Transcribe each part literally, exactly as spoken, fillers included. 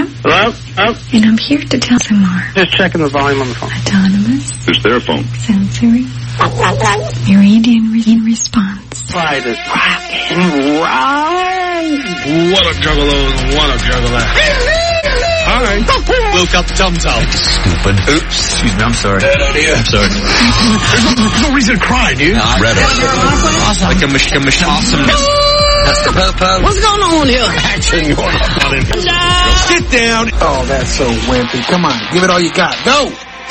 Sam? Hello? Oh. And I'm here to tell Samar. Just checking the volume on the phone. Autonomous. It's their phone. Sensory. Meridian re- in response. Try this rock and roll. What a juggalo, what a juggalo. All right. Woke up the thumbs out. Stupid. Oops. Excuse me, I'm sorry. Bad idea. I'm sorry. There's no, there's no reason to cry, dude. No, I read it. Awesome. Like a machine. A machine. Awesomeness. That's the po-po. What's going on here? Action, you're not funny. Sit down. Oh, that's so wimpy. Come on, give it all you got. Go!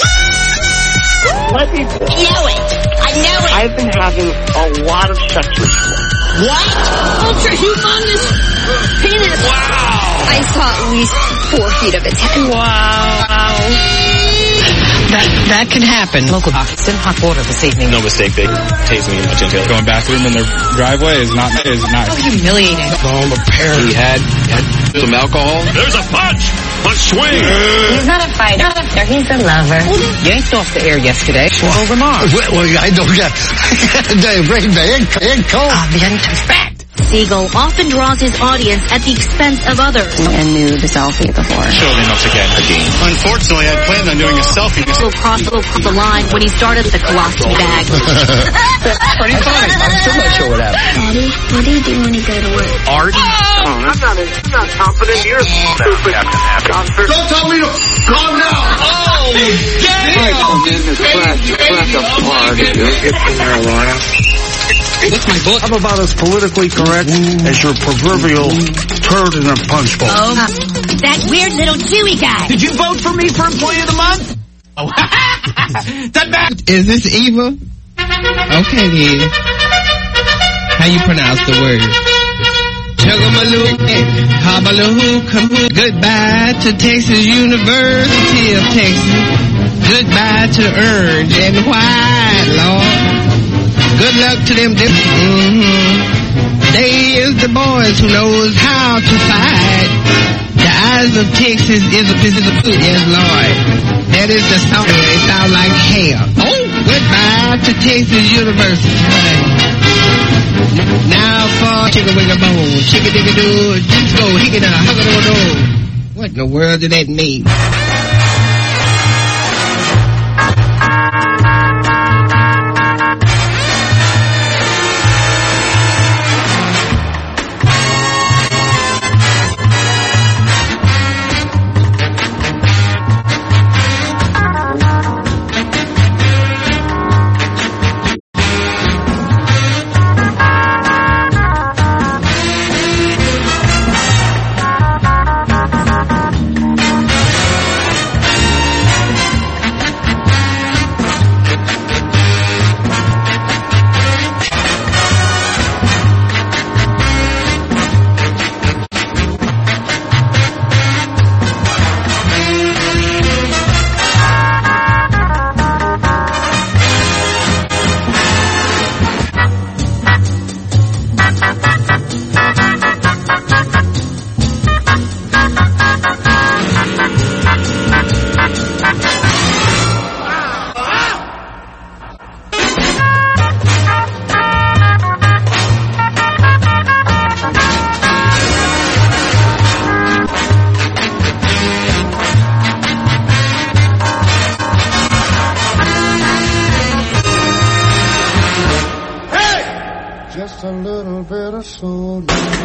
Let me... I know it. I know it. I've been having a lot of sex rituals. What? Ultra humongous penis. Wow. I saw at least four feet of its head. Wow. That that can happen. Local doctors in hot water this evening. No mistake, they tased me much into it. Going bathroom in their driveway is not is not. So humiliating. All the parents. He had, had some alcohol. There's a punch. Punch swing. He's not a fighter. Not a fighter. He's a lover. Yanked off the air yesterday. Over Mars. Well, well, I don't get the rain bag and cold. Ah, the entrance back. Siegel often draws his audience at the expense of others. And knew the selfie before. Showed him once again. Again. Unfortunately, I planned on doing a selfie. Will cross the line when he started the colostomy bag. That's pretty funny. I'm still not sure what happened. Daddy, what do you do when you go to work? Art. Oh, I'm not, I'm not confident. You're stupid. Don't tell me to calm down. Oh, I come in to crash, crash a party. Get some marijuana. What's my book? I'm about as politically correct as your proverbial turd in a punch bowl. Oh, that weird little Jewy guy. Did you vote for me for Employee of the Month? Oh, that back. Is this Eva? Okay, then. How you pronounce the word? Chugamaloo, Habaloo, goodbye to Texas University of Texas. Goodbye to Orange and White, Lord. Good luck to them. Mm-hmm. They is the boys who knows how to fight. The eyes of Texas is a is a good, yes, Lord. That is the song. It sounds like hell. Oh, goodbye to Texas University. Now for chicka wigga bone, chicka digga doo, disco, hicka da, hugga do do. What in the world did that mean? Just a little bit of soul.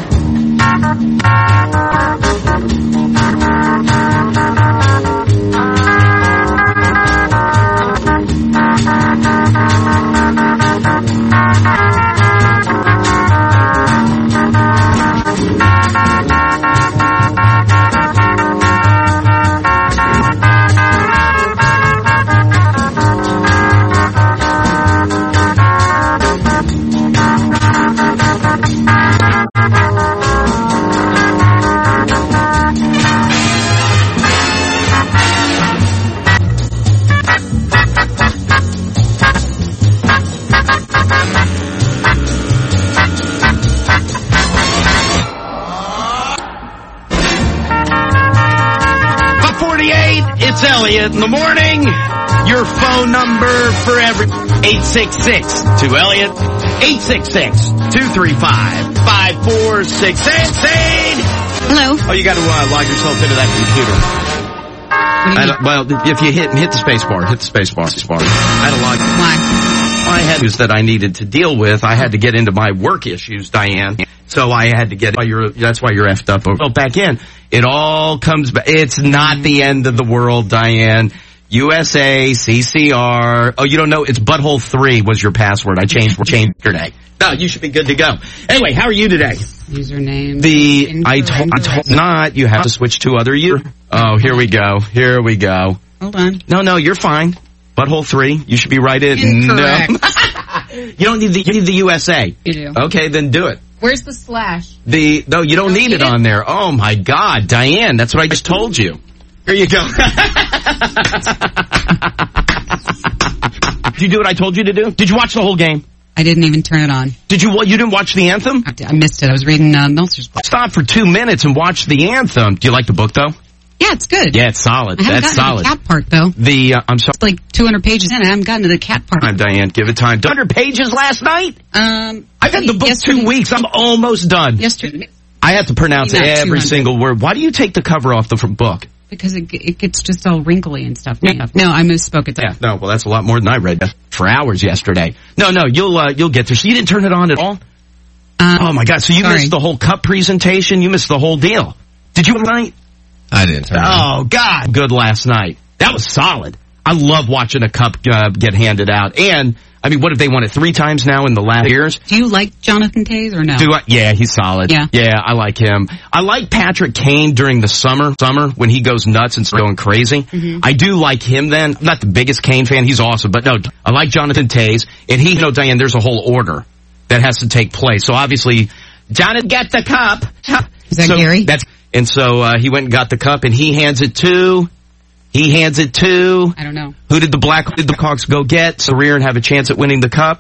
It's Elliot in the morning. Your phone number for every eight six six two Elliot eight six six two three five five four six eight. Hello. Oh, you got to uh, log yourself into that computer. I don't, well, if you hit hit the space bar, hit the space bar, space bar. I had a log. Why? I had issues that I needed to deal with. I had to get into my work issues, Diane. So I had to get. You're, that's why you're effed up. Over back in. It all comes back. It's not the end of the world, Diane. U S A, C C R. Oh, you don't know? It's Butthole three was your password. I changed changed yesterday. No, you should be good to go. Anyway, how are you today? Username. The I told I told not. You have to switch to other you. Oh, here we go. Here we go. Hold on. No, no, you're fine. Butthole three. You should be right in. Incorrect. No. You don't need the you need the U S A. You do. Okay, then do it. Where's the slash? The no, you don't, don't need, need it, it on there. Oh my God, Diane, that's what I just told you. Here you go. Did you do what I told you to do? Did you watch the whole game? I didn't even turn it on. Did you? You didn't watch the anthem? I, I missed it. I was reading uh, Meltzer's book. Stop for two minutes and watch the anthem. Do you like the book though? Yeah, it's good. Yeah, it's solid. I haven't That's gotten solid. To the cat part though. The uh, I'm sorry. It's like two hundred pages in. I haven't gotten to the cat part. Time, Diane. Give it time. two hundred pages last night. Um, I've had the book yesterday. two weeks. I'm almost done. Yesterday. I have to pronounce every single word. Why do you take the cover off the book? Because it, it gets just all wrinkly and stuff. Yeah. No, I misspoke it. Yeah, no, well, that's a lot more than I read for hours yesterday. No, no, you'll uh, you'll get there. So you didn't turn it on at all? Um, oh, my God. So you sorry. missed the whole cup presentation? You missed the whole deal. Did you last night? I didn't turn it on. Oh, God. Good last night. That was solid. I love watching a cup uh, get handed out. And, I mean, what if they won it three times now in the last years? Do you like Jonathan Toews or no? Do I? Yeah, he's solid. Yeah. Yeah, I like him. I like Patrick Kane during the summer, summer when he goes nuts and starts going crazy. Mm-hmm. I do like him then. I'm not the biggest Kane fan. He's awesome. But no, I like Jonathan Toews. And he, you know, Diane, there's a whole order that has to take place. So obviously, Jonathan, get the cup. Is that so Gary? That's, and so uh, he went and got the cup and he hands it to... He hands it to... I don't know. Who did the Black did the Hawks go get? So Rear and have a chance at winning the cup?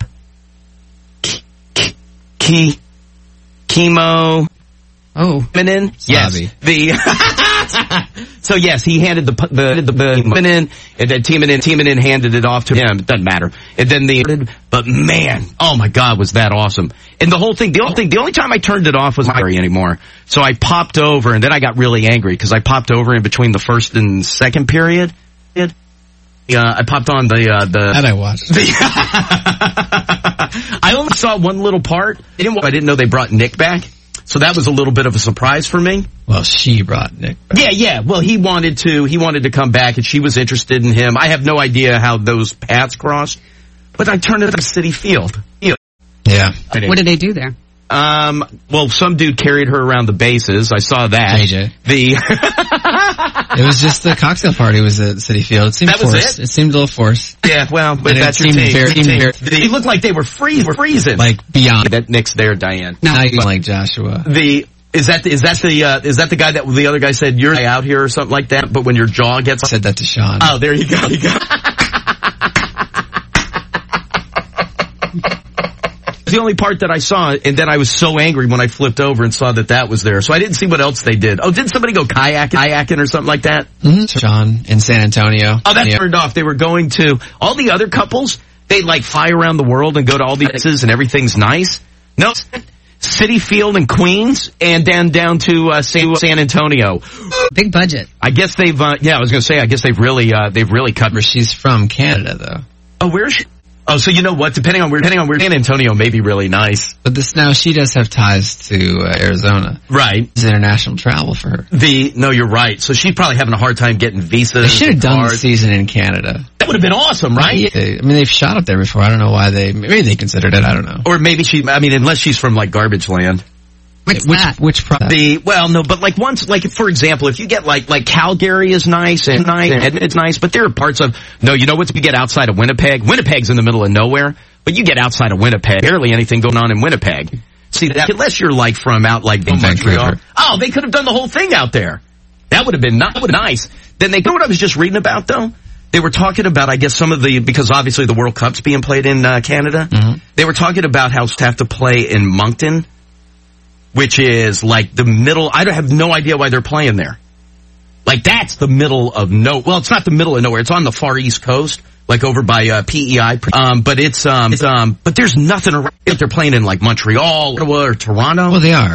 Key... Chemo... Oh. Minin? Yes. The... So yes, he handed the the the, the Timonin, and then Timonin Timonin handed it off to him. It doesn't matter. And then the but man, oh my God, was that awesome! And the whole thing, the only thing, the only time I turned it off was not anymore. So I popped over, and then I got really angry because I popped over in between the first and second period. Yeah, I popped on the uh, the. That I watched. The, I only saw one little part. I didn't, I didn't know they brought Nick back. So that was a little bit of a surprise for me. Well, she brought Nick back. Yeah, yeah. Well, he wanted to, he wanted to come back and she was interested in him. I have no idea how those paths crossed, but I turned it to City Field. Yeah. What did they do there? Um, well, some dude carried her around the bases. I saw that. J J. The It was just the cocktail party was at City Field. It seemed that was forced. It? It seemed a little forced. Yeah, well, but and that's your team. Very, team. Very, they looked like they were freeze, were freezing. Like beyond. That Nick's there, Diane. No, not even like Joshua. The Is that the, is that the uh, is that the guy that the other guy said you're out here or something like that? But when your jaw gets, I said that to Sean. Oh, there you go. You go. The only part that I saw, and then I was so angry when I flipped over and saw that that was there. So I didn't see what else they did. Oh, didn't somebody go kayak, kayaking or something like that? Mm-hmm. Sean in San Antonio. Oh, that yeah. turned off. They were going to all the other couples. They like fly around the world and go to all these places and everything's nice. No. City Field in Queens, and then down to uh, San, San Antonio. Big budget. I guess they've, uh, yeah, I was going to say, I guess they've really, uh, they've really cut. She's from Canada, though. Oh, where's she? Oh, so you know what? Depending on where, depending on where, San Antonio may be really nice. But this now she does have ties to uh, Arizona. Right. It's international travel for her. The no, you're right. So she's probably having a hard time getting visas. They should have done the season in Canada. That would have been awesome, right? Yeah, they, I mean, they've shot up there before. I don't know why they. Maybe they considered it. I don't know. Or maybe she. I mean, unless she's from like garbage land. What's which, that? Which pro- the well, no, but like once, like for example, if you get like like Calgary is nice and nice and Edmonton's nice, but there are parts of no, you know what's you get outside of Winnipeg. Winnipeg's in the middle of nowhere, but you get outside of Winnipeg, barely anything going on in Winnipeg. See that unless you're like from out like in Montreal. Oh, they could have done the whole thing out there. That would have been not would nice. Then they, you know what I was just reading about though. They were talking about, I guess, some of the because obviously the World Cup's being played in uh, Canada. Mm-hmm. They were talking about how to have to play in Moncton, which is like the middle. I have no idea why they're playing there. Like that's the middle of no. Well, it's not the middle of nowhere. It's on the far east coast, like over by uh, P E I. Um, but it's um, it's, um, but there's nothing around. If they're playing in like Montreal or Toronto. Well, they are. Yeah,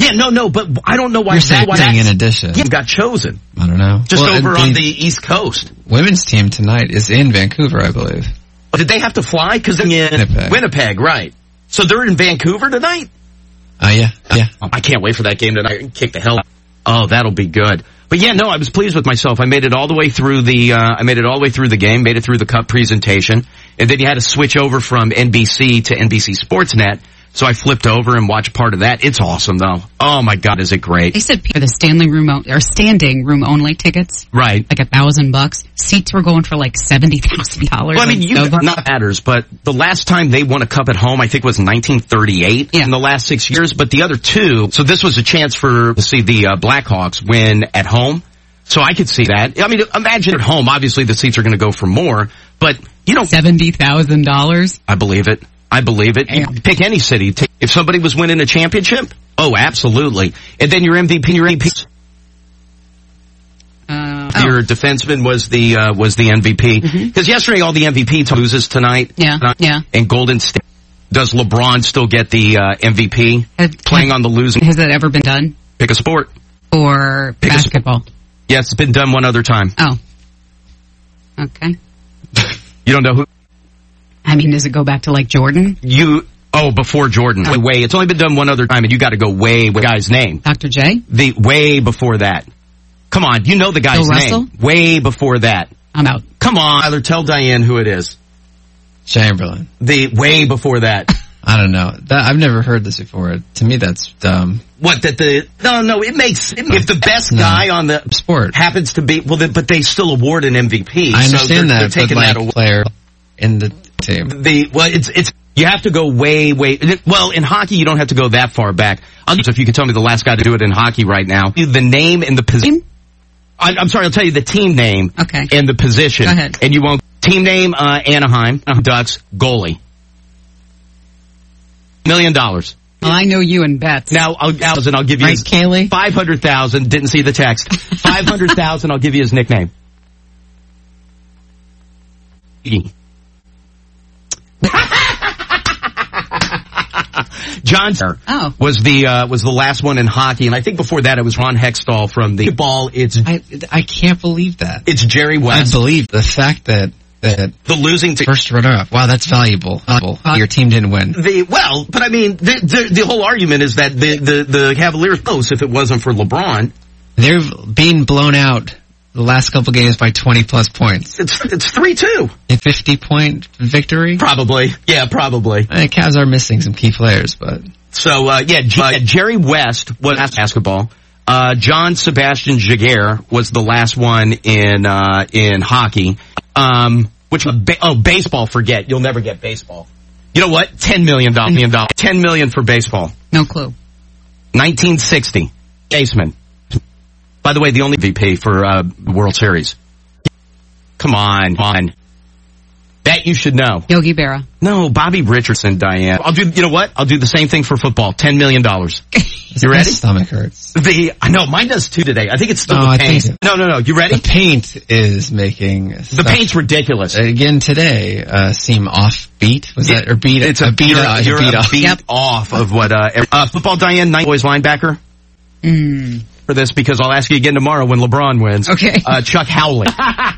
Yeah, no, no, but I don't know why. You're saying why in addition. Yeah, got chosen. I don't know. Just well, over the on the East Coast. Women's team tonight is in Vancouver, I believe. Oh, did they have to fly? Because in Winnipeg. Winnipeg, right. So they're in Vancouver tonight? Uh, yeah, yeah. Oh, I can't wait for that game tonight and kick the hell out. Oh, that'll be good. But yeah, no, I was pleased with myself. I made it all the way through the, uh, I made it all the way through the game, made it through the cup presentation, and then you had to switch over from N B C to N B C Sportsnet. So I flipped over and watched part of that. It's awesome, though. Oh my God, is it great? They said for the Stanley room o- or standing room only tickets, right? Like a thousand bucks. Seats were going for like seventy thousand dollars. Well, I mean, you not matters, but the last time they won a cup at home, I think, was nineteen thirty-eight. Yeah. In the last six years. But the other two, so this was a chance for to see the uh, Blackhawks win at home. So I could see that. I mean, imagine at home. Obviously, the seats are going to go for more, but you know, seventy thousand dollars. I believe it. I believe it. You pick any city. If somebody was winning a championship, oh, absolutely. And then your M V P, your M V P, uh, your oh. defenseman was the uh, was the M V P. Because mm-hmm. yesterday all the M V P loses tonight. Yeah, tonight, yeah. And Golden State. Does LeBron still get the uh, M V P have, playing on the losing? Has that ever been done? Pick a sport. Or Pick basketball? Yes, it's been done one other time. Oh. Okay. You don't know who? I mean, does it go back to like Jordan? You, oh, before Jordan. Oh. Way, it's only been done one other time, and you got to go way with the guy's name. Doctor J? The, way before that. Come on, you know the guy's Bill Russell? name. Way before that. I'm out. Come on, Tyler, tell Diane who it is. Chamberlain. The, way before that. I don't know. That, I've never heard this before. To me, that's dumb. What, that the, no, no, it makes, it, if the best no. guy on the sport happens to be, well, the, but they still award an M V P. I understand so they're, that, they're taking but like that away. Player in the team. The, well, it's, it's, you have to go way, way, well, in hockey, you don't have to go that far back. I'll just, if you could tell me the last guy to do it in hockey right now, the name and the position. I'm, I'm sorry, I'll tell you the team name. Okay. And the position. Go ahead. And you won't, team name, uh, Anaheim, Ducks, goalie. Million dollars. Well, I know you and bets. Now, I'll, I'll, I'll give you right, his, Kaylee? five hundred thousand, didn't see the text. five hundred thousand, I'll give you his nickname. John oh. was the uh, was the last one in hockey, and I think before that it was Ron Hextall from the ball. It's I, I can't believe that. It's Jerry West. I believe the fact that that the losing t- first runner-up. Wow, that's valuable. valuable. Your team didn't win. The well, but I mean, the the, the whole argument is that the the, the Cavaliers close if it wasn't for LeBron. They're being blown out the last couple games by twenty plus points. It's it's three two. A fifty point victory? Probably. Yeah, probably. I mean, Cavs are missing some key players, but so uh, yeah, G- uh, Jerry West was basketball. Uh, John Sebastian Jaguar was the last one in uh, in hockey. Um, which ba- oh baseball? Forget you'll never get baseball. You know what? Ten million dollars. Ten million for baseball. No clue. Nineteen sixty. Baseman. By the way, the only M V P for uh, World Series. Come on, come on. That you should know. Yogi Berra. No, Bobby Richardson, Diane. I'll do. You know what? I'll do the same thing for football. Ten million dollars. You ready? My stomach hurts. The I know mine does too today. I think it's still oh, the paint. Think, no, no, no. You ready? The paint is making the stuff, paint's ridiculous again today. Uh, seem offbeat. Was it, that or beat? It's a beat. You're, uh, you're beat a off. beat yep. off of what uh, uh football. Diane, night boys linebacker. Mm. For this because I'll ask you again tomorrow when LeBron wins. Okay. Uh, Chuck Howley.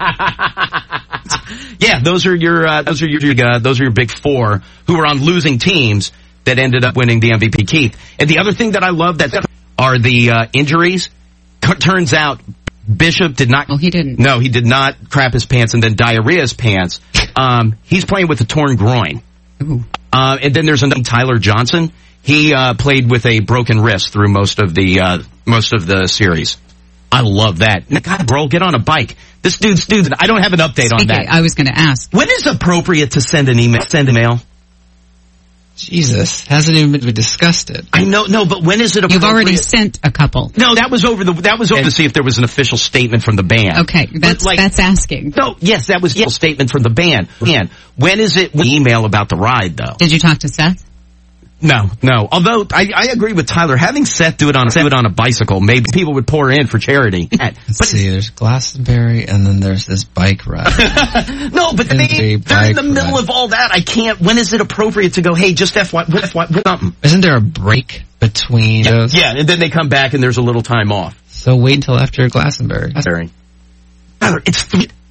Yeah, those are your uh, those are your uh, those are your big four who were on losing teams that ended up winning the M V P. Keith. And the other thing that I love that are the uh, injuries. C- turns out Bishop did not. Well, he didn't. No, he did not crap his pants and then diarrhea his pants. Um, he's playing with a torn groin. Ooh. Uh, and then there's another Tyler Johnson. He uh, played with a broken wrist through most of the uh, most of the series. I love that. God, bro, get on a bike. This dude's dude. I don't have an update Speaking, on that. I was going to ask. When is it appropriate to send an email? Send an email. Jesus, hasn't even been discussed it. I know, no, but when is it appropriate? You've already sent a couple. No, that was over the. That was over to see if there was an official statement from the band. Okay, that's like, that's asking. No, yes, that was a statement from the band. Man, when is it? Email about the ride, though. Did you talk to Seth? No, no. Although I, I agree with Tyler, having Seth do it on do it on a bicycle, maybe people would pour in for charity. Let's but, see, there's Glastonbury, and then there's this bike ride. No, but they, they're in the middle ride. of all that. I can't. When is it appropriate to go? Hey, just F Y, F Y, something. Isn't there a break between yeah, those. Yeah, and then they come back and there's a little time off. So wait until after Glastonbury. It's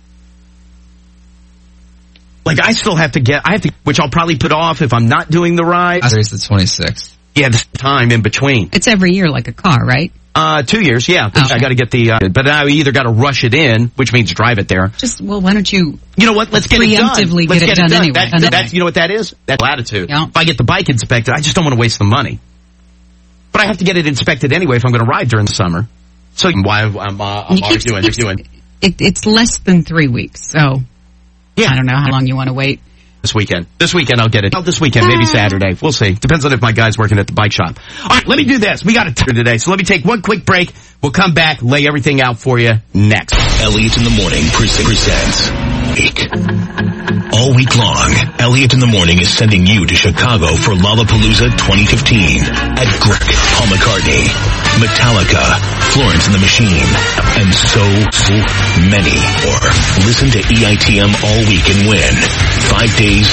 like I still have to get, I have to, which I'll probably put off if I'm not doing the ride. It's the twenty-sixth. Yeah, the time in between. It's every year like a car, right? Uh, two years, yeah. Okay. I got to get the, uh, but I either got to rush it in, which means drive it there. Just, well, why don't you... You know what? Let's get it done. Preemptively Let's get, get it done, done. anyway. That, anyway. That's, you know what that is? That's attitude. Yeah. If I get the bike inspected, I just don't want to waste the money. But I have to get it inspected anyway if I'm going to ride during the summer. So why I'm, I'm, uh, I'm arguing. Keep, doing. It, it's less than three weeks, so yeah. I don't know how long you want to wait. This weekend. This weekend I'll get it. Oh, this weekend, maybe Saturday. We'll see. Depends on if my guy's working at the bike shop. All right, let me do this. We got a turn today, so let me take one quick break. We'll come back, lay everything out for you next. Elliot in the Morning presents Week. All week long, Elliot in the Morning is sending you to Chicago for Lollapalooza twenty fifteen at Greg, Paul McCartney, Metallica, Florence and the Machine, and so, so many more. Listen to E I T M all week and win five days.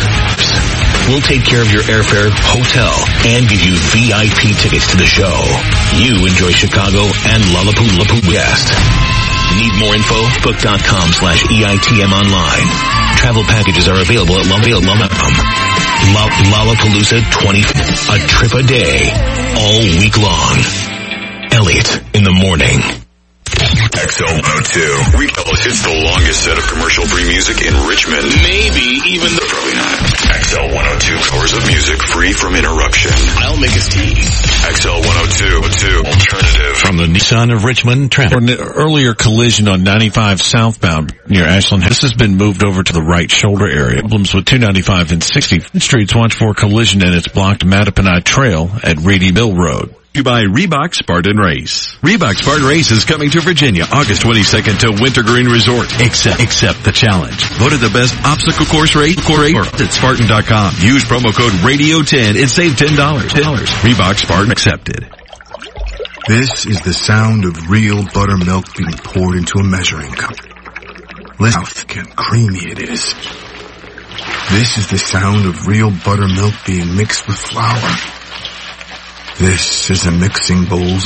We'll take care of your airfare, hotel, and give you V I P tickets to the show. You enjoy Chicago and Lollapalooza guest. Need more info? Book.com slash EITM online. Travel packages are available at Lollapalooza twenty. A trip a day. All week long. Elliot in the Morning. X L one oh two. We it's the longest set of commercial-free music in Richmond. Maybe even the... Probably not. X L one oh two. Hours of music free from interruption. I'll make his tea. X L one oh two. Alternative. From the Nissan of Richmond traffic. An earlier collision on ninety-five southbound near Ashland. This has been moved over to the right shoulder area. Problems with two ninety-five and sixty streets. Watch for collision and its blocked Mattapani Trail at Reedy Mill Road. You buy Reebok Spartan Race. Reebok Spartan Race is coming to Virginia August twenty-second to Wintergreen Resort. Accept, accept the challenge. Voted the best obstacle course race at Spartan dot com. Use promo code radio ten and save ten dollars. ten dollars. Reebok Spartan accepted. This is the sound of real buttermilk being poured into a measuring cup. Listen how thick and creamy it is. This is the sound of real buttermilk being mixed with flour. This is a mixing bowls.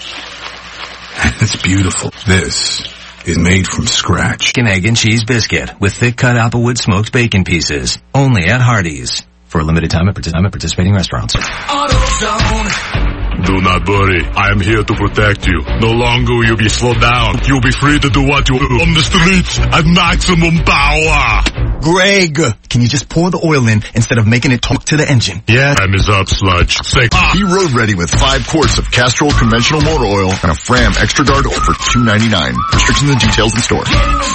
It's beautiful. This is made from scratch. An egg and cheese biscuit with thick cut applewood smoked bacon pieces. Only at Hardee's. For a limited time at participating restaurants. AutoZone. Do not worry. I am here to protect you. No longer will you be slowed down. You'll be free to do what you do on the streets at maximum power. Greg, can you just pour the oil in instead of making it talk to the engine? Yeah. Time is up, sludge. Say, ah. Be road ready with five quarts of Castrol conventional motor oil and a Fram Extra Guard oil for two ninety-nine. Restrictions and details in store.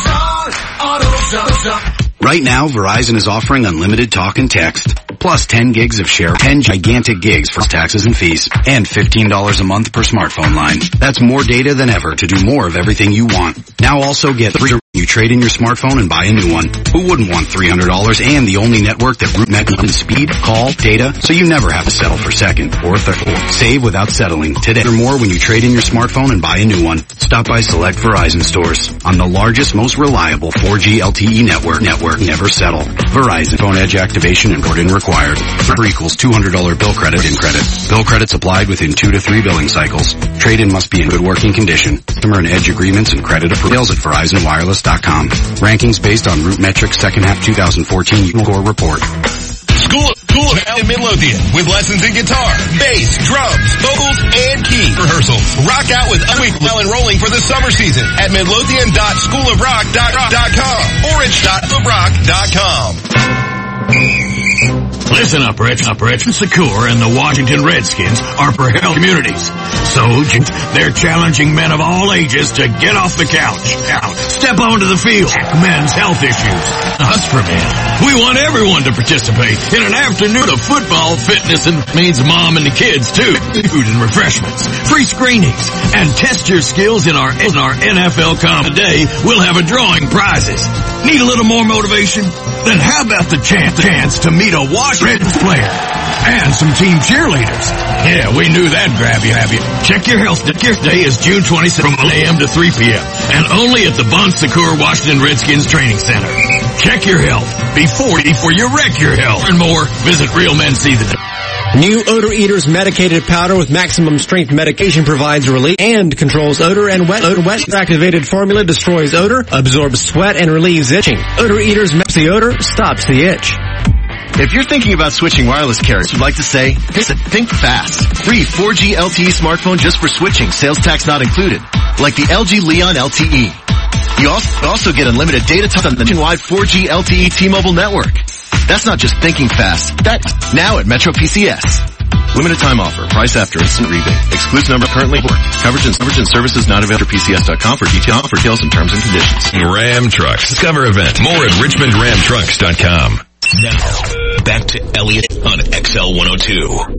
Right now, Verizon is offering unlimited talk and text, plus ten gigs of share, ten gigantic gigs for taxes and fees, and fifteen dollars a month per smartphone line. That's more data than ever to do more of everything you want. Now also get three when you trade in your smartphone and buy a new one. Who wouldn't want three hundred dollars and the only network that root met in speed, call, data, so you never have to settle for second or third. Save without settling today or more when you trade in your smartphone and buy a new one. Stop by select Verizon stores on the largest, most reliable four G L T E network. Network never settle. Verizon phone edge activation and port in required. For equals two hundred dollars bill credit in credit. Bill credits applied within two to three billing cycles. Trade-in must be in good working condition. Customer and edge agreements and credit approvals at Verizon Wireless dot com. Rankings based on Root Metrics second half twenty fourteen Core report. School, school in Midlothian with lessons in guitar, bass, drums, vocals, and key rehearsals. Rock out with a week while enrolling for the summer season at midlothian dot school of rock dot com, orange dot rock dot com. Listen up, Rich. Up, Rich. Secure and the Washington Redskins are for health communities. So, they're challenging men of all ages to get off the couch. Out. Step onto the field. Men's health issues. Us for men. We want everyone to participate in an afternoon of football, fitness, and means mom and the kids, too. Food and refreshments. Free screenings. And test your skills in our, in our N F L comp today. We'll have a drawing prizes. Need a little more motivation? Then how about the chance, chance to meet a Washington Redskins player and some team cheerleaders? Yeah, we knew that'd grab you, have you? Check your health. Your day is June twenty-seventh from eleven a.m. to three p.m. and only at the Bon Secours Washington Redskins Training Center. Check your health before before you wreck your health. And more, visit Real Men See the Day. New Odor Eaters medicated powder with maximum strength medication provides relief and controls odor and wet. Odor Wet activated formula destroys odor, absorbs sweat, and relieves itching. Odor Eaters melts the odor, stops the itch. If you're thinking about switching wireless carriers, you'd like to say, think fast. Free four G L T E smartphone just for switching, sales tax not included. Like the L G Leon L T E. You also get unlimited data time on the nationwide four G L T E T-Mobile network. That's not just thinking fast. That's now at Metro P C S. Limited time offer. Price after instant rebate. Exclusive number currently work. Coverage and coverage and services not available at P C S dot com for detail for details and terms and conditions. Ram Trucks. Discover event. More at Richmond Ram Trucks dot com. Now, back to Elliot on X L one oh two.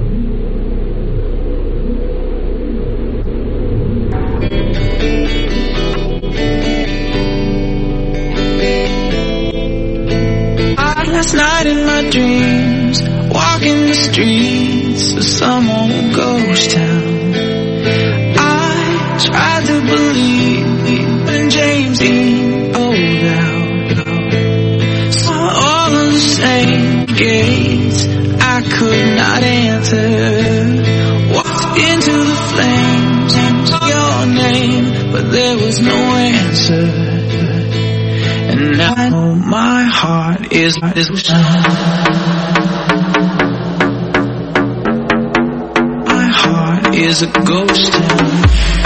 Last night in my dreams, walking the streets of some old ghost town. I tried to believe in James Dean, oh now. Saw all of the same gates I could not enter. Walked into the flames and saw your name, but there was no answer. And now my heart is is my heart is a ghost town.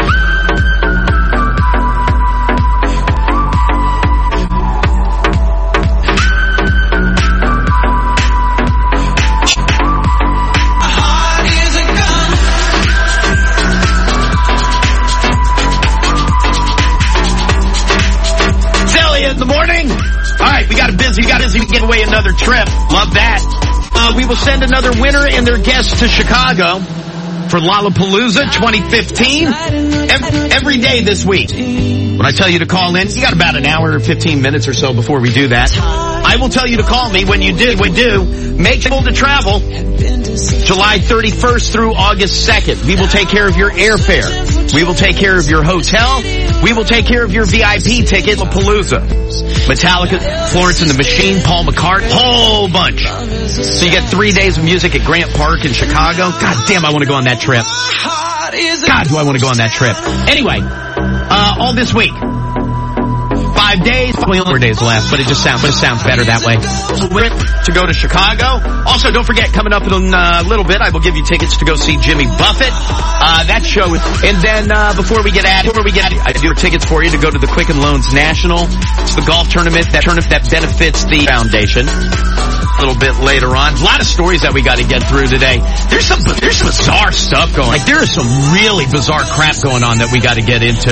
We got a busy, got busy to give away another trip. Love that. Uh, we will send another winner and their guests to Chicago for Lollapalooza twenty fifteen. Every, every day this week. When I tell you to call in, you got about an hour or fifteen minutes or so before we do that. I will tell you to call me when you do. We do. Make sure to travel July thirty-first through August second. We will take care of your airfare. We will take care of your hotel. We will take care of your V I P ticket to Palooza. Metallica, Florence and the Machine, Paul McCartney, whole bunch. So you get three days of music at Grant Park in Chicago. God damn, I want to go on that trip. God, do I want to go on that trip. Anyway, uh, all this week. Five days, only four days left, but it just sounds, it sounds better that way. To go to Chicago. Also, don't forget, coming up in a little bit, I will give you tickets to go see Jimmy Buffett. Uh, that show is, and then, uh, before we get at it, before we get at it, I do tickets for you to go to the Quicken Loans National. It's the golf tournament, that tournament that benefits the foundation. A little bit later on. A lot of stories that we got to get through today. There's some, there's some bizarre stuff going on. Like, there is some really bizarre crap going on that we got to get into.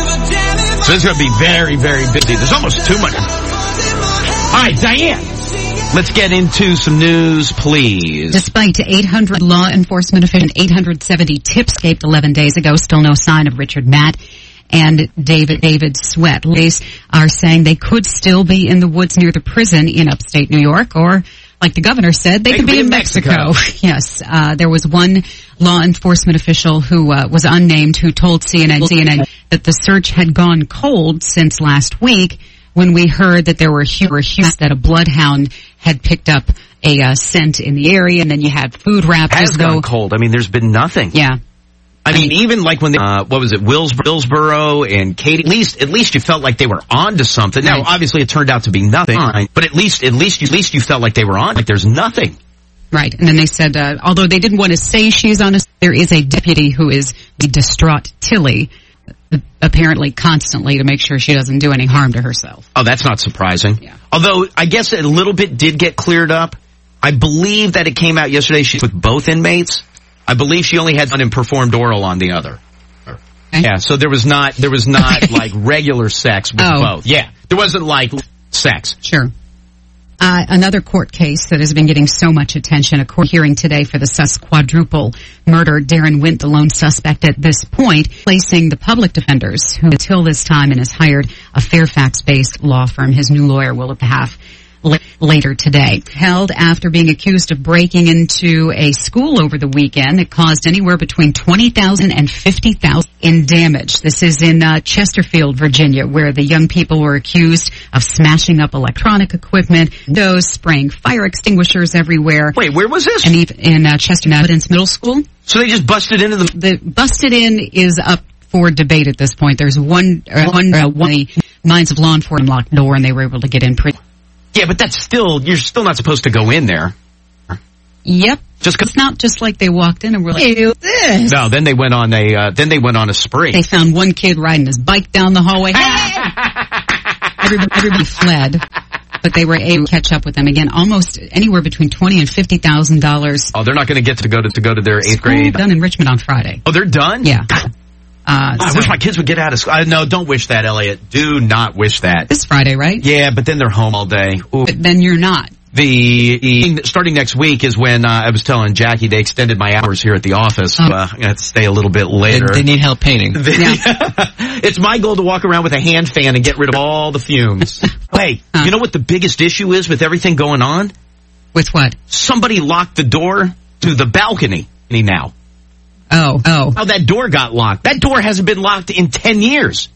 So it's going to be very, very busy. There's almost too much. All right, Diane, let's get into some news, please. Despite eight hundred law enforcement officials, eight hundred seventy tips escaped eleven days ago, still no sign of Richard Matt and David David Sweat. Police are saying they could still be in the woods near the prison in upstate New York, or, like the governor said, they, they could be, be in, in Mexico. Mexico. Yes, uh, there was one law enforcement official who uh, was unnamed who told C N N, C N N that the search had gone cold since last week when we heard that there were huge that a bloodhound had picked up a uh, scent in the area, and then you had food wrapped has as gone though cold. I mean, there's been nothing. Yeah. I mean, even like when they, uh, what was it, Wills, Willsboro and Katie, at least, at least you felt like they were on to something. Now, obviously it turned out to be nothing, but at least, at least, at least you felt like they were on, like there's nothing. Right. And then they said, uh, although they didn't want to say she's on, a, there is a deputy who is the distraught Tilly, apparently constantly to make sure she doesn't do any harm to herself. Oh, that's not surprising. Yeah. Although, I guess a little bit did get cleared up. I believe that it came out yesterday she's with both inmates. I believe she only had one and performed oral on the other. Okay. Yeah, so there was not, there was not like regular sex with oh. both. Yeah, there wasn't like sex. Sure. Uh, another court case that has been getting so much attention, a court hearing today for the Sus quadruple murder. Darren Wint, the lone suspect at this point, placing the public defenders, who until this time and has hired a Fairfax-based law firm. His new lawyer will have later today. Held after being accused of breaking into a school over the weekend. It caused anywhere between twenty thousand dollars and fifty thousand dollars in damage. This is in uh, Chesterfield, Virginia, where the young people were accused of smashing up electronic equipment, those spraying fire extinguishers everywhere. Wait, where was this? And even in uh, Chester Evidence Middle School. So they just busted into the... The busted in is up for debate at this point. There's one, uh, one, uh, one minds of law enforcement locked door, and they were able to get in pretty... Yeah, but that's still, you're still not supposed to go in there. Yep. Just it's not just like they walked in and were like, hey, do this. No, then they went on a, uh, then they went on a spree. They found one kid riding his bike down the hallway. everybody, everybody fled, but they were able to catch up with them again. Almost anywhere between twenty and fifty thousand dollars. Oh, they're not going to get to go to, to go to their eighth grade. Done in Richmond on Friday. Oh, they're done? Yeah. Uh, I so wish my kids would get out of school. Uh, no, don't wish that, Elliot. Do not wish that. This Friday, right? Yeah, but then they're home all day. Ooh. But then you're not. The, the starting next week is when uh, I was telling Jackie they extended my hours here at the office. Uh, I'm going to stay a little bit later. They, they need help painting. Yeah. It's my goal to walk around with a hand fan and get rid of all the fumes. Wait, huh. You know what the biggest issue is with everything going on? With what? Somebody locked the door to the balcony now. Oh, oh. How that door got locked. That door hasn't been locked in ten years.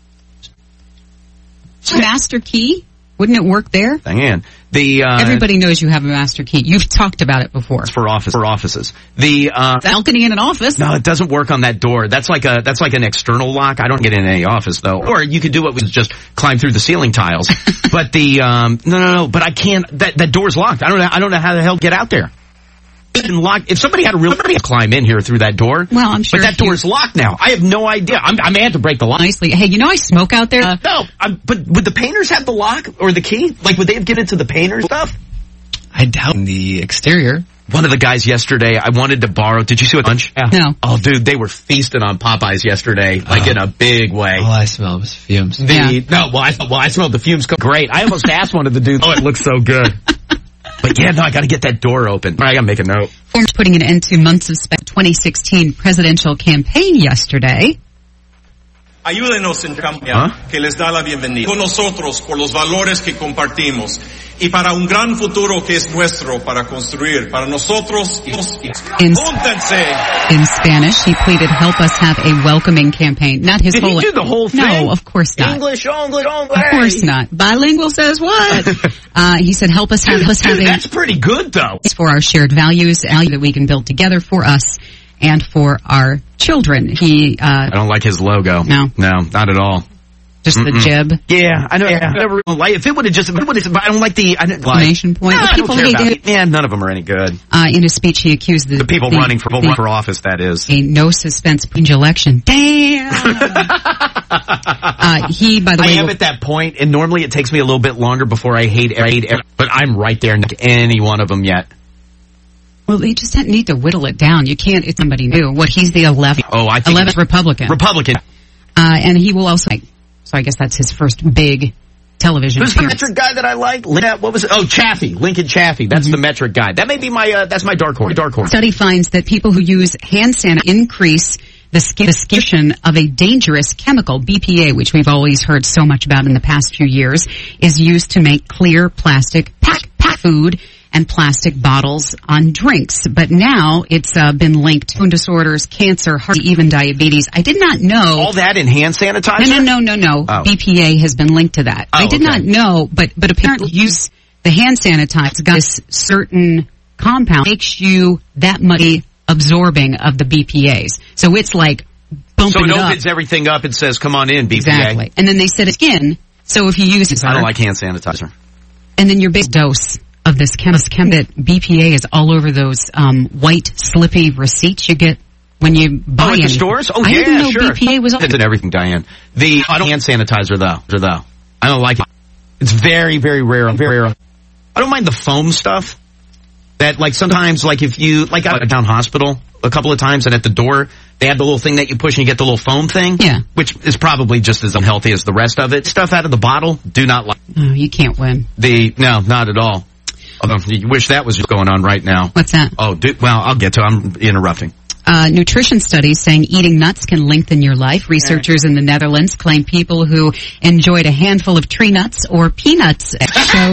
Master key? Wouldn't it work there? Diane, the uh, everybody knows you have a master key. You've talked about it before. It's for office for offices. The uh, balcony in an office. No, it doesn't work on that door. That's like a that's like an external lock. I don't get in any office though. Or you could do it with just climb through the ceiling tiles. But the um, no no no. But I can't. That that door's locked. I don't know. I don't know how the hell to get out there. Locked. If somebody had a real somebody had to climb in here through that door. Well, I'm sure. But that door's locked now. I have no idea. I'm, I may have to break the lock. Nicely. Hey, you know I smoke out there? Uh, no, I'm, but would the painters have the lock or the key? Like, would they have given it to the painters stuff? I doubt in the exterior. One of the guys yesterday, I wanted to borrow. Did you see what lunch? Yeah. No. Oh, dude, they were feasting on Popeyes yesterday, like oh. in a big way. All I smell was fumes. The, yeah. No, well I, well, I smelled the fumes. Great. I almost asked one of the dudes. Oh, it looks so good. But yeah, no, I gotta get that door open. All right, I gotta make a note. Forms putting an end to months of spe- twenty sixteen presidential campaign yesterday. Ayúdenos en cambiar, huh? Que les da la bienvenida. Con nosotros por los valores que compartimos y para un gran futuro que es nuestro para construir para nosotros y júntense. In Spanish, he pleaded, "Help us have a welcoming campaign." Not his Did whole. Did he do the whole thing? No, of course not. English, English, English. Of course not. Bilingual says what? uh, he said, "Help us have dude, us have dude, a." That's pretty good, though. It's for our shared values, value that we can build together for us and for our children. He. Uh, I don't like his logo. No, no, not at all. Just Mm-mm. the jib. Yeah, I know. Yeah. I never like if it would have just. If it would have. I don't like the. I don't like. Exclamation point. No, the people I don't care hate it. Yeah, none of them are any good. Uh, in his speech, he accused the, the people the, running for the, for office. That is a no suspense election. Damn. uh, he, by the way, I am at that point, and normally it takes me a little bit longer before I hate. hate but I'm right there. Not any one of them yet. Well, they just need to whittle it down. You can't. It's somebody new. What he's the eleventh. Oh, I think eleventh Republican. Republican. Uh, and he will also. So I guess that's his first big television Who's appearance. the metric guy that I like? What was it? Oh, Chaffee. Lincoln Chaffee. That's mm-hmm. the metric guy. That may be my, uh, that's my dark horse. Dark horse. Study finds that people who use hand sanitizer increase the skin of a dangerous chemical, B P A, which we've always heard so much about in the past few years, is used to make clear plastic pack, pack food and plastic bottles on drinks. But now it's uh, been linked to disorders, cancer, heart, even diabetes. I did not know. All that in hand sanitizer? No, no, no, no, no. Oh. B P A has been linked to that. Oh, I did okay. not know, but, but apparently use the hand sanitizer got this certain compound makes you that much absorbing of the B P As. So it's like bumping so it, it up. opens everything up and says, come on in, B P A. Exactly. And then they said skin. So if you use it. I don't like hand sanitizer. And then your big dose of this chemist chem that B P A is all over those um, white slippy receipts you get when you buy oh, it. the stores? Oh, I yeah, didn't know sure. B P A was all It's in everything, Diane. The I don't hand sanitizer though. Though I don't like it. It's very, very rare. Very rare. I don't mind the foam stuff. That like sometimes, like if you like at a town hospital a couple of times, and at the door they have the little thing that you push and you get the little foam thing. Yeah, which is probably just as unhealthy as the rest of it. Stuff out of the bottle, do not like. Oh, you can't win. The no, not at all. Although you wish that was going on right now. What's that? Oh, do, well, I'll get to it. I'm interrupting. Uh, nutrition studies saying eating nuts can lengthen your life. Researchers in the Netherlands claim people who enjoyed a handful of tree nuts or peanuts showed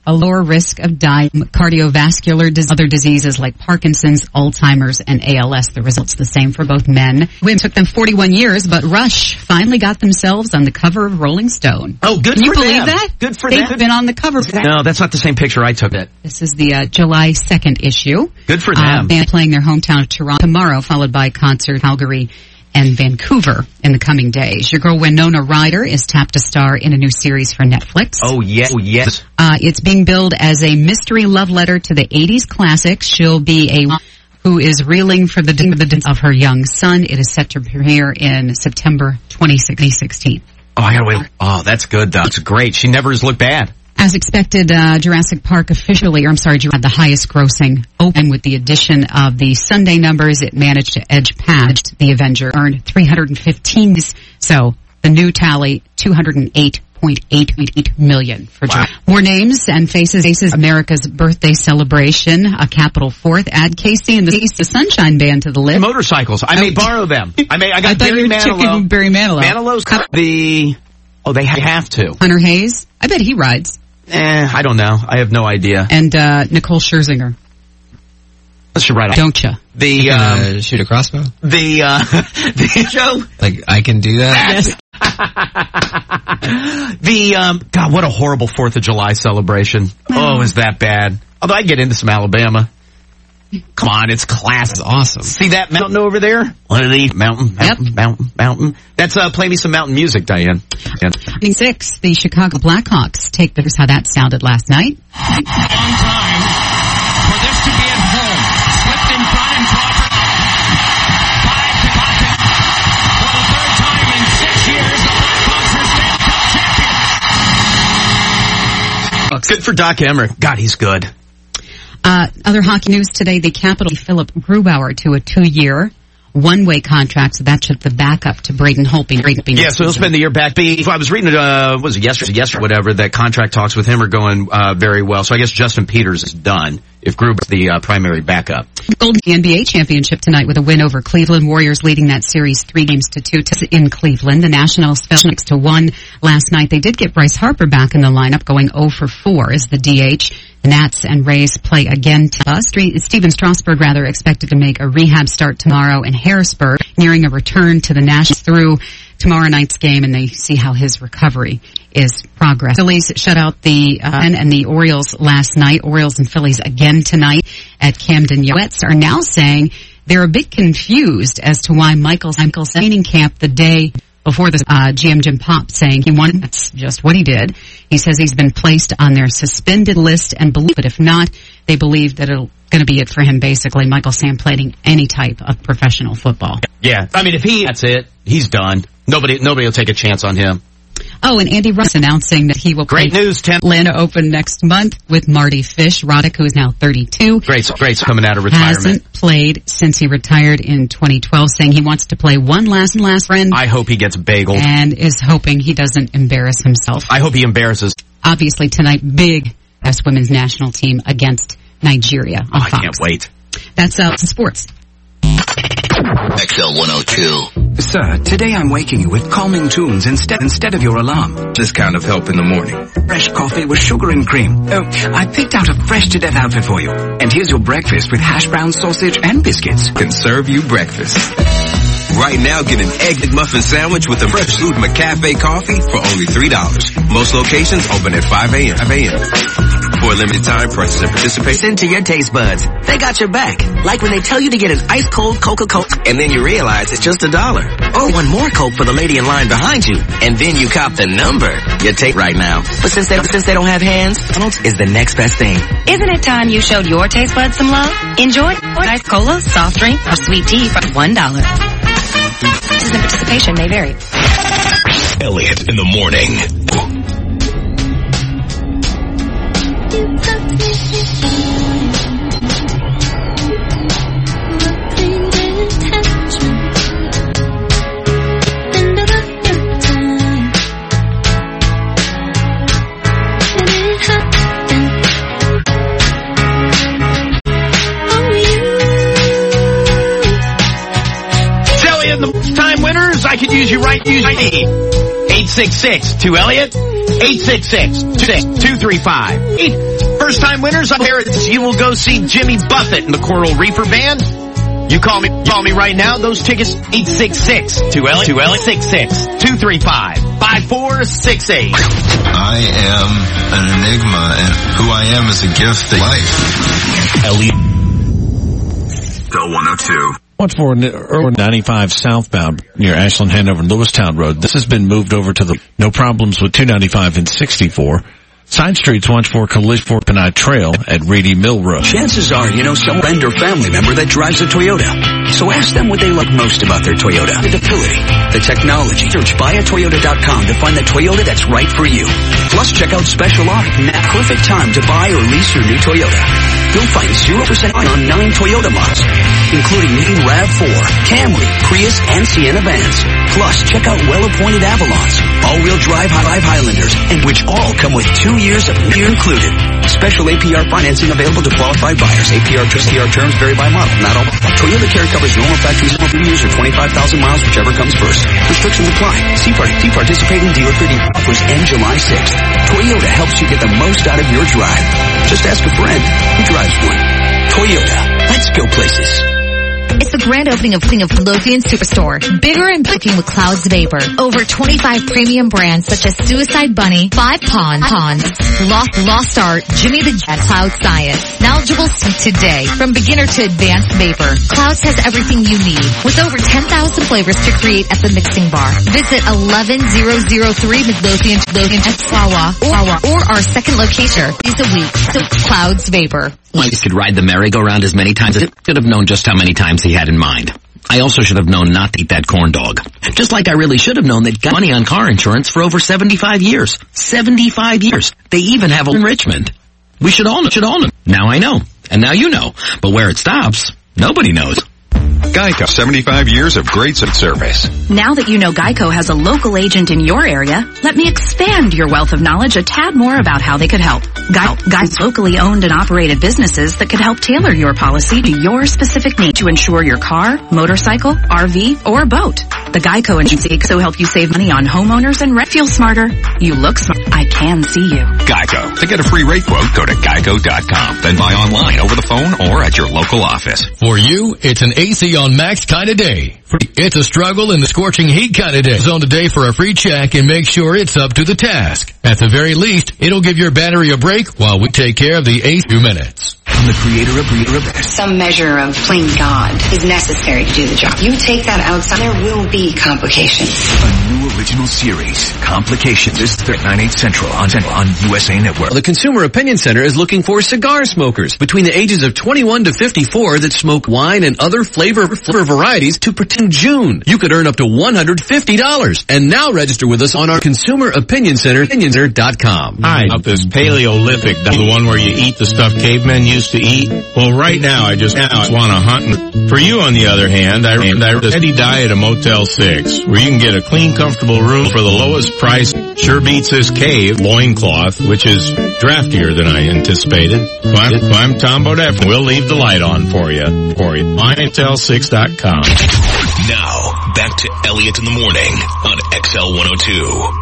a lower risk of dying, cardiovascular disease, other diseases like Parkinson's, Alzheimer's, and A L S. The results the same for both men. Women took them forty-one years, but Rush finally got themselves on the cover of Rolling Stone. Oh, good Can for you believe them. that? Good for They've them. been on the cover. No, that's not the same picture I took. It. This is the uh, July second issue. Good for Uh, them. band playing their hometown of Toronto tomorrow, followed by concert Calgary and Vancouver in the coming days. Your girl Winona Ryder is tapped to star in a new series for Netflix. Oh, yes. Oh, yes. Uh, it's being billed as a mystery love letter to the eighties classics. She'll be a who is reeling for the death of her young son. It is set to premiere in September twenty sixteen. Oh, I gotta wait. Oh, that's good. That's great. She never has looked bad. As expected, uh, Jurassic Park officially, or I'm sorry, had the highest grossing open with the addition of the Sunday numbers. It managed to edge past the Avenger, earned three hundred fifteen. So the new tally, two hundred eight point eight eight million for wow. Jurassic. More names and faces. Faces America's birthday celebration, a Capitol Fourth. Add Casey and the, the Sunshine Band to the list. Motorcycles. I may borrow them. I may. I got I thought Barry you were Manilow. checking Barry Manilow. Manilow's the. Oh, they have to. Hunter Hayes. I bet he rides. Eh, I don't know. I have no idea. And uh, Nicole Scherzinger. Let's right. Don't ya? The um, uh, shoot a crossbow. The uh, the show. Like I can do that. Yes. the um, God, what a horrible Fourth of July celebration. Oh, is that bad? Although I get into some Alabama. Come on, it's class. That's awesome. See that mountain over there? One of these mountain, mountain, Yep. mountain, mountain. That's uh, play me some mountain music, Diane. In six, the Chicago Blackhawks take the how that sounded last night. On time for this to be at home. Slipped in front and Crawford. Five to Crawford. For the third time in six years, the Blackhawks are Stanley Cup champions. Good for Doc Emmerich. God, he's good. Uh, other hockey news today, the Capital Philip Grubauer to a two-year, one-way contract, so that should the backup to Braden Holtby. Yeah, so he'll spend the year back. I was reading, uh, was it yesterday, yesterday, whatever, that contract talks with him are going uh, very well. So I guess Justin Peters is done if Gruber's the uh, primary backup. Golden N B A championship tonight with a win over Cleveland. Warriors leading that series three games to two in Cleveland. The Nationals fell six to one last night. They did get Bryce Harper back in the lineup, going zero for four as the D H. The Nats and Rays play again. Uh, Steven Strasburg, rather, expected to make a rehab start tomorrow in Harrisburg, nearing a return to the Nationals through tomorrow night's game, and they see how his recovery is progress. Phillies shut out the uh, and the Orioles last night. Orioles and Phillies again tonight at Camden. Yoets are now saying they're a bit confused as to why Michael's Michael's training camp the day before the uh, G M Jim Pop saying he wanted, that's just what he did. He says he's been placed on their suspended list and believe, but if not, they believe that it'll going to be it for him. Basically, Michael Sam playing any type of professional football. Yeah, I mean, if he that's it, he's done. Nobody, nobody will take a chance on him. Oh, and Andy Russ announcing that he will Great play news, Tim. Atlanta Open next month with Marty Fish. Roddick, who is now thirty-two. Great, great coming out of retirement. Hasn't played since he retired in twenty twelve, saying he wants to play one last and last friend. I hope he gets bageled. And is hoping he doesn't embarrass himself. I hope he embarrasses. Obviously tonight, big U S women's national team against Nigeria on Oh, Fox. I can't wait. That's uh, sports. X L one oh two. Sir, today I'm waking you with calming tunes instead instead of your alarm. This kind of help in the morning. Fresh coffee with sugar and cream. Oh, I picked out a fresh to death outfit for you. And here's your breakfast with hash brown sausage and biscuits. Can serve you breakfast. Right now, get an egg McMuffin sandwich with a fresh Food McCafe coffee for only three dollars. Most locations open at five a.m. five a.m. For a limited time, prices and participate. Listen to your taste buds. They got your back. Like when they tell you to get an ice cold Coca-Cola and then you realize it's just a dollar. Or one more Coke for the lady in line behind you. And then you cop the number you take right now. But since they, since they don't have hands, McDonald's is the next best thing. Isn't it time you showed your taste buds some love? Enjoy ice cola, soft drink, or sweet tea for one dollar. Purchases and participation may vary. Elliot in the morning. Jelly in the time winners. I could use you right. Use my eight six six two Elliot. eight six six two three five eight First-time winners on Harrods, you will go see Jimmy Buffett and the Coral Reaper Band. You call me, call me right now. Those tickets, eight six six, two L, two L, six six, two three five, five four six eight. I am an enigma, and who I am is a gift of life. Elliot. Del one oh two. Watch for ninety-five southbound near Ashland, Hanover, and Lewistown Road. This has been moved over to the no problems with two ninety-five and sixty-four. Side streets watch for collision for Panay Trail at Reedy Mill Road. Chances are you know some friend or family member that drives a Toyota. So ask them what they like most about their Toyota. The ability, the technology. Search buy a toyota dot com to find the Toyota that's right for you. Plus check out special offer. Perfect time to buy or lease your new Toyota. You'll find zero percent on nine Toyota models, including new RAV four, Camry, Prius, and Sienna vans. Plus check out well-appointed Avalons, all-wheel drive Highlanders, and which all come with two years of year included. Special A P R financing available to qualified buyers. A P R, A P R terms vary by model, not all. Toyota Care covers normal factories and three years or twenty-five thousand miles, whichever comes first. Restrictions apply. See, part, see participating dealer for dealer offers end July sixth. Toyota helps you get the most out of your drive. Just ask a friend who drives one. Toyota. Let's go places. It's the grand opening of of Lothian Superstore. Bigger and booking with Clouds Vapor. Over twenty-five premium brands such as Suicide Bunny, Five Pond, Pond, Lost, Lost Art, Jimmy the Jet, Cloud Science. Knowledgeable today. From beginner to advanced vapor, Clouds has everything you need. With over ten thousand flavors to create at the mixing bar. Visit eleven thousand three Midlothian, Lothian, Wawa, or, or our second location is a week. So Clouds Vapor. I could ride the merry-go-round as many times as it should have known just how many times he had in mind. I also should have known not to eat that corn dog. Just like I really should have known they'd got money on car insurance for over seventy-five years. seventy-five years. They even have a in Richmond. We should all know, should all know. Now I know. And now you know. But where it stops, nobody knows. Geico, seventy-five years of great service. Now that you know Geico has a local agent in your area, let me expand your wealth of knowledge a tad more about how they could help. Geico, Geico's locally owned and operated businesses that could help tailor your policy to your specific need to insure your car, motorcycle, R V, or boat. The Geico agency will help you save money on homeowners and rent. Feel smarter. You look smart. I can see you. Geico. To get a free rate quote, go to geico dot com. Then buy online, over the phone, or at your local office. For you, it's an A C on max kind of day. It's a struggle in the scorching heat kind of day. Zone today for a free check and make sure it's up to the task. At the very least, it'll give your battery a break while we take care of the A C minutes. From the creator of Breeder of Some measure of playing God is necessary to do the job. You take that outside, there will be complications. A new original series, Complications, is at nine, eight Central on, on U S A Network. The Consumer Opinion Center is looking for cigar smokers between the ages of twenty-one to fifty-four that smoke wine and other flavor, flavor varieties to pretend June. You could earn up to one hundred fifty dollars. And now register with us on our Consumer Opinion Center, opinion center dot com. Hi, about this Paleolithic, the one where you eat the stuff cavemen used to eat. Well, right now, I just now want to hunt. For you, on the other hand, I ran the steady diet of Motel six, where you can get a clean, comfortable room for the lowest price. Sure beats this cave loincloth, which is draftier than I anticipated. So I'm, so I'm Tom Bodef. We'll leave the light on for you. For you. Motel six dot com. Now, back to Elliot in the Morning on X L one oh two.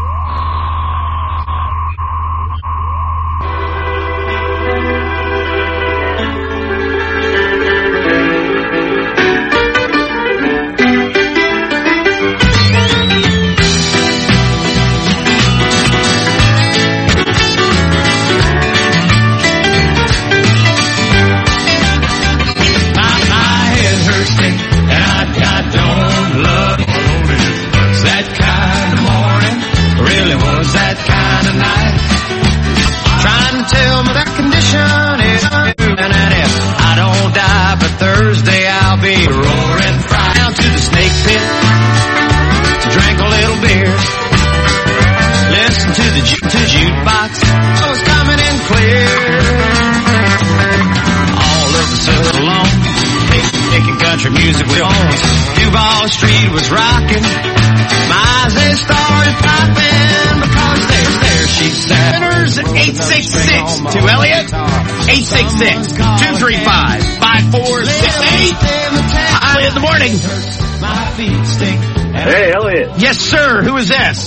Music was on. Duval Street was rocking. My eyes, they started popping because there's there she sat. Winners at eight six six to Elliot. eight six six, two three five, five four six eight. Elliot in the Morning. Hey, Elliot. Yes, sir. Who is this?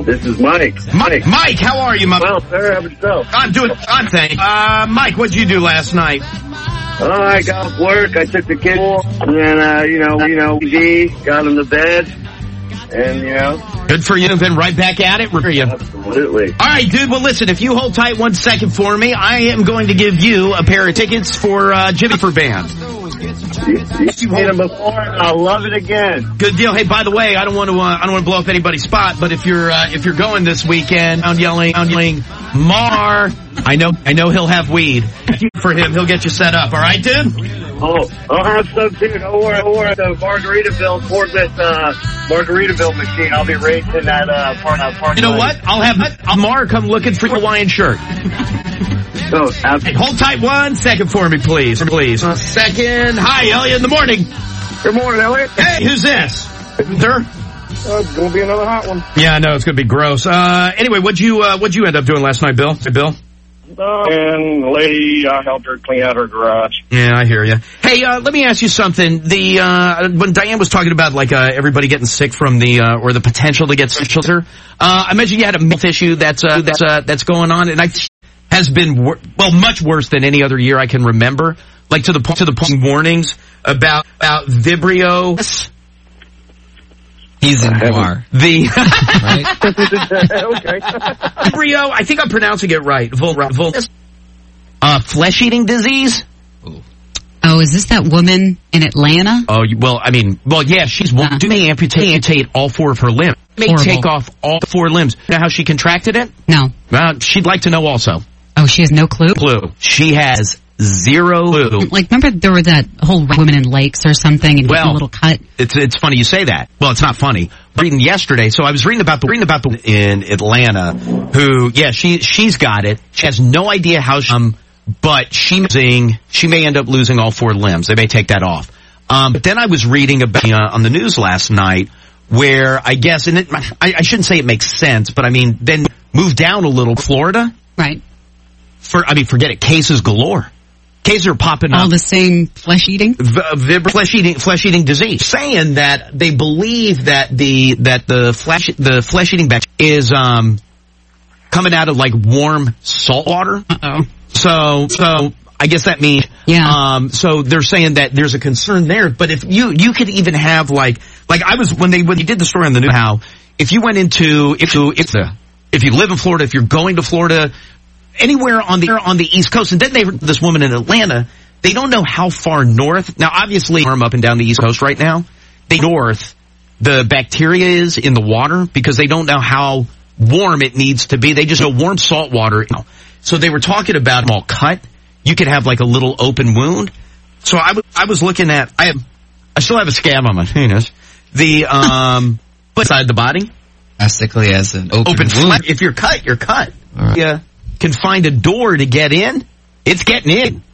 This is Mike. Mike, Mike, how are you, my Well, sir, how about yourself? I'm doing, I'm thank. Uh, Mike, what'd you do last night? Oh, I got off work. I took the kid, and uh, you know, you know, T V, got him to bed, and you know. Good for you. Been right back at it. Where are you? Absolutely. All right, dude. Well, listen. If you hold tight one second for me, I am going to give you a pair of tickets for uh, Jimmy for Band. You, you've seen him before, and I'll love it again. Good deal. Hey, by the way, I don't want to. Uh, I don't want to blow up anybody's spot, but if you're uh, if you're going this weekend, I'm yelling, I'm yelling, Mar. I know, I know he'll have weed for him. He'll get you set up. All right, dude. Oh, I'll have some too. Don't worry, don't worry. The Margaritaville Corvette, uh, Margaritaville machine. I'll be racing that uh, part out park. You know what? I'll have I'll Mar come looking for your Hawaiian shirt. Oh, absolutely. Hey, hold tight one second for me, please. Please. Second. Hi, Elliot, in the morning. Good morning, Elliot. Hey, who's this? Sir? Uh, it's going to be another hot one. Yeah, I know. It's going to be gross. Uh, anyway, what'd you, uh, what'd you end up doing last night, Bill? Hey, Bill? Uh, and the lady, I helped her clean out her garage. Yeah, I hear you. Hey, uh, let me ask you something. The, uh, when Diane was talking about, like, uh, everybody getting sick from the, uh, or the potential to get sick, uh, I mentioned you had a health issue that's, uh, that's, uh, that's going on, and I, has been, wor- well, much worse than any other year I can remember. Like, to the point, to the point warnings about, about Vibrio. He's in Noir. The, Okay. Vibrio, I think I'm pronouncing it right. Vol, vol, uh, flesh-eating disease? Oh, is this that woman in Atlanta? Oh, well, I mean, well, yeah, she's, well, uh, do they amputate, amputate all four of her limbs? They Horrible. take off all four limbs. You know how she contracted it? No. Well, she'd like to know also. Oh, she has no clue? Clue. She has zero clue. Like, remember there was that whole woman in lakes or something and well, a little cut? It's it's funny you say that. Well, it's not funny. Reading yesterday, so I was reading about the reading about the in Atlanta who, yeah, she she's got it. She has no idea how she, um, but she she may end up losing all four limbs. They may take that off. Um, but then I was reading about uh, on the news last night where I guess, and it, I, I shouldn't say it makes sense, but I mean, then move down a little, Florida. Right. For I mean, forget it. Cases galore. Cases are popping up. All the same flesh eating? V- flesh eating, flesh eating disease. Saying that they believe that the, that the flesh, the flesh eating bacteria is, um, coming out of like warm salt water. Uh-oh. So, so, I guess that means, yeah. um, so they're saying that there's a concern there, but if you, you could even have like, like I was, when they, when you did the story on the news, how, if you went into, if you, if the, if you live in Florida, if you're going to Florida, anywhere on the on the East Coast, and then they this woman in Atlanta, they don't know how far north. Now, obviously, I'm up and down the East Coast right now. They north the bacteria is in the water because they don't know how warm it needs to be. They just know warm salt water. So they were talking about them all cut. You could have like a little open wound. So I, w- I was looking at I have I still have a scab on my penis. The um beside the body, basically as an open, open wound. Flat. If you're cut, you're cut. Right. Yeah. Can find a door to get in, it's getting in.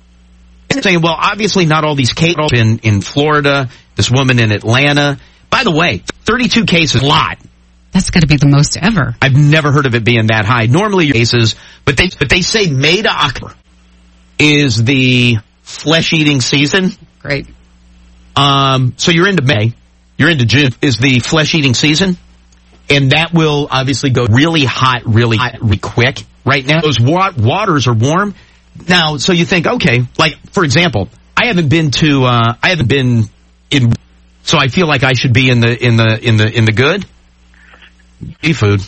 And saying, well, obviously not all these cases in, in Florida, this woman in Atlanta. By the way, thirty-two cases, a lot. That's got to be the most ever. I've never heard of it being that high. Normally cases, but they, but they say May to October is the flesh-eating season. Great. Um, so you're into May, you're into June, is the flesh-eating season. And that will obviously go really hot, really hot, really quick. Right now, those wa- waters are warm. Now, so you think, okay, like, for example, I haven't been to, uh, I haven't been in, so I feel like I should be in the, in the, in the, in the good. Seafood.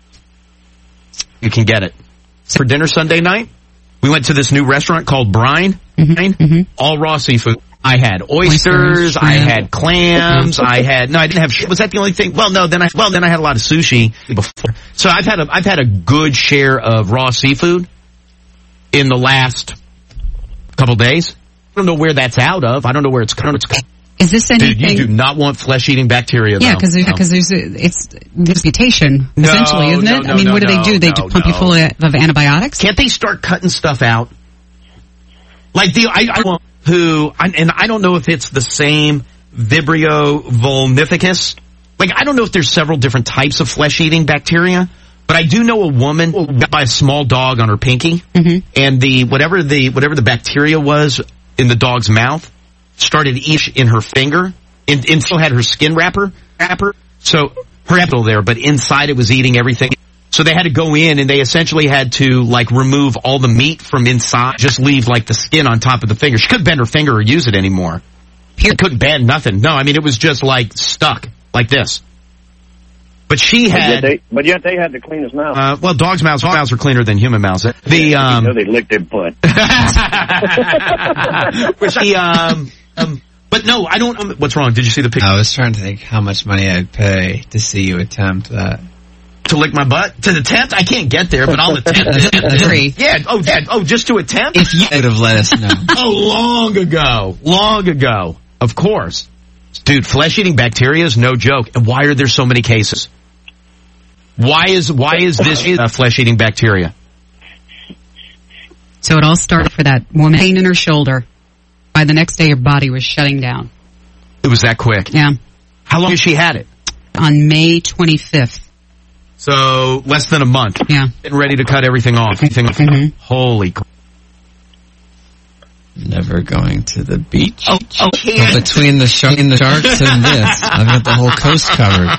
You can get it. For dinner Sunday night, we went to this new restaurant called Brine. Mm-hmm. Mm-hmm. All raw seafood. I had oysters, oysters I had clams, I had, no, I didn't have, was that the only thing? Well, no, then I, well, then I had a lot of sushi before. So I've had a, I've had a good share of raw seafood in the last couple days. I don't know where that's out of. I don't know where it's coming. Is this anything? Dude, you do not want flesh-eating bacteria, though. Yeah, because there's, no. there's a, it's reputation, no, essentially, isn't no, it? No, I mean, no, what do no, they do? They no, pump no. you full of, of antibiotics? Can't they start cutting stuff out? Like the, I, I want who, and I don't know if it's the same Vibrio vulnificus. Like, I don't know if there's several different types of flesh-eating bacteria, but I do know a woman got by a small dog on her pinky, mm-hmm. and the, whatever the, whatever the bacteria was in the dog's mouth started each in her finger, and, and still had her skin wrapper, wrapper. So, her apple there, but inside it was eating everything. So they had to go in and they essentially had to like remove all the meat from inside, just leave like the skin on top of the finger. She couldn't bend her finger or use it anymore. She couldn't bend nothing. No, I mean, it was just like stuck like this. But she had... But yet they, but yet they had to clean his mouth. Uh, well, dogs' mouths, mouths are cleaner than human mouths. The, um... You know they licked their butt. the, um, um... But no, I don't... Um, what's wrong? Did you see the picture? I was trying to think how much money I'd pay to see you attempt that. To lick my butt? To attempt? I can't get there, but I'll attempt it. Three. Yeah, oh, yeah, oh, just to attempt? If you would have let us know. Oh, long ago. Long ago. Of course. Dude, flesh-eating bacteria is no joke. And why are there so many cases? Why is why is this uh, flesh-eating bacteria? So it all started for that woman, pain in her shoulder. By the next day, her body was shutting down. It was that quick? Yeah. How long has she had it? On May twenty-fifth. So, less than a month. Yeah. Getting ready to cut everything off. Mm-hmm. Holy crap. Never going to the beach. Oh, oh, well, between the, shark, the sharks and this, I've got the whole coast covered.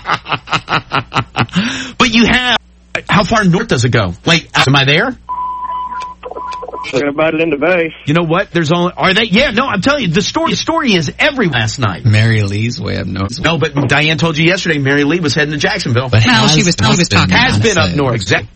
But you have... How far north does it go? Like, am I there? Talking about it in the bay. You know what? There's only... Are they? Yeah, no, I'm telling you, the story, the story is every last night. Mary Lee's way up north. No, but Diane told you yesterday Mary Lee was heading to Jacksonville. But well, she was, she was talking Has been up north. Exactly.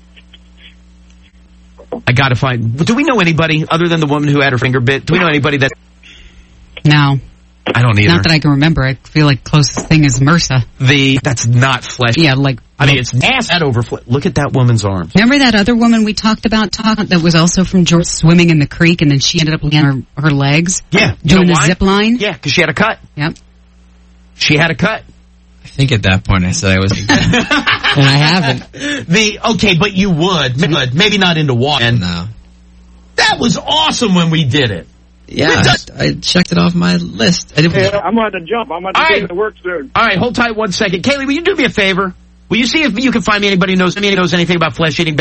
I gotta find... Do we know anybody, other than the woman who had her finger bit, do we know anybody that... No. I don't either. Not that I can remember. I feel like closest thing is MRSA. The... That's not flesh. Yeah, like... I mean, it's nasty. That over... Look at that woman's arms. Remember that other woman we talked about talk, that was also from Georgia, swimming in the creek, and then she ended up looking at her, her legs? Yeah. Doing the zip line? Yeah, because she had a cut. Yep. She had a cut. I think at that point I said I was... and I haven't. The... Okay, but you would. Maybe, maybe not into water. No. That was awesome when we did it. Yeah, I, I checked it off my list. I didn't... Yeah, I'm about to jump. I'm about to All get to work soon. All right, hold tight one second. Kaylee, will you do me a favor? Will you see if you can find me anybody who knows, who knows anything about flesh-eating?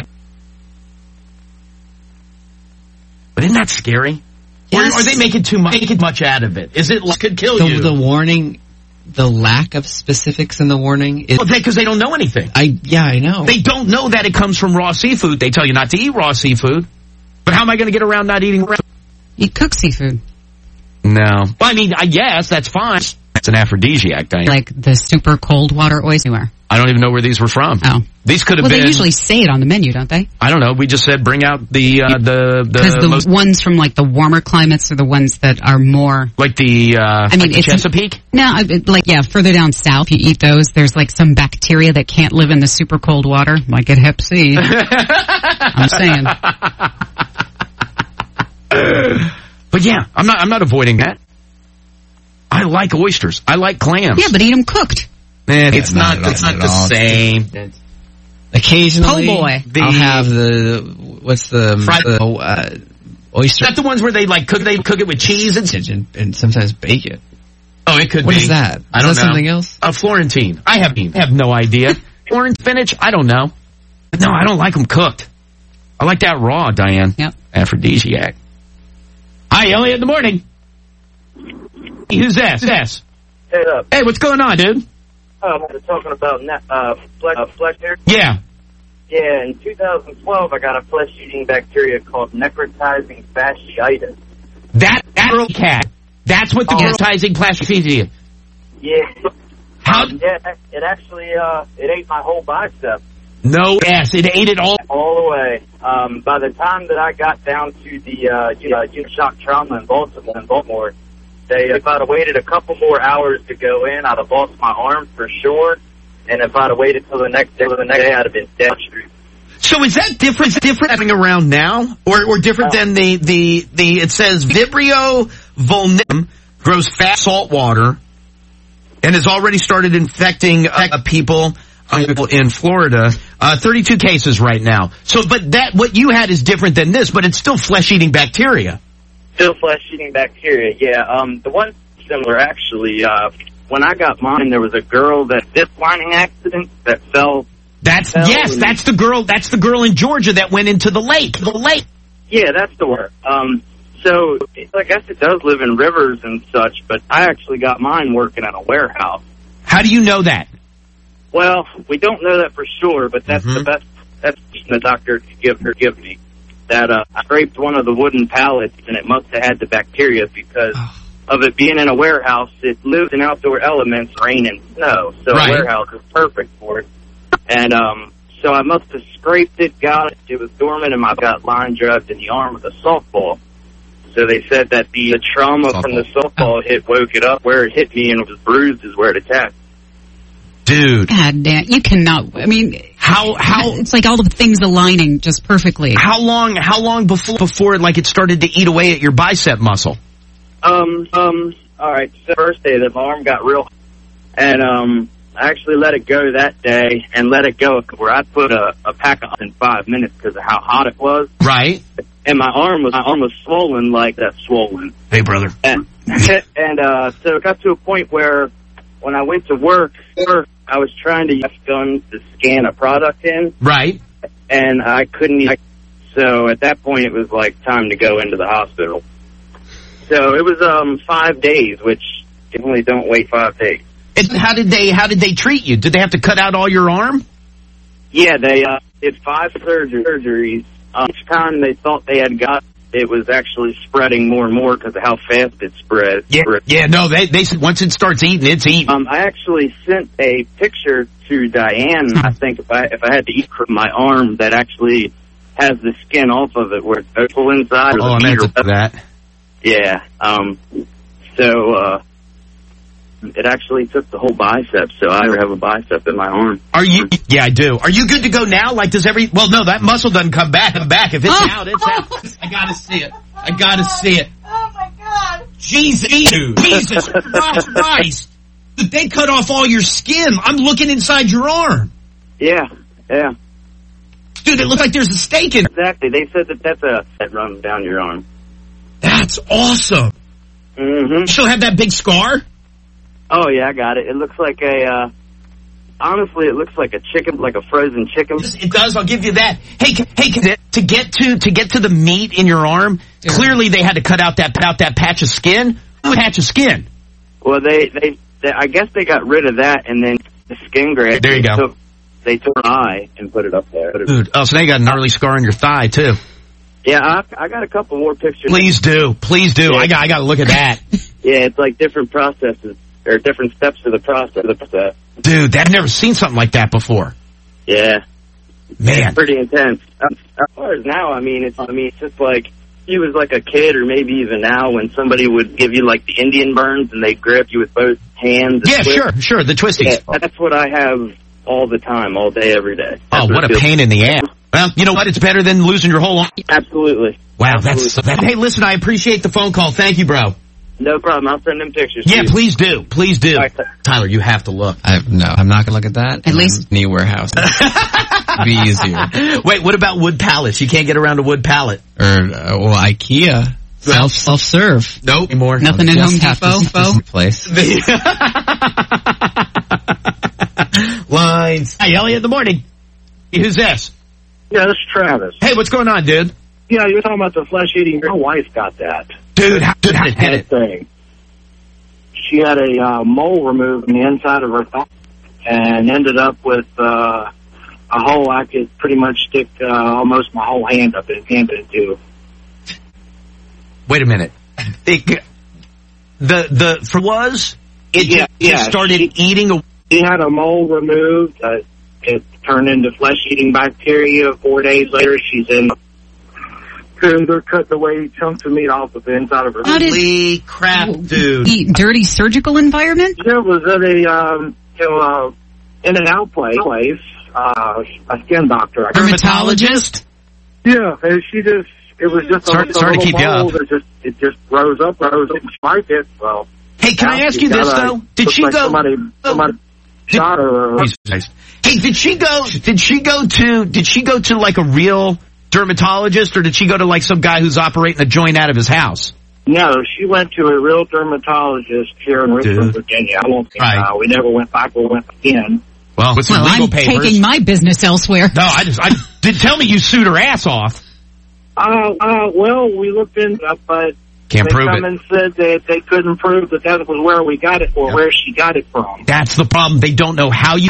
But isn't that scary? Yes. Or are they making too much, making much out of it? Is it like could kill the, you? The warning, the lack of specifics in the warning is... Well, because they don't know anything. I Yeah, I know. They don't know that it comes from raw seafood. They tell you not to eat raw seafood. But how am I going to get around not eating raw? Eat cooked seafood. No. Well, I mean, I guess that's fine. It's an aphrodisiac, Diane. Like the super cold water oyster. I don't even know where these were from. Oh. These could have well, been... Well, they usually say it on the menu, don't they? I don't know. We just said bring out the... Uh, the Because the, the most... ones from like the warmer climates are the ones that are more... Like the, uh, I mean, like the it's, Chesapeake? No, like, yeah, further down south, you eat those, there's like some bacteria that can't live in the super cold water, like at Hep C. I'm saying. But yeah, I'm not, I'm not avoiding that. I like oysters. I like clams. Yeah, but eat them cooked. Man, it's not, not it's not the all. same. Occasionally, oh boy. The, I'll have the, what's the, fried, the uh, oyster. Is that the ones where they like cook, they cook it with cheese and, and, and sometimes bake it? Oh, it could what be. What is that? Is I don't that know. something else? A Florentine. I have, I have no idea. Orange spinach? I don't know. But no, I don't like them cooked. I like that raw, Diane. Yep. Aphrodisiac. Hi, Elliot in the morning. Who's this? Yes. Hey, up. Hey, what's going on, dude? Um, we're talking about ne- uh, flesh, uh, flesh hair. Yeah. Yeah, in two thousand twelve, I got a flesh-eating bacteria called necrotizing fasciitis. That, that girl cat. That's what the oh. necrotizing fasciitis. Yeah. How? Um, yeah, it actually, uh, it ate my whole bicep. No, yes, it ate it all. All the way. Um, by the time that I got down to the, uh, you know, shock trauma in Baltimore, in Baltimore, they, if I'd have waited a couple more hours to go in, I'd have lost my arm for sure. And if I'd have waited till the next day, the next day I'd have been dead. So is that different, different happening around now? Or, or different than the, the, the, it says Vibrio vulneum grows fast salt water and has already started infecting uh, people uh, in Florida. Uh, thirty-two cases right now. So, but that, what you had is different than this, but it's still flesh-eating bacteria. Still flesh-eating bacteria, yeah. Um, the one similar, actually, uh, when I got mine, there was a girl that zip-lining accident that fell. That's, fell yes, and, that's the girl, that's the girl in Georgia that went into the lake, the lake. Yeah, that's the word. Um, so, I guess it does live in rivers and such, but I actually got mine working at a warehouse. How do you know that? Well, we don't know that for sure, but that's Mm-hmm. the best. That's the doctor could give her give me. That uh, I scraped one of the wooden pallets, and it must have had the bacteria because of it being in a warehouse. It lives in outdoor elements, rain and snow, so Right. a warehouse is perfect for it. And um, so I must have scraped it, got it. It was dormant, and I got line drugged in the arm with a softball. So they said that the trauma Softball. from the softball hit woke it up. Where it hit me and it was bruised is where it attacked. Dude. God damn, you cannot, I mean, how, how, it's like all the things aligning just perfectly. How long, how long before, before like it started to eat away at your bicep muscle? Um, um, all right, so first day that my arm got real, and um, I actually let it go that day and let it go where I put a, a pack on in five minutes because of how hot it was. Right. And my arm was, my arm was swollen like that swollen. Hey, brother. And, and uh, so it got to a point where when I went to work, I was trying to use guns to scan a product in. Right. And I couldn't even, so at that point it was like time to go into the hospital. So it was um five days, which definitely don't wait five days. And how did they, how did they treat you? Did they have to cut out all your arm? Yeah, they uh, did five surger- surgeries. Um, each time they thought they had got it was actually spreading more and more because of how fast it spread. Yeah, yeah, no, they, they said once it starts eating, it's eating. Um, I actually sent a picture to Diane, I think, if I if I had to eat from my arm that actually has the skin off of it where it's full inside. Oh, I meant to do that. Yeah, um, so, uh, it actually took the whole bicep, so I have a bicep in my arm. Are you, yeah, I do. Are you good to go now? Like, does every, well, no, that muscle doesn't come back, come back. If it's Oh. out, it's out. I gotta see it. I gotta see it. Oh my God. Jesus, Jesus Christ. They cut off all your skin. I'm looking inside your arm. Yeah, yeah. Dude, it looks like there's a steak in it. Exactly, they said that that's a, that runs down your arm. That's awesome. Mm-hmm. She'll have that big scar? Oh, yeah, I got it. It looks like a, uh, honestly, it looks like a chicken, like a frozen chicken. It does, I'll give you that. Hey, c- hey, c- to get to, to get to the meat in your arm, yeah. Clearly they had to cut out that, out that patch of skin. What patch of skin? Well, they, they, they, I guess they got rid of that and then the skin graft. There you go. Took, they took an eye and put it up there. Dude, oh, so now you got an gnarly scar on your thigh, too. Yeah, I, I got a couple more pictures. Please do, please do. Yeah. I got, I got to look at that. Yeah, it's like different processes. There are different steps to the process. The process. Dude, I've never seen something like that before. Yeah. Man. It's pretty intense. As far as now, I mean, it's, I mean, it's just like, he was like a kid or maybe even now when somebody would give you like the Indian burns and they'd grip you with both hands. Yeah, twist. sure, sure, the twisties. Yeah, that's what I have all the time, all day, every day. That's oh, what, what a pain in the ass. Well, you know what? It's better than losing your whole arm. Absolutely. Wow, Absolutely. that's, that, hey, listen, I appreciate the phone call. Thank you, bro. No problem. I'll send them pictures. Yeah, please do. Please do. Right. Tyler, you have to look. I, no, I'm not going to look at that. At least. Knee warehouse. Be easier. Wait, what about wood pallets? You can't get around a wood pallet. Or, uh, well, IKEA. Self, self-serve. Nope. Anymore. Nothing in Home Depot. This place. Lines. Hey, Elliot, in the morning. Who's this? Yeah, this is Travis. Hey, what's going on, dude? Yeah, you're talking about the flesh-eating. My wife got that. Dude, how did I get it? Thing. She had a uh, mole removed on the inside of her thigh and ended up with uh, a hole I could pretty much stick uh, almost my whole hand up and hand it into. Wait a minute. It, the the for was it yeah, just yeah. started she, eating a. She had a mole removed. Uh, it turned into flesh-eating bacteria. Four days later, she's in. They're cutting away chunks of meat off of the inside of her. Holy crap, dude! The dirty surgical environment? Yeah, it was at a um, you know, uh, in and out place. Uh, a skin doctor. Dermatologist. Yeah, and she just. It was just a, sorry, a sorry little to keep mole you up. that just it just rose up, rose up, and spiked it. Well, hey, can I ask you this gotta, though? Did she like go? Somebody, somebody did, shot her. Or, hey, did she go? Did she go to? Did she go to like a real dermatologist, or did she go to like some guy who's operating a joint out of his house? No, she went to a real dermatologist here in Richmond, Virginia. I won't say right. uh, we never went back. We went again. Well, with some well, legal I'm papers. taking my business elsewhere. No, I just I did tell me you sued her ass off. Uh, uh, well, we looked into it, but Can't they prove come it. and said that they couldn't prove that that was where we got it or yep. where she got it from. That's the problem. They don't know how you.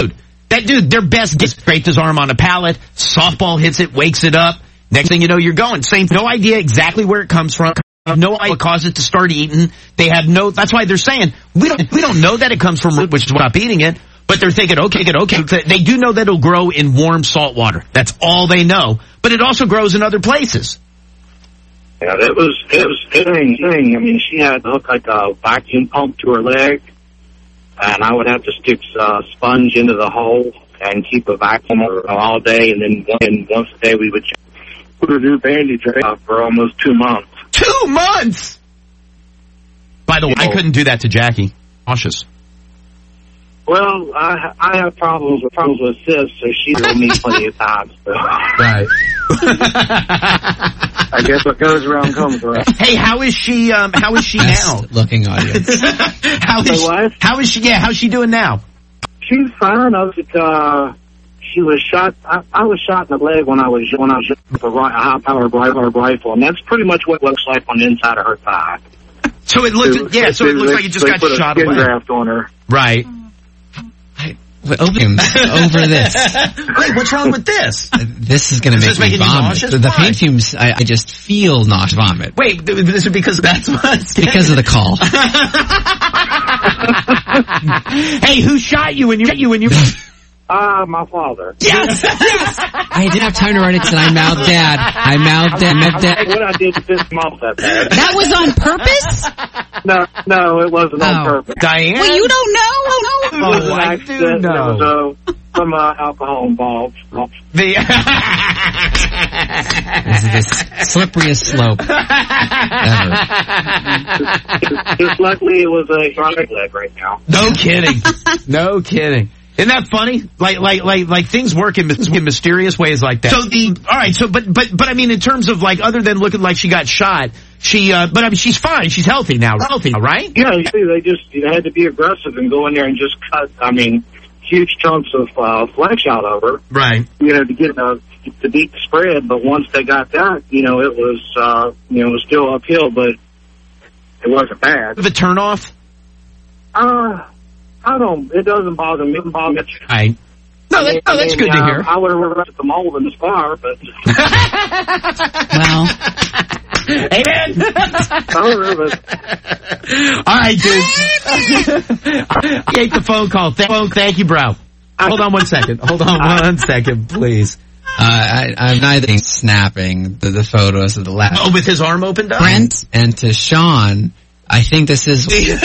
That dude, their best gets scraped his arm on a pallet, softball hits it, wakes it up. Next thing you know, you're going. Same, no idea exactly where it comes from. No idea what caused it to start eating. They have no, that's why they're saying, we don't, we don't know that it comes from root, which is why I'm eating it. But they're thinking, okay, okay, they do know that it'll grow in warm salt water. That's all they know. But it also grows in other places. Yeah, it was, it was a thing, thing. I mean, she had to hook like a vacuum pump to her leg, and I would have to stick a sponge into the hole and keep a vacuum all day, and then one, once a day we would put a new bandage uh, for almost two months. Two months! By the way, I couldn't do that to Jackie. Cautious. Well, I I have problems with problems with cysts, so she told me plenty of times. So. Right. I guess what goes around comes around. Hey, how is she? Um, how is she now? Looking audience. how is she, how is she? Yeah, how's she doing now? She's fine. I was uh, she was shot. I, I was shot in the leg when I was when I was with a high-powered rifle, and that's pretty much what it looks like on the inside of her thigh. So it looks, yeah. So it looks like you just got shot away. They put a skin graft on her. Right. Over, over this. Wait, what's wrong with this? Uh, this is going to make me vomit. The, the paint fumes, I, I just feel not vomit. Wait, this is because that's what's because of the call. Hey, who shot you when you you when you? Ah, uh, my father. Yes, yes. I didn't have time to write it, so I mouthed dad. I mouthed dad. I, dad. What I did to piss him off that bad. That was on purpose? No, no, it wasn't oh. on purpose. Diane? Well, you don't know? Oh, I do know. There was uh, some uh, alcohol involved. The this is the slipperiest slope ever. Just, just luckily it was a chronic leg right now. No kidding. No kidding. Isn't that funny? Like, like, like, like things work in, in mysterious ways like that. So the, all right. So, but, but, but I mean, in terms of like, other than looking like she got shot, she, uh, but I mean, she's fine. She's healthy now. Healthy, right? Yeah. You see, they just you had to be aggressive and go in there and just cut. I mean, huge chunks of uh, flesh out of her. Right. You know, to get uh, to beat the spread. But once they got that, you know, it was, uh, you know, it was still uphill, but it wasn't bad. The turnoff. Uh. I don't, it doesn't bother me. It doesn't bother me. I, no, that, no, that's I mean, good uh, to hear. I would have arrested the mold in the scar, but. Well. Amen. All right, dude. I hate the phone call. Thank, thank you, bro. Hold on one second. Hold on one second, please. Uh, I, I'm neither snapping the, the photos of the lab. Oh, with his arm opened up? Brent and to Sean. I think this is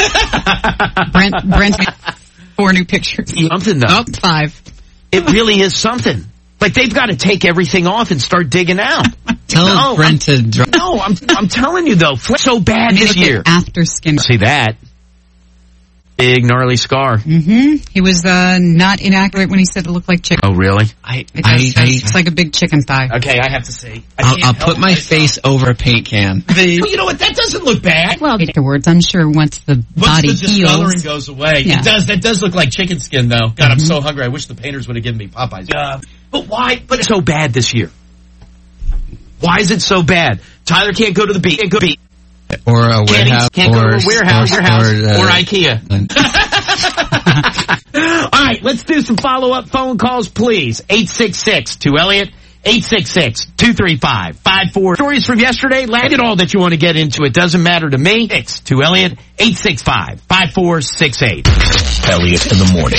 Brent. Brent, four new pictures. Something though. Oh, five. It really is something. Like they've got to take everything off and start digging out. Tell no, Brent I'm, to. No, I'm I'm telling you though, Flick's so bad this year. After skin. See that big gnarly scar. Mm-hmm. He was uh, not inaccurate when he said it looked like chicken. Oh really? I, it I, does, I it's like a big chicken thigh. Okay, I have to say. I I'll, I'll put my myself. face over a paint can. The, well, you know what? That doesn't look bad. Well, afterwards, I'm sure once the once body the discoloring heals, goes away, yeah. it does. That does look like chicken skin, though. God, mm-hmm. I'm so hungry. I wish the painters would have given me Popeyes. Uh, but why? But it's so bad this year. Why is it so bad? Tyler can't go to the beach. Can't go to the beach. Or a warehouse. Can't or, go to a warehouse. Or, warehouse or, uh, or IKEA. All right, let's do some follow-up phone calls, please. eight six six two Elliot. eight six six two three five five four. Stories from yesterday. Land it all that you want to get into. It doesn't matter to me. Six to Elliot. eight six five five four six eight. Elliot in the morning.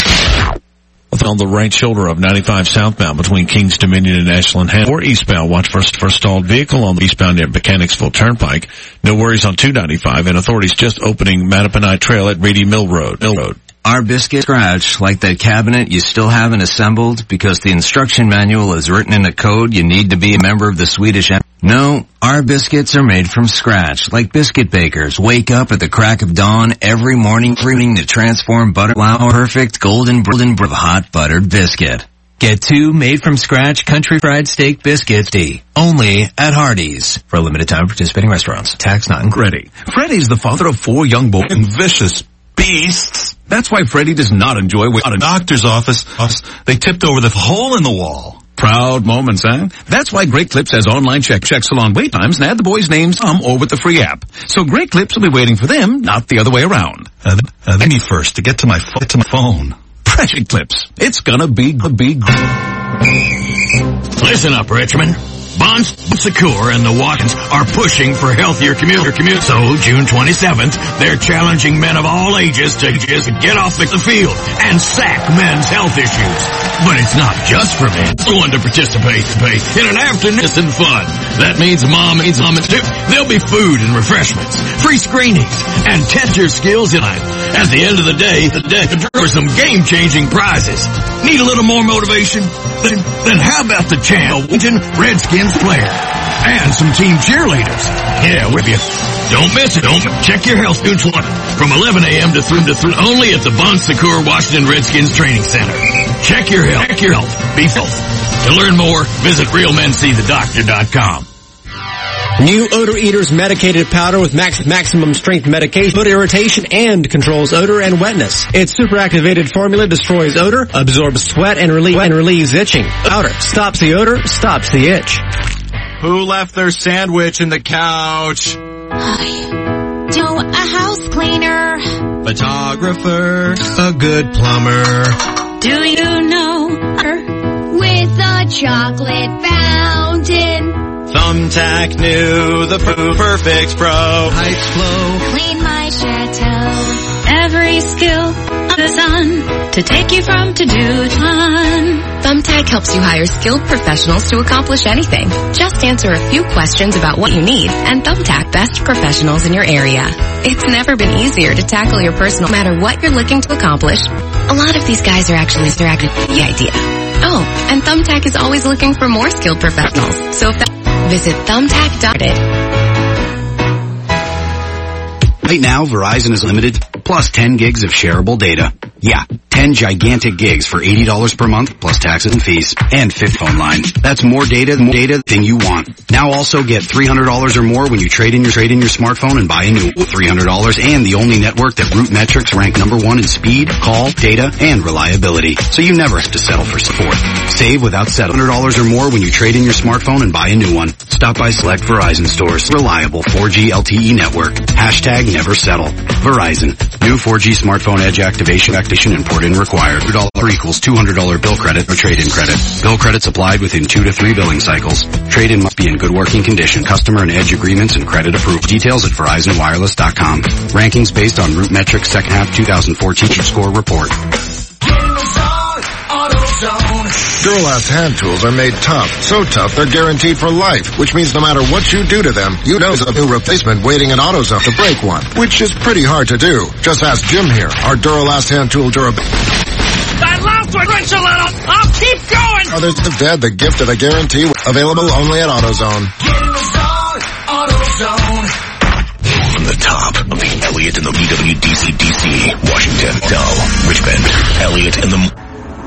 On the right shoulder of ninety-five southbound between Kings Dominion and Ashland Ham. Or eastbound, watch for, for stalled vehicle on the eastbound near Mechanicsville Turnpike. No worries on two ninety-five, and authorities just opening Mattapani Trail at Reedy Mill Road. Mill Road. Our biscuit scratch, like that cabinet you still haven't assembled because the instruction manual is written in a code you need to be a member of the Swedish Empire. No, our biscuits are made from scratch, like biscuit bakers wake up at the crack of dawn every morning creaming to transform butter flour perfect golden golden of hot buttered biscuit. Get two made from scratch country fried steak biscuits only at Hardee's for a limited time participating restaurants. Tax not included. Freddy. Freddy's the father of four young boys and vicious beasts. That's why Freddy does not enjoy with a doctor's office. They tipped over the hole in the wall. Proud moments, huh? That's why Great Clips has online check check salon wait times and add the boys' names um over the free app. So Great Clips will be waiting for them, not the other way around. Uh, uh, they need first to get to my get to my phone. Freddie Clips. It's gonna be, be. Listen up, Richmond. Bon Secours and the Watkins are pushing for healthier commuter commute. So, June twenty-seventh, they're challenging men of all ages to just get off the field and sack men's health issues. But it's not just for men. Going to participate in an afternoon and fun. That means mom means mom and too. There'll be food and refreshments, free screenings, and test your skills in life. At the end of the day, the day for some game-changing prizes. Need a little more motivation? Then, then how about the channel Redskins player and some team cheerleaders? Yeah, with you. Don't miss it. Don't check your health June twentieth from eleven a.m. to three to three only at the Bon Secours Washington Redskins Training Center. Check your health. Check your health. Be healthy. To learn more, visit real men see the doctor dot com. New Odor Eaters medicated powder with max, maximum strength medication, foot irritation, and controls odor and wetness. Its super activated formula destroys odor, absorbs sweat, and, relieve, and relieves itching. Powder stops the odor, stops the itch. Who left their sandwich in the couch? Do a house cleaner. Photographer. A good plumber. Do you know her? With a chocolate fountain. Thumbtack knew the perfect pro. Pipes flow. Clean my chateau. Every skill of the sun to take you from to do fun. Thumbtack helps you hire skilled professionals to accomplish anything. Just answer a few questions about what you need, and Thumbtack best professionals in your area. It's never been easier to tackle your personal, no matter what you're looking to accomplish. A lot of these guys are actually interacting with the idea. Oh, and Thumbtack is always looking for more skilled professionals. So if that, visit thumbtack dot net. Right now, Verizon is limited, plus ten gigs of shareable data. Yeah, ten gigantic gigs for eighty dollars per month, plus taxes and fees, and fifth phone line. That's more data, more data than you want. Now also get three hundred dollars or more when you trade in your trade in your smartphone and buy a new three hundred dollars, and the only network that RootMetrics rank number one in speed, call, data, and reliability. So you never have to settle for fourth. Save without settling. one hundred dollars or more when you trade in your smartphone and buy a new one. Stop by select Verizon stores. Reliable four G L T E network. Hashtag never settle. Verizon. New four G smartphone edge activation, activation and port in required. one hundred dollars equals two hundred dollars bill credit or trade-in credit. Bill credits applied within two to three billing cycles. Trade-in must be in good working condition. Customer and edge agreements and credit approved. Details at verizon wireless dot com. Rankings based on RootMetrics second half twenty fourteen score report. Duralast hand tools are made tough, so tough they're guaranteed for life, which means no matter what you do to them, you know there's a new replacement waiting at AutoZone to break one, which is pretty hard to do. Just ask Jim here, our Duralast hand tool durability. I love to wrench a little. I'll keep going. Others have Dad the gift of a guarantee, available only at AutoZone. AutoZone. From the top of the Elliott and the B W D C D C, Washington, Dell, Richmond, Elliott and the...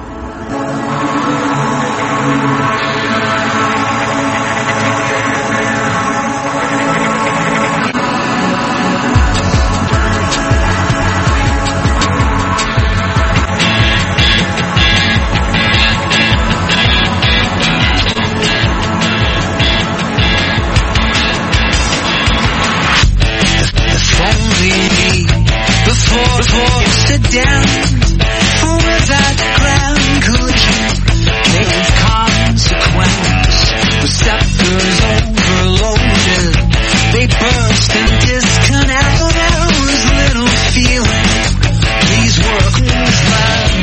Down without ground collision, with consequence. Receptors overloaded, they burst and disconnect. There was little feeling. Please work with love.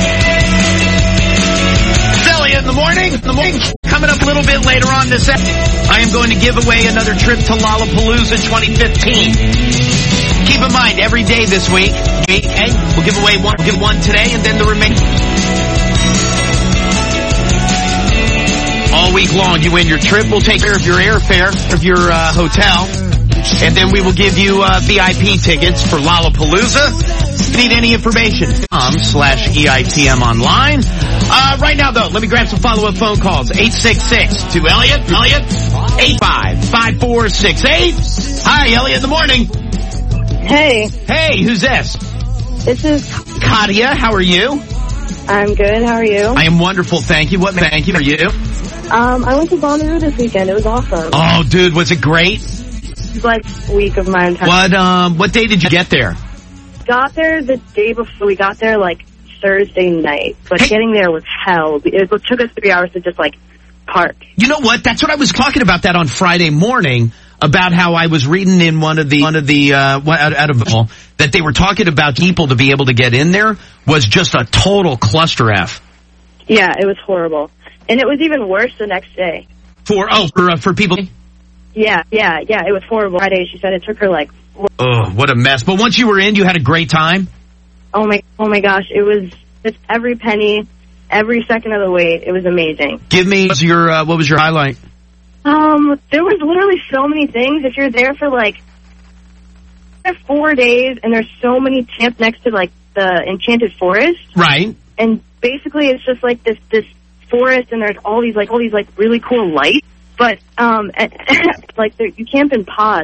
Elliott in the morning. The morning coming up a little bit later on this episode. I am going to give away another trip to Lollapalooza twenty fifteen. Keep in mind, every day this week, okay, we'll give away one, we'll give one today, and then the remaining. All week long, you win your trip. We'll take care of your airfare, of your uh, hotel, and then we will give you uh, V I P tickets for Lollapalooza. If you need any information, um, slash E I T M online. Uh, right now, though, let me grab some follow-up phone calls. eight six six two Elliott, Elliott, eight five five four six eight. Hi, Elliott in the morning. Hey. Hey, who's this? This is Katia. How are you? I'm good. How are you? I am wonderful. Thank you. What thank you are you? Um, I went to Bonnaroo this weekend. It was awesome. Oh, dude, was it great? It was like a week of my entire What um what day did you get there? Got there the day before. We got there like Thursday night, but getting there was hell. It took us three hours to just, like, park. You know what? That's what I was talking about that on Friday morning, about how I was reading in one of the, one of the, uh, out, out of all, that they were talking about people to be able to get in there was just a total cluster F. Yeah, it was horrible. And it was even worse the next day. For, oh, for, uh, for people? Yeah, yeah, yeah, it was horrible. Friday, she said it took her, like... Oh, what a mess. But once you were in, you had a great time? Oh, my oh my gosh, it was just every penny, every second of the wait. It was amazing. Give me your, uh, what was your highlight? Um, there was literally so many things. If you're there for, like, four days, and there's so many camps next to, like, the Enchanted Forest. Right. And basically, it's just, like, this, this forest, and there's all these, like, all these, like, really cool lights. But, um, like, you camp in pods.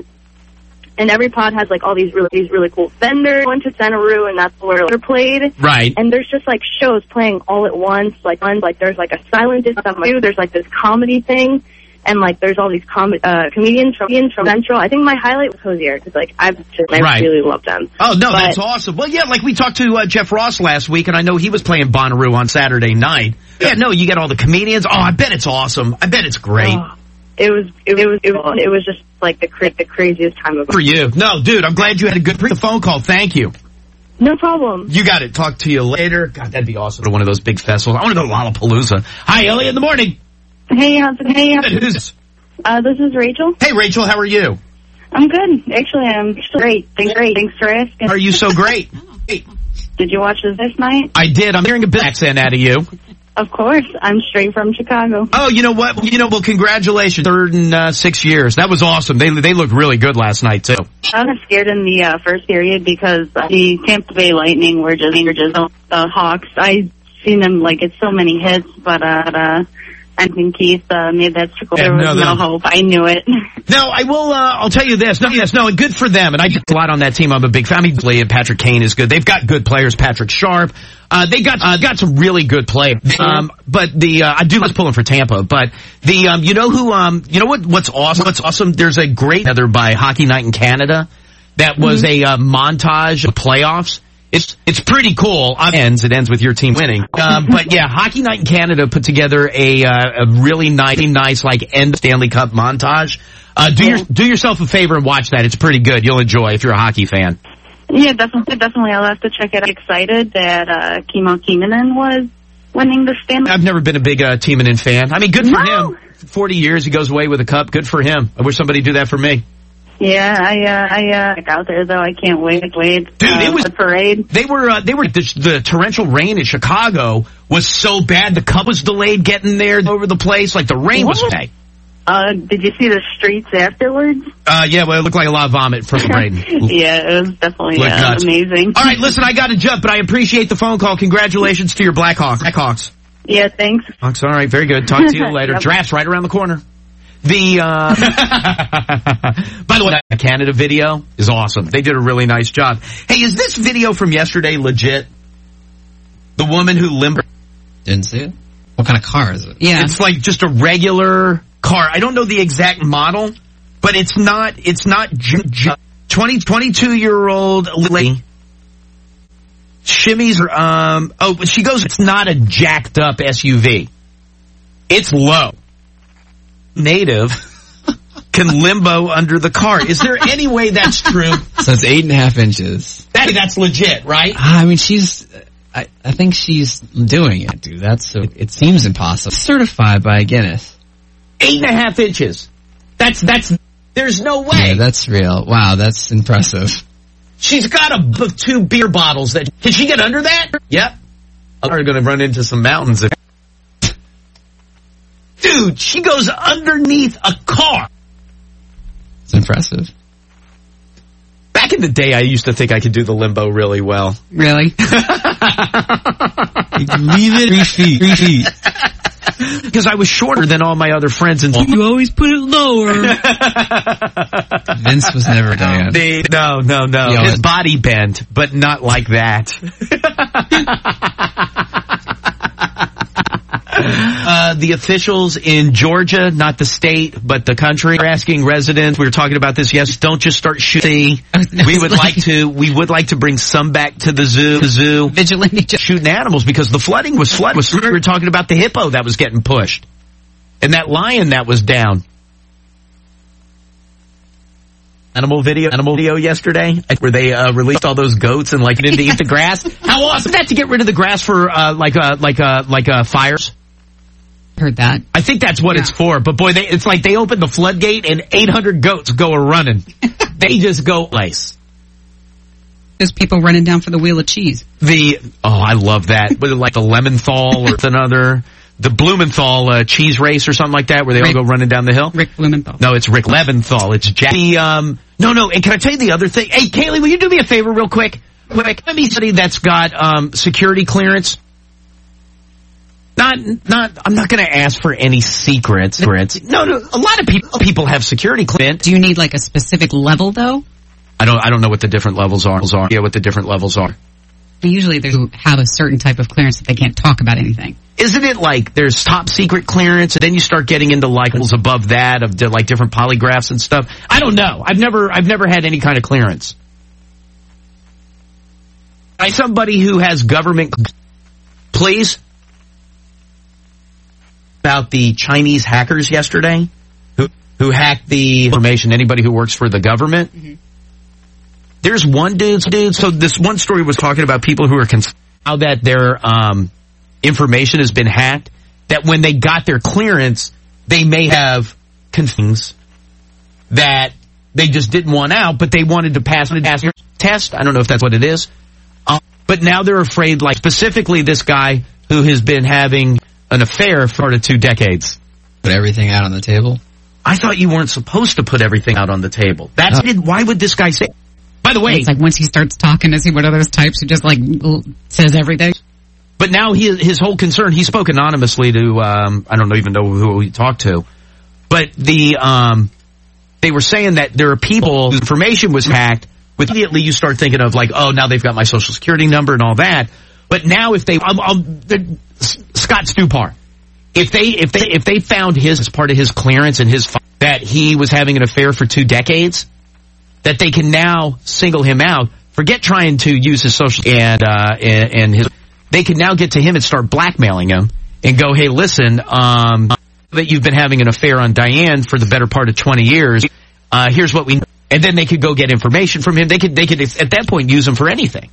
And every pod has, like, all these really these really cool vendors. I went to Centeroo, and that's where they're played. Right. And there's just, like, shows playing all at once. Like, one, like there's, like, a silent disc. There's, like, this comedy thing. And, like, there's all these com- uh, comedians from comedians from Central. I think my highlight was Hosier, because, like, I've just, I right. really love them. Oh, no, but, that's awesome. Well, yeah, like we talked to uh, Jeff Ross last week, and I know he was playing Bonnaroo on Saturday night. Yeah, no, you get all the comedians. Oh, I bet it's awesome. I bet it's great. Oh. It was, it, it was, it was, it was just like the cra- the craziest time of for you. No, dude, I'm glad you had a good pre- phone call. Thank you. No problem. You got it. Talk to you later. God, that'd be awesome. To one of those big festivals. I want to go to Lollapalooza. Hi, Ellie in the morning. Hey, how's it? Hey, how's who's this? Uh, this is Rachel. Hey, Rachel, how are you? I'm good. Actually, I'm great. Thanks, great. Thanks for asking. How are you so great? Hey. Did you watch this this night? I did. I'm hearing a bit accent out of you. Of course. I'm straight from Chicago. Oh, you know what? You know, well, congratulations. Third in uh, six years. That was awesome. They they looked really good last night, too. I was scared in the uh, first period because the Tampa Bay Lightning were just, were just the uh, Hawks. I seen them, like, get so many hits, but, uh, uh I think Keith uh, made that circle. There was no, no hope. I knew it. No, I will, uh, I'll tell you this. No, yes, no, good for them. And I get a lot on that team. I'm a big fan. I mean, Lee and Patrick Kane is good. They've got good players. Patrick Sharp. Uh, they got, uh, got some really good players. Um, but the, uh, I do was pulling for Tampa, but the, um, you know who, um, you know what, what's awesome? What's awesome? There's a great other by Hockey Night in Canada that was mm-hmm. a, uh, montage of playoffs. It's it's pretty cool. It ends it ends with your team winning. Uh, but yeah, Hockey Night in Canada put together a uh, a really nice nice like end Stanley Cup montage. Uh, do your do yourself a favor and watch that. It's pretty good. You'll enjoy if you're a hockey fan. Yeah, definitely, definitely. I'll have to check it out. I'm excited that uh, Kimmo Timonen was winning the Stanley. I've never been a big uh, Timonen fan. I mean, good for no. him. Forty years, he goes away with a cup. Good for him. I wish somebody would do that for me. Yeah, I, uh, I, uh, back out there though. I can't wait, wait. Dude, uh, it was the parade. They were, uh, they were, the, the torrential rain in Chicago was so bad. The cup was delayed getting there over the place. Like the rain what? was bad. Uh, did you see the streets afterwards? Uh, yeah, well, it looked like a lot of vomit from the rain. Yeah, it was definitely uh, amazing. All right, listen, I got to jump, but I appreciate the phone call. Congratulations to your Blackhawks. Blackhawks. Yeah, thanks. Hawks, all right, very good. Talk to you later. Yep. Draft's right around the corner. The, uh, by the way, that Canada video is awesome. They did a really nice job. Hey, is this video from yesterday legit? The woman who limbered. Didn't see it. What kind of car is it? Yeah. It's like just a regular car. I don't know the exact model, but it's not, it's not j- j- twenty, twenty-two year old lady. Shimmies her, um, oh, she goes, it's not a jacked up S U V. It's low. Native can limbo under the car. Is there any way that's true? So it's eight and a half inches. That, that's legit, right? I mean, she's, I, I think she's doing it, dude. That's, so, it seems impossible. Certified by Guinness. Eight and a half inches. That's, that's, there's no way. Yeah, that's real. Wow, that's impressive. She's got a, two beer bottles that, can she get under that? Yep. We're going to run into some mountains. Dude, she goes underneath a car. It's impressive. Back in the day, I used to think I could do the limbo really well. Really? You can leave it three feet. Three feet. Because I was shorter than all my other friends. And you always put it lower. Vince was never doing it. No, no, no. Yo, his body bent, but not like that. uh, uh, the officials in Georgia, not the state, but the country, are asking residents, we were talking about this, yes, don't just start shooting. We would like to, we would like to bring some back to the zoo, the zoo, vigilante shooting animals, because the flooding was flood. Was, we were talking about the hippo that was getting pushed. And that lion that was down. Animal video, animal video yesterday, where they uh, released all those goats and like didn't eat the grass. How awesome! That to get rid of the grass for uh, like uh, like uh, like uh, fires. Heard that. I think that's what yeah. it's for. But boy, they, it's like they open the floodgate and eight hundred goats go a running. They just go place. There's people running down for the wheel of cheese. The oh, I love that. But like the Lemonthal or another. The Blumenthal uh, cheese race or something like that, where they Rick, all go running down the hill? Rick Blumenthal. No, it's Rick Leventhal. It's Jackie. Um, no, no, and can I tell you the other thing? Hey, Kaylee, will you do me a favor real quick? Quick, let me somebody that's got um, security clearance. Not, not, I'm not going to ask for any secrets. No, no, a lot of people people have security clearance. Do you need like a specific level, though? I don't, I don't know what the different levels are. Yeah, what the different levels are. Usually they have a certain type of clearance that they can't talk about anything. Isn't it like there's top secret clearance, and then you start getting into like levels above that of like different polygraphs and stuff? I don't know. I've never, I've never had any kind of clearance. I'm somebody who has government, please, about the Chinese hackers yesterday who who hacked the information. Anybody who works for the government. Mm-hmm. There's one dude, dude. So this one story was talking about people who are cons- how that their um. information has been hacked, that when they got their clearance, they may have things that they just didn't want out, but they wanted to pass a test. I don't know if that's what it is. Um, but now they're afraid, like specifically this guy who has been having an affair for two decades. Put everything out on the table? I thought you weren't supposed to put everything out on the table. That's oh. Why would this guy say? By the way, it's like once he starts talking, is he one of those types who just like says everything? But now he, his whole concern, he spoke anonymously to, um, I don't even know who he talked to, but the, um, they were saying that there are people whose information was hacked. With immediately you start thinking of like, oh, now they've got my social security number and all that. But now if they, um, um, the, Scott Stupar, if they, if they, if they found his as part of his clearance and his, that he was having an affair for two decades, that they can now single him out, forget trying to use his social, and, uh, and, and his, they can now get to him and start blackmailing him and go, hey, listen, um, that you've been having an affair on Diane for the better part of twenty years. Uh, here's what we, and then they could go get information from him. They could, they could at that point use him for anything.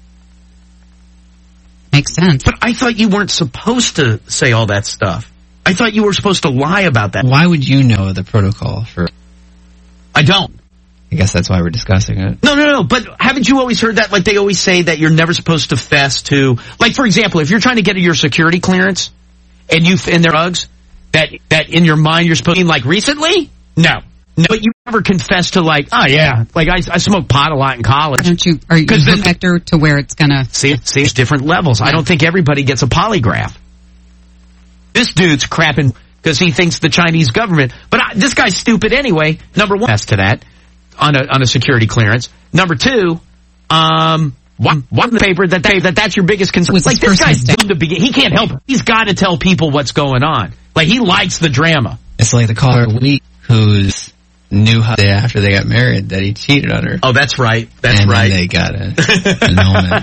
Makes sense. But I thought you weren't supposed to say all that stuff. I thought you were supposed to lie about that. Why would you know the protocol for? I don't. I guess that's why we're discussing it. No, no, no, but haven't you always heard that? Like, they always say that you're never supposed to fess to, like, for example, if you're trying to get your security clearance, and you, and there are drugs, that, that in your mind you're supposed to, like, recently? No. No, but you never confess to, like, oh, yeah, like, I, I smoked pot a lot in college. Don't you, are you a vector to where it's gonna... See, see, it's different levels. Yeah. I don't think everybody gets a polygraph. This dude's crapping because he thinks the Chinese government, but I, this guy's stupid anyway. Number one, as to that. On a on a security clearance. Number two, um, one one the paper that they that that's your biggest concern. Like this guy's doomed to begin. He can't help it. He's got to tell people what's going on. Like he likes the drama. It's like the caller we who's knew how they after they got married that he cheated on her. Oh, that's right. That's and right. Then they got it. annulment.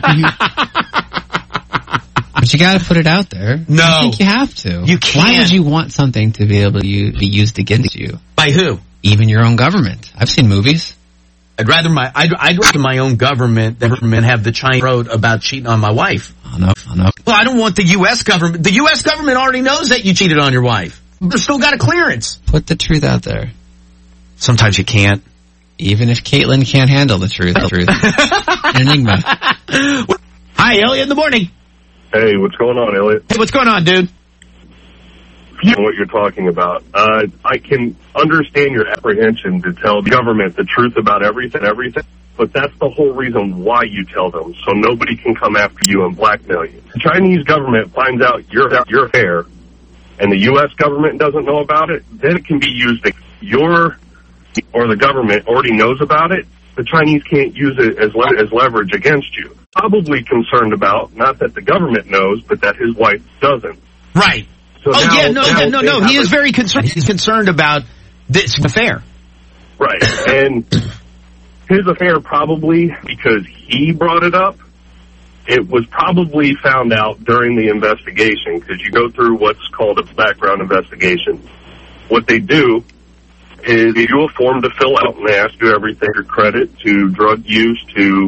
But you got to put it out there. No, I think you have to. You can't. Why would you want something to be able to use, be used against you? By who? Even your own government. I've seen movies. I'd rather my I'd, I'd rather my own government than have the Chinese road about cheating on my wife. I know, I know. Well, I don't want the U S government. The U S government already knows that you cheated on your wife. They've still got a clearance. Put the truth out there. Sometimes you can't. Even if Caitlin can't handle the truth. The truth. Enigma. Hi, Elliot in the morning. Hey, what's going on, Elliot? Hey, what's going on, dude? What you're talking about. Uh, I can understand your apprehension to tell the government the truth about everything, everything, but that's the whole reason why you tell them, so nobody can come after you and blackmail you. The Chinese government finds out you're, you're fair, and the U S government doesn't know about it, then it can be used against your, or the government already knows about it, the Chinese can't use it as, le- as leverage against you. Probably concerned about, not that the government knows, but that his wife doesn't. Right. So oh, now, yeah, no, now no, no, they no. have He is a- very concerned. He's concerned about this affair. Right. And his affair probably, because he brought it up, it was probably found out during the investigation, because you go through what's called a background investigation. What they do is they do a form to fill out, and they ask you everything, your credit to drug use to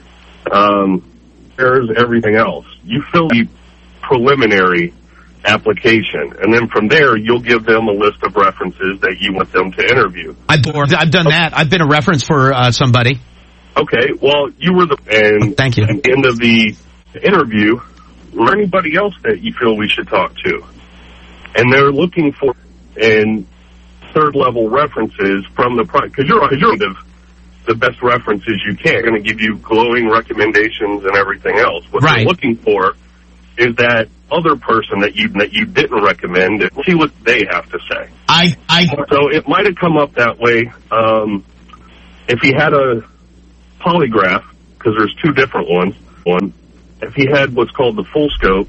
um, there's everything else. You fill the preliminary application, and then from there you'll give them a list of references that you want them to interview. I've, I've done that. I've been a reference for uh, somebody. Okay, well, you were the and thank you. At the end of the interview, or anybody else that you feel we should talk to, and they're looking for and third level references from the because you're because you're the, the best references you can. They're going to give you glowing recommendations and everything else. What right. they're looking for is that other person that you that you didn't recommend, and see what they have to say. I I so it might have come up that way um, if he had a polygraph, because there's two different ones. One, if he had what's called the full scope,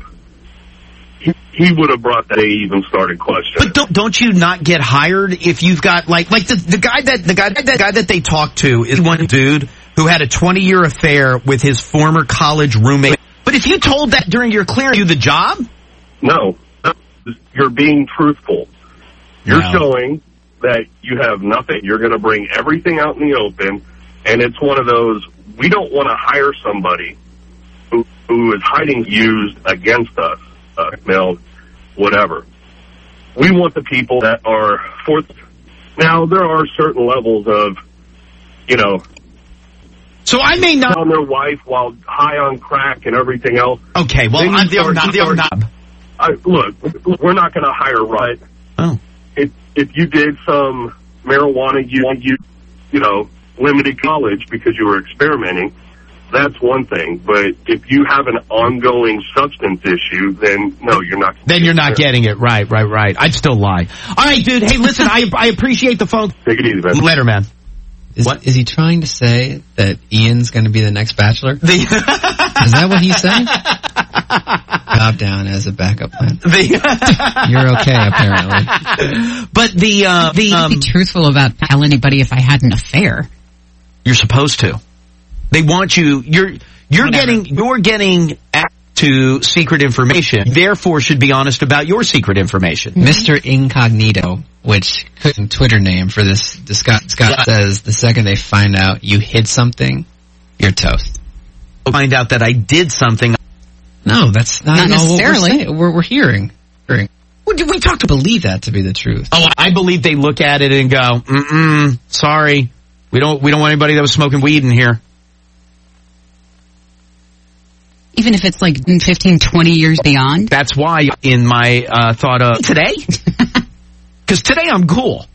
he, he would have brought that. They even started questioning. But don't don't you not get hired if you've got like like the the guy that the guy that guy that they talked to is one dude who had a twenty year affair with his former college roommate. But if you told that during your clearance, you the job? No, you're being truthful. You're No. showing that you have nothing. You're going to bring everything out in the open, and it's one of those. We don't want to hire somebody who who is hiding used against us, uh, mail, whatever. We want the people that are forth. Now there are certain levels of, you know. So I may not on their wife while high on crack and everything else. Okay, well, Then you I'm the start- I'm the you start- knob. I, look, we're not going to hire right. Oh. If if you did some marijuana, you you you know limited college because you were experimenting, that's one thing. But if you have an ongoing substance issue, then no, you're not. Then you're not getting it. Right, right, right. I'd still lie. All right, dude. Hey, listen, I I appreciate the phone. Take it easy, man. Later, man. Is, What? is he trying to say that Ian's going to be the next Bachelor? The is that what he's saying? Job down as a backup plan. The You're okay, apparently. But the uh, the I'd um, be truthful about tell anybody if I had an affair. you're supposed to. They want you. You're you're Whatever. getting you're getting access to secret information. Therefore, should be honest about your secret information. Mister Incognito, which could be a Twitter name for this, this Scott, Scott says the second they find out you hid something, you're toast. Find out that I did something. No, that's not, Not at all what we're necessarily. saying. We're, we're hearing. hearing. We we talk to believe that to be the truth. Oh, I believe they look at it and go, mm-mm, sorry. We don't, we don't want anybody that was smoking weed in here. Even if it's like fifteen, twenty years beyond. That's why in my uh, thought of today, because today I'm cool.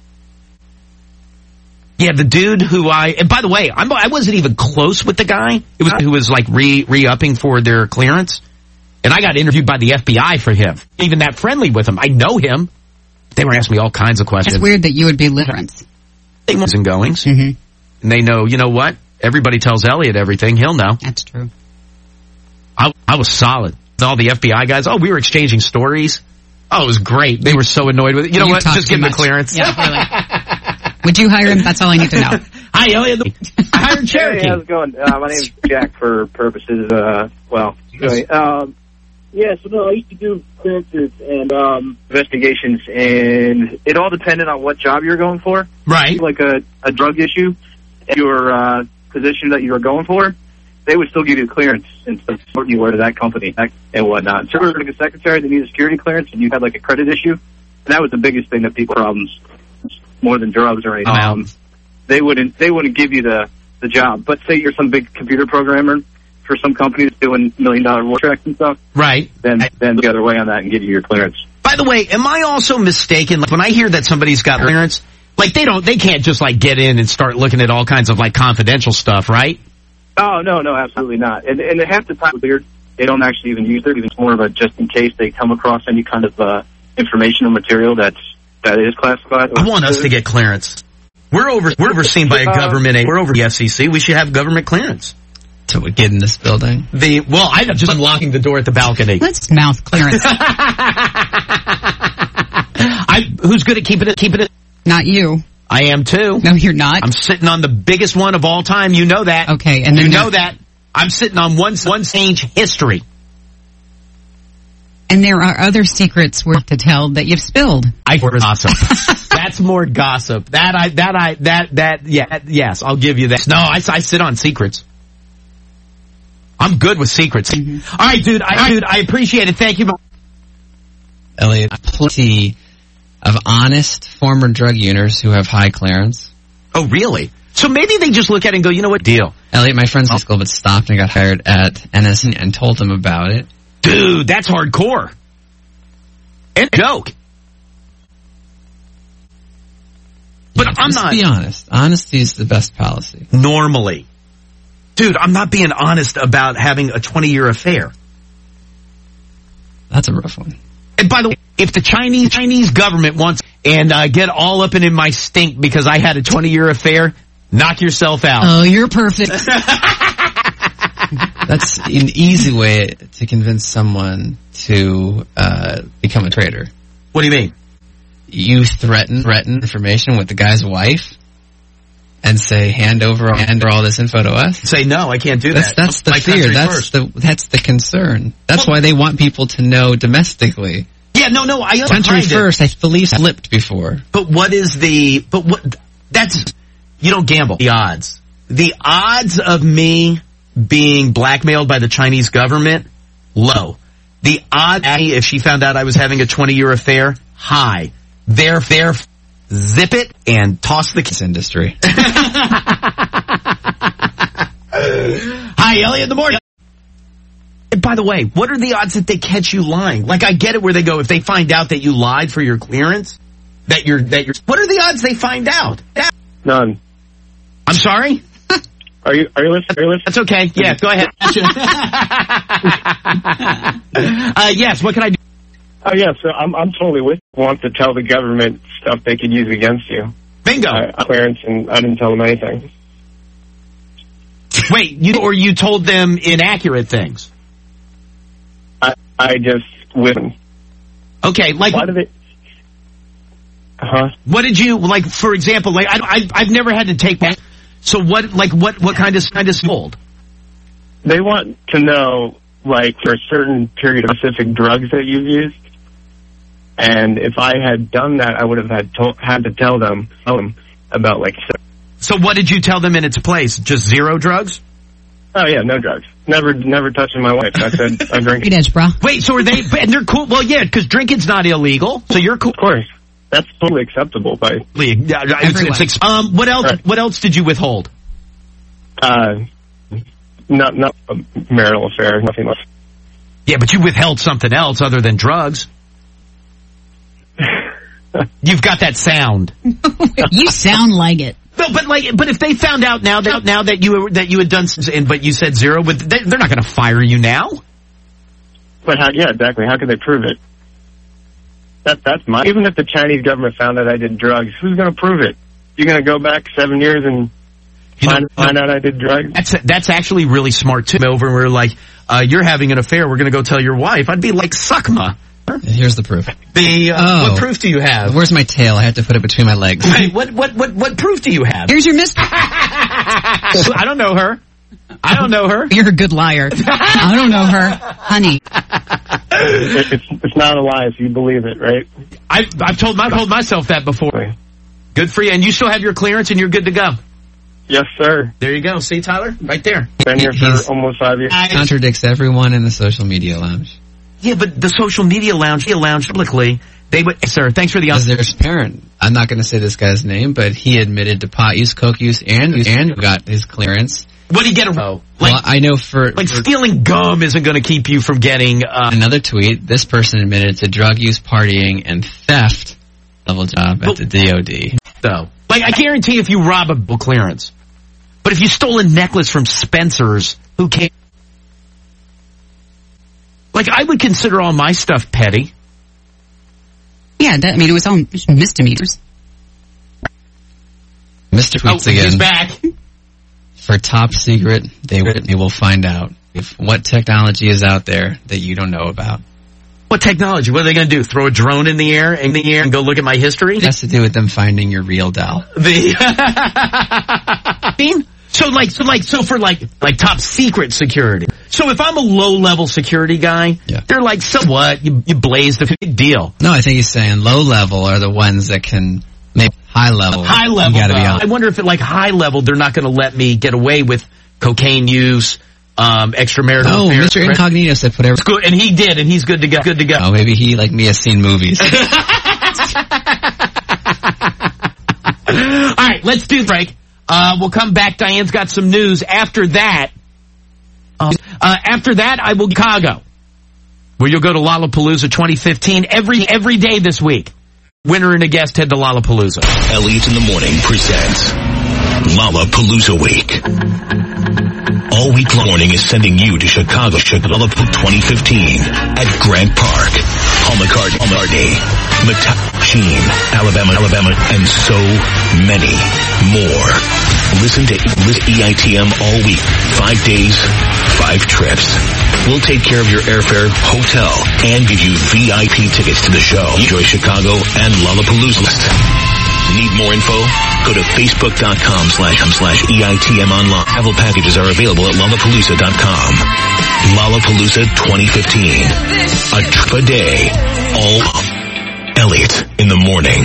Yeah, the dude who I, and by the way, I'm, I wasn't even close with the guy it was, who was like re, re-upping for their clearance. And I got interviewed by the F B I for him. Even that friendly with him. I know him. They were asking me all kinds of questions. It's weird that you would be literance. They want and goings. Mm-hmm. And they know, you know what? Everybody tells Elliot everything. He'll know. That's true. I, I was solid. All the F B I guys, oh, we were exchanging stories. Oh, it was great. They were so annoyed with it. You know You what? talk Just too give him the much. clearance. Yeah, really. Would you hire him? That's all I need to know. Hi, Elliot. I hired Cherokee. Hey, how's it going? Uh, my name's Jack for purposes, uh, well, anyway, um, yeah, so no, I used to do clearances and, um, investigations, and it all depended on what job you were going for. Right. Like a, a drug issue, your, uh, position that you were going for, they would still give you a clearance and support you were to that company and whatnot. So, if you were like a secretary that needed a security clearance and you had like a credit issue, and that was the biggest thing that people problems more than drugs or anything. Um, they wouldn't they wouldn't give you the the job. But say you're some big computer programmer for some company that's doing million dollar contracts and stuff. Right. Then then the other way on that and give you your clearance. By the way, am I also mistaken? Like when I hear that somebody's got clearance, like they don't, they can't just like get in and start looking at all kinds of like confidential stuff, right? Oh no, no, absolutely not. And and half the time they they don't actually even use it. It's more of a just in case they come across any kind of uh, information or material that's that is classified. I want us to get clearance. We're over. We're overseen by a government. We're over the S E C. We should have government clearance. to get in this building? The well, I'm just unlocking the door at the balcony. Let's mouth clearance. I who's good at keeping it keeping it? Not you. I am too. No, you're not. I'm sitting on the biggest one of all time. You know that. Okay, and then you know that. I'm sitting on one one stage history. And there are other secrets worth to tell that you've spilled. I gossip. That's more gossip. That I that I that that yeah yes, I'll give you that. No, I, I sit on secrets. I'm good with secrets. Mm-hmm. All right, dude. I, dude, I appreciate it. Thank you. Elliot, plenty of honest former drug users who have high clearance. Oh, really? So maybe they just look at it and go, you know what? Deal. Elliot, my friend's in school, but stopped and got hired at N S and, and told them about it. Dude, that's hardcore. And joke. But yeah, I'm not. Be honest. Honesty is the best policy. Normally. Dude, I'm not being honest about having a twenty-year affair. That's a rough one. And by the way, if the Chinese Chinese government wants and uh, get all up and in my stink because I had a twenty-year affair, knock yourself out. Oh, you're perfect. That's an easy way to convince someone to uh, become a traitor. What do you mean? You threaten threaten information with the guy's wife and say, hand over, hand over all this info to us? Say, no, I can't do that's, that. That's the My fear. That's first. the that's the concern. That's well, why they want people to know domestically. Yeah, no, no, I Country first, I believe slipped before. But what is the, but what, that's, you don't gamble. The odds. The odds of me being blackmailed by the Chinese government, low. The odds, if she found out I was having a twenty-year affair, high. There, there, zip it and toss the kiss industry. Hi, Elliot in the morning. And by the way, what are the odds that they catch you lying? Like, I get it where they go, if they find out that you lied for your clearance, that you're, that you're, what are the odds they find out? None. I'm sorry? Are you, are you listening? Are you listening? That's okay. Yeah, go ahead. uh, yes, what can I do? Oh, yeah, so I'm, I'm totally with you. Want to tell the government stuff they could use against you. Bingo. Uh, clearance, and I didn't tell them anything. Wait, you, or you told them inaccurate things? I, I just listened. Okay, like... Why did they... Uh-huh. What did you, like, for example, like, I, I, I've never had to take that. So what, like, what, what kind of, kind of sold? They want to know, like, for a certain period of specific drugs that you've used. And if I had done that, I would have had to, had to tell them, tell them about, like... So what did you tell them in its place? Just zero drugs? Oh, yeah, no drugs. Never never touching my wife. I said, I drink. Great edge, bro. Wait, so are they... And they're cool... Well, yeah, because drinking's not illegal, so you're cool. Of course. That's totally acceptable by... Yeah, it's, it's, um, what else, right. What else did you withhold? Uh, not, not a marital affair, nothing else. Yeah, but you withheld something else other than drugs. You've got that sound. You sound like it. No, but like, but if they found out now that now that you were, that you had done, and but you said zero, with they, they're not going to fire you now. But how? Yeah, exactly. How can they prove it? That that's my. Even if the Chinese government found out I did drugs, who's going to prove it? You're going to go back seven years and you find, know, find out I did drugs? That's that's actually really smart too. Over, and we're like, uh, you're having an affair. We're going to go tell your wife. I'd be like, suck ma. Here's the proof. The uh, oh. What proof do you have? Where's my tail? I had to put it between my legs. Wait, what what what what proof do you have? Here's your mistress. I don't know her. I don't know her. You're a good liar. I don't know her, honey. It's it's not a lie if you believe it, right? I've I've told my told myself that before. Good for you, and you still have your clearance, and you're good to go. Yes, sir. There you go. See, Tyler, right there. Been here for almost five years. Contradicts everyone in the social media lounge. Yeah, but the social media lounge, lounge publicly, they would, sir, thanks for the... Because there's parent. I'm not going to say this guy's name, but he admitted to pot use, coke use, and and got his clearance. What did he get? Oh, like, well, I know for... Like, for, stealing gum isn't going to keep you from getting... Uh, another tweet, this person admitted to drug use, partying, and theft level job at but, the D O D. So, like, I guarantee if you rob a clearance, but if you stole a necklace from Spencer's, who came... Like, I would consider all my stuff petty. Yeah, that, I mean, it was all misdemeanors. Mister Tweets oh, again. He's back. for top secret, they, they will find out if what technology is out there that you don't know about. What technology? What are they going to do? Throw a drone in the air, in the air, and go look at my history? It has to do with them finding your real Dell. The so like so like so for like like top secret security. So if I'm a low level security guy, yeah. they're like, so what? You, you blaze the big deal. No, I think he's saying low level are the ones that can make high level. High level. You gotta be on. I wonder if at like high level they're not going to let me get away with cocaine use. Um, extramarital No, affairs. Mister Incognito said put everything. Good, and he did, and he's good to go. Good to go. Oh, maybe he, like me, has seen movies. All right, let's do the break. Uh, we'll come back. Diane's got some news. After that, uh, uh, after that, I will Chicago, where you'll go to Lollapalooza twenty fifteen every every day this week. Winner and a guest head to Lollapalooza. Elliot in the Morning presents Lollapalooza Week. All week long morning is sending you to Chicago, Chicago twenty fifteen at Grant Park, Paul McCartney, Paul McCartney, Sheen, Alabama, Alabama, and so many more. Listen to E I T M all week, five days, five trips. We'll take care of your airfare, hotel, and give you V I P tickets to the show. Enjoy Chicago and Lollapalooza. Need more info? Go to facebook.com slash slash EITM online. Travel packages are available at Lollapalooza dot com. Lollapalooza twenty fifteen. A trip a day. All Elliot in the Morning.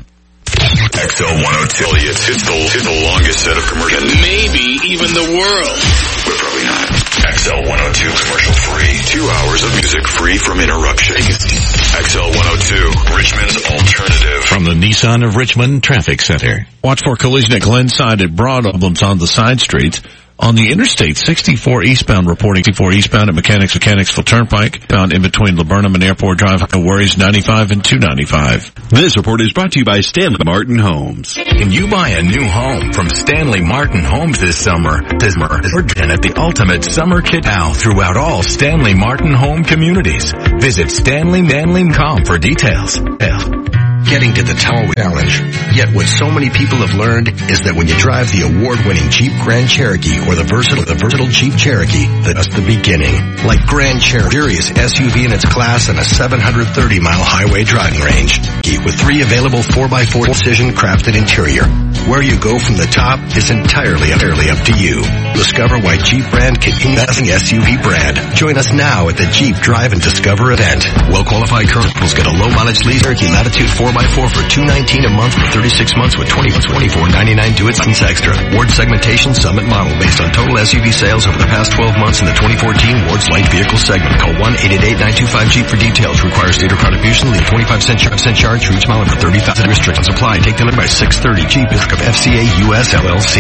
X L one oh two. It's, it's, the, it's the longest set of commercials. Maybe even the world. But probably not. X L one oh two commercial free. Two hours of music free from interruption. X L one oh two, Richmond's alternative. From the Nissan of Richmond Traffic Center. Watch for collision at Glenside at Broad problems on the side streets. On the Interstate sixty-four eastbound, reporting sixty-four eastbound at Mechanics Mechanicsville Turnpike, found in between Laburnum and Airport Drive. No worries, ninety-five and two ninety-five. This report is brought to you by Stanley Martin Homes. Can you buy a new home from Stanley Martin Homes this summer? This summer, at the ultimate summer kit now throughout all Stanley Martin home communities. Visit Stanley Manly dot com for details. Getting to the tower challenge. Yet what so many people have learned is that when you drive the award-winning Jeep Grand Cherokee or the versatile, the versatile Jeep Cherokee, that's the beginning. Like Grand Cherokee, serious S U V in its class and a seven hundred thirty mile highway driving range. With three available four by four precision crafted interior. Where you go from the top is entirely, entirely up to you. Discover why Jeep brand can investing S U V brand. Join us now at the Jeep Drive and Discover event. Well-qualified currentals get a low-mileage lease Cherokee Latitude four by four for two nineteen a month for thirty-six months with twenty-four ninety-nine do it cents extra. Ward segmentation Summit model based on total S U V sales over the past twelve months in the twenty fourteen Ward's light vehicle segment. Call one eight eight eight nine two five Jeep for details. Requires state or contribution. Leave twenty-five cent charge for each mile for thirty thousand. Restrictions apply. Take delivery by six thirty. Jeep is of F C A U S L L C.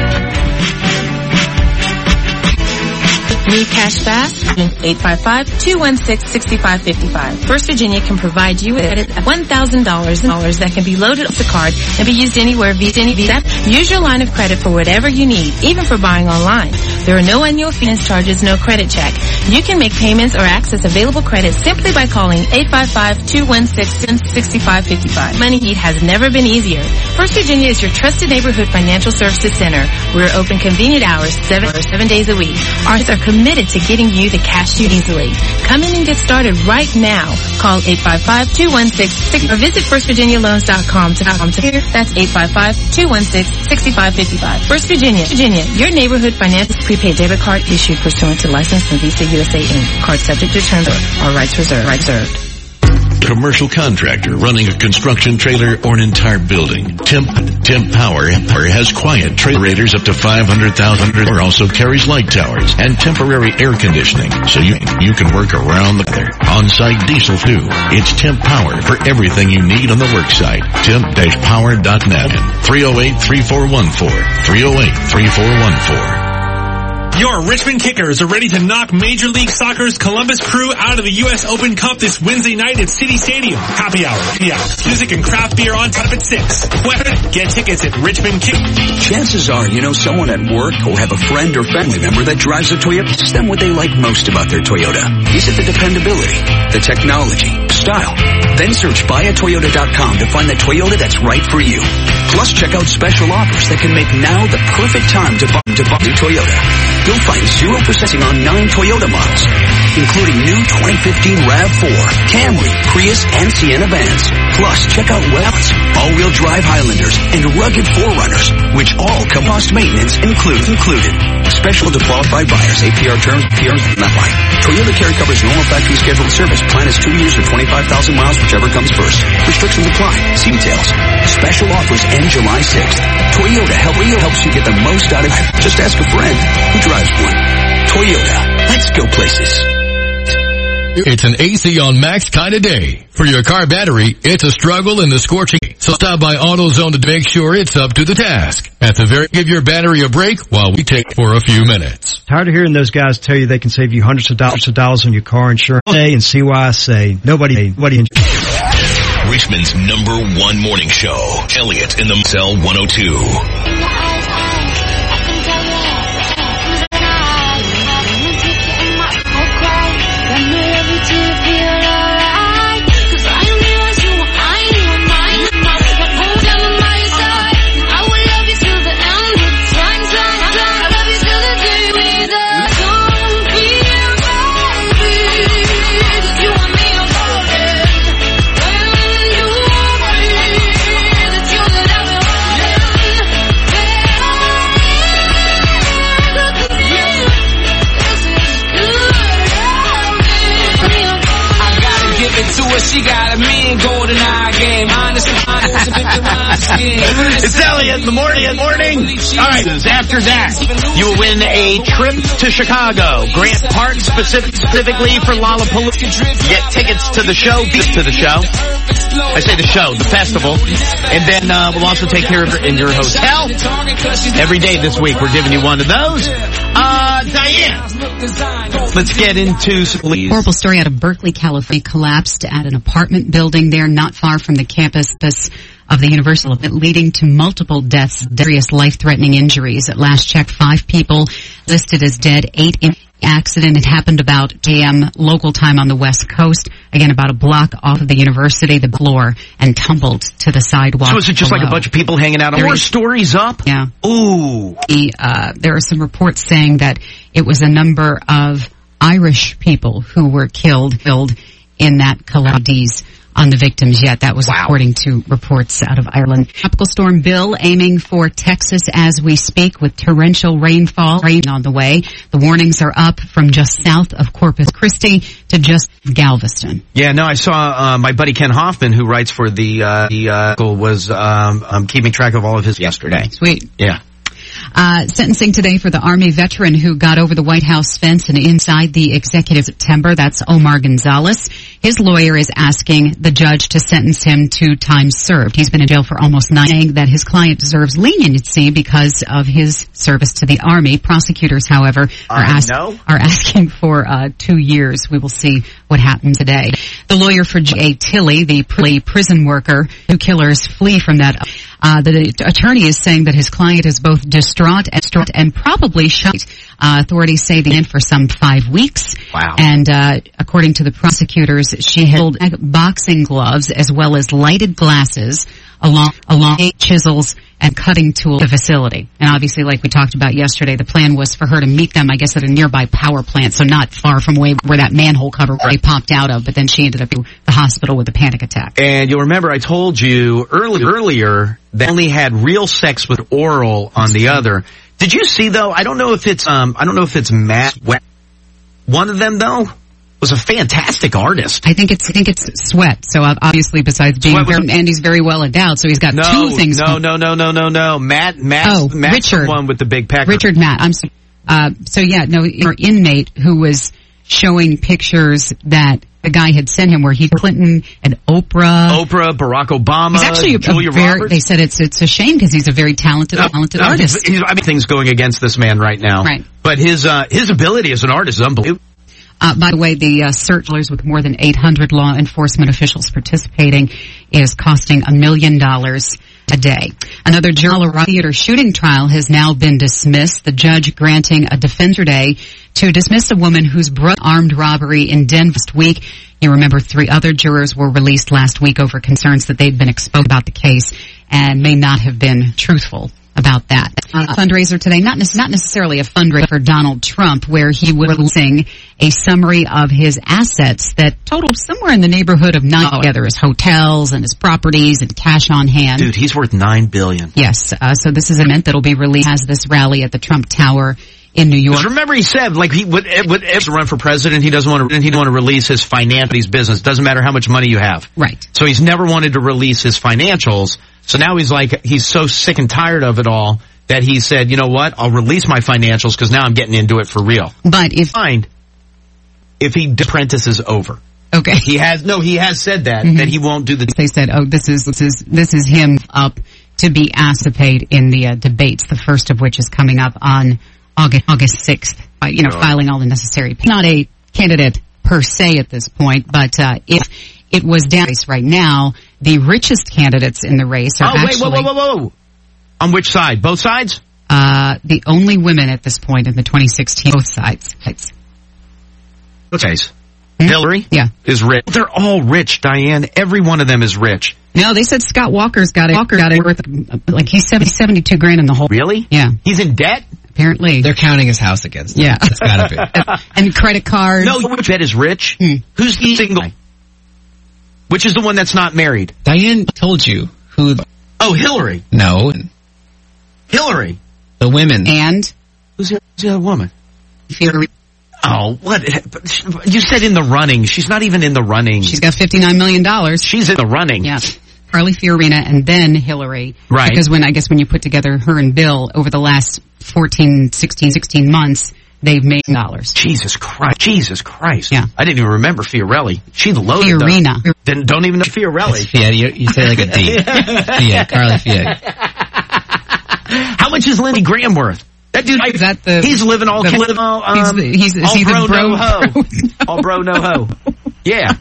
Need cash fast? eight five five, two one six, six five five five. First Virginia can provide you with one thousand dollars that can be loaded off the card and be used anywhere via any Visa. Use your line of credit for whatever you need, even for buying online. There are no annual fees, charges, no credit check. You can make payments or access available credit simply by calling eight five five, two one six, six five five five. Money Heat has never been easier. First Virginia is your trusted neighborhood financial services center. We're open convenient hours, seven, seven days a week. Ours are committed to getting you the cash you easily. Come in and get started right now. Call eight five five, two one six, six or visit first virginia loans dot com to come to here. That's eight five five, two one six, six five five five. First Virginia, Virginia, your neighborhood financial prepaid debit card issued pursuant to license from Visa U S A Incorporated. Card subject to terms or rights reserved. Rights reserved. Commercial contractor running a construction trailer or an entire building. Temp, Temp Power has quiet trailerators up to five hundred thousand or also carries light towers and temporary air conditioning so you, you can work around the weather. On-site diesel too. It's Temp Power for everything you need on the work site. temp dash power dot net. three oh eight, three four one four. three oh eight, three four one four. Your Richmond Kickers are ready to knock Major League Soccer's Columbus Crew out of the U S Open Cup this Wednesday night at City Stadium. Happy hour, happy hour. Music and craft beer on tap at six. Get tickets at Richmond Kickers. Chances are you know someone at work or have a friend or family member that drives a Toyota. Ask them what they like most about their Toyota. Is it the dependability, the technology, style? Then search buy a toyota dot com to find the Toyota that's right for you. Plus check out special offers that can make now the perfect time to buy. to buy new Toyota. You'll find zero percent on nine Toyota models, including new twenty fifteen RAV four, Camry, Prius, and Sienna vans. Plus, check out Wells, all-wheel drive Highlanders, and rugged four runners, which all come cost maintenance include, included. Special to qualified buyers. A P R terms, P R not apply. Toyota Care covers normal factory scheduled service. Plan is two years or twenty-five thousand miles, whichever comes first. Restrictions apply. See details. Special offers end July sixth. Toyota help, helps you get the most out of it. Just ask a friend who drives one. Toyota. Let's go places. It's an A C on max kind of day. For your car battery, it's a struggle in the scorching heat. So stop by AutoZone to make sure it's up to the task. At the very, give your battery a break while we take for a few minutes. Tired of hearing those guys tell you they can save you hundreds of dollars of dollars on your car insurance? Say and see why I say nobody, nobody. Richmond's number one morning show, Elliot in the Cell one oh two. She got a mean golden eye game. Honest, honest, it's Elliot in the morning. In the morning. All right. After that, you will win a trip to Chicago, Grant Park, specific, specifically for Lollapalooza. Get tickets to the show. To the show. I say the show, the festival, and then uh, we'll also take care of it in your hotel every day this week. We're giving you one of those. Uh, Diane, let's get into some please. Horrible story out of Berkeley, California. Collapsed at an apartment building there not far from the campus of the University, leading to multiple deaths, serious life-threatening injuries. At last check, five people listed as dead, eight in accident. It happened about eight a.m. local time on the West Coast. Again, about a block off of the university, the floor, and tumbled to the sidewalk. So is it just below. Like a bunch of people hanging out? More stories up? Yeah. Ooh. The, uh, there are some reports saying that it was a number of Irish people who were killed, killed in that collapse. On the victims yet. That was wow. according to reports out of Ireland. Tropical storm Bill aiming for Texas as we speak with torrential rainfall rain on the way. The warnings are up from just south of Corpus Christi to just Galveston. Yeah, no, I saw uh, my buddy Ken Hoffman, who writes for the, uh, the uh, was um, um, keeping track of all of his yesterday. Sweet. Yeah. Uh, sentencing today for the Army veteran who got over the White House fence and inside the executive September. That's Omar Gonzalez. His lawyer is asking the judge to sentence him to time served. He's been in jail for almost nine, saying that his client deserves leniency because of his service to the Army. Prosecutors, however, are, ask, are asking for uh, two years. We will see what happens today. The lawyer for J A. Tilley, the prison worker who killers flee from that, uh, the attorney is saying that his client is both distraught and, distraught and probably shot. Uh, authorities say the in for some five weeks. Wow. And uh, according to the prosecutors, she held boxing gloves as well as lighted glasses along along chisels and cutting tools to the facility. And obviously, like we talked about yesterday, the plan was for her to meet them, I guess, at a nearby power plant, so not far from where, where that manhole cover they popped out of, but then she ended up in the hospital with a panic attack. And you'll remember I told you early, earlier that only had real sex with oral on the other. Did you see, though, I don't know if it's, um, I don't know if it's Matt Sweat. One of them, though, was a fantastic artist. I think it's, I think it's Sweat. So obviously, besides being very, Andy's very well endowed, so he's got no, two things. No, no, no, no, no, no. Matt, Matt, oh, Matt's Richard. the one with the big pecker. Richard Matt. I'm sorry. Uh, so yeah, no, your inmate who was showing pictures that the guy had sent him where he Clinton and Oprah. Oprah, Barack Obama, he's actually a, Julia a very, Roberts. They said it's it's a shame because he's a very talented, no, talented no, artist. He's, he's, I mean, things going against this man right now. Right. But his uh, his ability as an artist is unbelievable. Uh, by the way, the uh, searchers with more than eight hundred law enforcement officials participating is costing a million dollars a day. Another Colorado theater shooting trial has now been dismissed. The judge granting a defender day to dismiss a woman whose brother armed robbery in Denver last week. You remember three other jurors were released last week over concerns that they'd been exposed about the case and may not have been truthful about that. Uh, fundraiser today, not, ne- not necessarily a fundraiser for Donald Trump, where he was releasing a summary of his assets that totaled somewhere in the neighborhood of nine, together his hotels and his properties and cash on hand. Dude, he's worth nine billion. Yes, uh, so this is an event that'll be released as this rally at the Trump Tower in New York. Remember, he said, like, he would, would to run for president. He doesn't want to. He doesn't want to release his financial business. Doesn't matter how much money you have. Right. So he's never wanted to release his financials. So now he's like, he's so sick and tired of it all that he said, you know what? I'll release my financials because now I'm getting into it for real. But if find if he apprentice is over. Okay. He has no. He has said that Mhm. that he won't do the. They said, "Oh, this is this is this is him up to be asked to participate in the uh, debates. The first of which is coming up on August August sixth. Uh, you know, Sure. filing all the necessary. Not a candidate per se at this point, but uh, if it was down right now, the richest candidates in the race are Oh wait, actually whoa, whoa, whoa, whoa! On which side? Both sides? Uh, the only women at this point in the twenty sixteen both sides. Okay. Hillary Yeah. is rich. They're all rich, Diane. Every one of them is rich. No, they said Scott Walker's got it. Walker got it worth like he's seventy, seventy-two grand in the hole. Really? Yeah. He's in debt? Apparently. They're counting his house against him. Yeah. It's gotta be. And credit cards. No, which bet is rich? Hmm. Who's the single? Which is the one that's not married? Diane told you who. The, Oh, Hillary. no, Hillary. the women. And Who's the, who's the other woman? Hillary. Oh, what? You said in the running. She's not even in the running. She's got fifty-nine million dollars. She's in the running. Yeah. Carly Fiorina and then Hillary. Right. Because when, I guess when you put together her and Bill over the last fourteen, sixteen, sixteen months, they've made dollars. Jesus Christ. Jesus Christ. Yeah. I didn't even remember Fiorelli. She's loaded. Fiorina. Though. Didn't, don't even know Fiorelli. Fiat, you, you say like a D. Fiat, Carly Fiat. How much is Lindsey Graham worth? That dude, Is that the, he's living all, the, living all, um, he's the, he's, is all he bro, the bro? no ho. All bro, no ho. Yeah.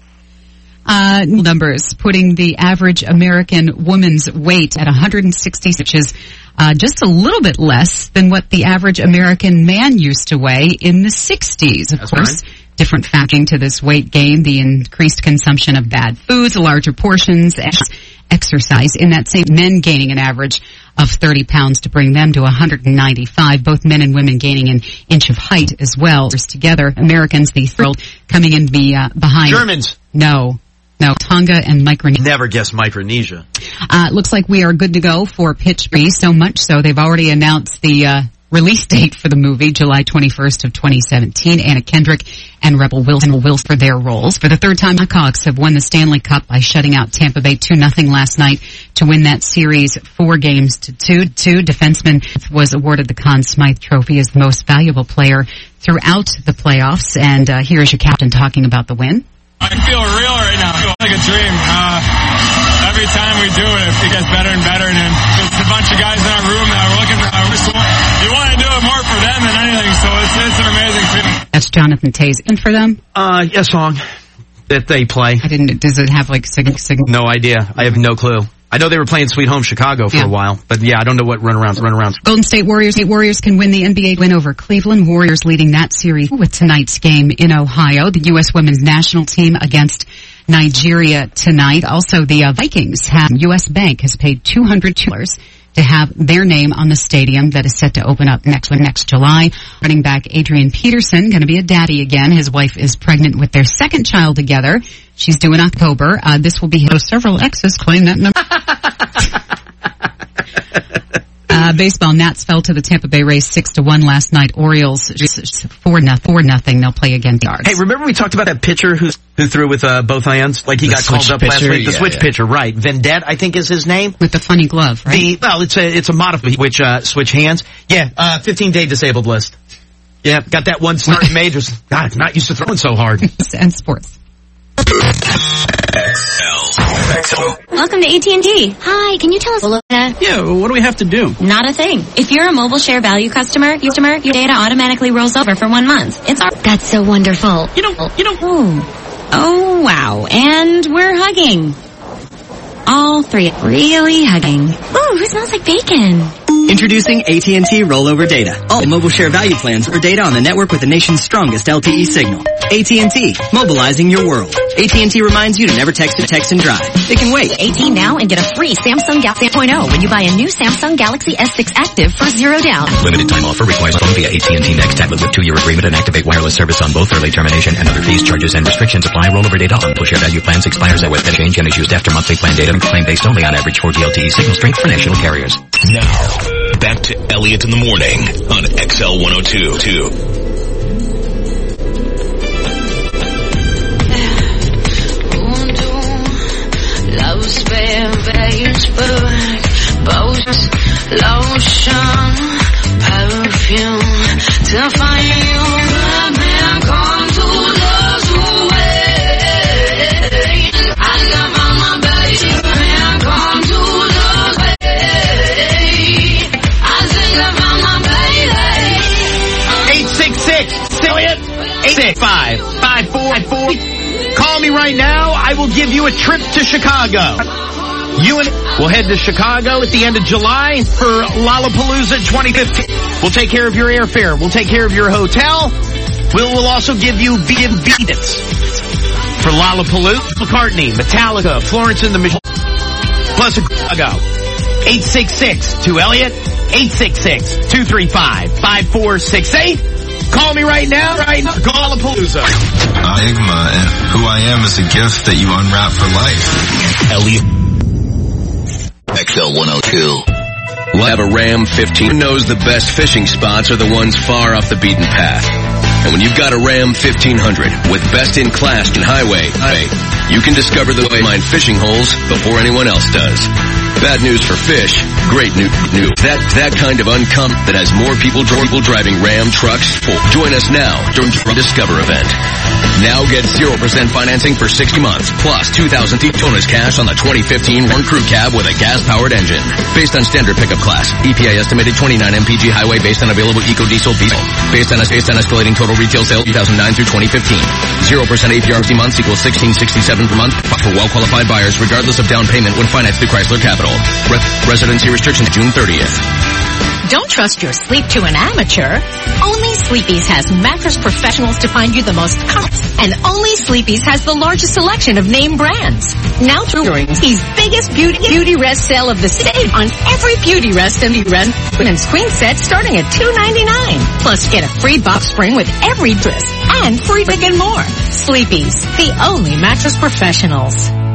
Uh, numbers putting the average American woman's weight at one hundred sixty, which is uh, just a little bit less than what the average American man used to weigh in the sixties. Of That's course, right. different factoring to this weight gain, the increased consumption of bad foods, larger portions, ex- exercise. In that same, men gaining an average of thirty pounds to bring them to one hundred ninety-five. Both men and women gaining an inch of height as well. Together, Americans, the thrilled, coming in be, uh, behind. Germans. No. No, Tonga and Micronesia. Never guessed Micronesia. Uh, looks like we are good to go for Pitch Free, so much so they've already announced the uh, release date for the movie, July twenty-first of twenty seventeen. Anna Kendrick and Rebel Wilson will Wilson for their roles. For the third time, the Blackhawks have won the Stanley Cup by shutting out Tampa Bay two nothing last night to win that series four games to two. Two defenseman was awarded the Conn Smythe Trophy as the most valuable player throughout the playoffs. And uh, here is your captain talking about the win. I feel real right now. I feel like a dream. Uh, every time we do it, it gets better and better. And then there's a bunch of guys in our room that are looking. Uh, we just want, you want to do it more for them than anything. So it's it's an amazing feeling. That's Jonathan Taze. And for them? Uh, a song that they play. I didn't. Does it have like sig sig? No idea. I have no clue. I know they were playing Sweet Home Chicago for Yeah. a while, but yeah, I don't know what runarounds, runarounds. Golden State Warriors. State Warriors can win the N B A win over Cleveland. Warriors leading that series with tonight's game in Ohio. The U S women's national team against Nigeria tonight. Also, the uh, Vikings have U S Bank has paid two hundred dollars to have their name on the stadium that is set to open up next next July. Running back Adrian Peterson, going to be a daddy again. His wife is pregnant with their second child together. She's due in October. Uh, this will be his. Several exes claim that number. Uh, baseball, Nats fell to the Tampa Bay Rays six to one last night. Orioles just four nothing. Four nothing. They'll play again. Hey, remember we talked about that pitcher who who threw with uh, both hands? Like he The got called switch up last pitcher? week. The Yeah, switch yeah. pitcher, right? Vendette, I think is his name. With the funny glove, right? The well, it's a it's a modified which uh, switch hands. Yeah, uh, fifteen day disabled list. Yeah, got that one start in majors. God, not used to throwing so hard. And sports. Welcome to A T and T. Hi, can you tell us a little bit? Yeah, well, what do we have to do? Not a thing. If you're a mobile share value customer, your customer, your data automatically rolls over for one month. It's our- That's so wonderful. You don't, you don't. Oh. Oh, wow. And we're hugging. All three. Really hugging. Ooh, who smells like bacon? Introducing A T and T Rollover Data. All mobile share value plans or data on the network with the nation's strongest L T E signal. A T and T, mobilizing your world. A T and T reminds you to never text to text and drive. It can wait. eighteen now and get a free Samsung Galaxy point oh when you buy a new Samsung Galaxy S six Active for zero down. Limited time offer requires phone via A T and T Next tablet with two-year agreement and activate wireless service on both. Early termination and other fees, charges, and restrictions apply. Rollover data on mobile share value plans expires at web change and is used after monthly plan data. Claim based only on average four G L T E signal strength for national carriers. Now, back to Elliot in the Morning on X L one oh two. Lotion, perfume to find you. Man, come to lose away. I got my baby. Man, come to lose away. I think about my baby. eight six six, Elliot, eight six five, five four five four. Call me right now. I will give you a trip to Chicago. You and we'll head to Chicago at the end of July for Lollapalooza twenty fifteen. We'll take care of your airfare. We'll take care of your hotel. We'll, we'll also give you B and B tickets for Lollapalooza, McCartney, Metallica, Florence and the Machine, plus Chicago. eight six six, two Elliot, eight six six, two three five, five four six eight. Call me right now, right now. Call Lollapalooza. Enigma and who I am is a gift that you unwrap for life. Elliot. X L one oh two. We'll have a Ram fifteen. Who knows the best fishing spots are the ones far off the beaten path. And when you've got a Ram fifteen hundred with best-in-class and highway, you can discover the way mine fishing holes before anyone else does. Bad news for fish, great new news. That that kind of uncom that has more people, people driving Ram trucks. Join us now during the Discover event. Now get zero percent financing for sixty months, plus two thousand bonus cash on the twenty fifteen Warn Crew Cab with a gas-powered engine. Based on standard pickup class, E P A estimated twenty-nine M P G highway based on available eco-diesel diesel. Based on, based on escalating total retail sales two thousand nine through twenty fifteen. zero percent A P R sixty months equals sixteen sixty-seven per month for well-qualified buyers regardless of down payment when financed through Chrysler Capital. Re- residency restrictions June thirtieth. Don't trust your sleep to an amateur. Only Sleepy's has mattress professionals to find you the most comfortable. And only Sleepy's has the largest selection of name brands. Now through Sleepy's biggest beauty beauty rest sale of the save on every beauty rest and the rest and queen set starting at two ninety-nine. Plus get a free box spring with every dress and free big and more. Sleepy's, the only mattress professionals.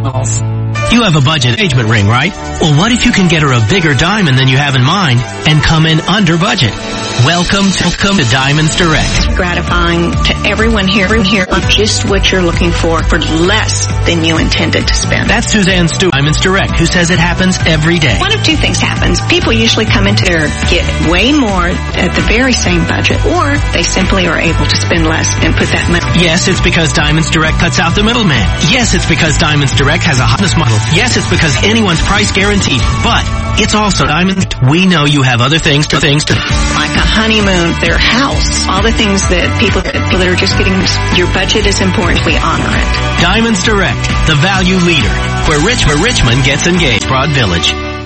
You have a budget engagement ring, right? Well, what if you can get her a bigger diamond than you have in mind and come in under budget? Welcome to, welcome to Diamonds Direct. Gratifying to everyone here, here on just what you're looking for for less than you intended to spend. That's Suzanne Stewart, Diamonds Direct, who says it happens every day. One of two things happens. People usually come into their get way more at the very same budget, or they simply are able to spend less and put that money. Yes, it's because Diamonds Direct cuts out the middleman. Yes, it's because Diamonds Direct has a hotness model. Yes, it's because anyone's price guaranteed. But it's also Diamond. We know you have other things to things to like a honeymoon, their house, all the things that people that are just getting. Your budget is important. We honor it. Diamonds Direct, the value leader, where Rich where Richmond gets engaged. Broad Village.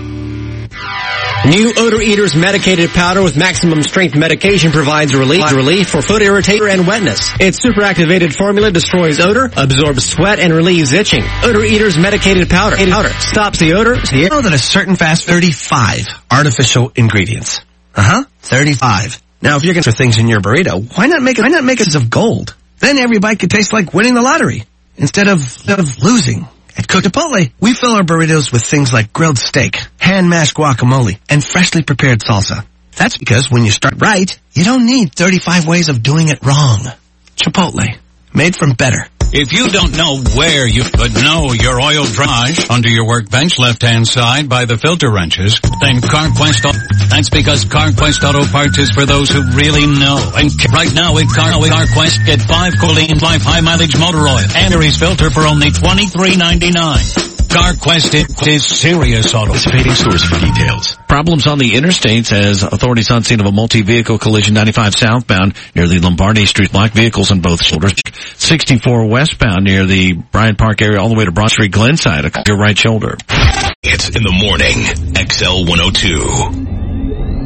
New Odor Eaters medicated powder with maximum strength medication provides relief, relief for foot irritation and wetness. Its superactivated formula destroys odor, absorbs sweat, and relieves itching. Odor Eaters medicated powder, powder stops the odor. You know that a certain fast thirty-five artificial ingredients. Uh-huh, thirty-five. Now, if you're going to things in your burrito, why not make it, why not make it of gold? Then every bite could taste like winning the lottery instead of, instead of losing. At Cook Chipotle, we fill our burritos with things like grilled steak, hand-mashed guacamole, and freshly prepared salsa. That's because when you start right, you don't need thirty-five ways of doing it wrong. Chipotle, made from better. If you don't know where you but know your oil dry under your workbench left-hand side by the filter wrenches, then CarQuest, that's because CarQuest Auto Parts is for those who really know. And right now at Car CarQuest, get five Colleen five high-mileage motor oil and a filter for only twenty-three ninety-nine. CarQuest is serious auto. Participating stores for details. Problems on the interstates as authorities on scene of a multi-vehicle collision ninety-five southbound near the Lombardi Street. Black vehicles on both shoulders. sixty-four westbound near the Bryant Park area all the way to Broad Street Glenside. Your right shoulder. It's in the morning. X L one oh two.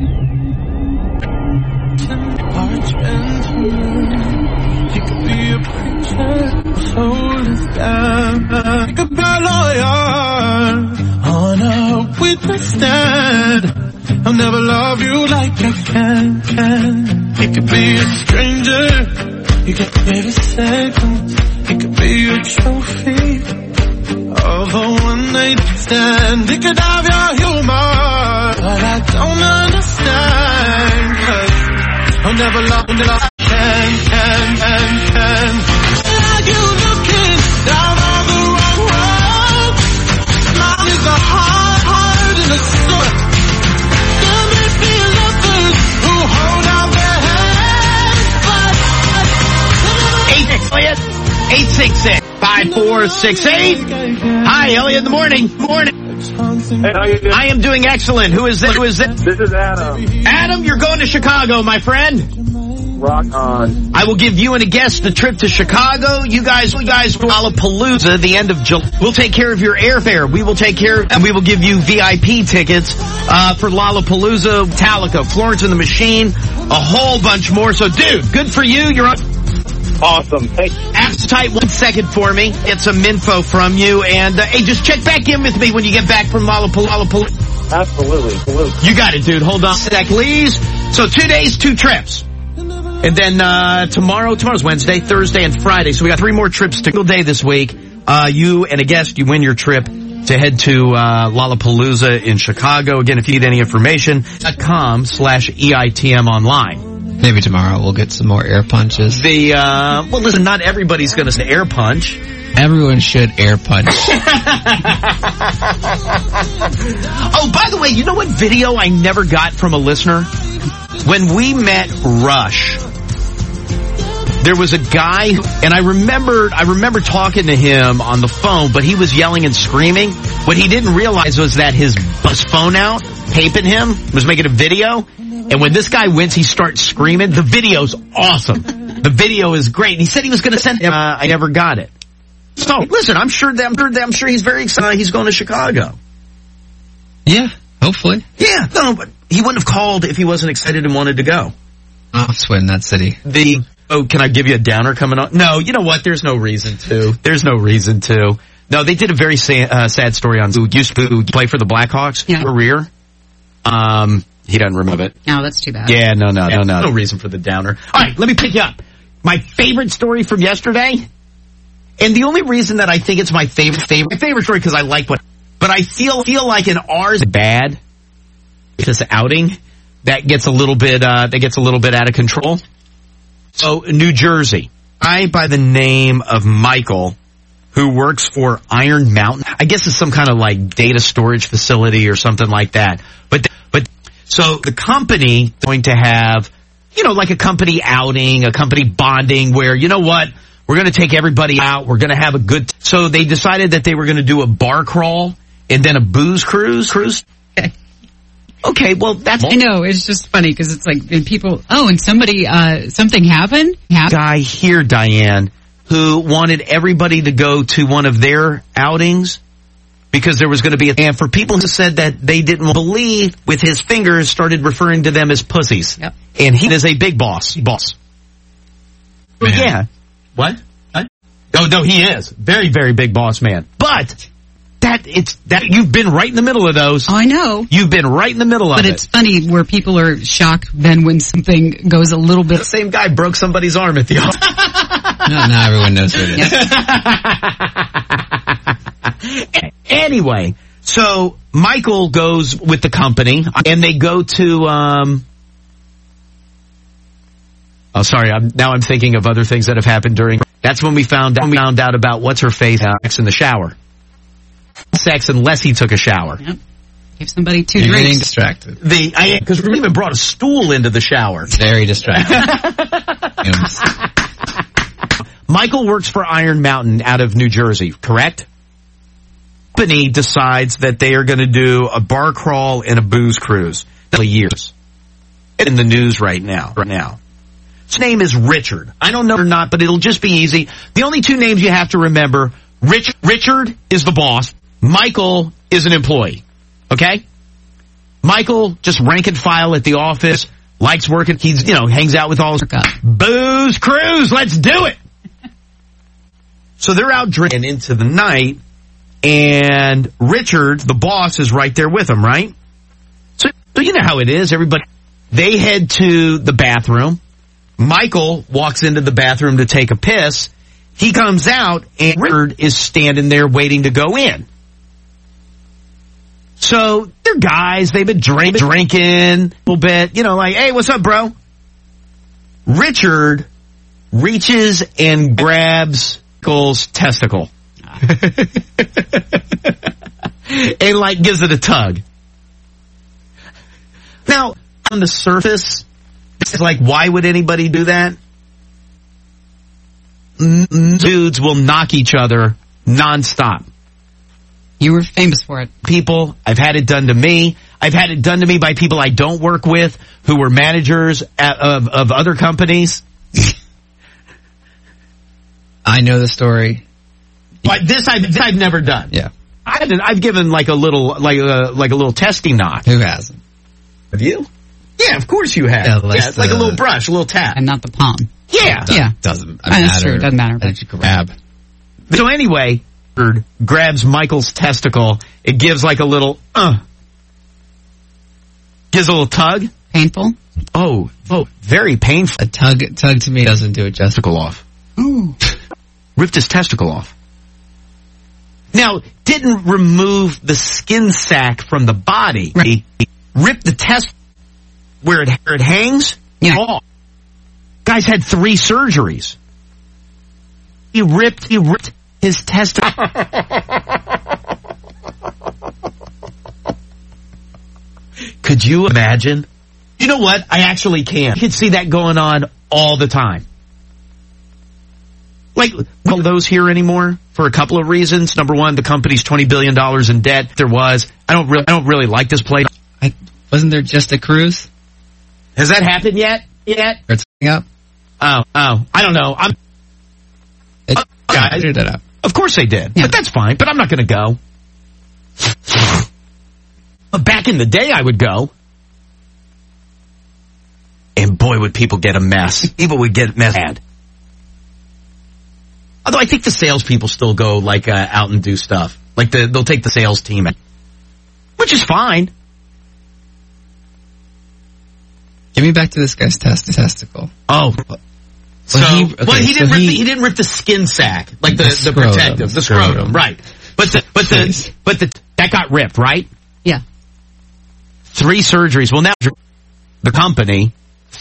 like a bad lawyer on a witness stand. I'll never love you like I can, can. It could be a stranger, you get maybe seconds. It could be a trophy of a one night stand. It could have your humor, but I don't understand. Cause I'll never love you like I can, can, can, can. Are you looking down on the wrong road? Mine is a hard heart in a sore. There may be others who hold out their hands, but Elliot, eight six six, five four six eight. Hi, Elliot in the morning. Morning. Hey, how you doing? I am doing excellent. Who is this? Who is this? This is Adam. Adam, you're going to Chicago, my friend. Rock on. I will give you and a guest the trip to Chicago. You guys, you guys, Lollapalooza, the end of July. We'll take care of your airfare. We will take care, and we will give you V I P tickets uh, for Lollapalooza, Metallica, Florence and the Machine, a whole bunch more. So, dude, good for you. You're on. Awesome. Thank you. Tight one second for me. Get some info from you. And, uh, hey, just check back in with me when you get back from Lollapalooza. Absolutely. Absolutely. You got it, dude. Hold on a sec, please. So two days, two trips. And then uh tomorrow, tomorrow's Wednesday, Thursday, and Friday. So we got three more trips to single day this week. Uh You and a guest, you win your trip to head to uh Lollapalooza in Chicago. Again, if you need any information, .com slash E I T M online. Maybe tomorrow we'll get some more air punches. The, uh, well, listen, not everybody's going to say air punch. Everyone should air punch. Oh, by the way, you know what video I never got from a listener? When we met Rush, there was a guy, and I remembered, I remember talking to him on the phone, but he was yelling and screaming. What he didn't realize was that his, his phone out, taping him, was making a video. And when this guy wins, he starts screaming. The video's awesome. The video is great. And he said he was going to send it. Uh, I never got it. So, listen, I'm sure that, I'm sure that, I'm sure he's very excited. He's going to Chicago. Yeah, hopefully. Yeah, no, but he wouldn't have called if he wasn't excited and wanted to go. I'll swim that city. The, oh, can I give you a downer coming on? No, you know what? There's no reason to. There's no reason to. No, they did a very sad, uh, sad story on who used to play for the Blackhawks yeah. career. Um, he doesn't remember it. No, that's too bad. Yeah, no, no, no, no. No reason for the downer. All right, let me pick you up. My favorite story from yesterday, and the only reason that I think it's my favorite, favorite, my favorite story because I like what, but I feel feel like in ours bad. This outing that gets a little bit uh, that gets a little bit out of control. So, New Jersey, a guy by the name of Michael, who works for Iron Mountain. I guess it's some kind of like data storage facility or something like that. But but so the company is going to have, you know, like a company outing, a company bonding where, you know what, we're going to take everybody out. We're going to have a good. T- so they decided that they were going to do a bar crawl and then a booze cruise. Cruise. Okay, well, that's... I know, it's just funny because it's like and people, oh, and somebody, uh, something happened? Hap- Guy here, Diane, who wanted everybody to go to one of their outings because there was going to be a... And for people who said that they didn't believe, with his fingers, started referring to them as pussies. Yep. And he is a big boss. Boss. Man. Yeah. What? What? Oh, no, he is. Very, very big boss man. But... That it's that you've been right in the middle of those. Oh, I know. You've been right in the middle but of it. But it's funny where people are shocked then when something goes a little bit. The same guy broke somebody's arm at the office. No, now everyone knows who it is. Anyway, so Michael goes with the company, and they go to. Um, oh, sorry. I'm, now I'm thinking of other things that have happened during. That's when we found out. When we found out about what's her face sex in the shower. Sex unless he took a shower. Yep. Give somebody two You're drinks. getting distracted. The I because we even brought a stool into the shower. Very distracted. Michael works for Iron Mountain out of New Jersey, correct? Company decides that they are going to do a bar crawl and a booze cruise. Years in the news right now. Right now, his name is Richard. I don't know or not, but it'll just be easy. The only two names you have to remember: Rich, Richard is the boss. Michael is an employee. Okay? Michael, just rank and file at the office, likes working, he's, you know, hangs out with all his booze cruise, let's do it! So they're out drinking into the night, and Richard, the boss, is right there with them, right? So, so you know how it is. Everybody, they head to the bathroom. Michael walks into the bathroom to take a piss. He comes out, and Richard is standing there waiting to go in. So they're guys. They've been drink, drinking a little bit. You know, like, hey, what's up, bro? Richard reaches and grabs Michael's testicle. And, like, gives it a tug. Now, on the surface, it's like, why would anybody do that? Dudes will knock each other nonstop. You were famous for it. People, I've had it done to me. I've had it done to me by people I don't work with who were managers at, of, of other companies. I know the story. But this I've, this I've never done. Yeah. I've, I've given like a little, like a, like a little testy knock. Who hasn't? Have you? Yeah, of course you have. Yeah, yeah it's the, like a little brush, a little tap. And not the palm. Yeah. Doesn't, Yeah. Doesn't That's matter. true. It doesn't matter. But Grab. So anyway, Richard grabs Michael's testicle. It gives like a little, uh. Gives a little tug. Painful? Oh, oh, very painful. A tug, tug to me doesn't do it justice. Testicle off. Ooh. Ripped his testicle off. Now, didn't remove the skin sac from the body. Right. He ripped the test where it, where it hangs. Yeah. Off. Guy's had three surgeries. He ripped, he ripped his testicle. Could you imagine? You know what? I actually can. You can see that going on all the time. Like, well, those here anymore for a couple of reasons. Number one, the company's twenty billion dollars in debt. There was. I don't really, I don't really like this place. I, wasn't there just a cruise? Has that happened yet? Yet? It's up. Oh, oh, I don't know. I'm. It, uh, guys, it up. Of course they did, Yeah. but that's fine. But I'm not going to go. But back in the day, I would go. And boy, would people get a mess. People would get mad. Although I think the salespeople still go like uh, out and do stuff. Like the, they'll take the sales team, out, which is fine. Give me back to this guy's test testicle. Oh, so Well, he- okay, well, he didn't so rip he- the, he didn't rip the skin sac like the, The the, scrotum, protective, the scrotum. scrotum, right? But the but the but the that got ripped, right? Yeah. Three surgeries. Well, now the company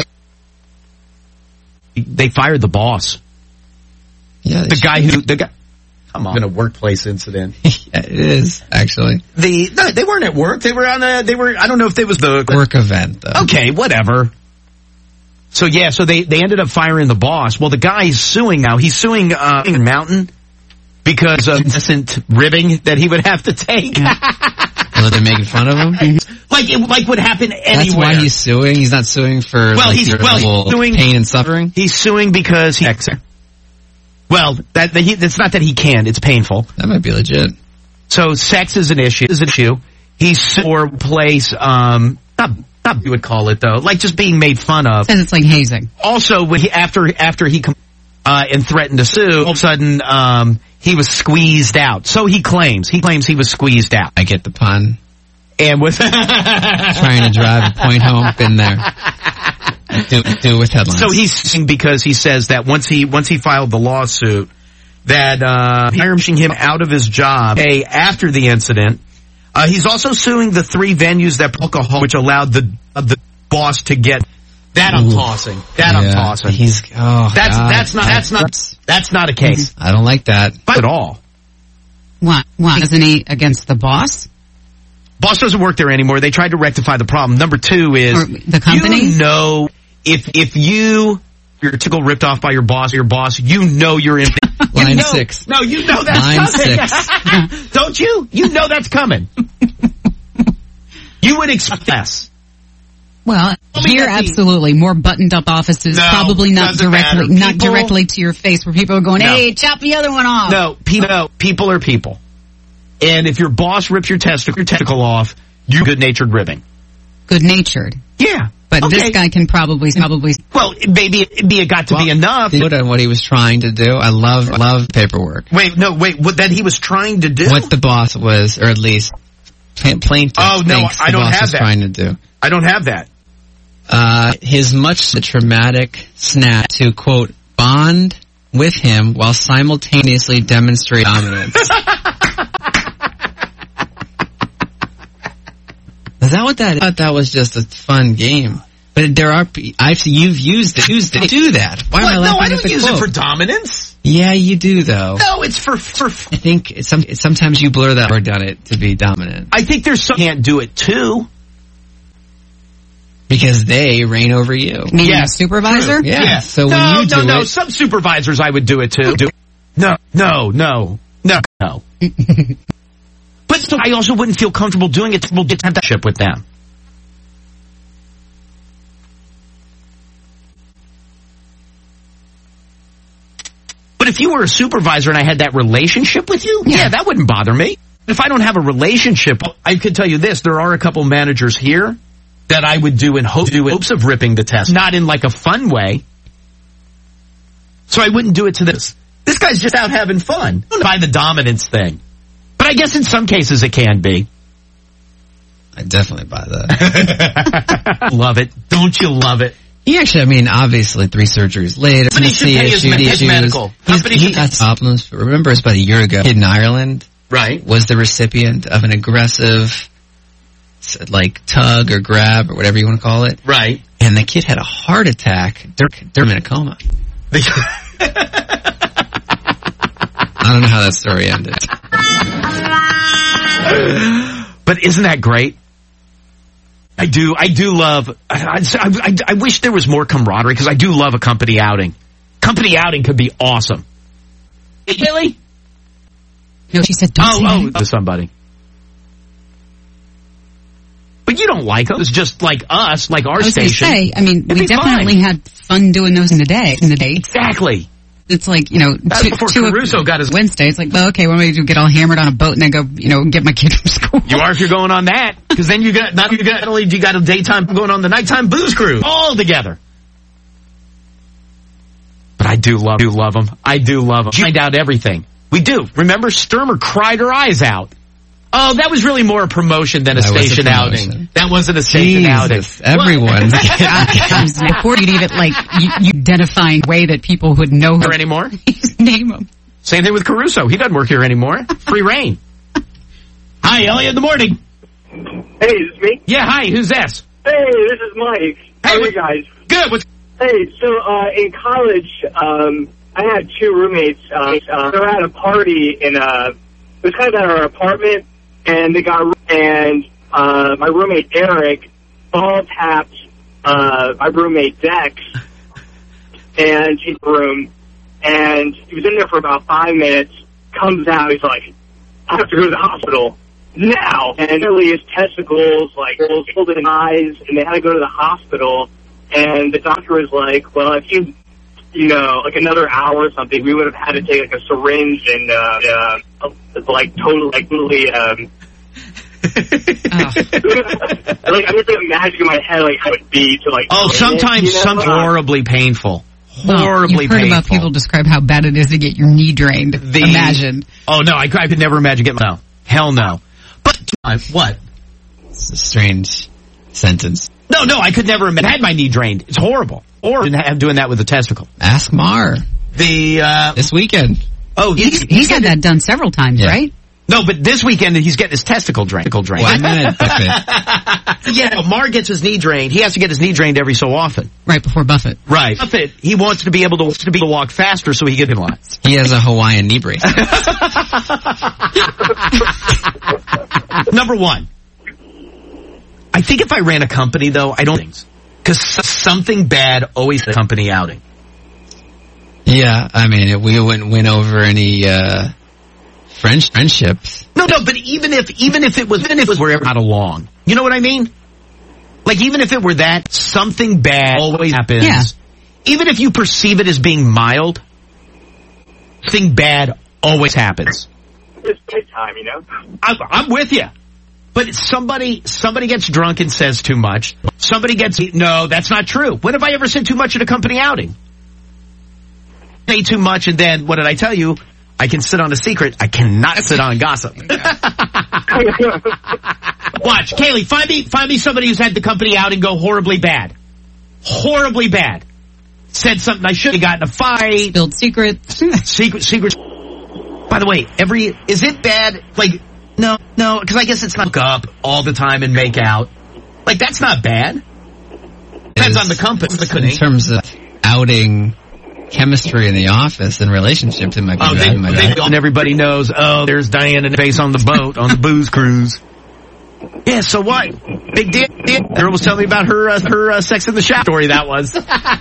they fired the boss. Yeah, The guy who the guy. Come on, in a workplace incident. Yeah, it is actually The no, they weren't at work. They were on a. They were. I don't know if it was the work event though. Okay, whatever. So yeah, so they, they ended up firing the boss. Well, the guy is suing now. He's suing uh, Mountain because of innocent ribbing that he would have to take. Well, they're making fun of him. like it like would happen anywhere. That's why he's suing. He's not suing for well, like, he's your well he's level suing pain and suffering. He's suing because he. Well, that, that he, it's not that he can. It's painful. That might be legit. So sex is an issue. Is an issue. He's for place. Um, not not you would call it though. Like just being made fun of. Says it's like hazing. Also, when he, after after he com- uh, and threatened to sue, all of a sudden um, he was squeezed out. So he claims. He claims he was squeezed out. I get the pun. And with trying to drive a point home, been there. Do, do with headlines. So he's suing because he says that once he once he filed the lawsuit, that uh, hiring him out of his job hey, after the incident. Uh, he's also suing the three venues that alcohol, which allowed the uh, the boss to get. That I'm Ooh. tossing. That Yeah, I'm tossing. He's oh, that's God. that's not that's not that's not a case I don't like that at all. Why? Why? Isn't he against the boss? Boss doesn't work there anymore. They tried to rectify the problem. Number two is Or the company? You know, if if you your tickle ripped off by your boss, your boss, you know you're in. you Line know, six. No, you know that's Line coming. six. Don't you? You know that's coming. You would expect less. Well, here absolutely more buttoned up offices, No, probably not doesn't directly, matter. not People- directly to your face, where people are going, No. "Hey, chop the other one off." No, people, no, people are people. And if your boss rips your testicle, your testicle off, you're good-natured ribbing. Good natured. Yeah. But Okay. this guy can probably, probably. Well, maybe, maybe it got to be enough. On what he was trying to do. I love, love paperwork. Wait, no, wait, what that he was trying to do? What the boss was, or at least plaintiff Oh, no, thinks I the don't boss have was that. trying to do. I don't have that. Uh, his much traumatic snap to, quote, bond with him while simultaneously demonstrate dominance. Is that what that is? I thought that was just a fun game. But there are, I've, you've used it, used it to do that. Why What? am I No, laughing I at don't the use quote? it for dominance. Yeah, you do though. No, it's for, for, I think it's some, sometimes you blur that word on it to be dominant. I think there's some can't do it too. Because they reign over you. Meaning Yes, a supervisor? Yeah. Yeah. So when no, you do no, no. it- Some supervisors I would do it too. No, no, no, no, no. But so I also wouldn't feel comfortable doing it. We'll get that ship with them. But if you were a supervisor and I had that relationship with you, yeah, yeah that wouldn't bother me. If I don't have a relationship, I could tell you this: there are a couple managers here that I would do in hope, do in hopes of ripping the test, not in like a fun way. So I wouldn't do it to this. This guy's just out having fun by the dominance thing. But I guess in some cases it can be. I definitely buy that. Love it. Don't you love it? He actually, I mean, obviously three surgeries later. Company should pay his, issue, his issues. medical. He's, Company he should got problems. Remember, it's about a year ago. A kid in Ireland, right, was the recipient of an aggressive, like, tug or grab or whatever you want to call it. Right. And the kid had a heart attack during, during a coma. I don't know how that story ended. But isn't that great? I do, I do love, I, I, I, I wish there was more camaraderie because I do love a company outing. Company outing could be awesome. Really? No, she said, don't oh, say oh, that. to somebody. But you don't like them. It's just like us, like our I was gonna station. say, I mean, It'd we be definitely fine. had fun doing those in the day. In the day, Exactly. It's like, you know, That's two, before two of- Caruso got his... Wednesday. It's like, well, okay, what am I going to do? Get all hammered on a boat and then go, you know, get my kid from school. You are if you're going on that, because then you got not you got not only do you got a daytime going on the nighttime booze cruise all together. But I do love do love them. I do love them. Find out everything. We do. Remember, Sturmer cried her eyes out. Oh, that was really more a promotion than a That was a station promotion. outing. That wasn't a station outing. Jesus, everyone's Before you'd even like you, you identifying way that people would know her Her anymore? name them. Same thing with Caruso. He doesn't work here anymore. Free reign. Hi, Elliot in the morning. Hey, is this me? Yeah, hi. Who's this? Hey, this is Mike. How are you guys? Good. What's Hey, so uh, in college, um, I had two roommates. Uh, uh, they were at a party in a. It was kind of at our apartment, and they got and uh, my roommate Eric ball tapped uh, my roommate Dex, and she's in the room, and he was in there for about five minutes. Comes out, he's like, "I have to go to the hospital now," and literally his testicles like pulled in eyes, and they had to go to the hospital. And the doctor was like, well, if you, you know, like another hour or something, we would have had to take like a syringe and, uh, uh like totally, like totally, um, like I'm just like imagining in my head like how it would be to like. Oh, sometimes you know? some horribly painful. Horribly You've heard painful. about people describe how bad it is to get your knee drained. The- Imagine. Oh no, I, I could never imagine getting no. Hell no. But uh, what? It's a strange sentence. No, no, I could never imagine. I had my knee drained. It's horrible. Or I'm doing that with a testicle. Ask Mar. The uh This weekend. oh, He's, he's had that done several times, Yeah. right? no, but this weekend he's getting his testicle drained. Testicle drained. Well, I meant Buffett. Yeah, no, Mar gets his knee drained. He has to get his knee drained every so often. Right before Buffett. Right. Buffett, he wants to be able to, to be able to walk faster so he can get in line. He has a Hawaiian knee brace. Number one. I think if I ran a company, though, I don't think. Because something bad always a company outing. Yeah, I mean, it, we wouldn't win over any uh, French friendships. No, no, but even if even if it was even if it was where not along, you know what I mean? Like even if it were that, something bad always happens. Yeah. Even if you perceive it as being mild, something bad always happens. It's nighttime, you know. I'm, I'm with you. But somebody, somebody gets drunk and says too much. Somebody gets, no, that's not true. When have I ever said too much at a company outing? Say too much and then, what did I tell you? I can sit on a secret. I cannot sit on gossip. Watch, Kaylee, find me, find me somebody who's had the company outing go horribly bad. Horribly bad. Said something I should have gotten a fight. Spilled secrets. Secret, secrets. By the way, every, is it bad? Like, no, no, because I guess it's not hook up all the time and make out. Like, that's not bad. Depends on the company. The in terms of outing chemistry in the office and relationships, it might be oh, bad. they, It might they, not. and everybody knows, oh, there's Diane and face on the boat, on the booze cruise. Yeah, so what? Big deal. The girl was telling me about her, uh, her uh, sex in the shower story, that was.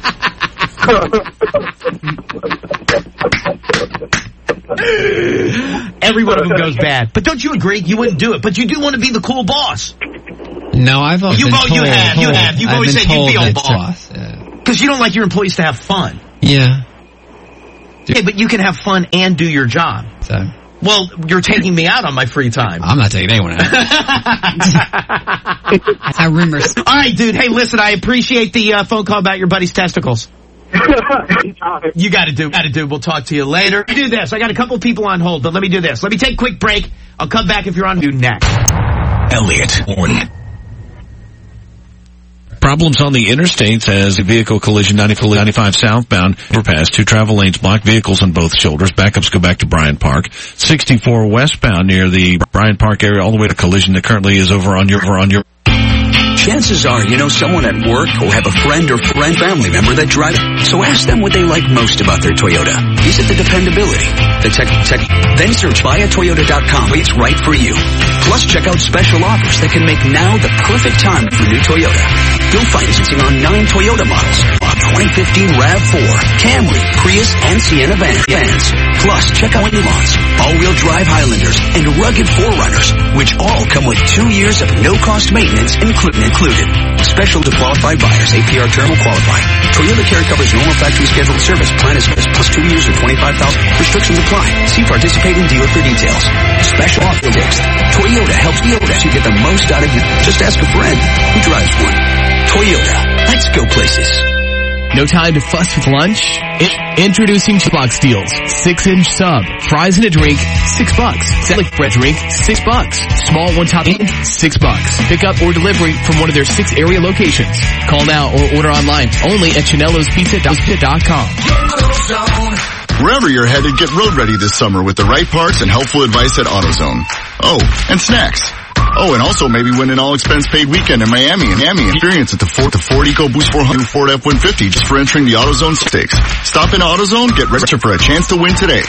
Every one of them goes bad. But don't you agree? You wouldn't do it. But you do want to be the cool boss. No, I've always You've been al- told. you have, you told. have. You've I've always been said you'd told be a it's boss. boss. Yeah. Because you don't like your employees to have fun. Yeah. Okay, but you can have fun and do your job. So. Well, you're taking me out on my free time. I'm not taking anyone out. That's how rumors. All right, dude. Hey, listen, I appreciate the uh, phone call about your buddy's testicles. You got to do, got to do. We'll talk to you later. Let me do this. I got a couple people on hold, but let me do this. Let me take a quick break. I'll come back if you're on. Do next. Elliot Horn. Problems on the interstates as a vehicle collision ninety-five southbound overpass. Two travel lanes block, vehicles on both shoulders. Backups go back to Bryant Park. sixty-four westbound near the Bryant Park area all the way to collision that currently is over on your, over on your. Chances are you know someone at work or have a friend or friend family member that drives. So ask them what they like most about their Toyota. Is it the dependability? The tech, tech, then search buy a toyota dot com. It's right for you. Plus check out special offers that can make now the perfect time for new Toyota. You'll find financing on nine Toyota models. twenty fifteen RAV four, Camry, Prius, and Sienna vans. Plus check out Newlands, all-wheel drive Highlanders, and rugged four runners, which all come with two years of no-cost maintenance included. included. Special to qualified buyers, A P R term will qualify. Toyota Care covers normal factory scheduled service. Plan is plus two years or twenty-five thousand dollars. Restrictions apply. See participating dealer for details. Special offer fixed. Toyota helps Toyota to get the most out of you. Just ask a friend who drives one. Toyota. Let's go places. No time to fuss with lunch? I- introducing Box Deals. Six-inch sub. Fries and a drink, six bucks. Slick bread drink, six bucks. Small one-top in, six bucks. Pick up or delivery from one of their six area locations. Call now or order online. Only at Chanello's Pizza dot com. Wherever you're headed, get road ready this summer with the right parts and helpful advice at AutoZone. Oh, and snacks. Oh, and also maybe win an all-expense-paid weekend in Miami and Miami. Experience at the Ford, the Ford EcoBoost four hundred Ford F one fifty just for entering the AutoZone stakes. Stop in AutoZone, get registered for a chance to win today.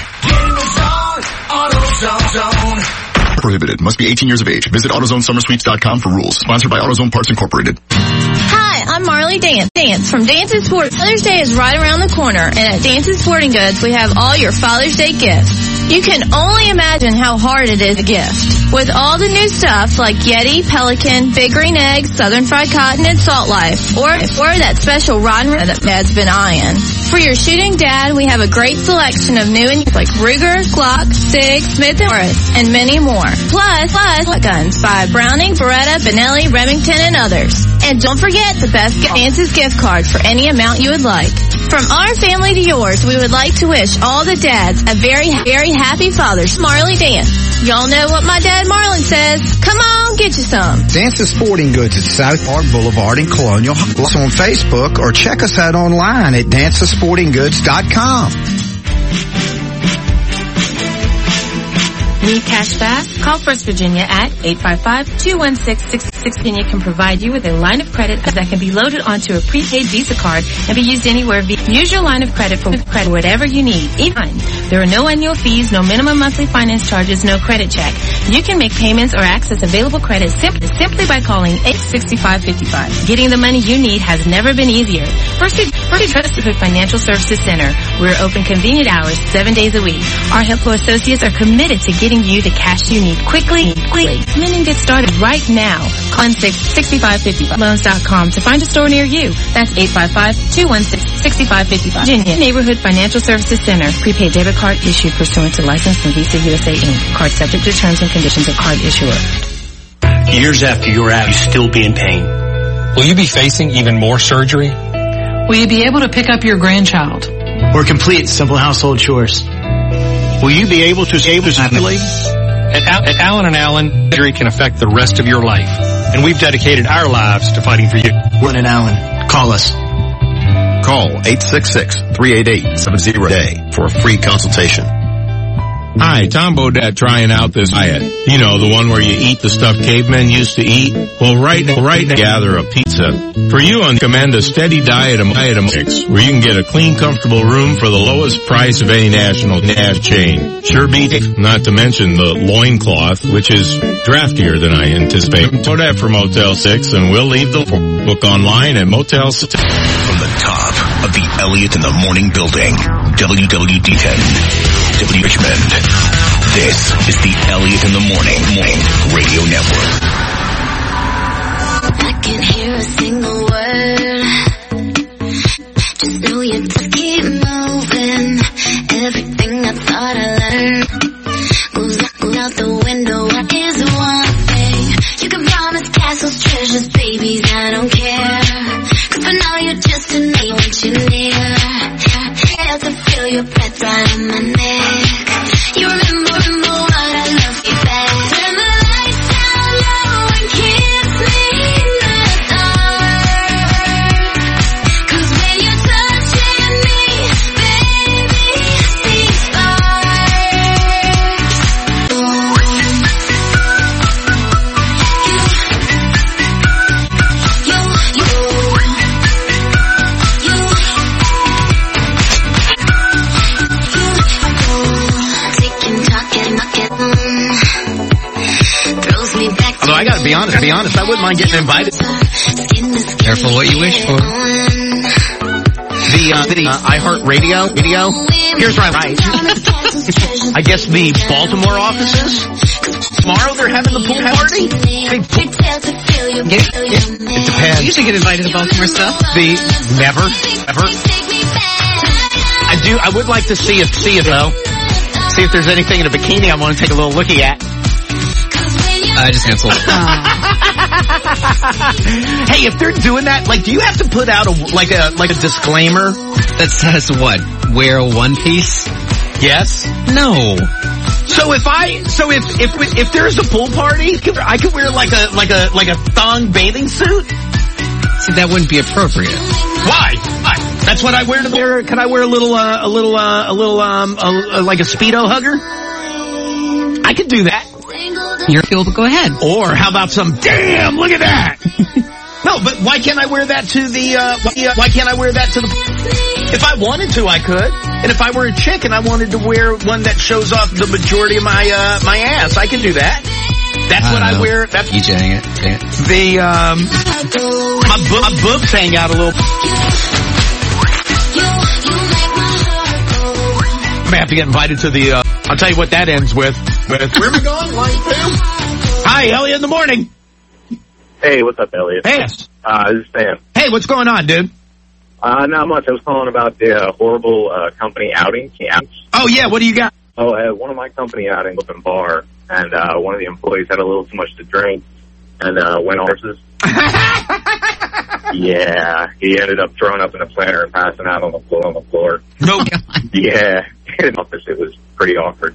Prohibited. Must be eighteen years of age. Visit AutoZone Summer Suites dot com for rules. Sponsored by AutoZone Parts Incorporated. Hi, I'm Marley Dance. Dance from Dance and Sport. Father's Day is right around the corner, and at Dance and Sporting Goods, we have all your Father's Day gifts. You can only imagine how hard it is to gift. With all the new stuff like Yeti, Pelican, Big Green Eggs, Southern Fried Cotton, and Salt Life, or, or that special Ron that Dad's been eyeing. For your shooting dad, we have a great selection of new and like Ruger, Glock, Sig, Smith and Wesson, and many more. Plus, plus guns by Browning, Beretta, Benelli, Remington, and others. And don't forget the best Dance's gift card for any amount you would like. From our family to yours, we would like to wish all the dads a very, very happy Father's. Marley Dance. Y'all know what my dad Marlon says. Come on, get you some. Dance's Sporting Goods at South Park Boulevard in Colonial. Like us on Facebook or check us out online at dances sporting goods dot com. Need cash fast? Call First Virginia at eight five five, two one six, six six. Virginia can provide you with a line of credit that can be loaded onto a prepaid Visa card and be used anywhere. Use your line of credit for credit whatever you need. Even there are no annual fees, no minimum monthly finance charges, no credit check. You can make payments or access available credit simply simply by calling eight six five five five. Getting the money you need has never been easier. First, First Trusted Financial Services Center. We're open convenient hours, seven days a week. Our helpful associates are committed to getting you the cash you need quickly, quickly. Come in and get started right now. Call six six five five five loans dot com to find a store near you. That's eight five five, two one six, six five five five. Virginia Neighborhood Financial Services Center. Prepaid debit card issued pursuant to license from Visa U S A Incorporated. Card subject to terms and conditions of card issuer. years after you're out, you still be in pain. Will you be facing even more surgery? Will you be able to pick up your grandchild? Or complete simple household chores? Will you be able to able to stimulate? At, Al- at Allen and Allen, surgery can affect the rest of your life, and we've dedicated our lives to fighting for you. Allen and Allen, call us. Call eight six six, three eight eight, seven zero day for a free consultation. Hi, Tom Bodette trying out this diet. You know, the one where you eat the stuff cavemen used to eat. Well, right now, right now, gather a pizza. For you, I recommend a steady diet of diet of mix, where you can get a clean, comfortable room for the lowest price of any national national chain. Sure beat it, not to mention the loincloth, which is draftier than I anticipate. Bodette for Motel six, and we'll leave the book online at Motel six. From the top of the Elliott in the Morning building, W W D ten, W Richmond. This is the Elliott in the Morning Morning Radio Network. I can't hear a single word. Just know you just keep moving. Everything I thought I learned goes, goes out the window. What is one thing? You can promise castles, treasures, babies, I don't care. Cause for now you're just a name once you're near. I have to feel your breath right on my neck. You remember, remember what I love you back. Turn the lights down low and kiss me in the dark. Cause when you're touching me, baby, I see sparks. Oh. You, you, you, you, Although I gotta be honest, to be honest, I wouldn't mind getting invited. Careful what you wish for. The, uh, the uh, iHeartRadio video. Here's where I'm right. I guess the Baltimore offices. Tomorrow they're having the pool party. Big pool. Yeah, yeah. It depends. You usually get invited to Baltimore stuff. The never, ever. I do. I would like to see it. See it though. See if there's anything in a bikini I want to take a little looky at. I just canceled. Hey, if they're doing that, like, do you have to put out a like a like a disclaimer that says what? Wear a one piece? Yes. No. So if I so if if if there's a pool party, I could wear like a like a like a thong bathing suit. See, that wouldn't be appropriate. Why? Why? That's what I wear to wear. Can I wear a little uh, a little uh, a little um a, a, like a Speedo hugger? I could do that. You're able to go ahead. Or how about some, damn, look at that. No, but why can't I wear that to the, uh, why, uh, why can't I wear that to the, if I wanted to, I could. And if I were a chick and I wanted to wear one that shows off the majority of my, uh, my ass, I can do that. That's I what I know. wear. That's DJing it. Yeah. The, um, my, bo- my boobs hang out a little. I'm gonna have to get invited to the, uh, I'll tell you what that ends with. with where are we going? Line two? Hi, Elliot in the morning. Hey, what's up, Elliot? Hey. Uh, this is Sam. Hey, what's going on, dude? Uh, not much. I was calling about the uh, horrible uh, company outing. Oh, yeah, what do you got? Oh, I had one of my company outings up in bar, and uh, one of the employees had a little too much to drink and uh, went on horses. Yeah, he ended up throwing up in a planter and passing out on the floor. On the floor. No. Yeah, in the office, it was pretty awkward.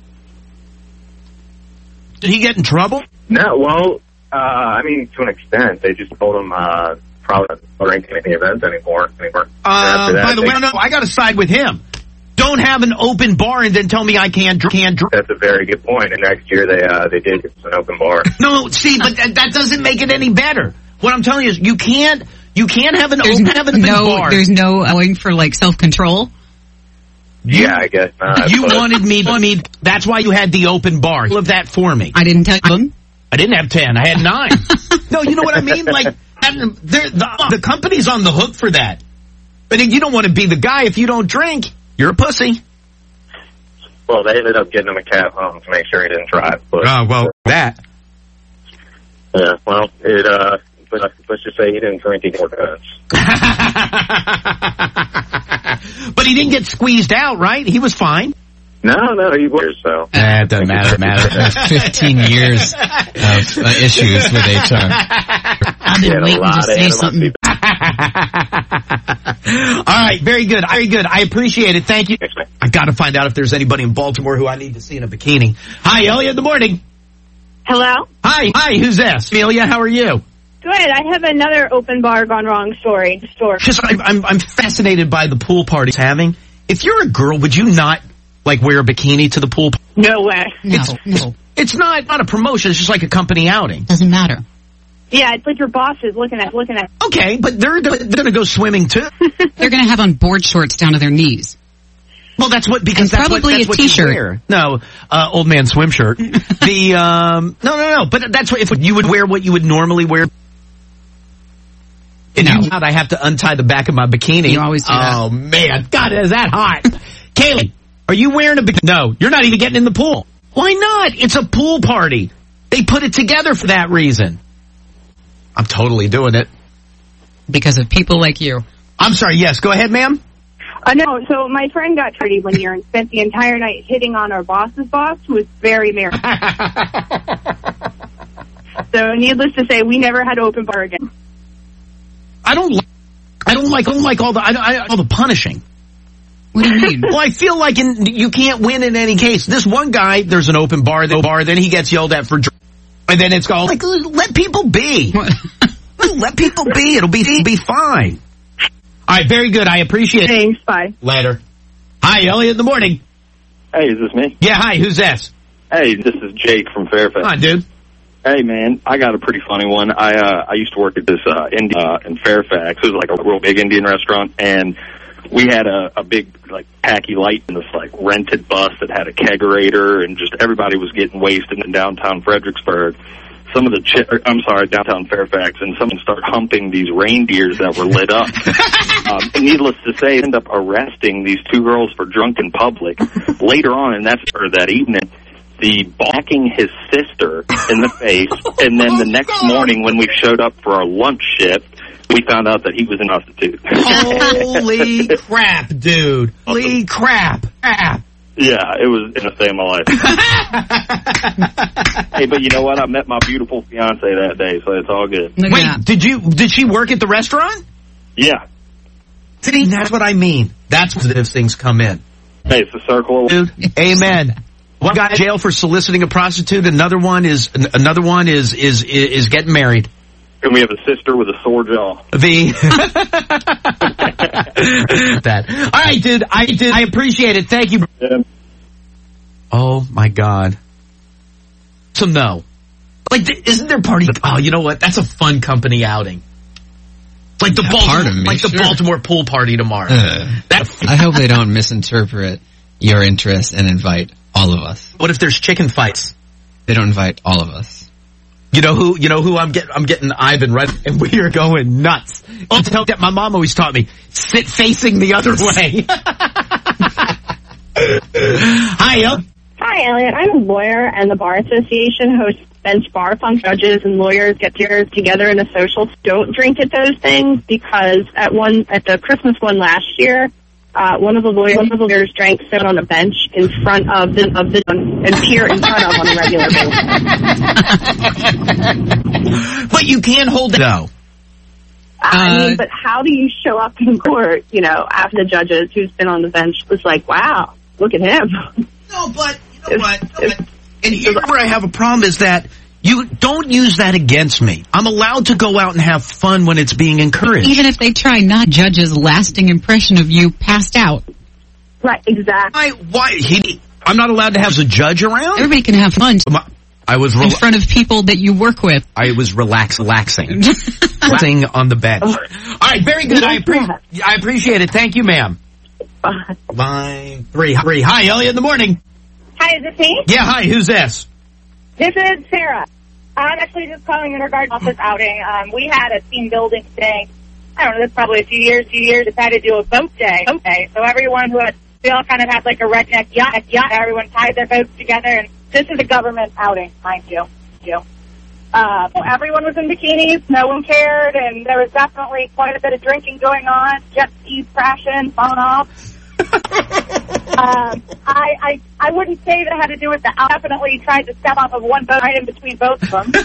Did he get in trouble? No, well, uh, I mean, to an extent. They just told him uh, probably not drinking any events anymore. anymore. Uh, that, by the they, way, no, I got to side with him. Don't have an open bar and then tell me I can't drink. Can't drink. That's a very good point. And next year they uh, they did get an open bar. No, see, but that, that doesn't make it any better. What I'm telling you is, you can't you can't have an there's open, no, have an open no, bar. There's no going for like self control. Yeah, I guess not. You but. wanted me to me. That's why you had the open bar. Of that for me. I didn't tell them. I didn't have ten. I had nine. No, you know what I mean? Like, the, the company's on the hook for that. But you don't want to be the guy if you don't drink. You're a pussy. Well, they ended up getting him a cab home to make sure he didn't drive. But, oh, well, that. Yeah, well, it, uh, let's just say he didn't drink any more guns. But he didn't get squeezed out, right? He was fine. No, no, he was, so. Eh, it doesn't matter, matter. fifteen years of uh, issues with H R. I've been waiting to say something. All right, very good, very good. I appreciate it. Thank you. I got to find out if there's anybody in Baltimore who I need to see in a bikini. Hi, Elliot. In the morning. Hello? Hi, hi. Who's this? Amelia, how are you? Good. I have another open bar gone wrong story. story. Just, I'm, I'm, I'm fascinated by the pool parties having. If you're a girl, would you not, like, wear a bikini to the pool? No way. No, it's, no. It's not, not a promotion. It's just like a company outing. Doesn't matter. Yeah, it's like your boss is looking at, looking at. Okay, but they're, they're going to go swimming, too. They're going to have on board shorts down to their knees. Well, that's what, because and that's probably what, that's a what t-shirt. you wear. No, uh, old man swim shirt. the, um, no, no, no, but that's what, if you would wear what you would normally wear. And no. I have to untie the back of my bikini. You always do that. Oh, man. God, is that hot. Kaylee, are you wearing a bikini? No, you're not even getting in the pool. Why not? It's a pool party. They put it together for that reason. I'm totally doing it. Because of people like you. I'm sorry, yes, go ahead, ma'am. Uh, no, so my friend got dirty one year and spent the entire night hitting on our boss's boss, who was very married. So needless to say, we never had open bar again. I don't like, I don't like, I don't like all the, I, I, all the punishing. What do you mean? Well, I feel like in, you can't win in any case. This one guy, there's an open bar, the bar, then he gets yelled at for drinking. And then it's called, like, let people be. Let people be. It'll be, it'll be fine. All right, very good. I appreciate it. Thanks, bye. Later. Hi, Elliot in the morning. Hey, is this me? Yeah, hi, who's this? Hey, this is Jake from Fairfax. Hi, dude. Hey, man, I got a pretty funny one. I uh, I used to work at this uh, Indian uh, in Fairfax. It was like a real big Indian restaurant, and we had a, a big, like, tacky light in this, like, rented bus that had a kegerator, and just everybody was getting wasted in downtown Fredericksburg. Some of the, chi- I'm sorry, downtown Fairfax, and someone started humping these reindeers that were lit up. um, and needless to say, ended up arresting these two girls for drunk in public. Later on, and that's or that evening, the backing his sister in the face, and then the next morning when we showed up for our lunch shift, we found out that he was a prostitute. Holy crap, dude. Holy crap. crap. Yeah, it was in a day of my life. Hey, but you know what? I met my beautiful fiance that day, so it's all good. Wait, that. did you did she work at the restaurant? Yeah. See, that's what I mean. That's where those things come in. Hey, it's a circle. Dude, amen. One got in jail for soliciting a prostitute. Another one is another one is is is getting married. And we have a sister with a sore jaw. The that. All right, dude. I did. I appreciate it. Thank you. Yeah. Oh my God. So no, like, isn't there party? Like, oh, you know what? That's a fun company outing. Like the yeah, Baltimore, me, like the sure. Baltimore pool party tomorrow. Uh, that, I hope they don't misinterpret your interest and invite all of us. What if there's chicken fights? They don't invite all of us. You know who? You know who? I'm getting. I'm getting Ivan right, and we are going nuts. I'll tell that my mom always taught me: sit facing the other way. Hi, El. Hi, Elliot. I'm a lawyer, and the Bar Association hosts bench bar fun. Judges and lawyers get together in a social. Don't drink at those things because at one at the Christmas one last year. Uh, one of the lawyers, one of the lawyers drank, sit on a bench in front of the, of the, and peer in front of on a regular basis. But you can't hold it, though. I mean, but how do you show up in court, you know, after the judges who's been on the bench was like, wow, look at him. No, but, you know what? No, but, and here where I have a problem is that you don't use that against me. I'm allowed to go out and have fun when it's being encouraged. Even if they try not judge's lasting impression of you passed out. Right, exactly. Why? Why? He, I'm not allowed to have a judge around? Everybody can have fun. I was rela- in front of people that you work with. I was relax, relaxing. relaxing on the bench. All right, very good. I, appre- I appreciate it. Thank you, ma'am. Bye. Line three. three. Hi, Elliot in the morning. Hi, is this me? Yeah, hi. Who's this? This is Sarah. I'm actually just calling in regards to this outing. Um, we had a team building thing. I don't know, that's probably a few years, few years, decided to do a boat day. Boat day. So everyone who had, we all kind of had like a redneck yacht, yacht. Everyone tied their boats together, and this is a government outing, mind you. you. Uh, so everyone was in bikinis, no one cared, and there was definitely quite a bit of drinking going on, jet skis crashing, falling off. Um, I, I I wouldn't say that it had to do with that. I definitely tried to step off of one boat right in between both of them.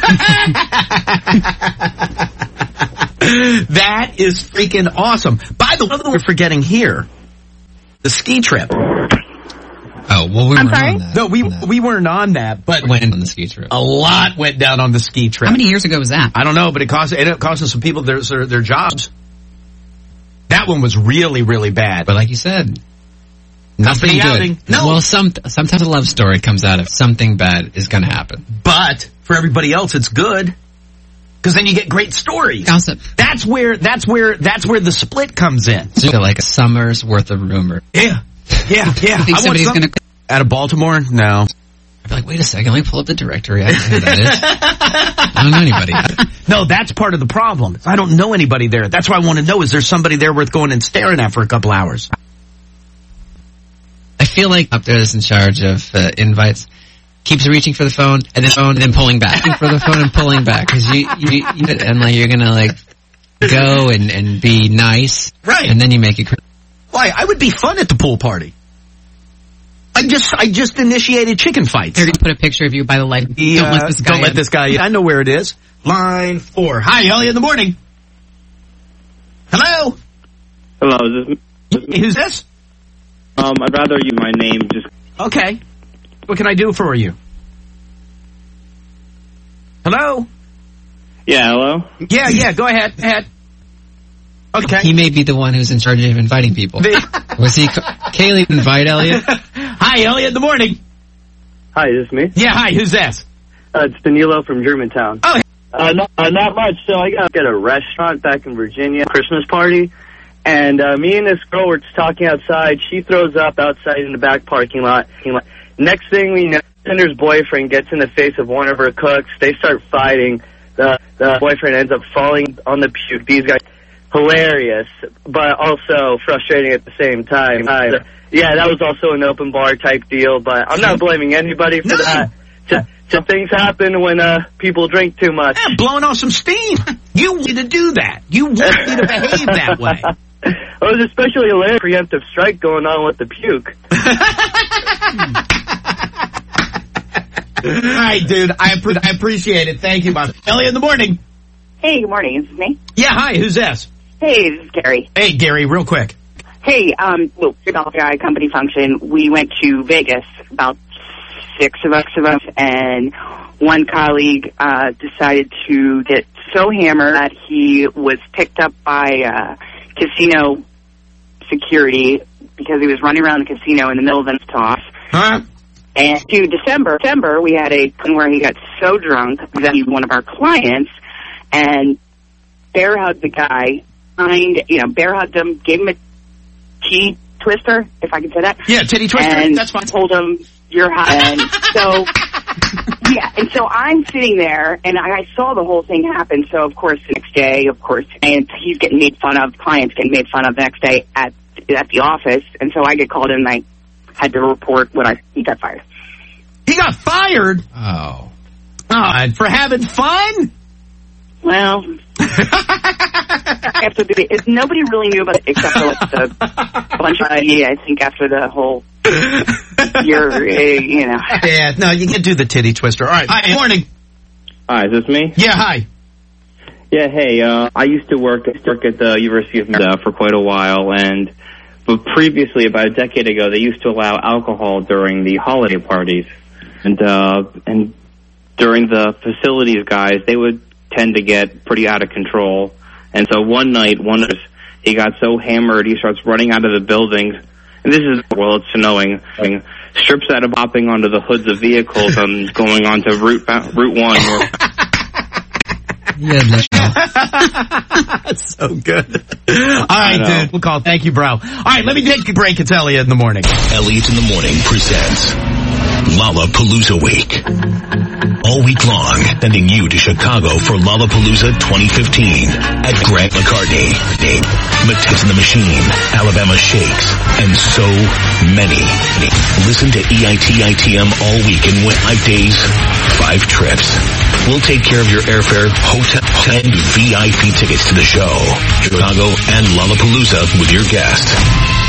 That is freaking awesome. By the way, we're forgetting here, the ski trip. Oh, well, we I'm weren't sorry? on that. No, we we weren't on that, but went on the ski trip. A lot went down on the ski trip. How many years ago was that? I don't know, but it cost it ended up costing some people their their, their jobs. That one was really, really bad. But like you said, nothing Company good. outing. No. Well, some sometimes a love story comes out of something bad is going to happen. But for everybody else, it's good because then you get great stories. Gossip. That's where that's where that's where the split comes in. So like a summer's worth of rumor. Yeah, yeah, yeah. You think I want somebody's some- going to... out of Baltimore? No. I'd be like, wait a second, let me pull up the directory. I don't know who that is. I don't know anybody. No, that's part of the problem. I don't know anybody there. That's why I want to know, is there somebody there worth going and staring at for a couple hours? I feel like up there is in charge of uh, invites keeps reaching for the phone and then phone and then pulling back. Reaching for the phone and pulling back because you, you, you and like you're gonna like go and and be nice, right? And then you make it. Why? I would be fun at the pool party. I just I just initiated chicken fights. They're going to put a picture of you by the light. The, don't uh, let this guy don't let in. this guy in. I know where it is. Line four. Hi, Elliot in the morning. Hello. Hello, is this, is this Who's this? Um, I'd rather you my name just... Okay. What can I do for you? Hello? Yeah, hello? Yeah, yeah, go ahead. ahead. Okay. He may be the one who's in charge of inviting people. Was he? Kaylee invite Elliot? Hi, Elliot in the morning. Hi, is this me? Yeah, hi, who's that? Uh, it's Danilo from Germantown. Oh, uh, not, uh, not much. So I got at a restaurant back in Virginia, Christmas party, and uh, me and this girl were just talking outside. She throws up outside in the back parking lot. Next thing we know, Cinder's boyfriend gets in the face of one of her cooks. They start fighting. The, the boyfriend ends up falling on the puke. These guys, hilarious, but also frustrating at the same time. Uh, yeah, that was also an open bar type deal, but I'm not blaming anybody for No. that. Just, just things happen when uh, people drink too much. Yeah, blowing off some steam. You want me to do that. You want me to behave that way. It was especially hilarious preemptive strike going on with the puke. All right, dude. I, appre- I appreciate it. Thank you, Bob. Elliot in the morning. Hey, good morning. Is this me? Yeah, hi. Who's this? Hey, this is Gary. Hey, Gary, real quick. Hey, um, well, about guy company function, we went to Vegas, about six of us of us, and one colleague uh, decided to get so hammered that he was picked up by uh, casino security because he was running around the casino in the middle of the toss. Huh? And to December, December, we had a where he got so drunk that he was one of our clients and bear hugged the guy, signed, you know, bear hugged him, gave him a titty twister, if I can say that. Yeah, titty twister. And That's fine. told him, you're hot. And so, yeah, and so I'm sitting there, and I, I saw the whole thing happen. So, of course, the next day, of course, and he's getting made fun of, clients getting made fun of the next day at at the office. And so I get called in, and I had to report what I, he got fired. He got fired? Oh. Oh, for having fun? Well, after the, it, nobody really knew about it except for like the bunch of me. I think after the whole year, uh, you know. Yeah, no, you can do the titty twister. All right. Hi, morning. Hi, is this me? Yeah, hi. Yeah, hey, uh, I used to work, work at the University of Maryland for quite a while, and but previously, about a decade ago, they used to allow alcohol during the holiday parties. And uh, and during the facilities guys, they would tend to get pretty out of control. And so one night, one of us, he got so hammered, he starts running out of the buildings. And this is, well, it's snowing. Strips out of hopping onto the hoods of vehicles and going onto Route Route One. Or Yeah, that's so good. All right, dude. We'll call. Thank you, bro. All right, let me take a break. It's Elliot in the morning. Elliot in the Morning presents Lollapalooza Week. All week long, sending you to Chicago for Lollapalooza twenty fifteen at Grant McCartney, Matisse and the Machine, Alabama Shakes, and so many. Listen to E I T I T M all week and win five days, five trips. We'll take care of your airfare, hotel, and V I P tickets to the show, Chicago, and Lollapalooza with your guest. Need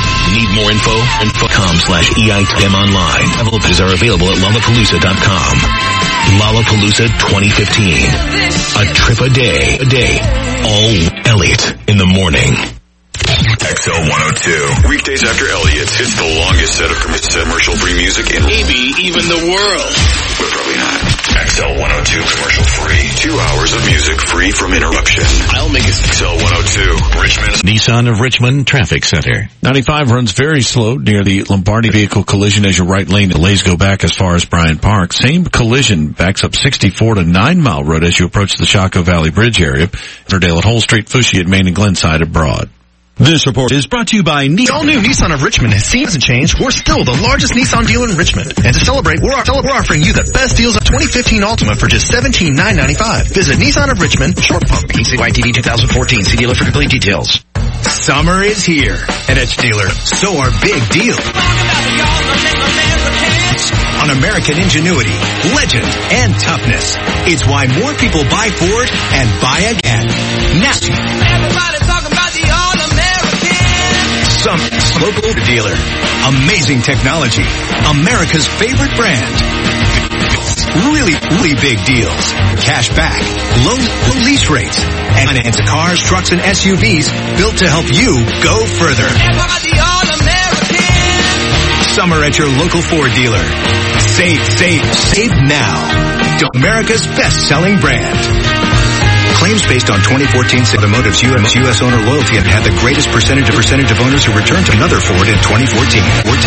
Need more info? Info.com slash EITM online. Envelopes are available at Lollapalooza dot com. Lollapalooza twenty fifteen. A trip a day. A day. All Elliot in the morning. X L one oh two. Weekdays after Elliot. It's the longest set of commercial-free music in maybe even the world. But probably not. X L one oh two commercial-free. Two hours of music free from interruption. I'll make it X L one oh two. Richmond. Nissan of Richmond Traffic Center. ninety-five runs very slow near the Lombardi vehicle collision as your right lane delays go back as far as Bryant Park. Same collision backs up sixty-four to Nine Mile Road as you approach the Chaco Valley Bridge area. Everdale at Whole Street, Fushy at Main and Glenside at Broad. This report is brought to you by Nissan. The all-new Nissan of Richmond has seen hasn't changed. We're still the largest Nissan dealer in Richmond. And to celebrate, we're, we're offering you the best deals of twenty fifteen Altima for just seventeen thousand nine hundred ninety-five dollars. Visit Nissan of Richmond, Short Pump. E C Y T V twenty fourteen. See dealer for complete details. Summer is here at Edge Dealer. So are big deals on American ingenuity, legend, and toughness. It's why more people buy Ford and buy again. Now, everybody talking about the All-American. Some local dealer. Amazing technology. America's favorite brand. Really, really big deals. Cash back. Low, low lease rates. And finance cars, trucks, and S U Vs built to help you go further. The All-American. Summer at your local Ford dealer. Save, save, save now. America's best-selling brand. Claims based on twenty fourteen Automotive's U S owner loyalty and had the greatest percentage of percentage of owners who returned to another Ford in twenty fourteen.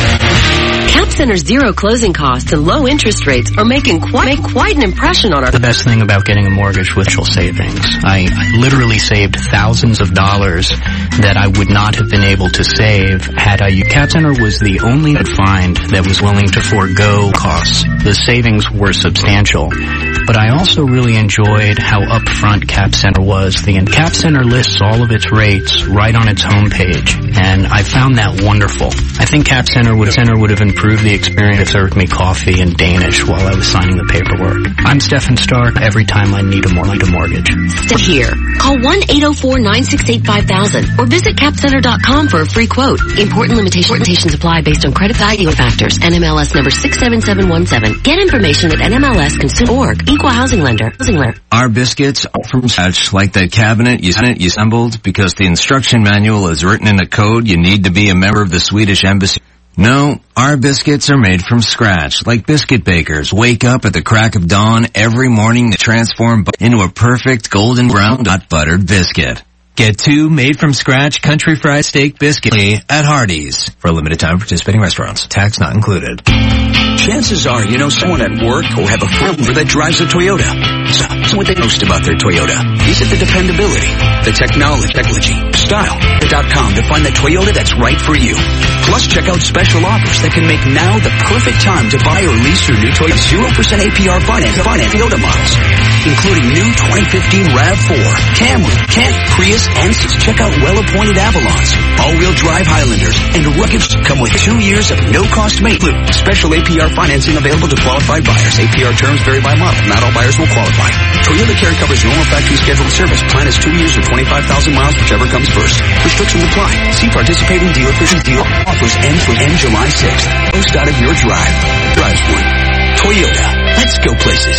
Cap Center's zero closing costs and low interest rates are making quite, make quite an impression on our... The best thing about getting a mortgage with Social Savings. I, I literally saved thousands of dollars that I would not have been able to save had I... Cap Center was the only I'd find that was willing to forego costs. The savings were substantial. But I also really enjoyed how upfront Cap Center was. The Cap Center lists all of its rates right on its homepage, and I found that wonderful. I think Cap Center would, Center would have improved the experience if served me coffee in Danish while I was signing the paperwork. I'm Stefan Stark. Every time I need a, mor- need a mortgage. Step here. Call one eight zero four nine six eight five thousand or visit cap center dot com for a free quote. Important limitations, limitations apply based on credit value factors. N M L S number six seven seven one seven. Get information at N M L S consumer dot org. Equal housing lender. Housing lender. Our biscuits are from scratch, like that cabinet you, you assembled because the instruction manual is written in a code you need to be a member of the Swedish embassy. No, our biscuits are made from scratch, like biscuit bakers wake up at the crack of dawn every morning to transform into a perfect golden brown hot buttered biscuit. Get two made-from-scratch country fried steak biscuit at Hardee's for a limited time participating restaurants. Tax not included. Chances are you know someone at work or have a friend that drives a Toyota. So, so what they most about their Toyota? Is it the dependability, the technology, technology, style, dot com to find the Toyota that's right for you. Plus, check out special offers that can make now the perfect time to buy or lease your new Toyota zero percent A P R finance, finance Toyota models, including new twenty fifteen RAV four, Camry, Kent, Prius, and check out well-appointed Avalons, all-wheel drive Highlanders, and Ruggeds come with two years of no-cost maintenance. Special A P R financing available to qualified buyers. A P R terms vary by model. Not all buyers will qualify. Toyota Care covers normal factory scheduled service. Plan is two years or twenty-five thousand miles, whichever comes first. Restrictions apply. See participating dealer for deal offers end for end July sixth. Post out of your drive. Drives one. Toyota. Let's go places.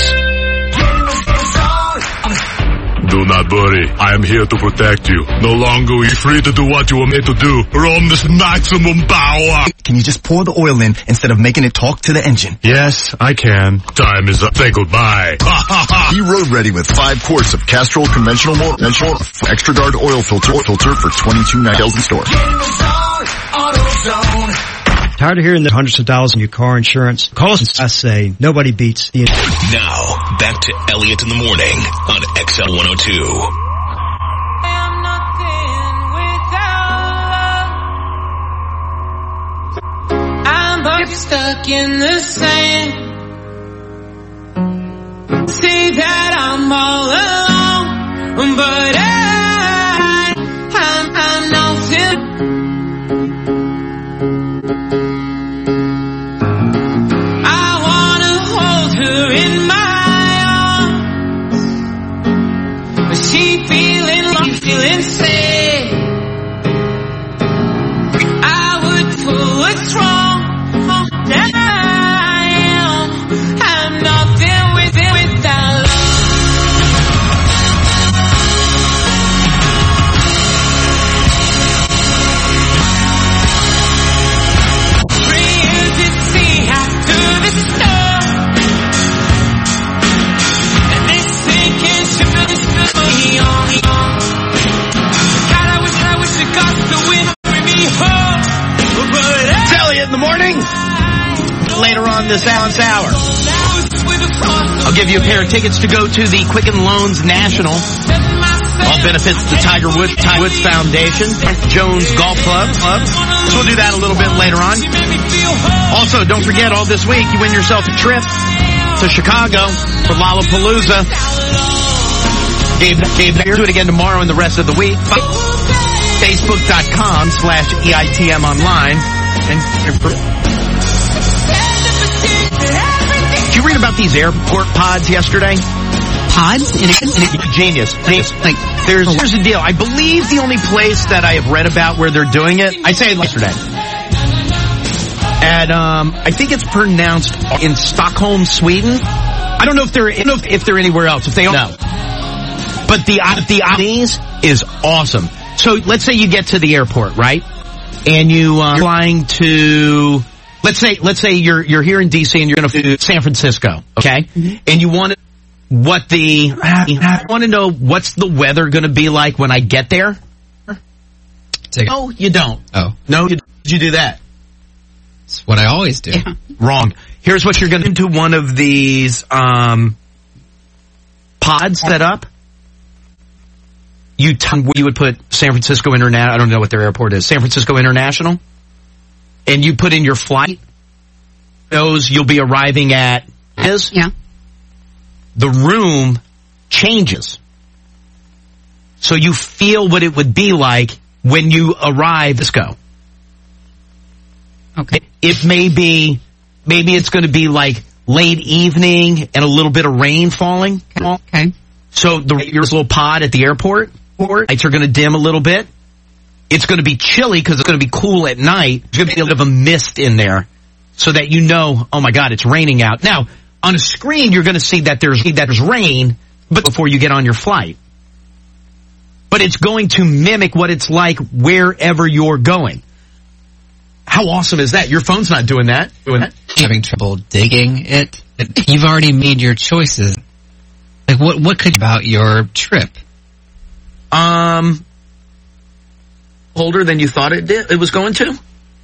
Do not worry, I am here to protect you. No longer are you free to do what you were made to do. Roam this maximum power. Can you just pour the oil in instead of making it talk to the engine? Yes, I can. Time is up. Say goodbye. Be road ready with five quarts of Castrol conventional motor, conventional extra guard oil filter, filter for twenty-two dollars in store. Tired of hearing the hundreds of dollars in your car insurance? Call us. I say nobody beats the. Now back to Elliot in the morning on X L one oh two. I'm stuck in the sand. Say that I'm all alone, but I, I'm, I'm nothing. In my arms, but she feeling, feeling sad. I would put morning. Later on this hour, I'll give you a pair of tickets to go to the Quicken Loans National. All benefits the Tiger Woods, Tiger Woods Foundation, Jones Golf Club. Club. So we'll do that a little bit later on. Also, don't forget, all this week, you win yourself a trip to Chicago for Lollapalooza. Dave, Dave, do it again tomorrow and the rest of the week. Facebook.com slash EITM online. And did you read about these airport pods yesterday? Pods? In a, in a, genius. Like, there's, here's the deal. I believe the only place that I have read about where they're doing it, I say it yesterday. And, um, I think it's pronounced in Stockholm, Sweden. I don't know if they're, I don't know if, if they're anywhere else. If they don't know. But the, uh, the Odyssey is awesome. So let's say you get to the airport, right? And you, uh, you're flying to, let's say, let's say you're, you're here in D C and you're going to San Francisco, okay? Mm-hmm. And you want to, what the, I want to know what's the weather going to be like when I get there? No, you don't. Oh. No, you, did you do that? It's what I always do. Yeah. Wrong. Here's what you're going to do into one of these, um, pods set up. You t- you would put San Francisco International, I don't know what their airport is, San Francisco International, and you put in your flight, those you'll be arriving at is, yeah. The room changes. So you feel what it would be like when you arrive at Cisco. Okay. It, it may be, maybe it's going to be like late evening and a little bit of rain falling. Okay. So the, your little pod at the airport, lights are going to dim a little bit. It's going to be chilly because it's going to be cool at night. There's going to be a little bit of a mist in there so that you know, oh my God, it's raining out. Now, on a screen, you're going to see that there's, that there's rain but before you get on your flight. But it's going to mimic what it's like wherever you're going. How awesome is that? Your phone's not doing that. Doing that. Having trouble digging it. You've already made your choices. Like, what what could about your trip? Um, older than you thought it did. It was going to.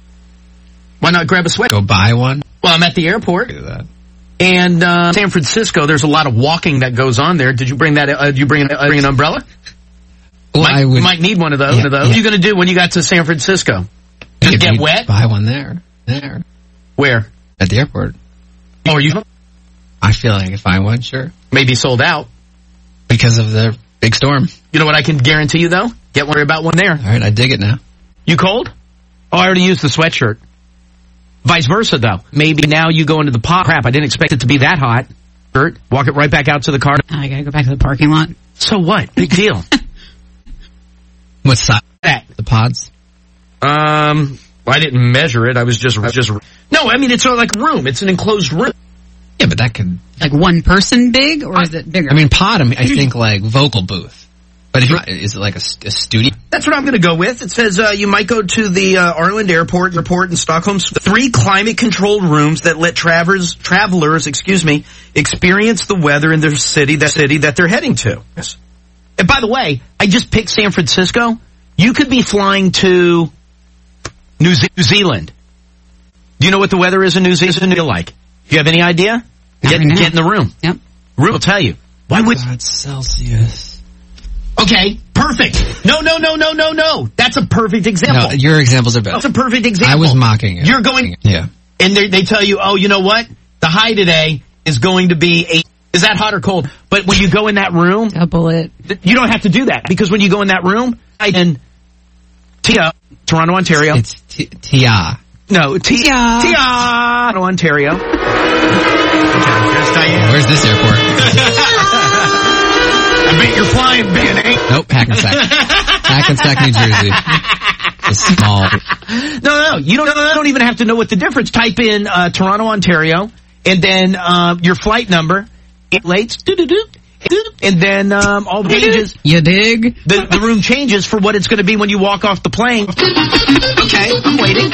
Why not grab a sweater? Go buy one. Well, I'm at the airport. Do that. And uh, San Francisco, there's a lot of walking that goes on there. Did you bring that? Uh, did you bring, uh, bring an umbrella? Well, might, I would. You might need one of those. Yeah, one of those. Yeah. What are you going to do when you got to San Francisco? Did it get wet? Buy one there. There. Where? At the airport. Oh, are you? I feel like if I find one, sure. Maybe sold out. Because of the big storm. You know what I can guarantee you, though? Get worried about one there. All right, I dig it now. You cold? Oh, I already used the sweatshirt. Vice versa, though. Maybe now you go into the pot. Crap, I didn't expect it to be that hot. Shirt, walk it right back out to the car. I gotta go back to the parking lot. So what? Big deal. What size? That. The pods? Um, I didn't measure it. I was just, just. No, I mean, it's sort of like a room. It's an enclosed room. Yeah, but that could. Like one person big, or is it bigger? I mean, pod, I, mean, I think like vocal booth. But if you're, is it like a, a studio? That's what I'm going to go with. It says uh, you might go to the uh, Arlanda Airport report in Stockholm. Three climate-controlled rooms that let travelers, travelers, excuse me, experience the weather in their city, that city that they're heading to. Yes. And by the way, I just picked San Francisco. You could be flying to New, Ze- New Zealand. Do you know what the weather is in New Zealand like? Do you have any idea? Get, right get in the room. Yep. Room will tell you. Why would God, Celsius? Okay, perfect. No, no, no, no, no, no. That's a perfect example. No, your examples are better. That's a perfect example. I was mocking it. You're going, yeah. And they, they tell you, oh, you know what? The high today is going to be eight. Is that hot or cold? But when you go in that room, double it. You don't have to do that because when you go in that room, and Tia, Toronto, Ontario. It's T- Tia. No, Tia, Tia, Toronto, Ontario. Okay, there's Diane. Where's this airport? I bet you're flying, B and A. Nope, Hackensack. Hackensack, New Jersey. It's small. No, no, you don't, you don't even have to know what the difference. Type in uh, Toronto, Ontario, and then uh, your flight number. It lates, and then um, all the changes. You dig? The, the room changes for what it's going to be when you walk off the plane. Okay, I'm waiting.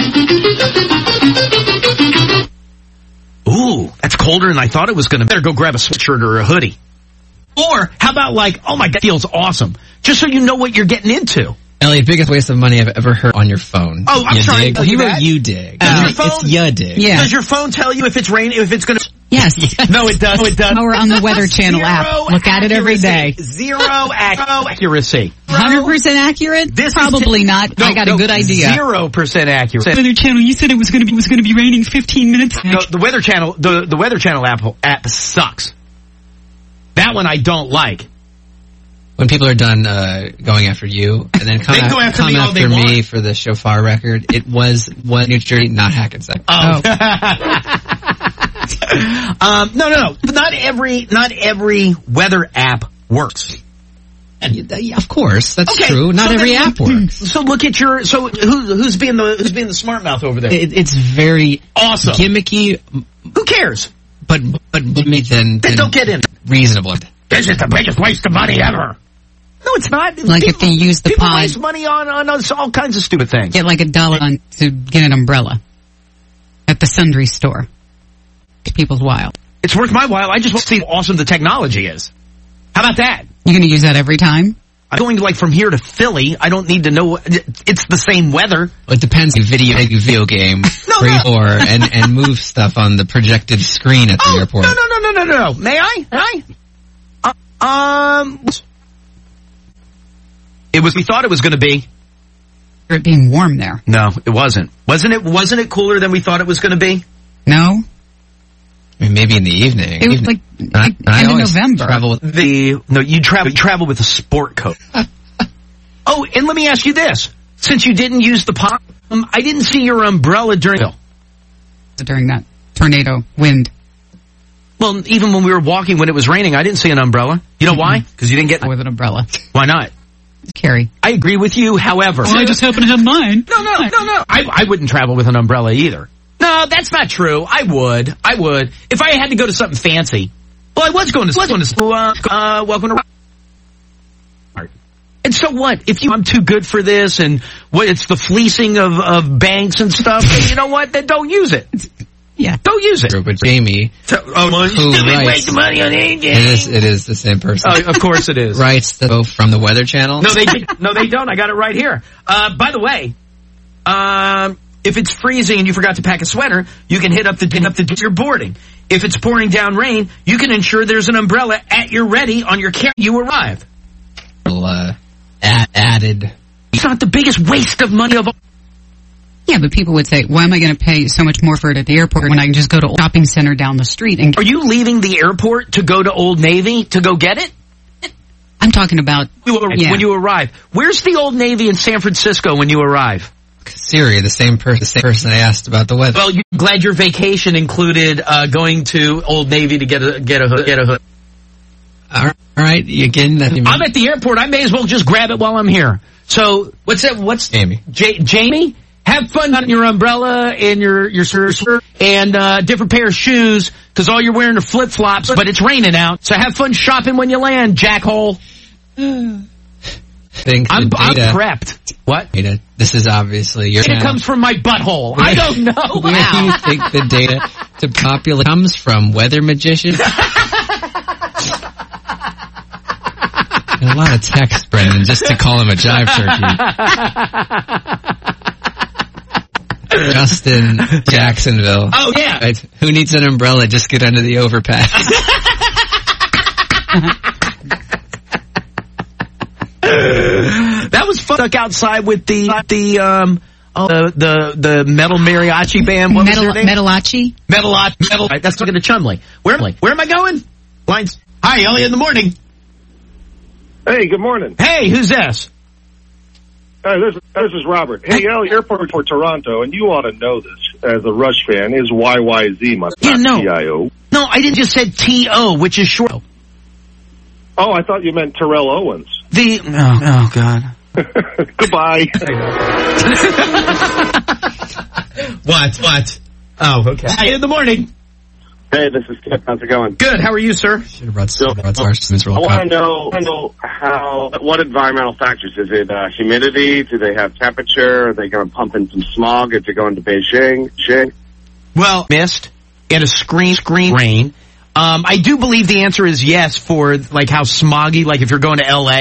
Ooh, that's colder than I thought it was going to be. Better go grab a sweatshirt or a hoodie. Or, how about like, oh my God, feels awesome. Just so you know what you're getting into. Elliot, biggest waste of money I've ever heard on your phone. Oh, I'm you sorry. Dig? Tell He you wrote that? you dig. Does Uh, your phone, it's ya dig. Yeah. Does your phone tell you if it's raining, if it's going to... Yes. No, it does. No, it does. Or on the Weather Channel Zero app. Look at it every day. Zero accuracy. one hundred percent accurate? This Probably is t- not. No, I got no, a good idea. Zero percent accurate. Weather Channel, you said it was going to be was going to be raining fifteen minutes. No, the Weather Channel, the, the Weather Channel app, app sucks. That one I don't like. When people are done uh, going after you, and then come, They af- go after come me all after they me want. for the shofar record, it was one New Jersey, not Hackensack. Oh. um, no, no, no. Not every, not every weather app works. And, uh, yeah, of course, that's Okay, true. Not so every then- app works. So look at your. So who, who's being the who's being the smart mouth over there? It, it's very awesome, gimmicky. Who cares? But but gimmicky then, Then don't get in. reasonable. This is the biggest waste of money ever. No, it's not. Like if they use the People pod, waste money on, on on all kinds of stupid things. get like a dollar on to get an umbrella at the sundry store. People's wild. It's worth my while. I just want to see how awesome the technology is. How about that? You're going to use that every time? I'm going to like from here to Philly. I don't need to know. What, it's the same weather. Well, it depends. You video a video game No, free no. for and and move stuff on the projected screen at the Oh, airport. no, no, no, no, no, no. May I? May I? Uh, um, it was. We thought it was going to be. It being warm there. No, it wasn't. Wasn't it? Wasn't it cooler than we thought it was going to be? No? I mean, maybe in the evening. It was Evening. like, I, like I end of always November. travel with The no, you travel. You travel with a sport coat. Oh, and let me ask you this: since you didn't use the pop, um, I didn't see your umbrella during. During that tornado wind. Well, even when we were walking when it was raining, I didn't see an umbrella. You know why? Because you didn't get with an umbrella. Why not? Carry. I agree with you. However, Well, I just happen to have mine. No, no, no, no. I, I wouldn't travel with an umbrella either. No, that's not true. I would. I would. If I had to go to something fancy. Well, I was going to, was going to uh, uh, welcome to. And so what? If you, I'm too good for this and what, it's the fleecing of, of banks and stuff, then you know what? Then don't use it. Yeah. Don't use it. but Jamie, So, oh, well, who you writes, waste money on anything. it is it is the same person. Oh, of course it is. Writes the from the Weather Channel. No, they no, they don't. I got it right here. Uh, by the way, um, if it's freezing and you forgot to pack a sweater, you can hit up the hit up the your boarding. If it's pouring down rain, you can ensure there's an umbrella at your ready on your car you arrive. Uh, add, added. It's not the biggest waste of money of all. Yeah, but people would say, why am I going to pay so much more for it at the airport when I can just go to a shopping center down the street and Are you leaving the airport to go to Old Navy to go get it? I'm talking about yeah. When you arrive. Where's the Old Navy in San Francisco when you arrive? Siri, the same person, the same person I asked about the weather. Well, you're glad your vacation included uh, going to Old Navy to get a get a hood. Get a hood. All right, again. That I'm at the airport. I may as well just grab it while I'm here. So what's that? What's Jamie? J- Jamie, have fun on your umbrella and your your shirt and uh, different pair of shoes because all you're wearing are flip flops. But it's raining out, so have fun shopping when you land, jackhole. Think I'm, the I'm data, prepped. What? Data, this is obviously your It channel. comes from my butthole. I don't know. Where do you think the data to populate comes from? Weather magician? A lot of text, Brendan, just to call him a jive turkey. Justin, Jacksonville. Oh, yeah. Right. Who needs an umbrella? Just get under the overpass. That was fun. Stuck outside with the the um oh, the the the metal mariachi band. What Metal, was their name? Metalachi? Metal metal. Right, that's talking to Chumley. Where where am I going? Lines. Hi, Ellie. In the morning. Hey, good morning. Hey, who's this? Hey, this, this is Robert. Hey, Ellie, airport for Toronto, and you ought to know this as a Rush fan, is Y Y Z, my Yeah, no. T I O. No, I didn't just said T O, which is short. Oh, I thought you meant Terrell Owens. The oh, oh God. Goodbye. What? What? Oh, okay. Hi, in the morning. Hey, this is Kip. How's it going? Good. How are you, sir? Should have brought So, some brought some Since I World want Cup. to know, I know how, what environmental factors? Is it uh, humidity? Do they have temperature? Are they going to pump in some smog if you're going to Beijing? Beijing? Well, mist and a screen screen rain. Um, I do believe the answer is yes for like how smoggy, like if you're going to L A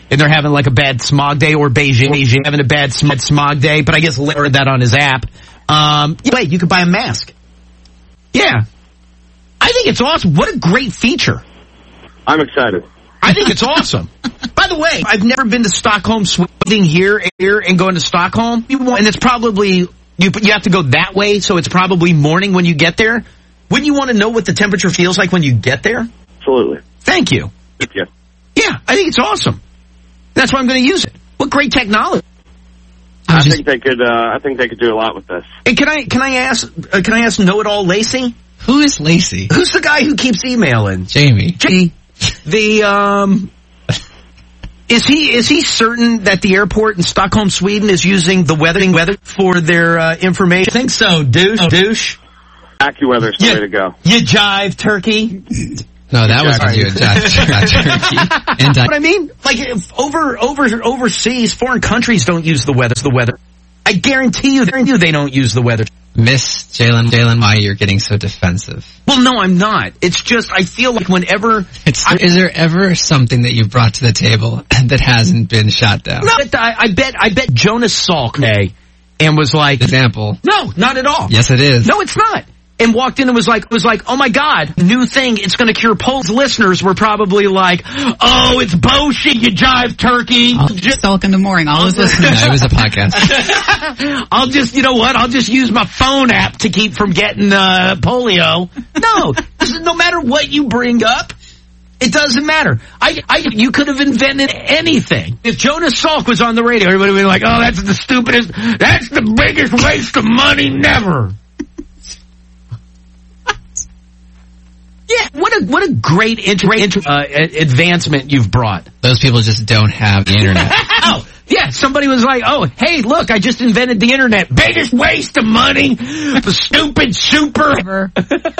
and they're having like a bad smog day, or Beijing, Beijing having a bad sm- smog day, but I guess Lin heard that on his app. Um, wait, you could buy a mask. Yeah. I think it's awesome. What a great feature. I'm excited. I think it's awesome. By the way, I've never been to Stockholm, Sweden here, here and going to Stockholm. And it's probably, you you have to go that way, so it's probably morning when you get there. Wouldn't you want to know what the temperature feels like when you get there? Absolutely. Thank you. Yeah. Yeah, I think it's awesome. That's why I'm going to use it. What great technology. I think they could, uh, I think they could do a lot with this. And can I, can I ask, uh, can I ask Know-It-All Lacey? Who is Lacey? Who's the guy who keeps emailing? Jamie. Jamie. The, um, is he, is he certain that the airport in Stockholm, Sweden is using the weathering weather for their, uh, information? I think so, douche, oh. douche. AccuWeather's the way to go. You jive, turkey. No, that wasn't you, jive, turkey. And what I mean, like, if over, over, overseas, foreign countries don't use the weather, the weather. I guarantee you, guarantee you they don't use the weather. Miss Jalen, Jalen, why you're getting so defensive? Well, no, I'm not. It's just, I feel like whenever... It's, I, is there ever something that you've brought to the table that hasn't been shot down? No, I, I bet, I bet Jonas Salk today and was like... Example. No, not at all. Yes, it is. No, it's not. And walked in and was like, was like, oh my God, new thing, it's gonna cure Poles. Listeners were probably like, oh, it's bullshit, you jive turkey. I'll just Salk in the morning, all his listeners. No, it was a podcast. I'll just, you know what, I'll just use my phone app to keep from getting, uh, polio. No, no matter what you bring up, it doesn't matter. I, I, you could have invented anything. If Jonas Salk was on the radio, everybody would be like, oh, that's the stupidest, that's the biggest waste of money never. Yeah, what a what a great inter- inter- uh, advancement you've brought. Those people just don't have the internet. Oh, yeah, somebody was like, oh, hey, look, I just invented the internet. Biggest waste of money. The stupid super.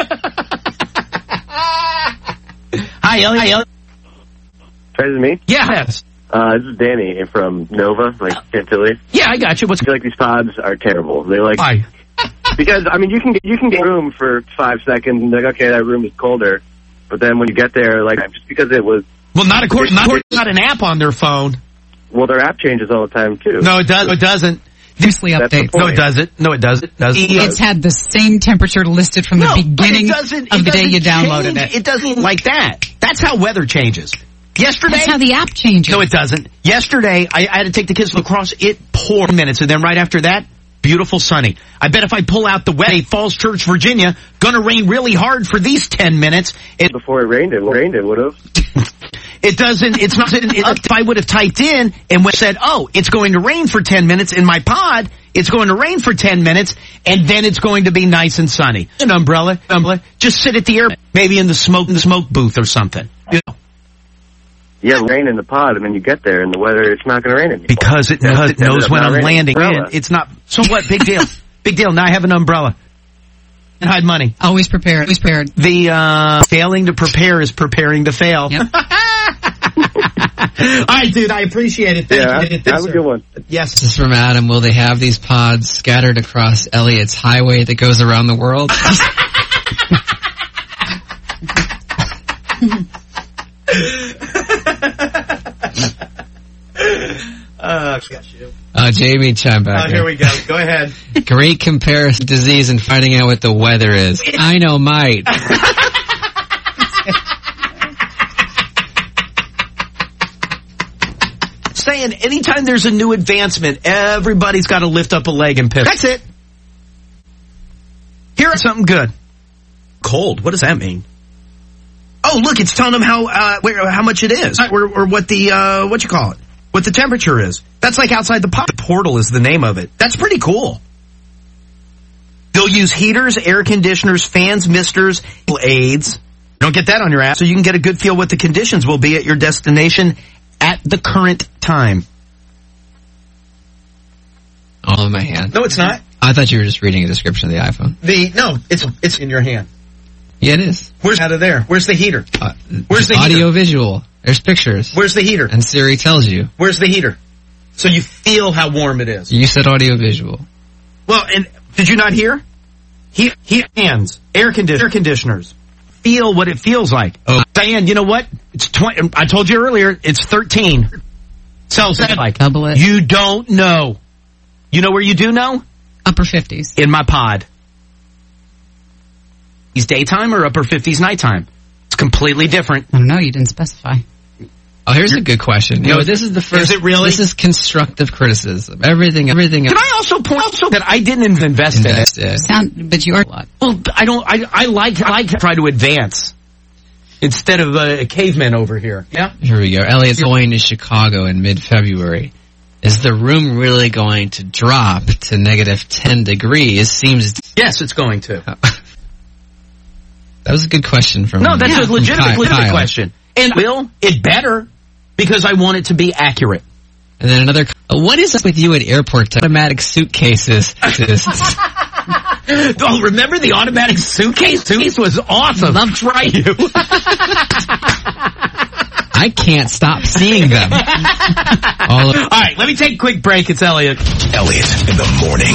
Hi, Elliot. Hi, Elliot. This is me? Yes. Uh, this is Danny from Nova, like Chantilly. Yeah, I got you. What's I feel like these pods are terrible. They like... Why? Because, I mean, you can get, you can get room for five seconds and like, okay, that room is colder. But then when you get there, like, just because it was... Well, not according, not according, not an app on their phone. Well, their app changes all the time, too. No, it does. It doesn't. Usually updates. No, it doesn't. No, it doesn't. It doesn't. It's had the same temperature listed from the no, beginning of the day you downloaded change. it. It doesn't like that. That's how weather changes. Yesterday... That's how the app changes. No, it doesn't. Yesterday, I, I had to take the kids to lacrosse. It poured minutes, and then right after that... Beautiful sunny. I bet if I pull out the weather, Falls Church, Virginia, gonna rain really hard for these ten minutes. It, Before it rained, it rained, it would have. It doesn't, it's not, it, if I would have typed in and said, oh, it's going to rain for ten minutes in my pod, it's going to rain for ten minutes, and then it's going to be nice and sunny. An umbrella, umbrella, just sit at the air, maybe in the smoke, in the smoke booth or something. You know? Yeah, rain in the pod, and then you get there, and the weather, it's not going to rain anymore. Because it, knows, it knows when I'm landing in. It's not, so what, big deal. Big deal, now I have an umbrella. And hide money. Always prepared, always prepared. The, uh, failing to prepare is preparing to fail. Yep. All right, dude, I appreciate it. Thank yeah, you. Have, have a good one. Yes. This is from Adam. Will they have these pods scattered across Elliot's highway that goes around the world? Uh, got you. Uh, Jamie chimed back. Oh, here we go. Go ahead. Great comparison disease and finding out what the weather is. I know might. Saying anytime there's a new advancement, everybody's got to lift up a leg and piss. That's it. Here's something good. Cold. What does that mean? Oh, look, it's telling them how uh, where, how much it is, or, or what the uh, what you call it, what the temperature is. That's like outside the pod. The portal is the name of it. That's pretty cool. They'll use heaters, air conditioners, fans, misters, aids. You don't get that on your app, so you can get a good feel what the conditions will be at your destination at the current time. All in my hand. No, it's not. I thought you were just reading a description of the iPhone. The no, it's it's in your hand. Yeah, it is. Where's out of there? Where's the heater? Uh, Where's the audio heater? visual? There's pictures. Where's the heater? And Siri tells you. Where's the heater? So you feel how warm it is. You said audio visual. Well, and did you not hear? Heat, heat fans, air, condi- air conditioners. Feel what it feels like. Oh, Diane, you know what? It's twenty. I told you earlier. It's thirteen. So, like, double it. You don't know. You know where you do know? Upper fifties. In my pod. Is daytime or upper fifties nighttime? It's completely different. I don't know. You didn't specify. Oh, here's a good question. You know, this is the first. Is it really? This is constructive criticism. Everything, everything. Can I also point out that I didn't invest, Invest, in it? yeah. Sound, but you are. Well, I don't. I, I like. I like to try to advance instead of a caveman over here. Yeah. Here we go. Elliot's going to Chicago in mid-February. Is the room really going to drop to negative ten degrees? Seems. Yes, it's going to. That was a good question from. No, that's yeah, a legitimate, Kyle. legitimate question. And will it better because I want it to be accurate. And then another. Uh, what is up with you at airports? Automatic suitcases. Oh, remember the automatic suitcase? Suitcase was awesome. Love try you. I can't stop seeing them. All, All right, let me take a quick break. It's Elliot. Elliot in the morning.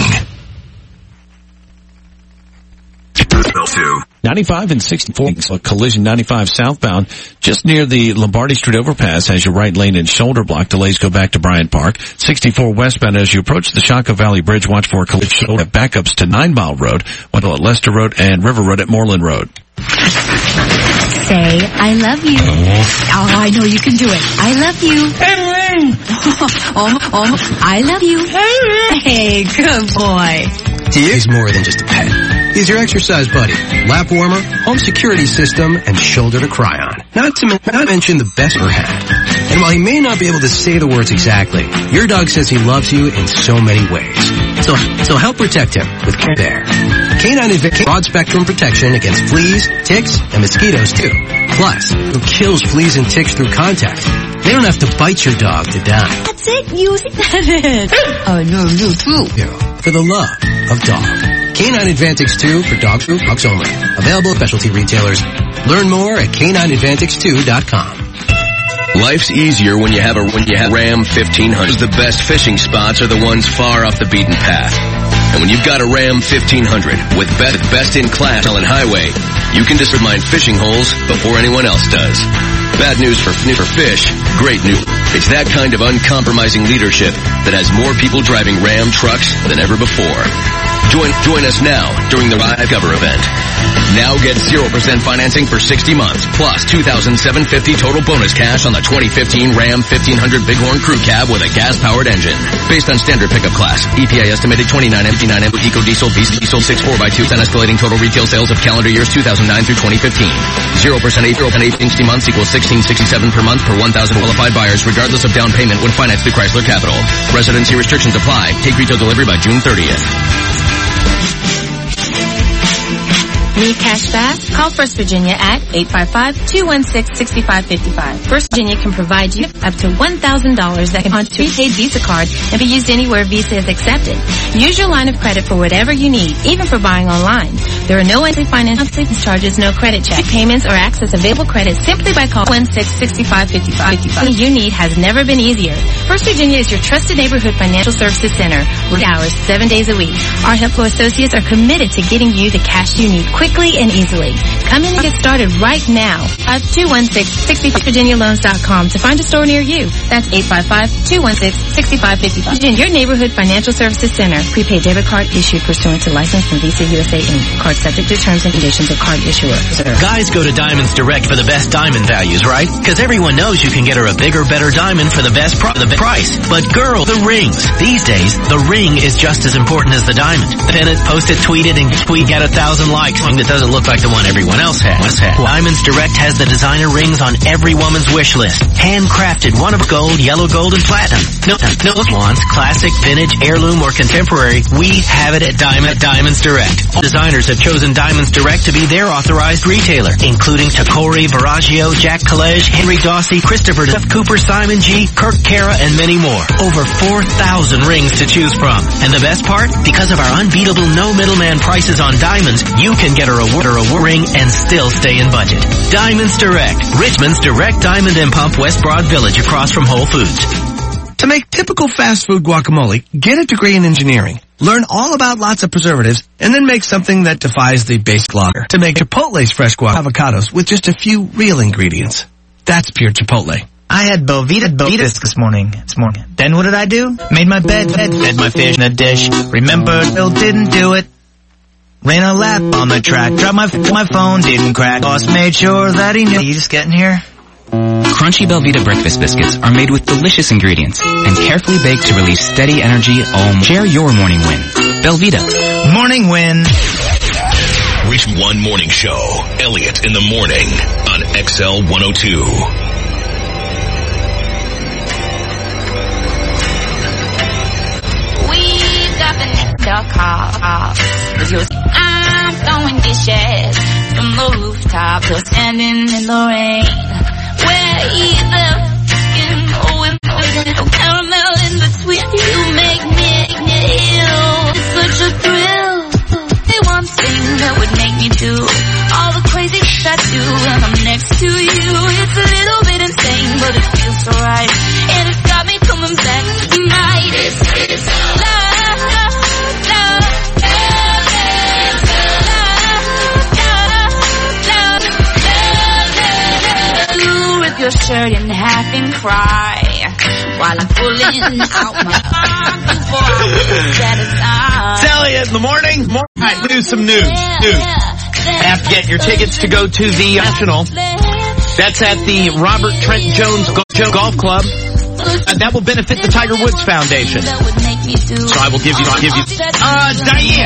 ninety-five and sixty-four, a collision ninety-five southbound, just near the Lombardi Street overpass as your right lane and shoulder block. Delays go back to Bryant Park. sixty-four westbound as you approach the Shaka Valley Bridge. Watch for a collision. Backups to Nine Mile Road, one at Lester Road and River Road at Moreland Road. Say, I love you. Oh, I know you can do it. I love you. oh, oh, I love you. Hey, good boy. He is more than just a pet. He's your exercise buddy, lap warmer, home security system, and shoulder to cry on. Not to, not to mention the best ever had. And while he may not be able to say the words exactly, your dog says he loves you in so many ways. So, so help protect him with Care. Canine Advantage broad spectrum protection against fleas, ticks, and mosquitoes too. Plus, who kills fleas and ticks through contact. They don't have to bite your dog to die. That's it. You said it. Oh, no, you too. For the love of dog. Canine Advantage two for dogs for dogs only. Available at specialty retailers. Learn more at canine advantage two dot com. Life's easier when you have a when you have Ram fifteen hundred. The best fishing spots are the ones far off the beaten path. And when you've got a Ram fifteen hundred with best, best in class on highway, you can just mine fishing holes before anyone else does. Bad news for, for fish, great news. It's that kind of uncompromising leadership that has more people driving Ram trucks than ever before. Join join us now during the Ride Cover event. Now get zero percent financing for sixty months, plus two thousand seven hundred fifty dollars total bonus cash on the twenty fifteen Ram fifteen hundred Bighorn Crew Cab with a gas-powered engine. Based on standard pickup class, E P A estimated twenty-nine fifty-nine with EcoDiesel Diesel six four by two and escalating total retail sales of calendar years two thousand nine through twenty fifteen. zero percent eight sixty months equals sixteen sixty-seven per month per one thousand qualified buyers, regardless of down payment when financed through Chrysler Capital. Residency restrictions apply. Take retail delivery by June thirtieth. Need cash fast? Call First Virginia at eight five five, two one six, six five five five. First Virginia can provide you up to one thousand dollars that can on to a prepaid Visa card and be used anywhere Visa is accepted. Use your line of credit for whatever you need, even for buying online. There are no monthly financial charges, no credit check payments, or access available credit simply by calling one six, six five five five. What you need has never been easier. First Virginia is your trusted neighborhood financial services center with hours seven days a week. Our helpful associates are committed to getting you the cash you need quickly and easily. Come in and get started right now at two one six, six five virginia loans dot com to find a store near you. That's eight five five, two one six, six five five five. Your neighborhood financial services center. Prepaid debit card issued pursuant to license from Visa U S A Incorporated. Card subject to terms and conditions of card issuer. Guys go to Diamonds Direct for the best diamond values, right? Because everyone knows you can get her a bigger, better diamond for the best pro- the best price. But girl, the rings. These days, the ring is just as important as the diamond. Pin it, post it, tweet it, and tweet get a thousand likes. That doesn't look like the one everyone else has. Diamonds Direct has the designer rings on every woman's wish list. Handcrafted, one of gold, yellow gold, and platinum. No, no wants, classic, vintage, heirloom, or contemporary. We have it at Diamond Diamonds Direct. All designers have chosen Diamonds Direct to be their authorized retailer, including Tacori, Verragio, Jack College, Henry Dawsey, Christopher F. Cooper, Simon G., Kirk Cara, and many more. Over four thousand rings to choose from. And the best part? Because of our unbeatable no middleman prices on diamonds, you can get her a, or a ring and still stay in budget. Diamonds Direct. Richmond's direct diamond and pump, West Broad Village, across from Whole Foods. To make typical fast food guacamole, get a degree in engineering. Learn all about lots of preservatives, and then make something that defies the basic lager. To make Chipotle's fresh guac avocados with just a few real ingredients. That's pure Chipotle. I had Belvita Belvita this morning. This morning. Then what did I do? Made my bed, bed, fed my fish in a dish. Remembered, Bill didn't do it. Ran a lap on the track. Dropped my my phone, didn't crack. Boss made sure that he knew. You just getting here? Crunchy Belvita breakfast biscuits are made with delicious ingredients and carefully baked to release steady energy all morning. Share your morning win. Belvita. Morning win. Rich One Morning Show. Elliot in the morning on X L one oh two. We got the the call. I'm throwing dishes from the rooftop. Still standing in the rain. Where either skin or with no caramel in between. You make me ill. It's such a thrill. Say one thing that would make me do all the crazy shit I do when I'm next to you. It's a little bit insane, but it feels so right. And it's got me coming back tonight. It's, it's love, love, love. Your shirt in half and cry while I'm pulling out my arms before I satisfied. Elliot in the morning. More, all right, do some news. News. Have to get your tickets to go to the National. That's at the Robert Trent Jones Golf Club. And that will benefit the Tiger Woods Foundation. So I will give you, I'll give you, uh,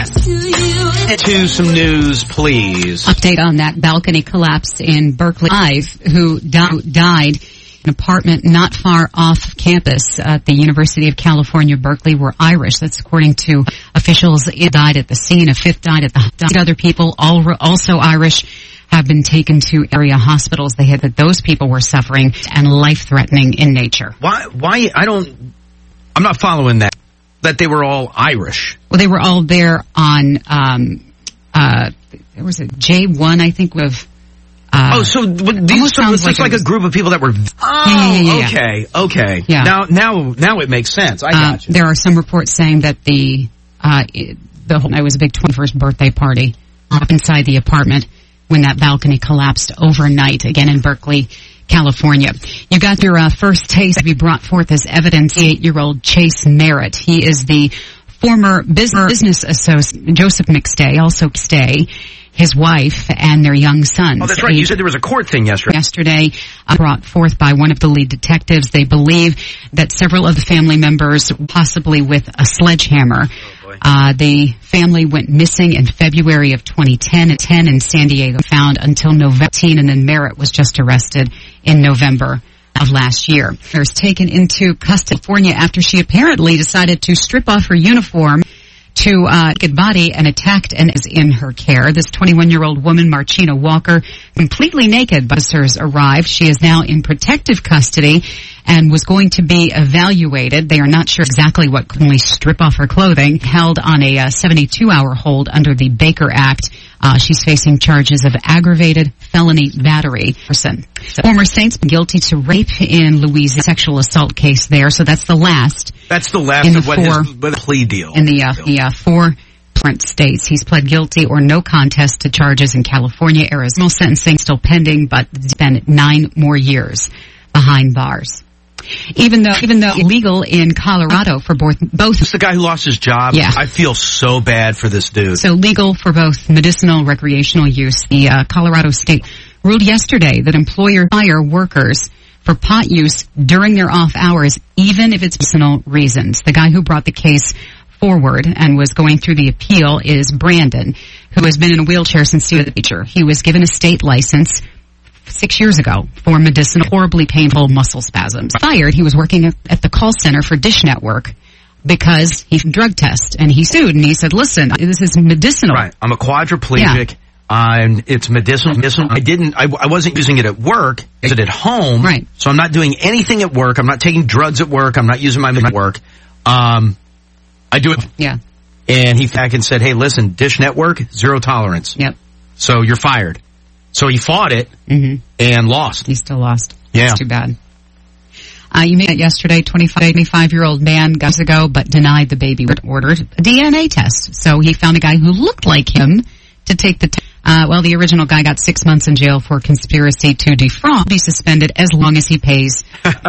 Diane, to some news, please. Update on that balcony collapse in Berkeley. Five who di- died in an apartment not far off campus at the University of California, Berkeley, were Irish. That's according to officials. It died at the scene. A fifth died at the, other people, all also Irish, have been taken to area hospitals. They had that those people were suffering and life-threatening in nature. Why, why, I don't, I'm not following that, that they were all Irish. Well, they were all there on, um, uh, there was a J one, I think, of, uh, oh, so these so it's like, like a group of people that were, oh, yeah, yeah, yeah, okay, yeah. okay. Yeah. Now, now, now it makes sense. I got uh, you. There are some reports saying that the, uh, it, the whole, it was a big twenty-first birthday party up inside the apartment when that balcony collapsed overnight, again in Berkeley, California. You got your uh, first taste to be brought forth as evidence. eight-year-old Chase Merritt. He is the former business associate, Joseph McStay, also Stay, his wife, and their young son. Oh, that's right. You said there was a court thing yesterday. Yesterday, uh, brought forth by one of the lead detectives. They believe that several of the family members, possibly with a sledgehammer, Uh, the family went missing in February of twenty ten at ten in San Diego, found until November, and then Merritt was just arrested in November of last year. She was taken into California after she apparently decided to strip off her uniform to uh, naked body and attacked and is in her care. This twenty-one-year-old woman, Marchina Walker, completely naked. Officers arrived. She is now in protective custody and was going to be evaluated. They are not sure exactly what could only strip off her clothing. Held on a uh, seventy-two hour hold under the Baker Act. Uh, she's facing charges of aggravated felony battery. Person. So, former Saints guilty to rape in Louisiana, sexual assault case there. So that's the last. That's the last in the of what four, his what plea deal. In the, uh, the uh, four different states. He's pled guilty or no contest to charges in California, Arizona. Sentencing still pending, but spent nine more years behind bars. Even though, even though illegal in Colorado for both, both. This is the guy who lost his job. Yeah. I feel so bad for this dude. So legal for both medicinal, recreational use. The uh, Colorado state ruled yesterday that employers fire workers for pot use during their off hours, even if it's medicinal reasons. The guy who brought the case forward and was going through the appeal is Brandon, who has been in a wheelchair since he was a teenager. He was given a state license six years ago for medicinal, horribly painful muscle spasms. Fired, he was working at the call center for Dish Network because he drug test, and he sued, and he said, listen, this is medicinal. Right. I'm a quadriplegic. Yeah. Um, it's medicinal. medicinal. I didn't, I, I wasn't using it at work. I used it at home. Right. So I'm not doing anything at work. I'm not taking drugs at work. I'm not using my at work. Um, I do it. Yeah. And he back and said, hey, listen, Dish Network, zero tolerance. Yep. So you're fired. So he fought it mm-hmm. and lost. He still lost. Yeah. That's too bad. Uh, you made it yesterday, twenty-five-year-old man, guys ago, but denied the baby ordered a D N A test. So he found a guy who looked like him to take the test. Uh, well, the original guy got six months in jail for conspiracy to defraud. Be suspended as long as he pays.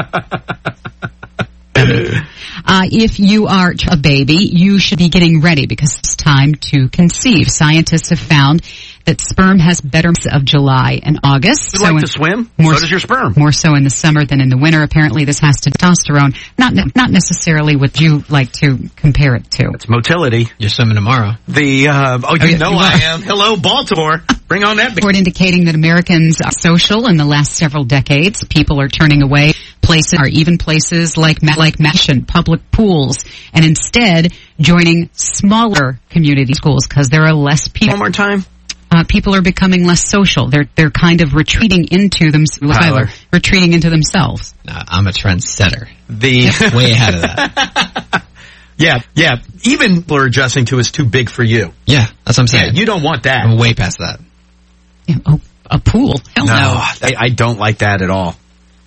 Uh, if you are a baby, you should be getting ready because it's time to conceive. Scientists have found that sperm has better of July and August. You so like in, to swim? More, so does your sperm. More so in the summer than in the winter. Apparently, this has to testosterone. Not not necessarily what you like to compare it to. It's motility. You're swimming tomorrow. The uh, oh, you oh, know you I am. Hello, Baltimore. Bring on that. Report indicating that Americans are social in the last several decades. People are turning away places, or even places like like MASH and public pools, and instead joining smaller community schools because there are less people. One more time. Uh, people are becoming less social. They're they're kind of retreating into themselves. Tyler, retreating into themselves. No, I'm a trendsetter. The way ahead of that. Yeah, yeah. Even people are adjusting to is too big for you. Yeah, that's what I'm saying. Yeah, you don't want that. I'm way past that. Yeah, oh, a pool? Hell no, no. I, I don't like that at all.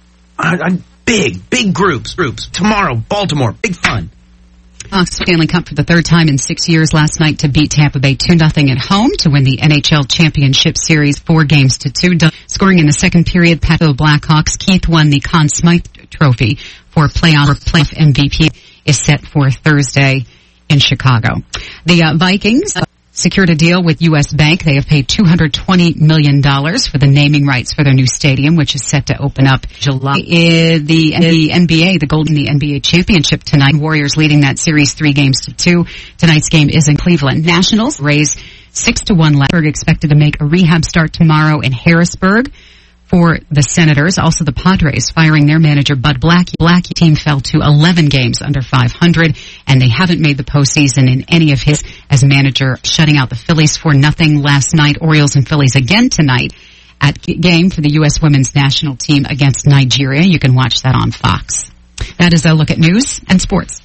I, I'm big, big groups, groups. Tomorrow, Baltimore, big fun. Uh, Stanley Cup for the third time in six years last night to beat Tampa Bay two nothing at home to win the N H L Championship Series four games to two. Scoring in the second period, Pat the Blackhawks. Keith won the Conn Smythe Trophy for playoff, playoff M V P is set for Thursday in Chicago. The uh, Vikings uh, secured a deal with U S Bank. They have paid two hundred twenty million dollars for the naming rights for their new stadium, which is set to open up July. Uh, the, the N B A, the Golden the N B A Championship tonight. Warriors leading that series three games to two. Tonight's game is in Cleveland. Nationals raise six to one. Lansburg expected to make a rehab start tomorrow in Harrisburg for the Senators. Also the Padres firing their manager Bud Blackie. Blackie team fell to eleven games under five hundred, and they haven't made the postseason in any of his as manager, shutting out the Phillies for nothing last night. Orioles and Phillies again tonight at game for the U S women's national team against Nigeria. You can watch that on Fox. That is a look at news and sports.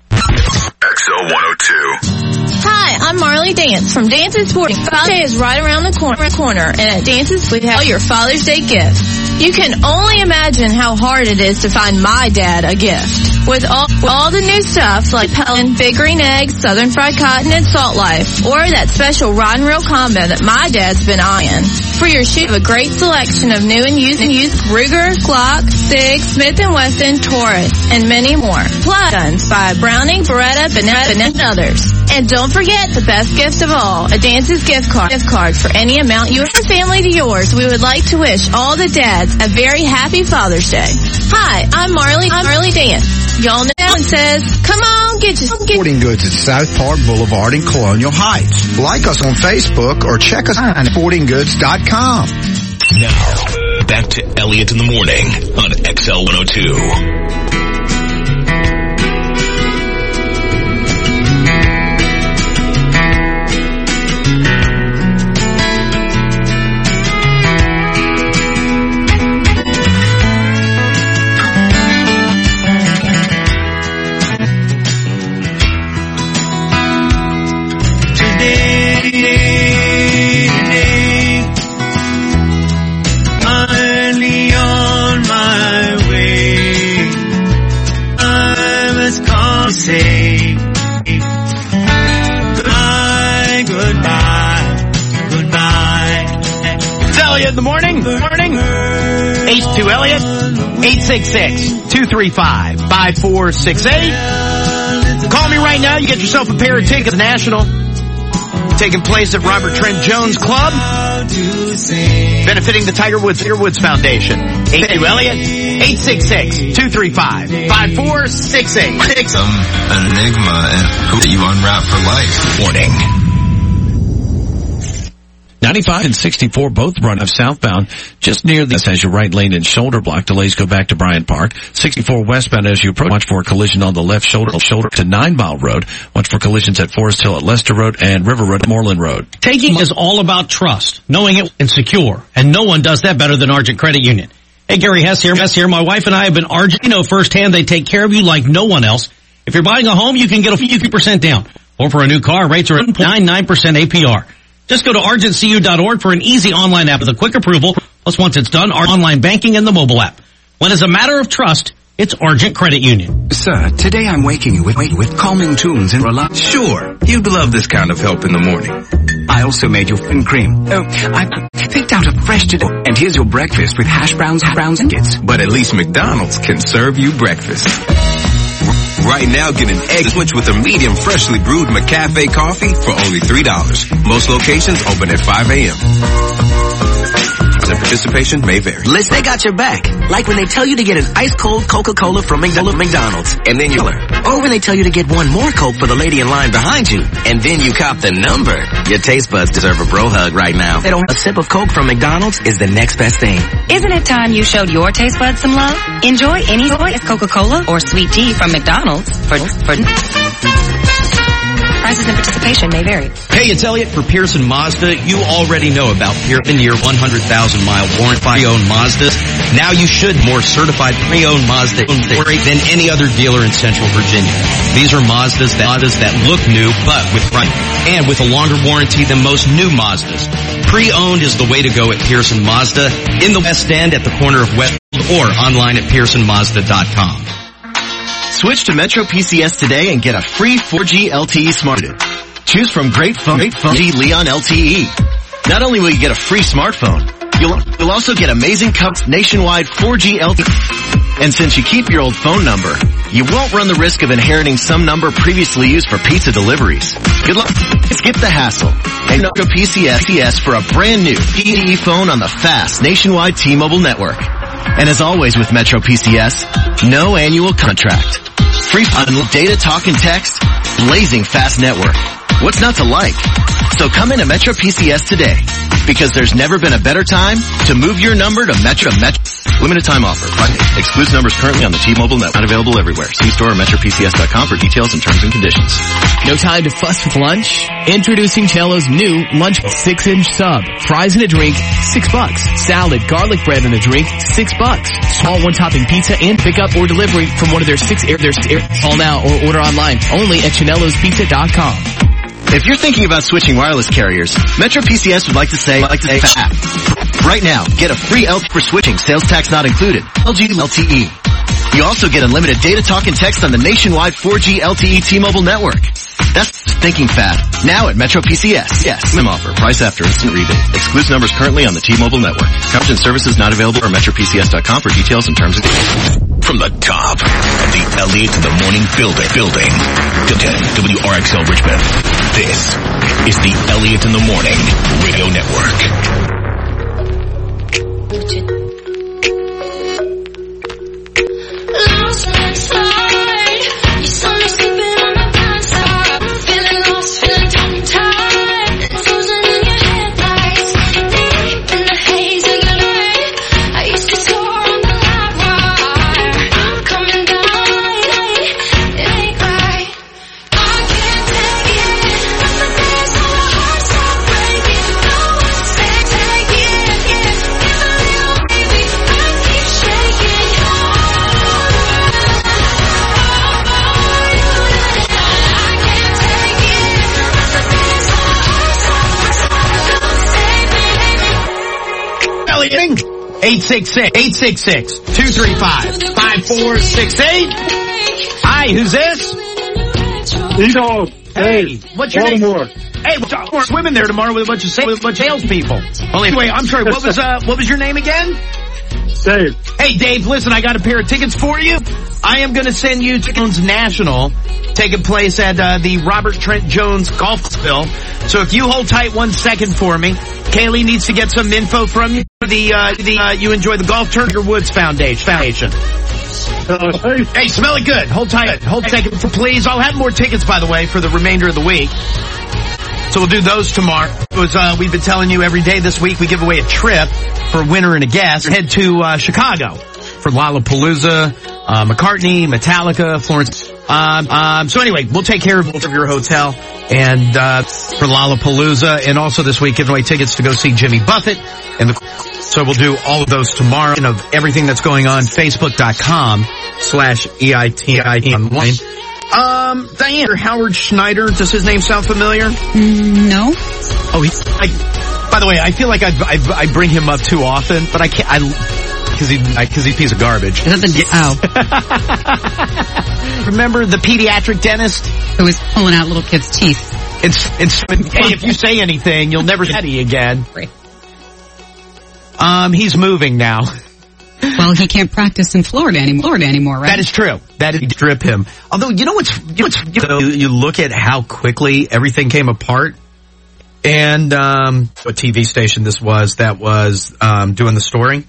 X L one oh two. Hi, I'm Marley Dance from Dance and Sporting. Father's Day is right around the corner, corner, and at Dance's we have all your Father's Day gifts. You can only imagine how hard it is to find my dad a gift. With all, with all the new stuff like Pelican, Big Green Eggs, Southern Fried Cotton, and Salt Life, or that special Rod and Reel combo that my dad's been eyeing. For your shoe, a great selection of new and used and used Ruger, Glock, Sig, Smith and Wesson, Taurus, and many more. Plus, guns by Browning, Beretta, Benetta, and others. And don't forget the best gift of all, a Dance's gift card. Gift card for any amount you or family to yours. We would like to wish all the dads a very happy Father's Day. Hi, I'm Marley. I'm Marley Dance. Y'all know and says, come on, get your... Get Sporting Goods at South Park Boulevard in Colonial Heights. Like us on Facebook or check us out at sporting goods dot com. Now, back to Elliot in the Morning on X L one oh two. Say goodbye, goodbye, goodbye. It's Elliot in the morning. Morning. H two Elliot. eight six six, two three five, five four six eight. Call me right now. You get yourself a pair of tickets. National. Taking place at Robert Trent Jones Club. Benefiting the Tiger Woods, Tiger Woods Foundation. eight two Elliot. eight six six, two three five, five four six eight. Some an enigma and who you unwrap for life. Warning. ninety-five and sixty-four both run of southbound just near the as your right lane and shoulder block. Delays go back to Bryant Park. sixty-four westbound as you approach. Watch for a collision on the left shoulder shoulder to Nine Mile Road. Watch for collisions at Forest Hill at Lester Road and River Road at Moreland Road. Taking is all about trust, knowing it and secure. And no one does that better than Argent Credit Union. Hey, Gary Hess here. Hess here. My wife and I have been Argent. You know firsthand they take care of you like no one else. If you're buying a home, you can get a fifty percent down. Or for a new car, rates are at ninety-nine percent A P R. Just go to argent c u dot org for an easy online app with a quick approval. Plus, once it's done, our online banking and the mobile app. When it's a matter of trust, It's Argent Credit Union. Sir, today I'm waking you with, with calming tunes and relax. Sure, you'd love this kind of help in the morning. I also made you fin cream. Oh, I picked out a fresh today. And here's your breakfast with hash browns, browns and bits. But at least McDonald's can serve you breakfast. Right now, get an egg sandwich with a medium freshly brewed McCafe coffee for only three dollars. Most locations open at five a.m. Participation may vary. Liz, they got your back. Like when they tell you to get an ice-cold Coca-Cola from McDonald's, and then you or when they tell you to get one more Coke for the lady in line behind you, and then you cop the number. Your taste buds deserve a bro hug right now. They don't. A sip of Coke from McDonald's is the next best thing. Isn't it time you showed your taste buds some love? Enjoy any Coca-Cola or sweet tea from McDonald's for for. Prices and participation may vary. Hey, it's Elliot for Pearson Mazda. You already know about Pearson, your one hundred thousand mile warranty pre-owned Mazdas. Now you should more certified pre-owned Mazda than any other dealer in Central Virginia. These are Mazdas that, Mazdas that look new, but with price and with a longer warranty than most new Mazdas. Pre-owned is the way to go at Pearson Mazda in the West End at the corner of West or online at pearson mazda dot com. Switch to Metro P C S today and get a free four G L T E smartphone. Choose from great phone, great phone Leon L T E. Not only will you get a free smartphone, you'll, you'll also get amazing cups nationwide four G L T E. And since you keep your old phone number, you won't run the risk of inheriting some number previously used for pizza deliveries. Good luck. Skip the hassle. And Metro P C S for a brand new P D E phone on the fast nationwide T-Mobile network. And as always with Metro P C S, no annual contract. Free unlimited data, talk, and text. Blazing fast network. What's not to like? So come into Metro P C S today, because there's never been a better time to move your number to Metro. Metro. Limited time offer. Excludes numbers currently on the T-Mobile network. Not available everywhere. See store or metro p c s dot com for details and terms and conditions. No time to fuss with lunch? Introducing Cello's new lunch six-inch sub. Fries and a drink, six bucks. Salad, garlic bread and a drink, six bucks. Small one-topping pizza and pickup or delivery from one of their six air. Their air. Call now or order online. Only at chanellos pizza dot com. If you're thinking about switching wireless carriers, Metro P C S would like to say, like to say fat. Right now, get a free L T E for switching, sales tax not included. L G L T E. You also get unlimited data, talk, and text on the nationwide four G L T E T-Mobile network. That's thinking fat. Now at Metro P C S. Yes. Slim offer. Price after instant rebate. Excludes numbers currently on the T-Mobile network. Coverage and services not available or metro p c s dot com for details and terms and conditions. From the top of the Elliott in the Morning building, building, W R X L Richmond. This is the Elliott in the Morning Radio Network. Lost inside, you saw me sleeping on the blind side, feeling lost, feeling tongue-tied, frozen in your headlights, deep in the haze of your night. I used to soar on the live wire, I'm coming down, it ain't right. I can't take it, that's the days when my heart stopped breaking. No one said take it, yeah, it's a little baby, I keep shaking. eight six six, eight six six, two three five, five four six eight. Hi, who's this? Edo. Hey, what's your Baltimore. name? Hey, we're swimming there tomorrow with a bunch of sa- with a bunch of salespeople. Only anyway, I'm sorry. What was uh, what was your name again? Dave. Hey, Dave. Listen, I got a pair of tickets for you. I am going to send you to Jones National, taking place at uh, the Robert Trent Jones Golfville. So if you hold tight one second for me, Kaylee needs to get some info from you. The uh, the uh, you enjoy the Golf Turner Woods Foundation. Foundation. Uh, hey. hey, smell it good. Hold tight. Hold hey. second for please. I'll have more tickets, by the way, for the remainder of the week. So we'll do those tomorrow. It was, uh, we've been telling you every day this week we give away a trip for a winner and a guest. Head to uh, Chicago for Lollapalooza, uh, McCartney, Metallica, Florence. Um, um, so anyway, we'll take care of both of your hotel and uh, for Lollapalooza, and also this week giving away tickets to go see Jimmy Buffett. And the, so we'll do all of those tomorrow. And of everything that's going on, Facebook.com slash EIT online. Um, Diane, Howard Schneider, does his name sound familiar? Mm, no. Oh, he's, I, by the way, I feel like I, I, I bring him up too often, but I can't, I, because he, because he's a piece of garbage. Is that the, oh. Remember the pediatric dentist? Who was pulling out little kids' teeth. It's, it's, hey, if you say anything, you'll never see again. Um, he's moving now. Well, he can't practice in Florida anymore, Florida anymore, right? That is true. That is strip him. Although, you know what's, you know what's, you know, you look at how quickly everything came apart. And, um, what T V station this was that was, um, doing the story.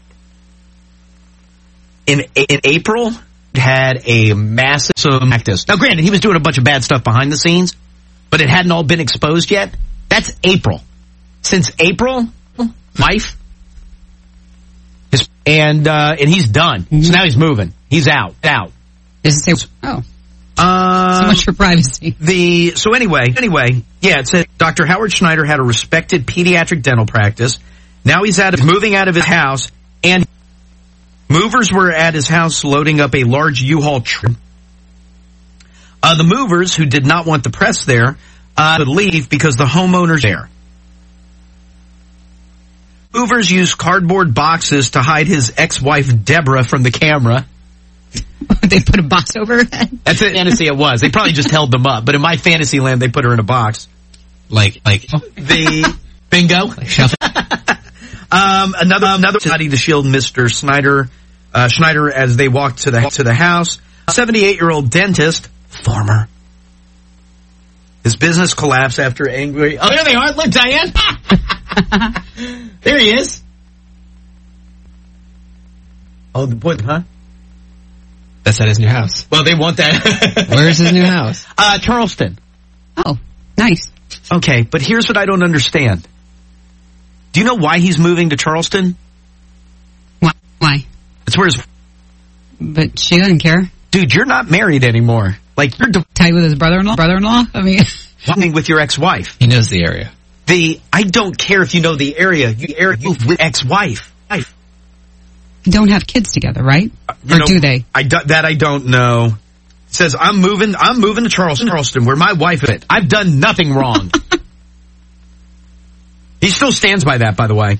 In, in April, had a massive practice. Now, granted, he was doing a bunch of bad stuff behind the scenes, but it hadn't all been exposed yet. That's April. Since April, life. His, and, uh, and he's done. Mm-hmm. So now he's moving. He's out. Out. Does it say, oh. Um, so much for privacy. The, so anyway, anyway, yeah, it said Doctor Howard Schneider had a respected pediatric dental practice. Now he's out of, moving out of his house, and movers were at his house loading up a large U-Haul truck. Uh, the movers, who did not want the press there, uh, would leave because the homeowner's there. Movers used cardboard boxes to hide his ex-wife Deborah from the camera. They put a box over her head? That's a fantasy it was. They probably just held them up. But in my fantasy land, they put her in a box. Like, like the bingo. um, another, another study to shield Mister Schneider, uh, Schneider as they walked to the, to the house. seventy-eight-year-old dentist, former. His business collapsed after angry. Oh, there they are. Look, Diane. There he is. Oh, the boy, huh? That's at his new house. Well, they want that. Where's his new house? Uh, Charleston. Oh, nice. Okay, but here's what I don't understand. Do you know why he's moving to Charleston? Why? Why? It's where his... But she doesn't care. Dude, you're not married anymore. Like, you're... De- Tight with his brother-in-law? Brother-in-law? I mean... Walking with your ex-wife. He knows the area. The... I don't care if you know the area. You area you with ex-wife. Wife. Don't have kids together, right? You or know, do they? I do, that I don't know. It says I'm moving. I'm moving to Charleston, Charleston, where my wife is. I've done nothing wrong. He still stands by that, by the way.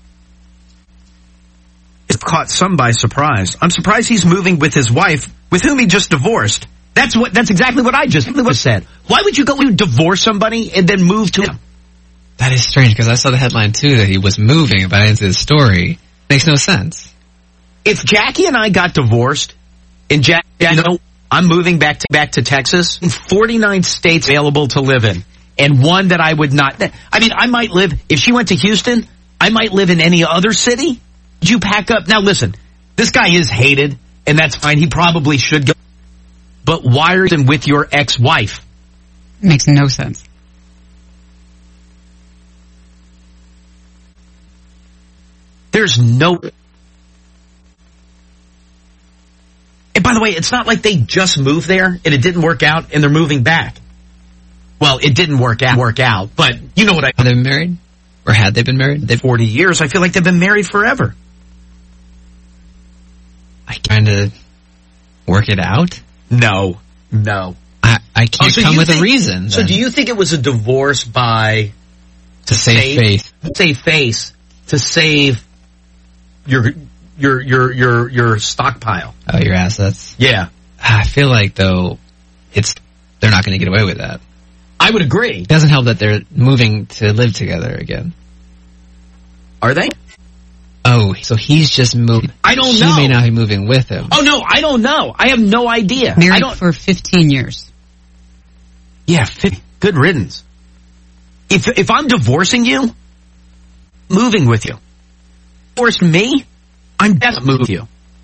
It caught some by surprise. I'm surprised he's moving with his wife, with whom he just divorced. That's what. That's exactly what I just said. Why would you go and divorce somebody and then move to him? That is strange because I saw the headline too that he was moving, but I didn't see the story. Makes no sense. If Jackie and I got divorced, and Jack, you know, I'm moving back to back to Texas, forty-nine states available to live in, and one that I would not. I mean, I might live if she went to Houston. I might live in any other city. Would you pack up? Now, listen, this guy is hated, and that's fine. He probably should go. But why are you with your ex-wife? Makes no sense. There's no. And by the way, it's not like they just moved there and it didn't work out and they're moving back. Well, it didn't work out, work out, but you know what I... Have they been married? Or had they been married? They've forty years. I feel like they've been married forever. I trying to work it out? No, no. I, I can't oh, so come with think, a reason. Then. So do you think it was a divorce by... To, to save, save face. Save face. To save your... Your your your your stockpile. Oh, your assets. Yeah, I feel like though, it's they're not going to get away with that. I would agree. It doesn't help that they're moving to live together again. Are they? Oh, so he's just moving. I don't she know. She may not be moving with him. Oh no, I don't know. I have no idea. Married I don't... for fifteen years. Yeah, good riddance. If if I'm divorcing you, moving with you, divorced me. I'm definitely moving with you.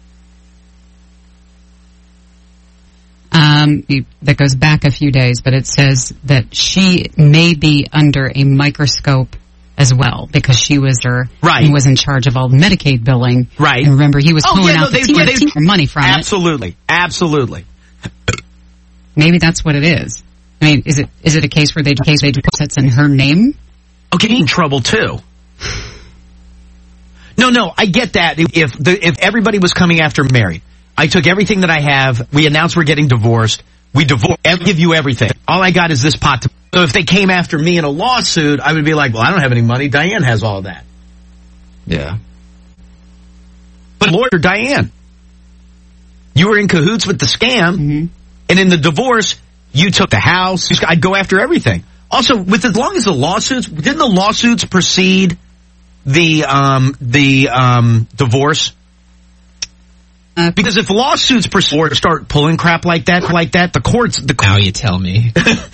Um, that goes back a few days, but it says that she may be under a microscope as well because she was her right. and was in charge of all the Medicaid billing. Right. And remember, he was oh, pulling yeah, out no, the they, T F T they, money from absolutely, it. Absolutely, absolutely. Maybe that's what it is. I mean, is it is it a case where they case they put that's in her name? Okay, in trouble too. No, no, I get that. If the, if everybody was coming after Mary, I took everything that I have. We announced we're getting divorced. We divorce. I give you everything. All I got is this pot. To, so if they came after me in a lawsuit, I would be like, well, I don't have any money. Diane has all that. Yeah. lawyer Diane. You were in cahoots with the scam, mm-hmm. and in the divorce, you took the house. I'd go after everything. Also, with as long as the lawsuits, didn't the lawsuits precede the um, the um, divorce? Uh, because if lawsuits precede or start pulling crap like that, like that, the courts. The Now you tell me.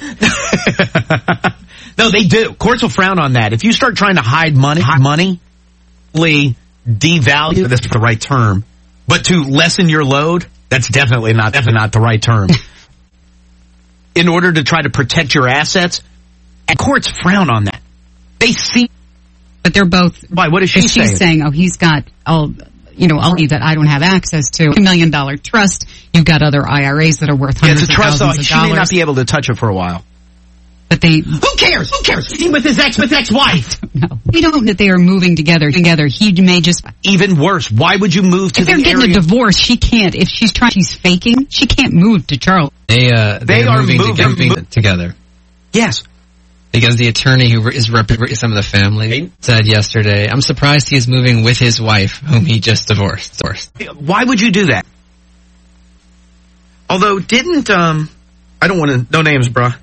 No, they do. Courts will frown on that. If you start trying to hide money, hide money, devalue, that's the right term, but to lessen your load, that's definitely not, definitely not the right term. In order to try to protect your assets, and courts frown on that. They see. But they're both. Why? What is she she's saying? She's saying, oh, he's got all, you know, all that I don't have access to. A million dollar trust. You've got other I R As that are worth hundreds yeah, it's a trust, of thousands though. of She dollars. may not be able to touch it for a while. But they. Who cares? Who cares? Is he with his ex, with ex-wife? No. We don't that they are moving together. Together, he may just. Even worse. Why would you move to if the they're getting area? a divorce, she can't. If she's trying, she's faking. She can't move to Charles. They uh, They they're are moving, moving- to, moving together. Yes. Because the attorney who is representing some of the family said yesterday, I'm surprised he is moving with his wife, whom he just divorced. divorced. Why would you do that? Although, didn't, um, I don't want to, no names, bruh.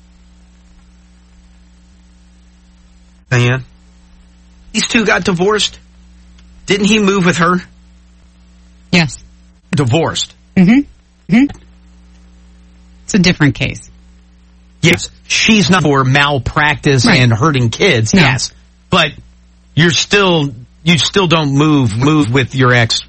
Diane? These two got divorced? Didn't he move with her? Yes. Divorced. Mm-hmm. Mm-hmm. It's a different case. Yes. She's not for malpractice Right. and hurting kids. No. Yes. But you're still, you still don't move, move with your ex.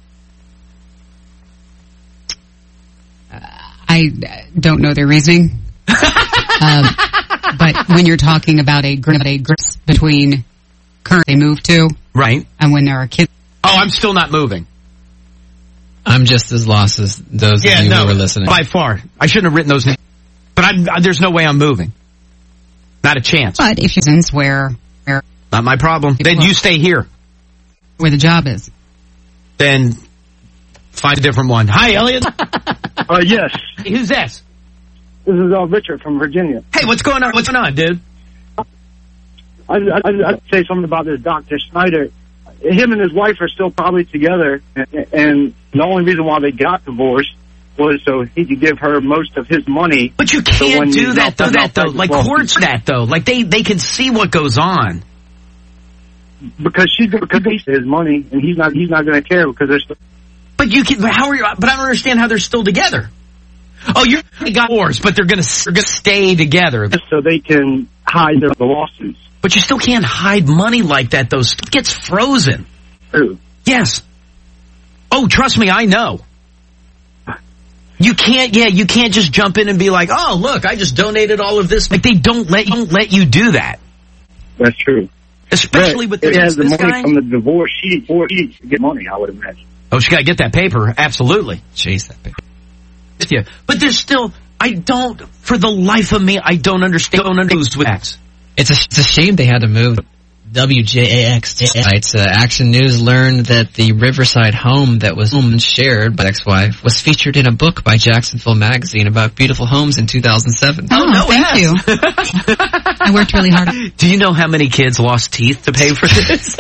I uh, don't know their reasoning. um, but when you're talking about a gr- a gr- between current they move to, Right. and when there are kids. Oh, I'm still not moving. I'm just as lost as those Yeah, of you no, who were listening. by far. I shouldn't have written those names. But I'm, there's no way I'm moving. Not a chance. But if she's in where, where Not my problem. Then you stay here. where the job is. Then find a different one. Hi, Elliot. Uh, yes. Hey, who's this? This is uh, Richard from Virginia. Hey, what's going on? What's going on, dude? I, I, I'd say something about this Doctor Snyder. Him and his wife are still probably together, and, and the only reason why they got divorced was so he could give her most of his money. But you So when can't do he's that, not- though. That though, not- like well, courts, that though, like they they can see what goes on. because she's going to pay his money, and he's not he's not going to care because they're still. But you can. How are you? But I don't understand how they're still together. Oh, you're they got divorced, but they're gonna they're gonna stay together so they can hide their the lawsuits. But you still can't hide money like that. Though stuff gets frozen. True. Yes. Oh, trust me, I know. You can't, yeah, you can't just jump in and be like, oh, look, I just donated all of this. Like, they don't let, don't let you do that. That's true. Especially but with if this, he has the this money guy. from the divorce. She or he to get money, I would imagine. Oh, she got to get that paper. Absolutely. Chase that paper. Yeah. But there's still, I don't, for the life of me, I don't understand. Don't understand with X. It's a, it's a shame they had to move. W J A X sites. Uh, Action News learned that the Riverside home that was shared by ex-wife was featured in a book by Jacksonville Magazine about beautiful homes in two thousand seven. Oh, no, thank you. I worked really hard. Do you know how many kids lost teeth to pay for this?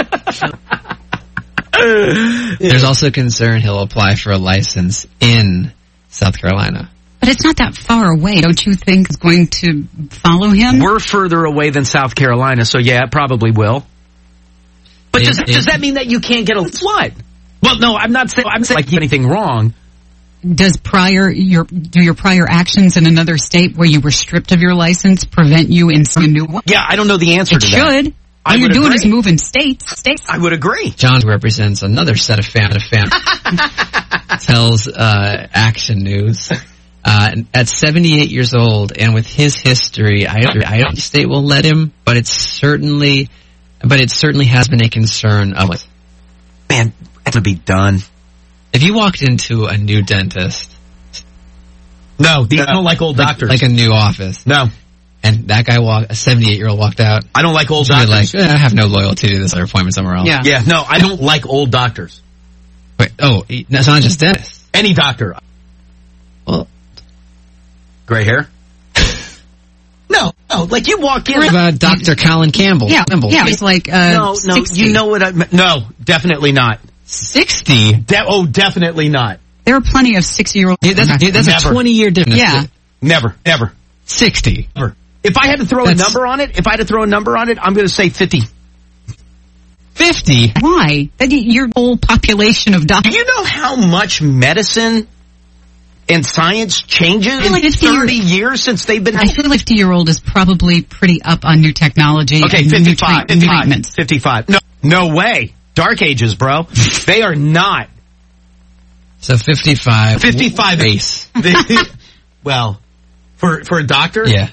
There's also concern he'll apply for a license in South Carolina. But it's not that far away. Don't you think it's going to follow him? We're further away than South Carolina, so yeah, it probably will. But does, It- it- does that mean that you can't get a what? Well, no, I'm not saying I'm saying like anything wrong. Does prior your do your prior actions in another state where you were stripped of your license prevent you in some new one? Yeah, I don't know the answer It to that. should. I All you're would doing agree. is moving states. States. I would agree. John represents another set of fan of fan. tells uh, Action News. Uh, at seventy-eight years old, and with his history, I don't, I don't think the state will let him, but it's certainly, but it certainly has been a concern of it. Man, that's to be done. If you walked into a new dentist, no, these I don't like old like, doctors, like a new office, no, and that guy walked, a seventy-eight year old walked out. I don't like old you'd be doctors. like, eh, I have no loyalty to this other appointment somewhere else. Yeah. Yeah, no, I don't like old doctors. Wait, oh, it's not just dentists. Any doctor. Well, gray hair. No, no, like you walk in. what about Doctor Colin Campbell? Yeah, Campbell. yeah. It's like uh, No, no, sixty. you know what I mean. No, definitely not. sixty? De- oh, definitely not. There are plenty of sixty-year-olds. Dude, that's, dude, that's a twenty-year difference. Yeah. Never, ever. sixty. Never. If I had to throw that's... a number on it, if I had to throw a number on it, I'm going to say fifty. fifty? Why? Your whole population of doctors. Do you know how much medicine and science changes in like thirty years since they've been... I feel like fifty-year-old is probably pretty up on new technology. Okay, and fifty-five. New treatments. fifty-five. No, no way. Dark Ages, bro. They are not. So fifty-five. fifty-five. Base. Well, for for a doctor? Yeah.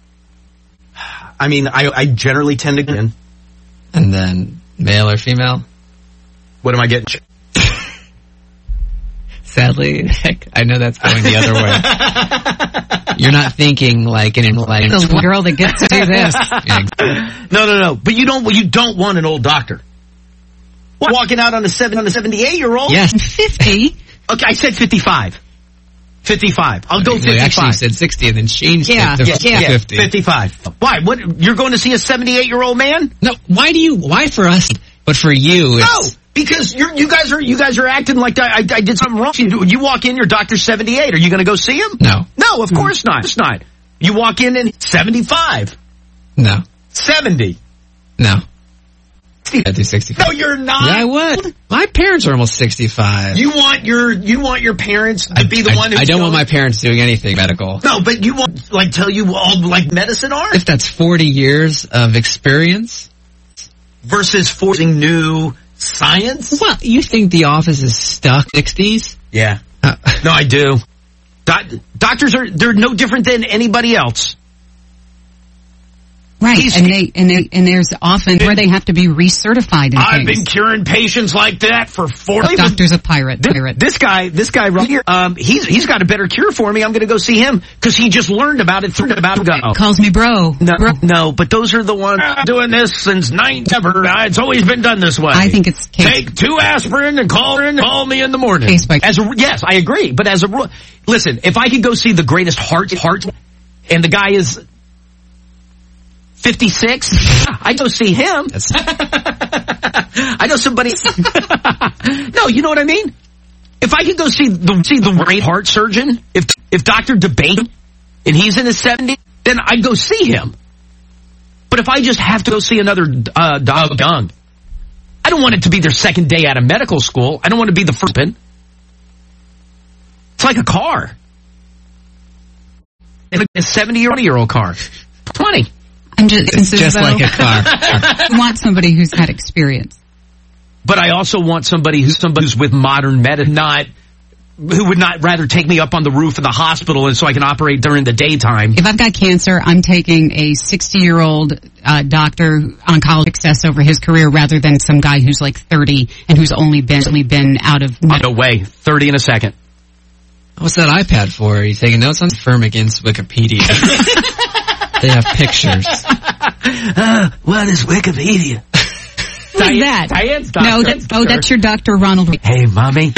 I mean, I, I generally tend to get in. And then male or female? What am I getting? Sadly, heck, I know that's going the other way. You're not thinking like an like the girl that gets to do this. Yeah. No, no, no. But you don't. You don't want an old doctor. What? Walking out on a seven on a seventy-eight year old. Yes, fifty. Okay, I said fifty-five. Fifty-five. I'll go fifty-five. Actually, you said sixty and then changed yeah, it to yeah, yeah, fifty. Fifty-five. Why? What? You're going to see a seventy-eight year old man? No. Why do you? Why for us? But for you, it's... no. Because you're, you guys are you guys are acting like I, I, I did something wrong. You, you walk in, your doctor's seventy-eight. Are you going to go see him? No. No, of course not. It's not. You walk in and seventy-five. No. seventy. No. I do sixty-five. No, you're not. Yeah, I would. My parents are almost sixty-five. You want your you want your parents to I, be the I, one who... I don't want my parents doing anything medical. No, but you want, like, tell you all, like, medicine are? If that's forty years of experience... versus forcing new... science? Well, you think the office is stuck sixties? Yeah. Uh, no, I do. Do- doctors are, they're no different than anybody else. Right, He's, and they and they and there's often where they have to be recertified. In I've things. been curing patients like that for forty. The doctor's a pirate. This, pirate. this guy, this guy right here, um, he's he's got a better cure for me. I'm going to go see him because he just learned about it. Through about ago. Calls me bro. No, bro. no, but those are the ones doing this since nine ever. It's always been done this way. I think it's case. Take two aspirin and call in. Call me in the morning. Case by as a, yes, I agree. But as a rule, listen, if I could go see the greatest heart heart, and the guy is fifty-six, I go see him. I know somebody. No, you know what I mean? If I could go see the see the great heart surgeon, if if Doctor DeBate, and he's in his seventies, then I'd go see him. But if I just have to go see another uh, dog young, I don't want it to be their second day out of medical school. I don't want to be the first one. It's like a car. It's like a seventy-year-old car. twenty. I'm just, it's just though, like a car. I want somebody who's had experience. But I also want somebody who's somebody who's with modern medicine, not who would not rather take me up on the roof of the hospital and so I can operate during the daytime. If I've got cancer, I'm taking a sixty-year-old uh, doctor oncologist success over his career rather than some guy who's like thirty and who's only been only been out of. Med- no way, thirty in a second. What's that iPad for? Are you taking notes on Firm against Wikipedia? They have pictures. Uh, what is Wikipedia? Who's that? Diane's doctor. No, that, oh, that's your Doctor Ronald. Hey, mommy.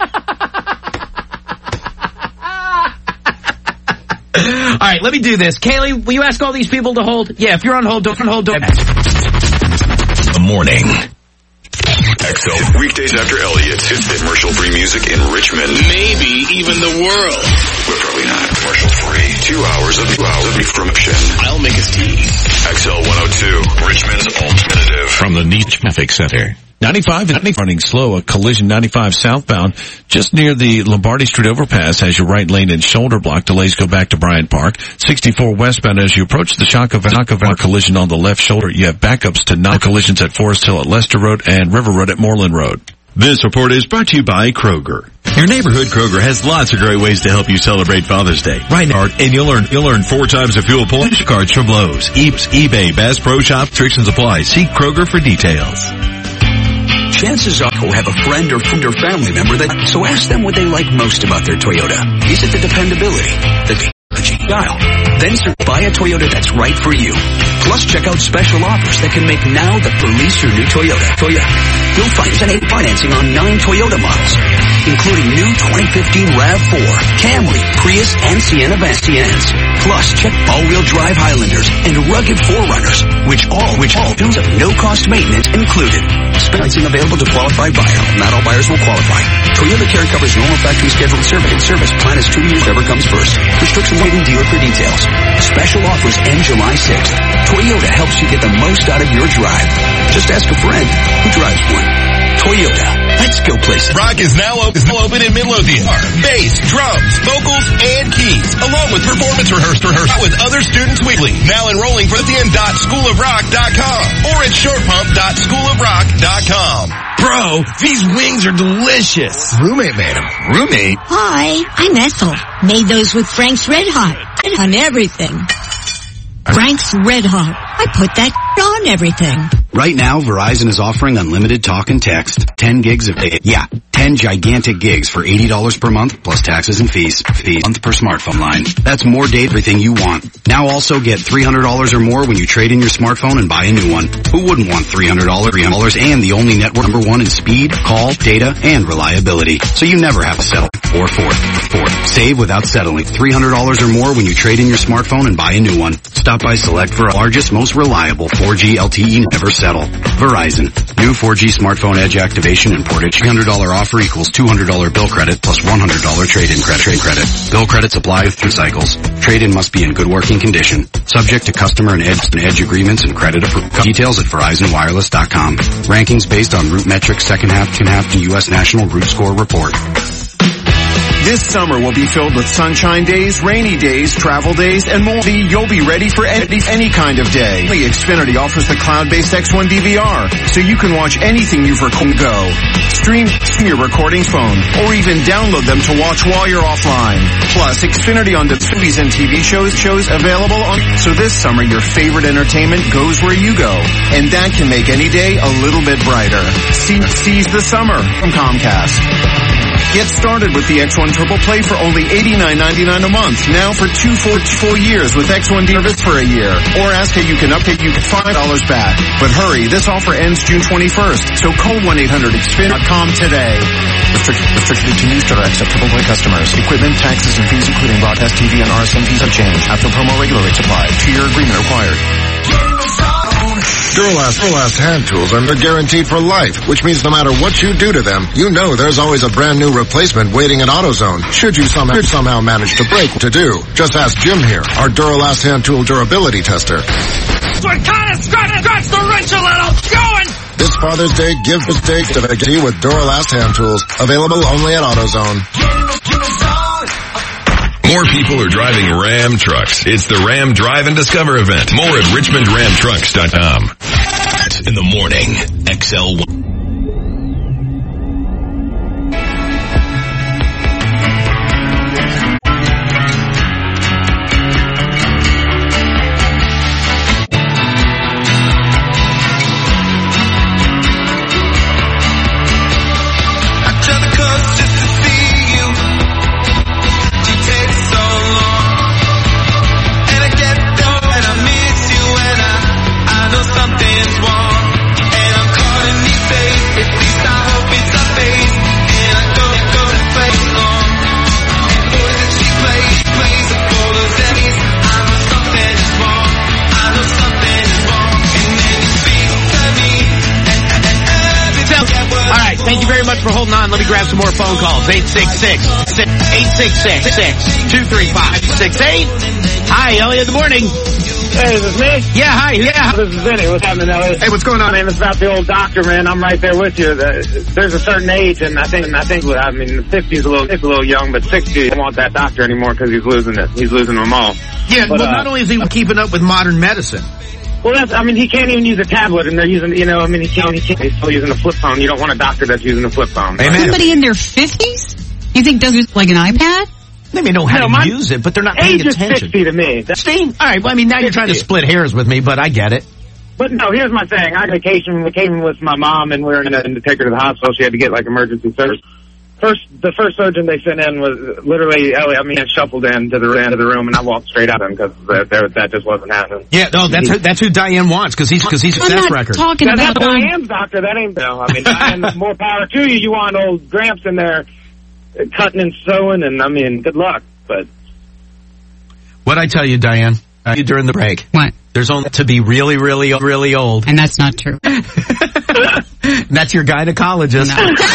All right, let me do this. Kaylee, will you ask all these people to hold? Yeah, if you're on hold, don't hold. Don't. The morning. X L. Weekdays after Elliott. It's the commercial-free music in Richmond. Maybe even the world. But probably not. Commercial-free. Two hours of two hours of from I'll make his tea. X L one oh two. Richmond's alternative. From the Neat Traffic Center. ninety-five is running slow. A collision ninety-five southbound just near the Lombardi Street overpass as your right lane and shoulder block. Delays go back to Bryant Park. sixty-four westbound as you approach the Shockover collision on the left shoulder. You have backups to non collisions at Forest Hill at Lester Road and River Road at Moreland Road. This report is brought to you by Kroger. Your neighborhood Kroger has lots of great ways to help you celebrate Father's Day. Right now, and you'll earn you'll earn four times the fuel points cards from Lowe's, Eaps, eBay, Bass Pro Shop, Tricks and Supplies. See Kroger for details. Chances are you'll have a friend or friend or family member that, so ask them what they like most about their Toyota. Is it the dependability, the technology, style? Then buy a Toyota that's right for you. Plus, check out special offers that can make now the police your new Toyota. Toyota. You'll find financing on nine Toyota models. including new twenty fifteen RAV four, Camry, Prius, and Sienna Bastians. Plus, check all-wheel drive Highlanders and rugged four runners, which all, which all comes with no-cost maintenance included. Pricing available to qualified buyer. Not all buyers will qualify. Toyota Care covers normal factory scheduled service and service. Plan is two years, whatever comes first. Restrictions waiting dealer for details. Special offers end July sixth. Toyota helps you get the most out of your drive. Just ask a friend who drives one. Toyota. Let's go places. Rock is now open, is now open in Midlothian. Bass, drums, vocals, and keys, along with performance rehearsal rehearsal with other students weekly. Now enrolling for Lothian dot school of rock dot com or at short pump dot school of rock dot com. Bro, these wings are delicious. Roommate made them. Roommate? Hi, I'm Ethel. Made those with Frank's Red Hot. On everything. Frank's Red Hot. I put that on everything. Right now, Verizon is offering unlimited talk and text. ten gigs of data. Yeah, ten gigantic gigs for eighty dollars per month plus taxes and fees. Fees month per smartphone line. That's more data, everything you want. Now also get three hundred dollars or more when you trade in your smartphone and buy a new one. Who wouldn't want three hundred dollars? three hundred dollars and the only network number one in speed, call, data, and reliability. So you never have to settle. Or fourth. Fourth. Save without settling. three hundred dollars or more when you trade in your smartphone and buy a new one. Stop by Select for our largest, most reliable four G L T E. Never settle. Verizon. New four G smartphone edge activation and portage. three hundred dollars offer equals two hundred dollars bill credit plus one hundred dollars trade-in credit. Trade credit. Bill credits apply through cycles. Trade-in must be in good working condition. Subject to customer and edge, and edge agreements and credit approved. Details at Verizon Wireless dot com. Rankings based on Root Metrics second half, second half U S National Root Score Report. This summer will be filled with sunshine days, rainy days, travel days, and more. You'll be ready for any, any kind of day. Xfinity offers the cloud-based X one D V R, so you can watch anything you've recorded. Go. Stream your recordings phone, or even download them to watch while you're offline. Plus, Xfinity on the movies and T V shows shows available on. So this summer, your favorite entertainment goes where you go, and that can make any day a little bit brighter. See, seize the summer from Comcast. Get started with the X one Triple Play for only eighty-nine ninety-nine a month. Now for two full, full years with X one service for a year. Or ask how you can update you get five dollars back. But hurry, this offer ends June twenty-first. So call one eight hundred X Fin dot com today. Restricted, restricted to news direct except Triple Play customers. Equipment, taxes, and fees including broadcast T V and R S N fees have changed. After promo regular rates apply. Two-year agreement required. Duralast, Duralast hand tools are guaranteed for life, which means no matter what you do to them, you know there's always a brand new replacement waiting at AutoZone. Should you somehow, somehow manage to break, what to do? Just ask Jim here, our Duralast hand tool durability tester. So I kind of scratch, scratch the wrench a little. Going! This Father's Day, give the day to Veggie with Duralast hand tools, available only at AutoZone. More people are driving Ram trucks. It's the Ram Drive and Discover event. More at richmond ram trucks dot com. In the morning, X L one. Thank you very much for holding on. Let me grab some more phone calls. eight six six, eight six six, two three five, six eight. Hi, Elliot. Good morning. Hey, is this me? Yeah, hi. Yeah. This is Vinny. What's happening, Elliot? Hey, what's going on, man? It's about the old doctor, man. I'm right there with you. There's a certain age, and I think, I think, I mean, fifty is a little, it's a little young, but sixty, I don't want that doctor anymore because he's losing it. He's losing them all. Yeah, but, well, uh, not only is he keeping up with modern medicine. Well, that's, I mean, he can't even use a tablet, and they're using, you know, I mean, he can't, he can't, he's still using a flip phone. You don't want a doctor that's using a flip phone. Somebody in their fifties? You think does it like an iPad? They may know how No, to my use it, but they're not paying age is attention. sixty to me. That's Steve? All right, well, I mean, now you're trying to split hairs with me, but I get it. But no, here's my thing. I vacation, vacation with my mom, and we were going to take her to the hospital. She had to get, like, emergency service. First, the first surgeon they sent in was literally, I mean, shuffled into the end of the room, and I walked straight out of him because that, that just wasn't happening. Yeah, no, that's who, that's who Diane wants because he's because he's a success record. I'm not talking Now, about that's Diane's doctor. That ain't, no, I mean, Diane, more power to you. You want old Gramps in there cutting and sewing, and I mean, good luck. But What I tell you, Diane, uh, during the break. What? There's only to be really, really, really old. And that's not true. That's your gynecologist.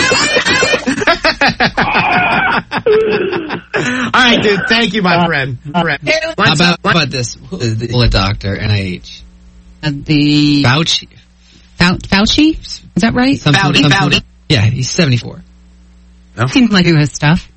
All right, dude. Thank you, my friend. friend. How about, how about this? The bullet doctor, N I H. Uh, the Fauci. Fau- Fauci? Is that right? Something, Fauci. something, Fauci. Yeah, he's seventy-four. No? Seems like he has stuff.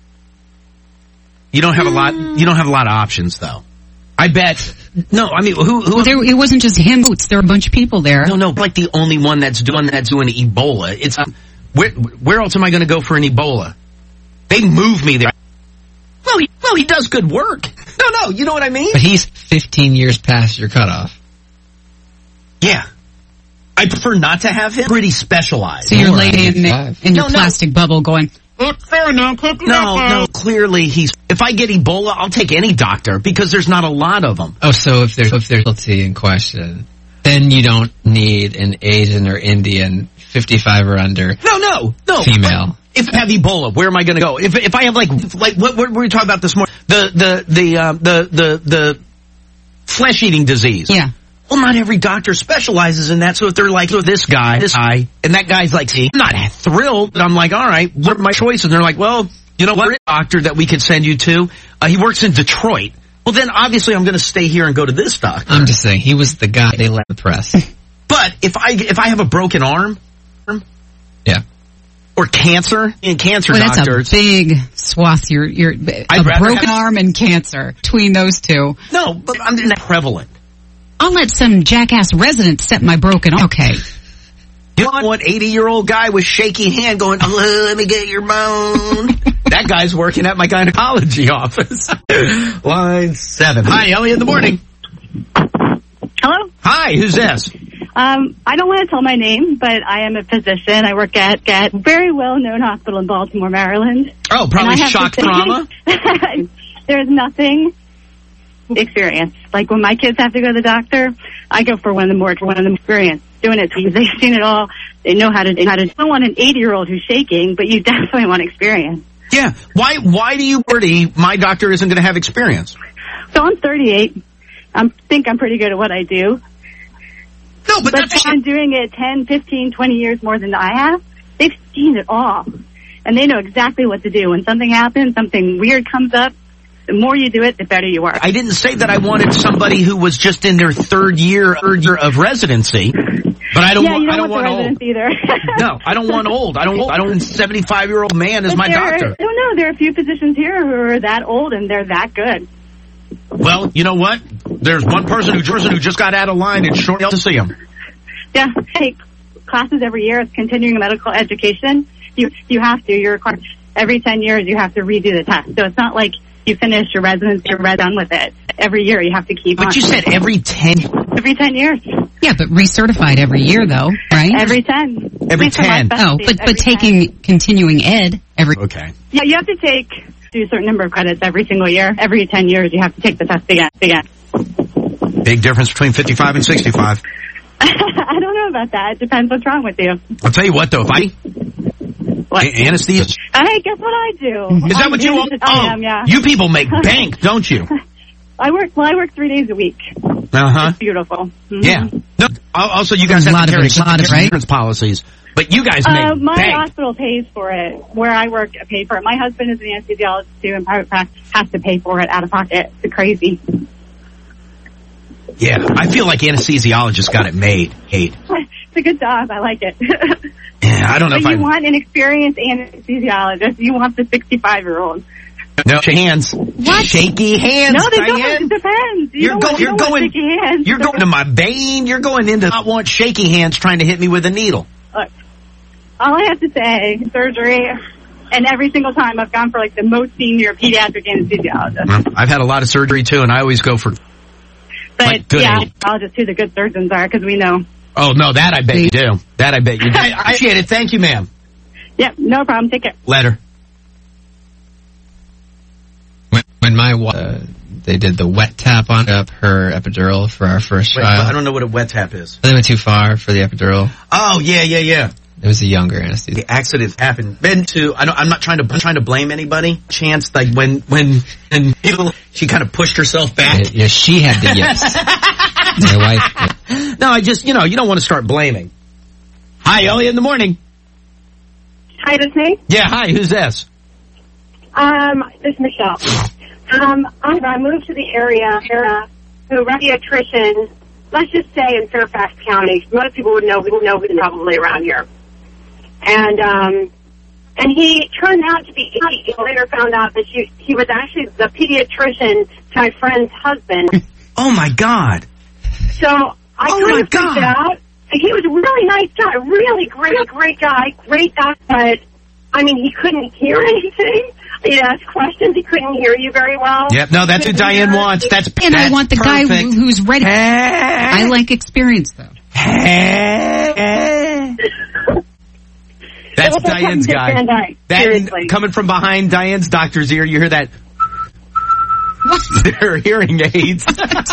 You don't have a lot. You don't have a lot of options, though. I bet. No, I mean, who? who Well, there, it wasn't just him. There were a bunch of people there. No, no, like the only one that's doing that's doing Ebola. It's um, where, where else am I going to go for an Ebola? They move me there. Well, he, well, he does good work. No, no, you know what I mean? But he's fifteen years past your cutoff. Yeah. I prefer not to have him. Pretty specialized. So you're laying in, the, in your No, no. plastic bubble going, It's fair now. No, no, clearly he's... If I get Ebola, I'll take any doctor because there's not a lot of them. Oh, so if there's if there's guilty in question, then you don't need an Asian or Indian, fifty-five or under. No, no, no. Female. If I have Ebola, where am I going to go? If if I have like like what, what were we talking about this morning? The the the um, the the the flesh eating disease. Yeah. Well, not every doctor specializes in that. So if they're like, oh, this guy, this guy, and that guy's like, see, I'm not thrilled. But I'm like, all right, what are my choices? And they're like, well, you know what, doctor that we could send you to? Uh, he works in Detroit. Well, then obviously I'm going to stay here and go to this doctor. I'm just saying, he was the guy they let the press. But if I if I have a broken arm, yeah, or cancer, in cancer well, that's doctors, a big swath. You're, you're a I'd rather broken have- arm and cancer between those two. no, but I'm not prevalent. I'll let some jackass resident set my broken arm. Okay. You don't want eighty-year-old guy with shaky hand going, oh, let me get your bone. That guy's working at my gynecology office. Line seven. Hi, Ellie in the morning. Hello? Hi, who's this? Um, I don't want to tell my name, but I am a physician. I work at a very well-known hospital in Baltimore, Maryland. Oh, probably And I have shock to say, trauma? There's nothing experience. Like when my kids have to go to the doctor, I go for one of the more one of the experience doing it because they've seen it all. They know how to how to. You don't want an eighty-year-old who's shaking, but you definitely want experience. Yeah. Why Why do you worry my doctor isn't going to have experience? So I'm thirty-eight. I think I'm pretty good at what I do. No, but, but that's... they've been doing it ten, fifteen, twenty years more than I have. They've seen it all. And they know exactly what to do. When something happens, something weird comes up, the more you do it, the better you are. I didn't say that I wanted somebody who was just in their third year, third year of residency. But I don't yeah, want. you don't I don't want, want the old. residents either. No, I don't want old. I don't. I don't want a seventy-five-year-old man as But my there doctor. Are, I don't know. There are a few physicians here who are that old and they're that good. Well, you know what? There's one person who person who just got out of line and short to see him. Yeah, take classes every year. It's continuing medical education. You you have to. You're required every ten years. You have to redo the test. So it's not like you finish your residency, you're red done with it. Every year you have to keep. But on. you said every ten. Every ten years. Yeah, but recertified every year, though, right? Every ten. Every ten. Oh, but but taking continuing ed every. Okay. Yeah, you have to take do a certain number of credits every single year. Every ten years, you have to take the test again. Again. Big difference between fifty-five and sixty-five. I don't know about that. It depends what's wrong with you. I'll tell you what, though. If I What? A- anesthesia. Hey, guess what I do? Is that I'm what you? anesthesi- Oh, I am, yeah. you people make bank, don't you? I work. Well, I work three days a week. Uh huh. It's beautiful. Mhm. Yeah. No, al- also, you guys A have lot to of carry it, a lot of, insurance right? policies, but you guys make Uh, my bank. hospital pays for it. Where I work, I pay for it. My husband is an anesthesiologist too, and private practice has to pay for it out of pocket. It's crazy. Yeah, I feel like anesthesiologists got it made. Hate. It's a good job. I like it. Yeah, I don't know But if you I. want an experienced anesthesiologist. You want the sixty-five-year-old. No, hands. What? Shaky hands. No, they don't. Diane. It depends. You You're, don't go- want, you you're don't want going. shaky hands. You're going to my vein. You're going into. I want shaky hands trying to hit me with a needle. Look, all I have to say, surgery, and every single time I've gone for like the most senior pediatric anesthesiologist. Well, I've had a lot of surgery too, and I always go for. But like, good yeah, aid. I'll just who the good surgeons are because we know. Oh no, that I bet you do. That I bet you do. I appreciate it. Thank you, ma'am. Yep, no problem. Take care. Letter. When, when my wa- uh, they did the wet tap on up her epidural for our first Wait, child. I don't know what a wet tap is. They went too far for the epidural. Oh yeah, yeah, yeah. It was a younger anesthesia. The accident happened. Been to, I don't, I'm not trying to, I'm trying to blame anybody. Chance, like when, when, and she kind of pushed herself back. Yeah, she had the yes. My wife. Yeah. No, I just, you know, you don't want to start blaming. Hi, Elliot in the morning. Hi, this is me? Yeah, hi, who's this? Um, this is Michelle. Um, I, I moved to the area, area who a pediatrician, let's just say in Fairfax County. Most people would know, would know him probably around here. And, um, and he turned out to be, he later found out that she, he was actually the pediatrician to my friend's husband. Oh my God. So I oh kind my of freaked God. out. He was a really nice guy, really great, great guy, great guy, but I mean, he couldn't hear anything. He'd ask questions. He couldn't hear you very well. Yep, no, that's what Diane wants. That's And that's I want the perfect. guy who, who's ready. I like experience, though. That's It was like Diane's Dick guy. Van Dyke, That seriously. coming from behind Diane's doctor's ear, you hear that? They're hearing aids.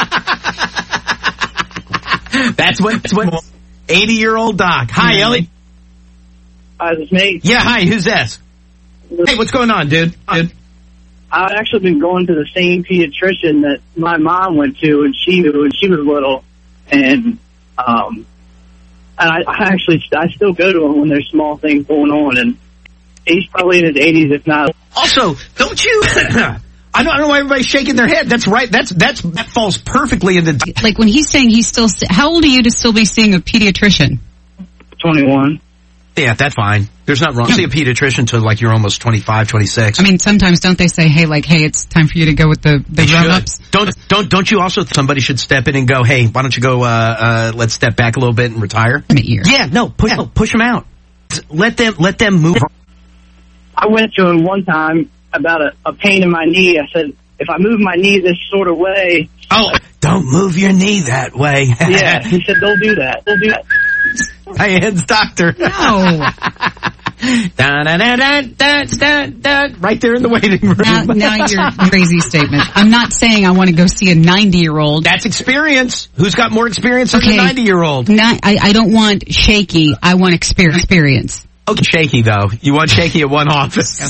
That's what. That's what. eighty-year-old doc. Hi, Ellie. Hi, this is me. Yeah, hi. Who's this? Hey, what's going on, dude? dude? I've actually been going to the same pediatrician that my mom went to when she when she was little, and um, and I, I actually I still go to him when there's small things going on, and he's probably in his eighties, if not. Also, don't you? I don't, I don't know why everybody's shaking their head. That's right. That's that's that falls perfectly into. Like when he's saying he's still, how old are you to still be seeing a pediatrician? twenty-one. Yeah, that's fine. There's nothing wrong. See a pediatrician till like you're almost twenty-five, twenty-six. I mean, sometimes don't they say, hey, like, hey, it's time for you to go with the, the grown-ups? Don't, don't, don't you also, somebody should step in and go, hey, why don't you go, uh, uh, let's step back a little bit and retire? Yeah, no, push, no, push them out. Let them, let them move. I went to him one time about a, a pain in my knee. I said, if I move my knee this sort of way. Oh, don't move your knee that way. Yeah, he said, don't do that. Don't do that. Diane's doctor. No. Da, da, da, da, da, da, da, right there in the waiting room. Now, now you're crazy statement. I'm not saying I want to go see a ninety-year-old. That's experience. Who's got more experience than Okay. a ninety-year-old? Not, I, I don't want shaky. I want exper- experience. Okay, shaky though. You want shaky at one office.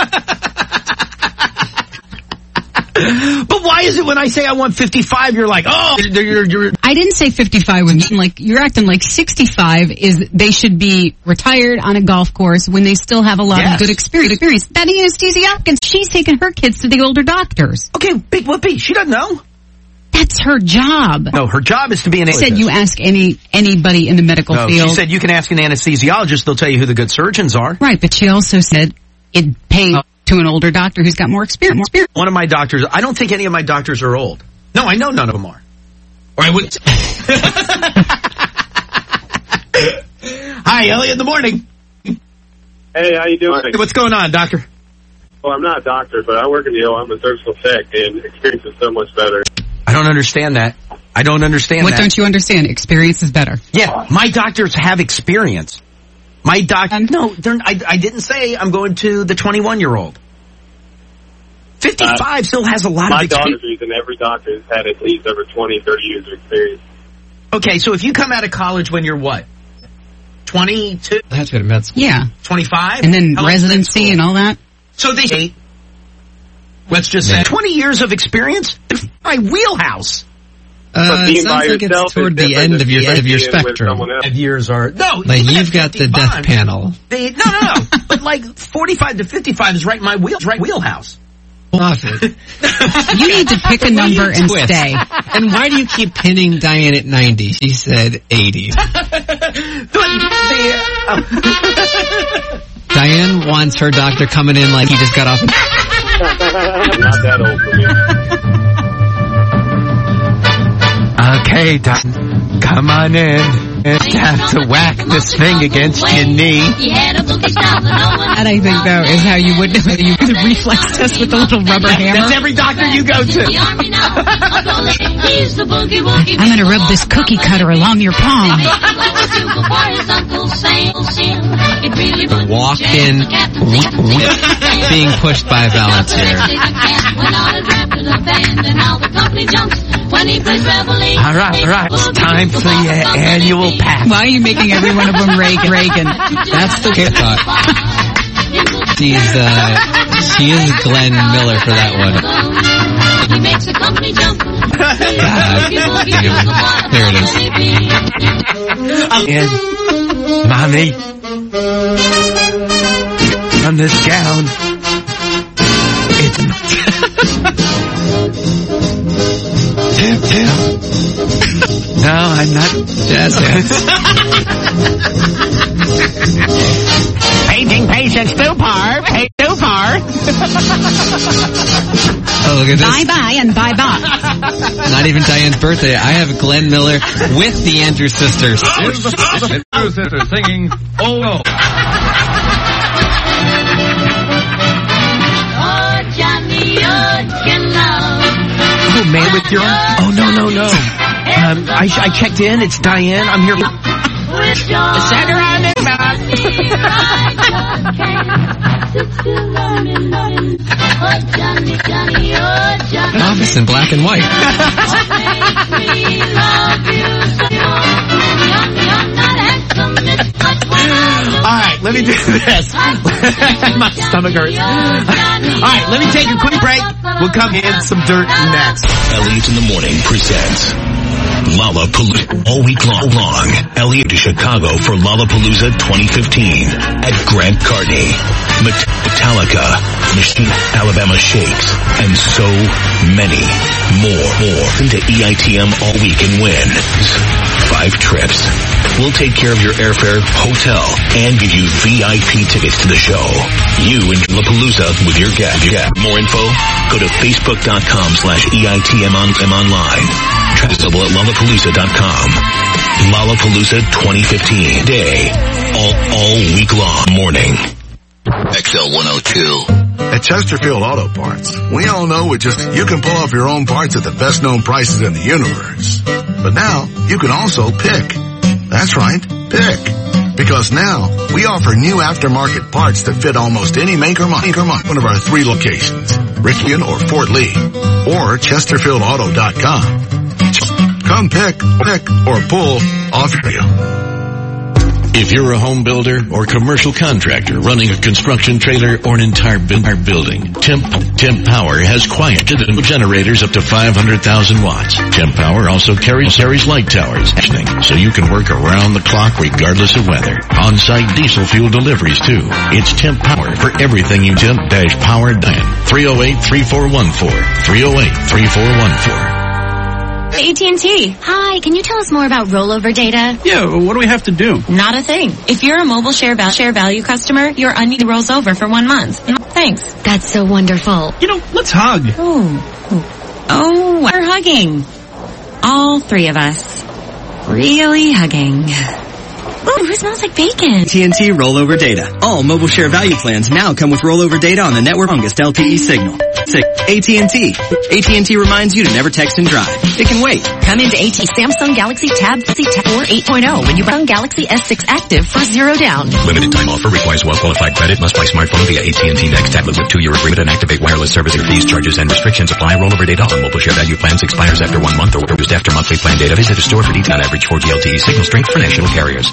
But why is it when I say I want fifty-five, you're like, oh, you're, you're, you're. I didn't say fifty-five. When like you're acting like sixty-five is they should be retired on a golf course when they still have a lot Yes. of good experience. Experience. That anesthesiologist, she's taking her kids to the older doctors. Okay, Big Whoopie, she doesn't know. That's her job. No, her job is to be an She said you ask any anybody in the medical No, field. she said you can ask an anesthesiologist, they'll tell you who the good surgeons are. Right, but she also said it paid to an older doctor who's got more experience. More experience. One of my doctors, I don't think any of my doctors are old. No, I know none of them are. Or I would. Hi, Elliot in the morning. Hey, how you doing? Hey, what's going on, doctor? Well, I'm not a doctor, but I work in the O. I'm a surgical tech, and experience is so much better. I don't understand that. I don't understand What that. don't you understand? Experience is better. Yeah, my doctors have experience. My doc, no, they're, I, I didn't say I'm going to the twenty-one-year-old. fifty-five uh, still has a lot my of experience. My doctors and every doctor has had at least over twenty, thirty years of experience. Okay, so if you come out of college when you're what? twenty-two? That's good at med school. Yeah. twenty-five? And then residency and all that. So they say, let's just say, twenty years of experience? They're my wheelhouse. Uh, it sounds like it's toward the end of your, of your spectrum. Five years are, no. Like you've got the death bond. panel. They, no, no, no. But like forty-five to fifty-five is right in my wheel, right wheelhouse. Off it. You need to pick a number and twist? stay. And why do you keep pinning Diane at ninety? She said eighty. Diane wants her doctor coming in like he just got off. Not that old for me. Okay, doc, come on in. It's time to whack this thing against your knee. That I think though is how you would know you the reflex test with the little rubber hammer. That's every doctor you go to. I'm going to rub this cookie cutter along your palm. walked in w- w- being pushed by a volunteer. All right, all right. It's time for the uh, annual pack. Why are you making every one of them Reagan? Reagan. That's the good thought. She's, uh, she is Glenn Miller for that one. God. There it is. And, Mommy, on this gown, it's... Tim, Tim. No, I'm not jazz hands. Painting patients too far. Pay too far. Oh, look at this. Bye-bye and bye-bye. Not even Diane's birthday. I have Glenn Miller with the Andrews Sisters. Here's the Andrews Sisters singing, Oh No. Oh, man with your... Oh, no, no, no. Um, I, I checked in. It's Diane. I'm here. Send her on in, Office in black and white. All right, let me do this. My stomach hurts. All right, let me take a quick break. We'll come in some dirt next. Elliot in the Morning presents Lollapalooza all week long. long. Elliot to Chicago for Lollapalooza twenty fifteen at Grant Carney, Met- Metallica, Machine, Alabama Shakes, and so many more. More into E I T M all week and win five trips. We'll take care of your airfare, hotel, and give you V I P tickets to the show. You and Lollapalooza with your gap. More info? Go to facebook.com slash EITM on, online. Travel at Lollapalooza dot com. Lollapalooza twenty fifteen. Day. All, all week long. Morning. X L one oh two. At Chesterfield Auto Parts, we all know it just, you can pull off your own parts at the best known prices in the universe. But now, you can also pick. That's right, pick. Because now, we offer new aftermarket parts that fit almost any maker maker one of our three locations, Richmond or Fort Lee, or Chesterfield Auto dot com. Come pick, pick, or pull off your deal. If you're a home builder or commercial contractor running a construction trailer or an entire building, Temp, Temp Power has quiet generators up to five hundred thousand watts. Temp Power also carries, carries light towers, so you can work around the clock regardless of weather. On-site diesel fuel deliveries too. It's Temp Power for everything you temp-power dial. three oh eight, three four one four. three oh eight, three four one four. A T and T. Hi, can you tell us more about rollover data? Yeah, what do we have to do? Not a thing. If you're a mobile share, val- share value customer, your unneeded rolls over for one month. Thanks. That's so wonderful. You know, let's hug. Oh, oh, we're hugging. All three of us. Really hugging. Ooh, who smells like bacon? A T and T rollover data. All mobile share value plans now come with rollover data on the network longest L T E signal. Six. A T and T. A T and T reminds you to never text and drive. It can wait. Come into AT Samsung Galaxy Tab four eight point oh when you buy Galaxy S six Active for zero down. Limited time offer requires well-qualified credit. Must buy smartphone via A T and T Next tablet with two-year agreement and activate wireless service. Fees, charges, and restrictions apply. Rollover data on mobile share value plans expires after one month or used after monthly plan data. Visit a store for detail on average four G L T E signal strength for national carriers.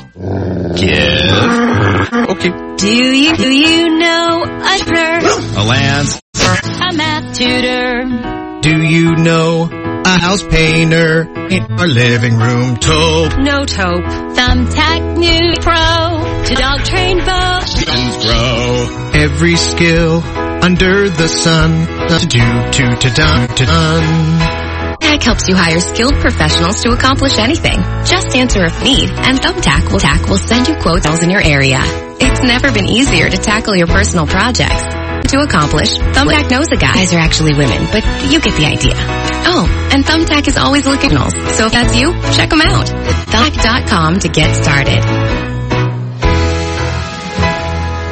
Yeah. Okay. Do you, do you know a tutor? A Lance. A math tutor. Do you know a house painter in our living room? Taupe. No taupe. Thumbtack new pro. To dog train bow. Throw. Every skill under the sun. To do, to, to, done, to done. Thumbtack helps you hire skilled professionals to accomplish anything. Just answer if need, and Thumbtack will, tack will send you quotes in your area. It's never been easier to tackle your personal projects. To accomplish, Thumbtack knows the guys are actually women, but you get the idea. Oh, and Thumbtack is always looking at so if that's you, check them out. Thumbtack dot com to get started.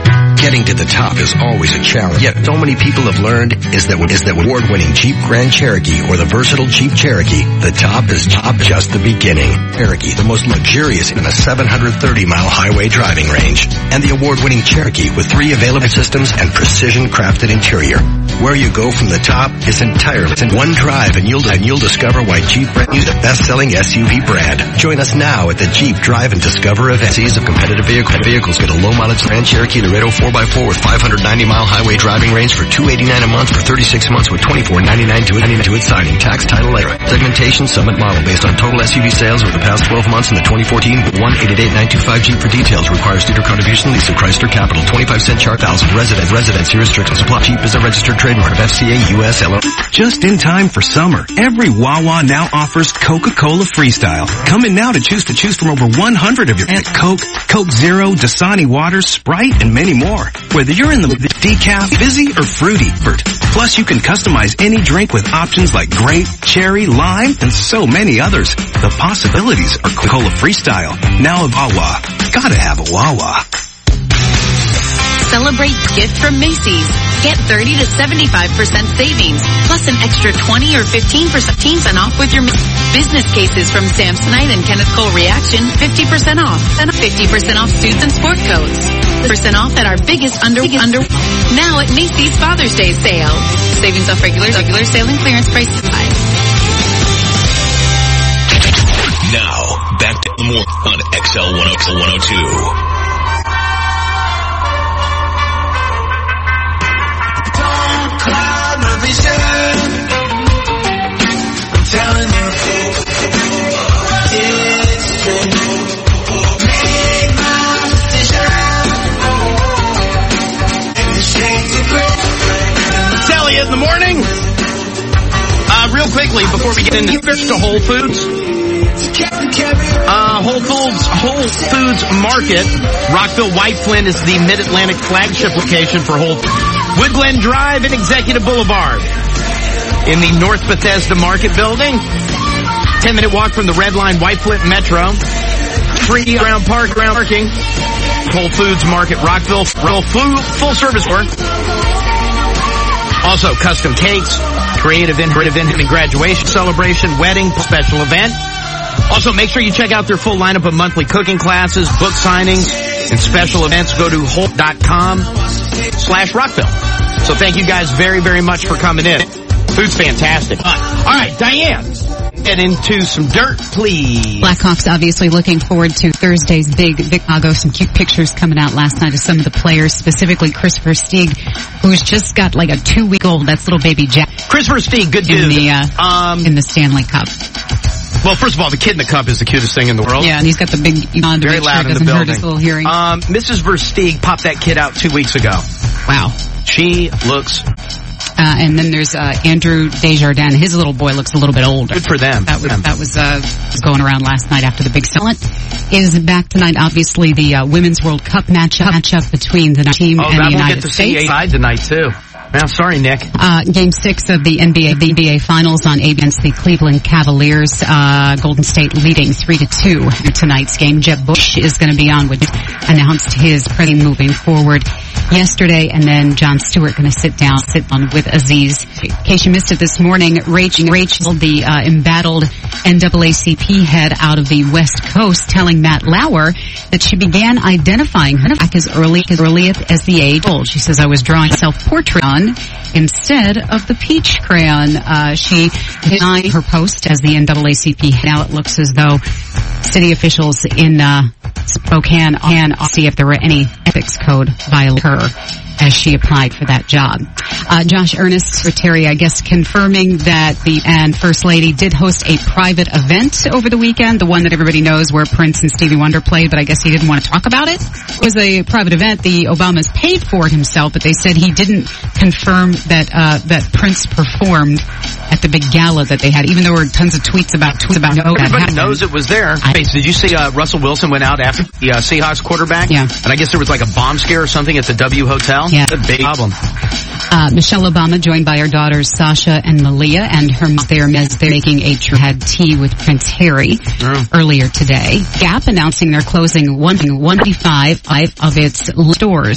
Getting to the top is always a challenge. Yet so many people have learned is that is that award-winning Jeep Grand Cherokee or the versatile Jeep Cherokee, the top is top just the beginning. Cherokee, the most luxurious in a seven hundred thirty mile highway driving range. And the award-winning Cherokee with three available systems and precision-crafted interior. Where you go from the top is entirely in one drive, and you'll and you'll discover why Jeep brand is the best-selling S U V brand. Join us now at the Jeep Drive and Discover event. Seas of competitive vehicle, vehicles get a low-mileage Grand Cherokee Laredo four by four with five hundred ninety mile highway driving range for two hundred eighty-nine dollars a month for thirty-six months with twenty-four ninety-nine to its signing. Tax, title, later. Segmentation, Summit model based on total S U V sales over the past twelve months in the twenty fourteen. one eight eight eight nine two five Jeep for details. Requires dealer contribution. Lease of Chrysler Capital. twenty-five cent charge. Thousand resident. Residency restrictions apply. Jeep is a registered trademark of F C A U S L L. Just in time for summer, every Wawa now offers Coca-Cola Freestyle. Come in now to choose to choose from over one hundred of your Coke, Coke Zero, Dasani Water, Sprite, and many more. Whether you're in the decaf, fizzy, or fruity. Plus, you can customize any drink with options like grape, cherry, lime, and so many others. The possibilities are Coca-Cola Freestyle. Now a Wawa. Gotta have a Wawa. Celebrate gift from Macy's. Get thirty to seventy-five percent savings, plus an extra twenty or fifteen percent off with your business cases from Samsonite and Kenneth Cole Reaction, fifty percent off, and fifty percent off suits and sport coats. Percent off at our biggest under, under, now at Macy's Father's Day sale. Savings off regular, regular sale and clearance prices. Now, back to more on X L one oh two. Cloud my vision. I'm telling you, it's true. Make my decision. And the shades of gray. It's Elliot in the morning. Uh, real quickly, before we get into to Whole Foods. Uh, Whole Foods, Whole Foods Market. Rockville White Flint is the Mid-Atlantic flagship location for Whole Foods. Woodland Drive and Executive Boulevard in the North Bethesda Market Building. Ten minute walk from the Red Line White Flint Metro. Free ground park, ground parking. Whole Foods Market, Rockville, full, full service store. Also custom cakes, creative event, and graduation celebration, wedding, special event. Also, make sure you check out their full lineup of monthly cooking classes, book signings, and special events. Go to whole dot com slash Rockville. So thank you guys very, very much for coming in. Food's fantastic. All right, Diane, get into some dirt, please. Blackhawks obviously looking forward to Thursday's big Chicago. Some cute pictures coming out last night of some of the players, specifically Christopher Stieg, who's just got like a two-week-old, that's little baby Jack. Christopher Stieg, good dude. In the, uh, um, in the Stanley Cup. Well, first of all, the kid in the cup is the cutest thing in the world. Yeah, and he's got the big, you know, very loud sure in the building. Hurt his little hearing. Um, Missus Versteeg popped that kid out two weeks ago. Wow. She looks... Uh, and then there's uh, Andrew Desjardins. His little boy looks a little bit older. Good for them. That was, them. that was uh, going around last night after the big silent. Is back tonight, obviously, the uh, Women's World Cup matchup, matchup between the team oh, and the United we'll get to States. See side tonight, too. I'm sorry, Nick. Uh, game six of the N B A, the N B A Finals on eight against the Cleveland Cavaliers. Uh, Golden State leading three to two in tonight's game. Jeb Bush is going to be on with, announced his presence moving forward yesterday, and then Jon Stewart going to sit down, sit on with Aziz. In case you missed it this morning, Rachel, Rachel the uh, embattled N double A C P head out of the West Coast, telling Matt Lauer that she began identifying her back as early as early as the age old. She says, I was drawing a self-portrait on instead of the peach crayon. Uh, she denied her post as the N double A C P. Now it looks as though city officials in uh, Spokane can see if there were any ethics code violate her as she applied for that job. Uh, Josh Earnest, secretary, I guess, confirming that the and First Lady did host a private event over the weekend, the one that everybody knows where Prince and Stevie Wonder played, but I guess he didn't want to talk about it. It was a private event. The Obamas paid for it himself, but they said he didn't confirm that uh that Prince performed at the big gala that they had, even though there were tons of tweets about tweets about no, everybody knows it was there. I, Did you see uh, Russell Wilson went out after the uh, Seahawks quarterback? Yeah. And I guess there was like a bomb scare or something at the W Hotel? Yeah. That's a big problem. Uh, Michelle Obama, joined by her daughters Sasha and Malia, and her mom there as they're making a true had tea with Prince Harry oh. earlier today. Gap announcing they're closing one one fifty-five of its stores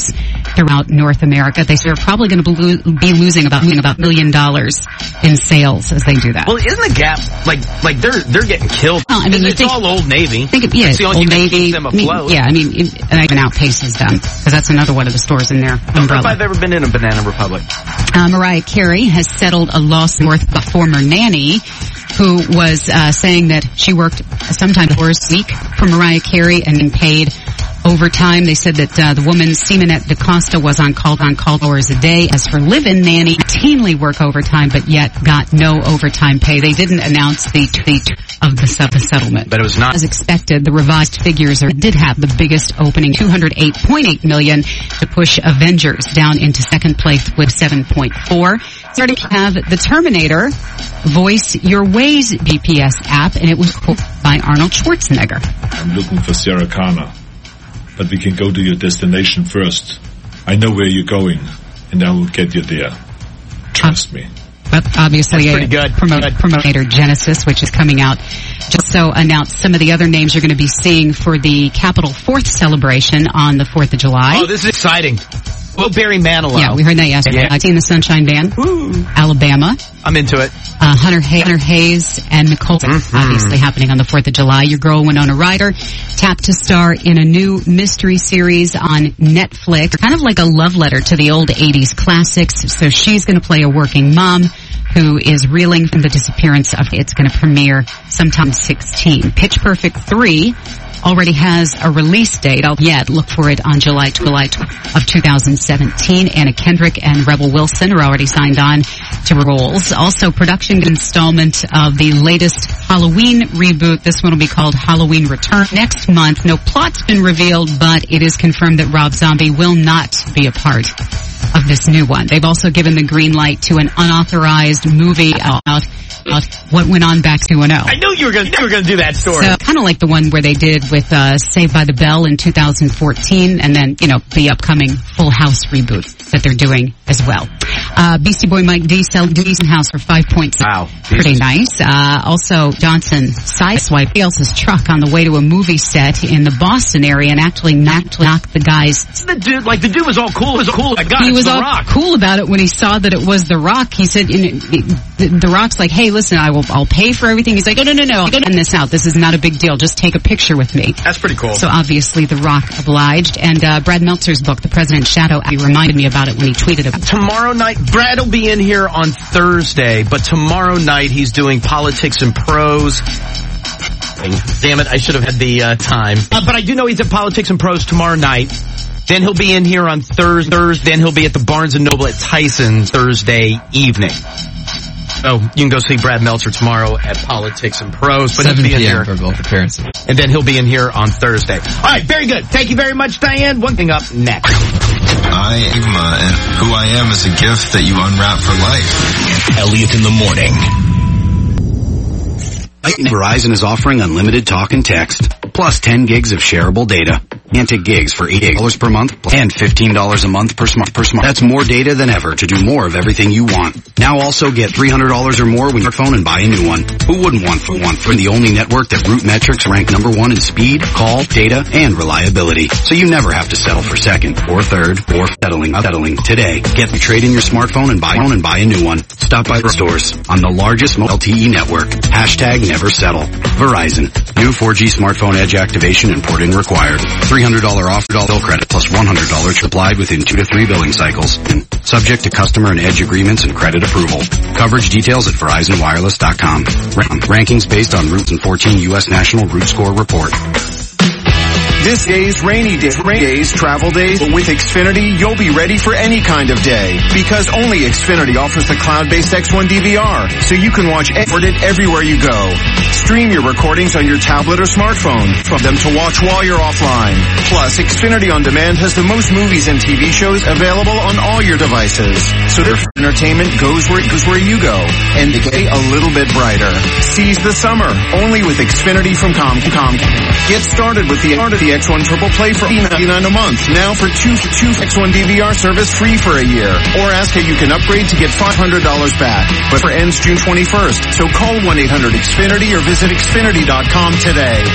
throughout North America. They say they're probably going to be losing about about a million dollars in sales as they do that. Well, isn't the Gap like like they're they're getting killed? Well, I mean, it's think, all Old Navy. Think of, yeah, That's the only Old thing that Navy. keeps them I mean, afloat. yeah, I mean, it, and even outpaces them because that's another one of the stores in their I don't know if umbrella. I've ever been in a Banana Republic. Uh, Mariah Carey has settled a lawsuit with a former nanny who was uh, saying that she worked sometimes hours a week for Mariah Carey and been paid overtime. They said that uh, the woman, Simonette DaCosta, was on call on call hours a day. As for live-in nanny, routinely work overtime, but yet got no overtime pay. They didn't announce the tweet of the, the settlement. But it was not. As expected, the revised figures are, did have the biggest opening, two hundred eight point eight million dollars to push Avengers down into second place with seven point four. Starting to have the Terminator voice your Waze G P S app, and it was quoted by Arnold Schwarzenegger. I'm looking for Sarah Connor, but we can go to your destination first. I know where you're going, and I will get you there. Trust me. But obviously That's pretty a good. promote, Good. Promoter Genesis, which is coming out. Just so announced some of the other names you're going to be seeing for the Capitol fourth celebration on the fourth of July. Oh, this is exciting. Well, Barry Manilow. Yeah, we heard that yesterday. Yeah. I've seen the Sunshine Band. Woo. Alabama. I'm into it. Uh, Hunter, Hay- Hunter Hayes and Nicole, Mm-hmm. obviously happening on the fourth of July. Your girl Winona Ryder tapped to star in a new mystery series on Netflix, kind of like a love letter to the old eighties classics. So she's going to play a working mom who is reeling from the disappearance of, it's going to premiere sometime sixteen. Pitch Perfect three already has a release date. I'll yet look for it on July July of two thousand seventeen. Anna Kendrick and Rebel Wilson are already signed on to roles. Also, production installment of the latest Halloween reboot. This one will be called Halloween Return next month. No plot's been revealed, but it is confirmed that Rob Zombie will not be a part of this new one. They've also given the green light to an unauthorized movie about, about what went on back to an oh. I knew you were going to do that story. So kind of like the one where they did with uh, Saved by the Bell in two thousand fourteen, and then, you know, the upcoming Full House reboot that they're doing as well. Uh, Beastie Boy Mike D selling Decent House for five point six. Wow. Pretty nice. Uh, also, Johnson sideswiped else's truck on the way to a movie set in the Boston area and actually knocked, knocked the guy's... The dude, like, the dude was all cool. It was cool. Like, God, He it's was The all Rock. cool about it when he saw that it was The Rock. He said, you know, the, the Rock's like, hey, listen, I will, I'll pay for everything. He's like, oh, no, no, no, I'm going to end this out. This is not a big deal. Just take a picture with me. That's pretty cool. So obviously The Rock obliged. And uh, Brad Meltzer's book, The President's Shadow, he reminded me about it when he tweeted about it. Tomorrow night, Brad will be in here on Thursday, but tomorrow night he's doing Politics and Prose. Damn it, I should have had the uh, time. Uh, but I do know he's at Politics and Prose tomorrow night. Then he'll be in here on Thursday. Then he'll be at the Barnes and Noble at Tyson's Thursday evening. So you can go see Brad Meltzer tomorrow at Politics and Prose. But he'll seven be in p.m. here. for both appearances. And then he'll be in here on Thursday. All right, very good. Thank you very much, Diane. One thing up next. I am, uh, and who I am is a gift that you unwrap for life. Elliot in the morning. Verizon is offering unlimited talk and text, plus ten gigs of shareable data. Antic gigs for eight dollars per month and fifteen dollars a month per smart per smart. That's more data than ever to do more of everything you want. Now also get three hundred dollars or more when your phone and buy a new one. Who wouldn't want for one for the only network that Root Metrics rank number one in speed, call, data, and reliability. So you never have to settle for second or third or settling settling today. Get trade in your smartphone and buy phone and buy a new one. Stop by the stores on the largest L T E network. Hashtag never settle. Verizon. New four G smartphone edge activation and porting required. three hundred dollars off bill credit plus one hundred dollars applied within two to three billing cycles. And subject to customer and edge agreements and credit approval. Coverage details at Verizon Wireless dot com. Rankings based on Roots and fourteen U S National Root Score Report. This day's rainy days, rainy days, travel days. With Xfinity, you'll be ready for any kind of day. Because only Xfinity offers the cloud-based X one D V R, so you can watch it everywhere you go. Stream your recordings on your tablet or smartphone, from them to watch while you're offline. Plus, Xfinity On Demand has the most movies and T V shows available on all your devices. So their entertainment goes where, goes where you go. And the day a little bit brighter. Seize the summer, only with Xfinity from Comcast. Get started with the art of the X one Triple Play for ninety-nine dollars a month. Now for two, two X one D V R service free for a year. Or ask how you can upgrade to get five hundred dollars back. But for ends June twenty-first. So call one eight hundred X Finity or visit Xfinity dot com today.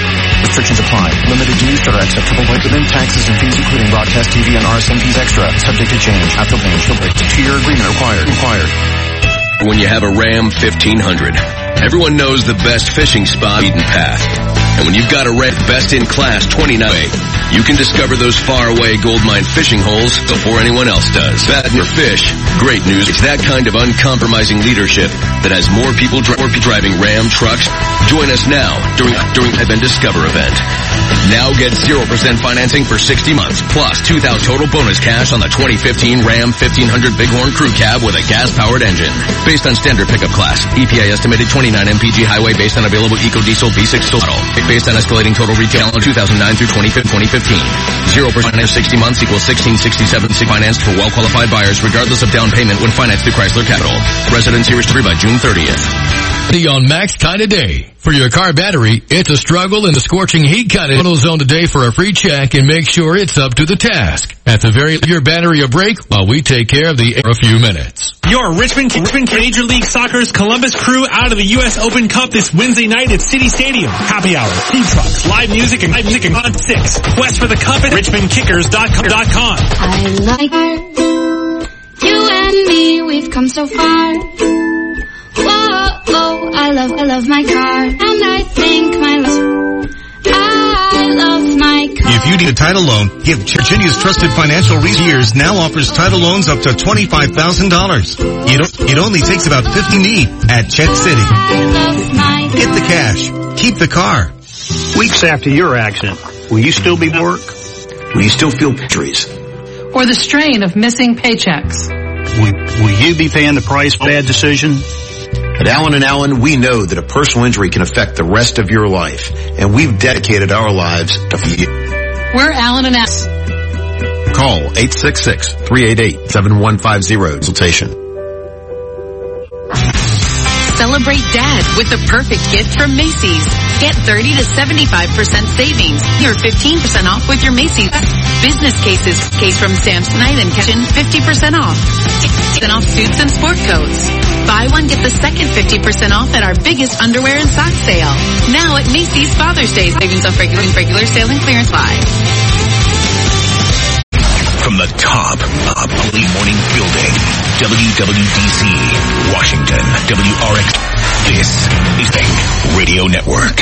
Restrictions apply. Limited dues that are acceptable within taxes and fees, including broadcast T V and R S N fees extra. Subject to change. After change, two-year agreement required. Required. When you have a Ram fifteen hundred, everyone knows the best fishing spot, Eden Path. And when you've got a Ram best-in-class twenty-nine, you can discover those faraway gold mine fishing holes before anyone else does. Bad for fish, great news. It's that kind of uncompromising leadership that has more people dri- more people driving Ram trucks. Join us now during during Dive and Discover event. Now get zero percent financing for sixty months, plus two thousand total bonus cash on the twenty fifteen Ram fifteen hundred Bighorn Crew Cab with a gas-powered engine. Based on standard pickup class, E P A estimated twenty-nine M P G highway based on available EcoDiesel V six model. Based on escalating total retail in two thousand nine through twenty fifteen. zero percent sixty months equals sixteen sixty-seven financed for well-qualified buyers regardless of down payment when financed through Chrysler Capital. Resident Series three by June thirtieth. The on Max kind of day. For your car battery, it's a struggle in the scorching heat kind of AutoZone today for a free check and make sure it's up to the task. At the very your battery a break while we take care of the air a few minutes. Your Richmond, Richmond Major League Soccer's Columbus Crew out of the U S Open Cup this Wednesday night at City Stadium. Happy hour, food trucks, live music, and live music on six. Quest for the cup at richmond kickers dot com. I like you and me, we've come so far. Whoa, whoa, I love, I love my car, and I think my love, I love my car. If you need a title loan, give Virginia's trusted financial resources now offers title loans up to twenty-five thousand dollars. It, it only takes about fifty need at Chet City. I love my car. Get the cash. Keep the car. Weeks after your accident, will you still be at work? Will you still feel injuries? Or the strain of missing paychecks? Will, will you be paying the price for bad decision? At Allen and Allen, we know that a personal injury can affect the rest of your life, and we've dedicated our lives to you. We're Allen and Allen. Call eight six six, three eight eight, seven one five zero. Consultation. Celebrate Dad with the perfect gift from Macy's. Get thirty to seventy-five percent savings or fifteen percent off with your Macy's business cases. Case from Samsonite and Kitchen, fifty percent off. Then off suits and sport coats. Buy one, get the second fifty percent off at our biggest underwear and sock sale. Now at Macy's Father's Day. Savings off regular, regular sale and clearance buy. From the top of early morning building, W W D C, Washington, W R X. This is the Radio Network.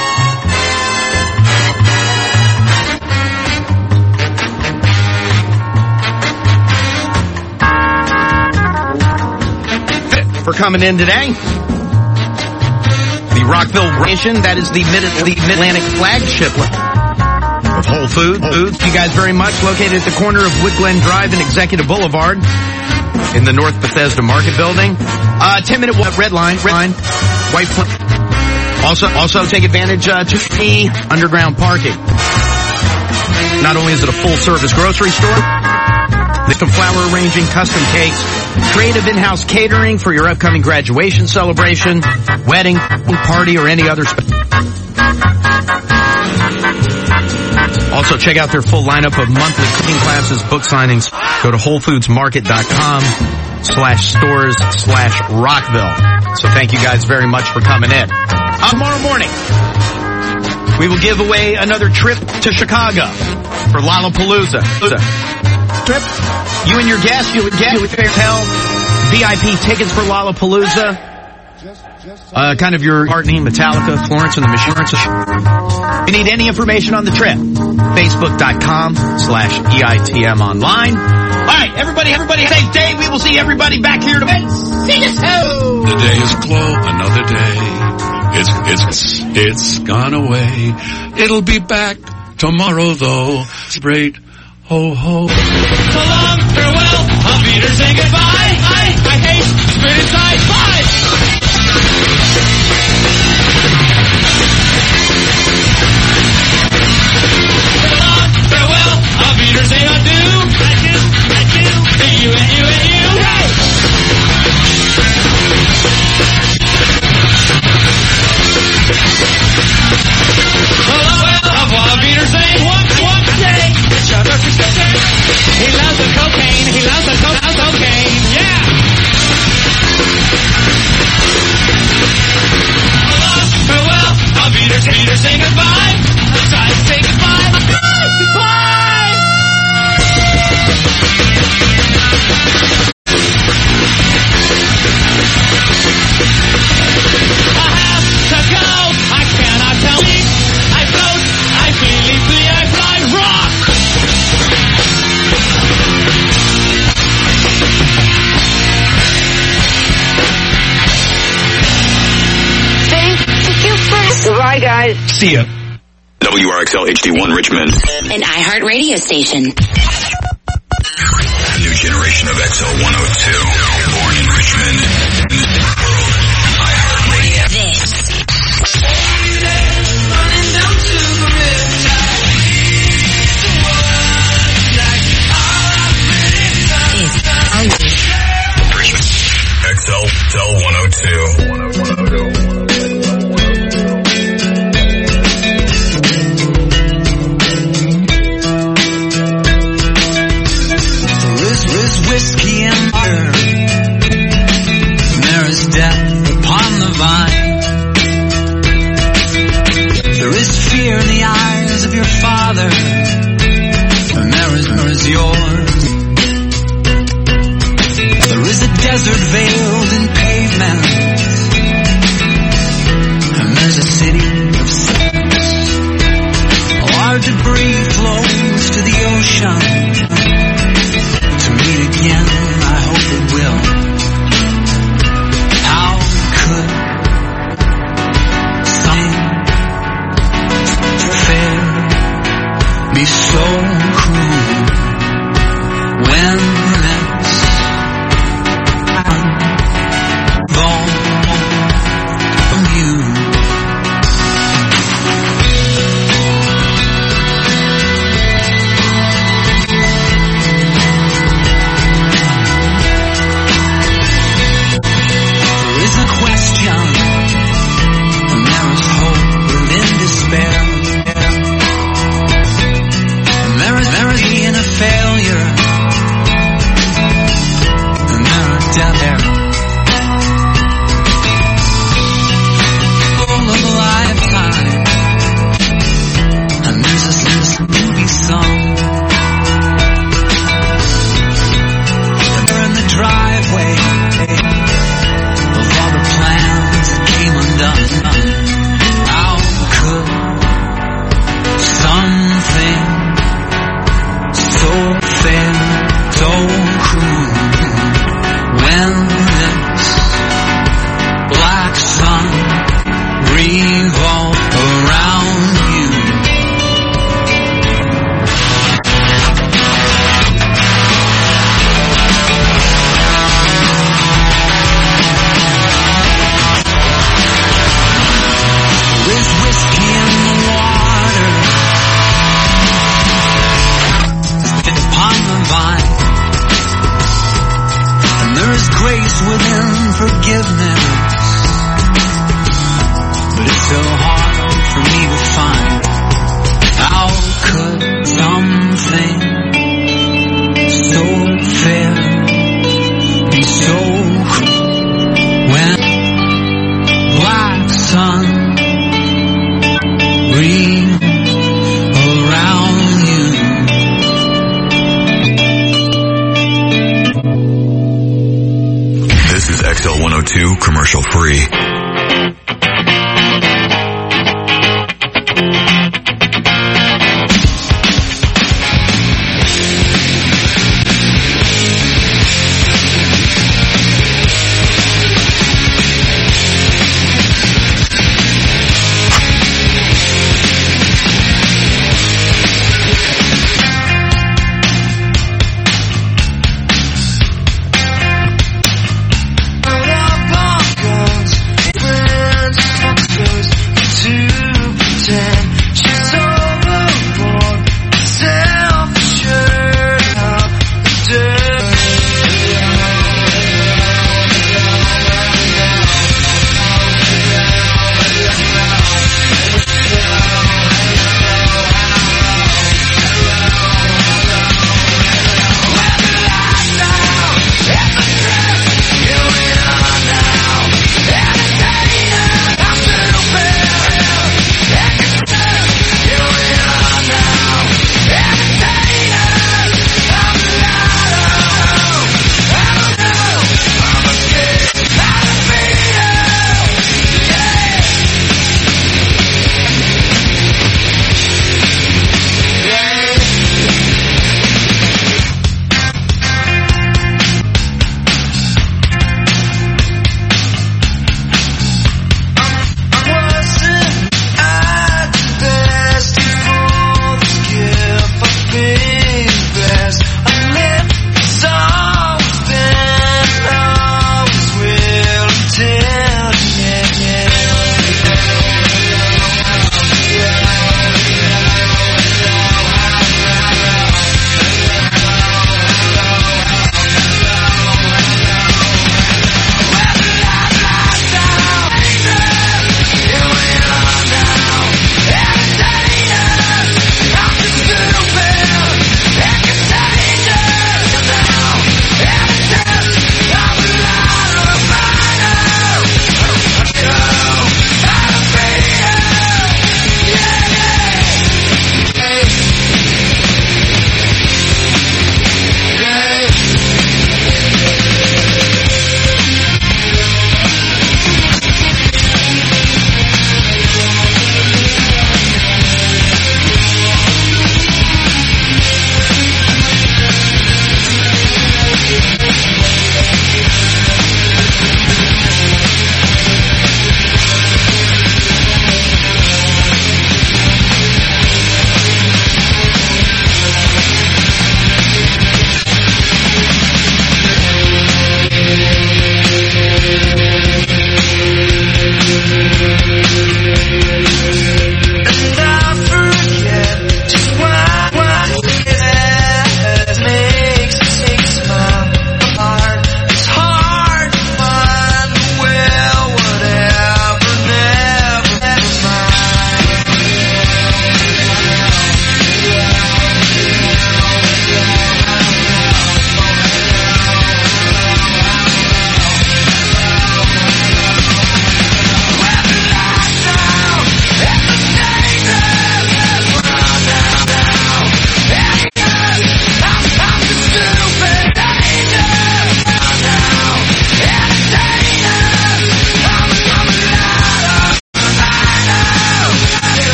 For coming in today, the Rockville Ration, that is the Mid- the Mid-Atlantic flagship of Whole Foods. Foods. Thank you guys very much. Located at the corner of Wood Glen Drive and Executive Boulevard in the North Bethesda Market Building. Uh, ten minute red line, red line, white fl- Also, also take advantage uh, to the underground parking. Not only is it a full service grocery store, some flower arranging, custom cakes, creative in-house catering for your upcoming graduation celebration, wedding, party, or any other. Sp- also, check out their full lineup of monthly cooking classes, book signings. Go to whole foods market dot com slash stores slash Rockville. So thank you guys very much for coming in. Uh, tomorrow morning, we will give away another trip to Chicago for Lollapalooza. Trip. You and your guests, you would get you would hotel, V I P tickets for Lollapalooza. Uh, kind of your Hartney, Metallica, Florence and the Machine. If you need any information on the trip, facebook dot com slash E I T M online. All right, everybody, everybody, have a safe day. We will see everybody back here tomorrow. See you soon. The day is close, another day. It's, it's, it's gone away. It'll be back tomorrow though. Great. Ho, ho. So long, farewell, auf Wiedersehen, goodbye. I, I hate spit inside. Bye. So long, farewell, auf Wiedersehen, adieu. Adieu, adieu. See you and you and you. Hey. So long, auf Wiedersehen, one, one day. He loves the cocaine. He loves the co- cocaine. Yeah. See ya. W R X L H D one Richmond. An iHeart radio station. A new generation of X L one oh two. Born in Richmond. World. iHeart Radio. This X L one oh two. There is, there is whiskey and water. There is death upon the vine. There is fear in the eyes of your father. And there is, there is yours. There is a desert veiled in pavement, and there's a city of saints. Our debris flows to the ocean. To meet again, I hope it will. How could something fair be so cruel when commercial free.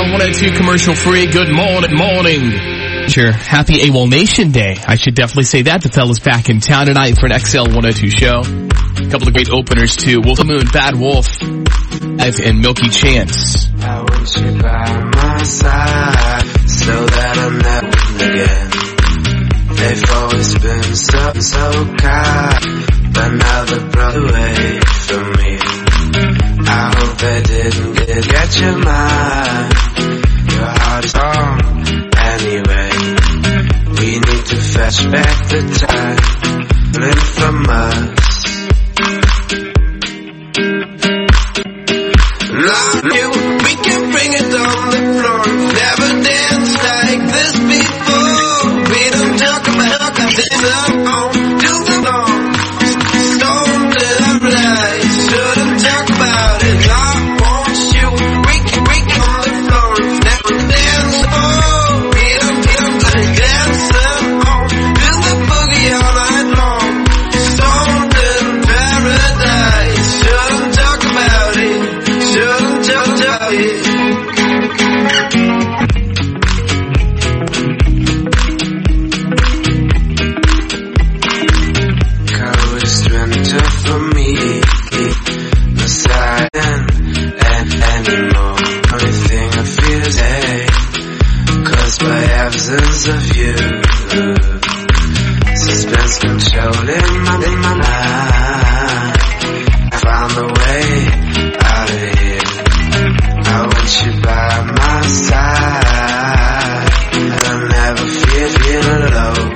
L one oh two commercial free. Good morning, morning. Sure. Happy AWOL Nation Day. I should definitely say that. The fella's back in town tonight for an X L one oh two show. A couple of great openers too. Wolf the Moon, Bad Wolf, and Milky Chance. I want you by my side so that I'm never again. They've always been so, so kind, but now they're brought away from me. I hope they didn't get, get your mind. Your heart is wrong anyway. We need to fetch back the time stolen from us. Love you, we can bring it on the floor. Never danced like this before. We don't talk about this alone. Do the long, stoned and lies. Shouldn't talk about it. I want you, we can bring it on the floor. Never danced before. We don't talk like dance alone. Do the boogie all night long. Stoned in paradise. Shouldn't talk about it. Shouldn't talk about it. Coldest winter for me, no sign and anymore. Only thing I feel today, caused by absence of you. Suspense controlling my, in my mind. I found the way out of here. I want you by my side, and I'll never feel, feel alone.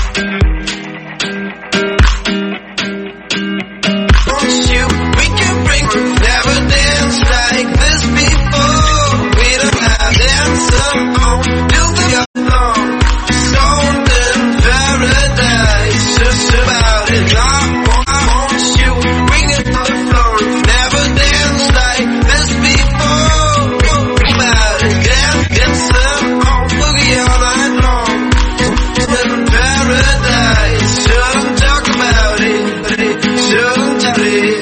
Want you, we can bring, never danced like this before. We don't have dance alone, do the alone. Stoned in paradise, just about it. I want, I want you, bring it to the floor. Never danced like this before. About it, dance, dance alone, boogie all night long. In paradise, shouldn't talk about it, shouldn't talk about it.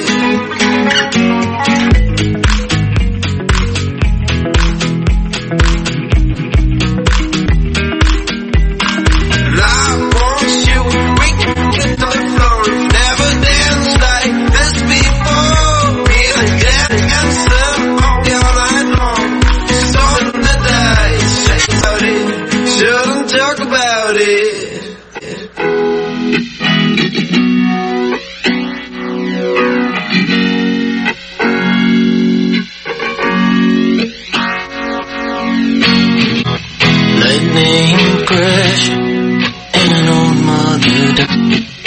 I want you, we can get to the floor. Never danced like this before. We like dance alone all night long. Stoned in the dice, about it, shouldn't talk about it. Lightning crash and an old mother duck.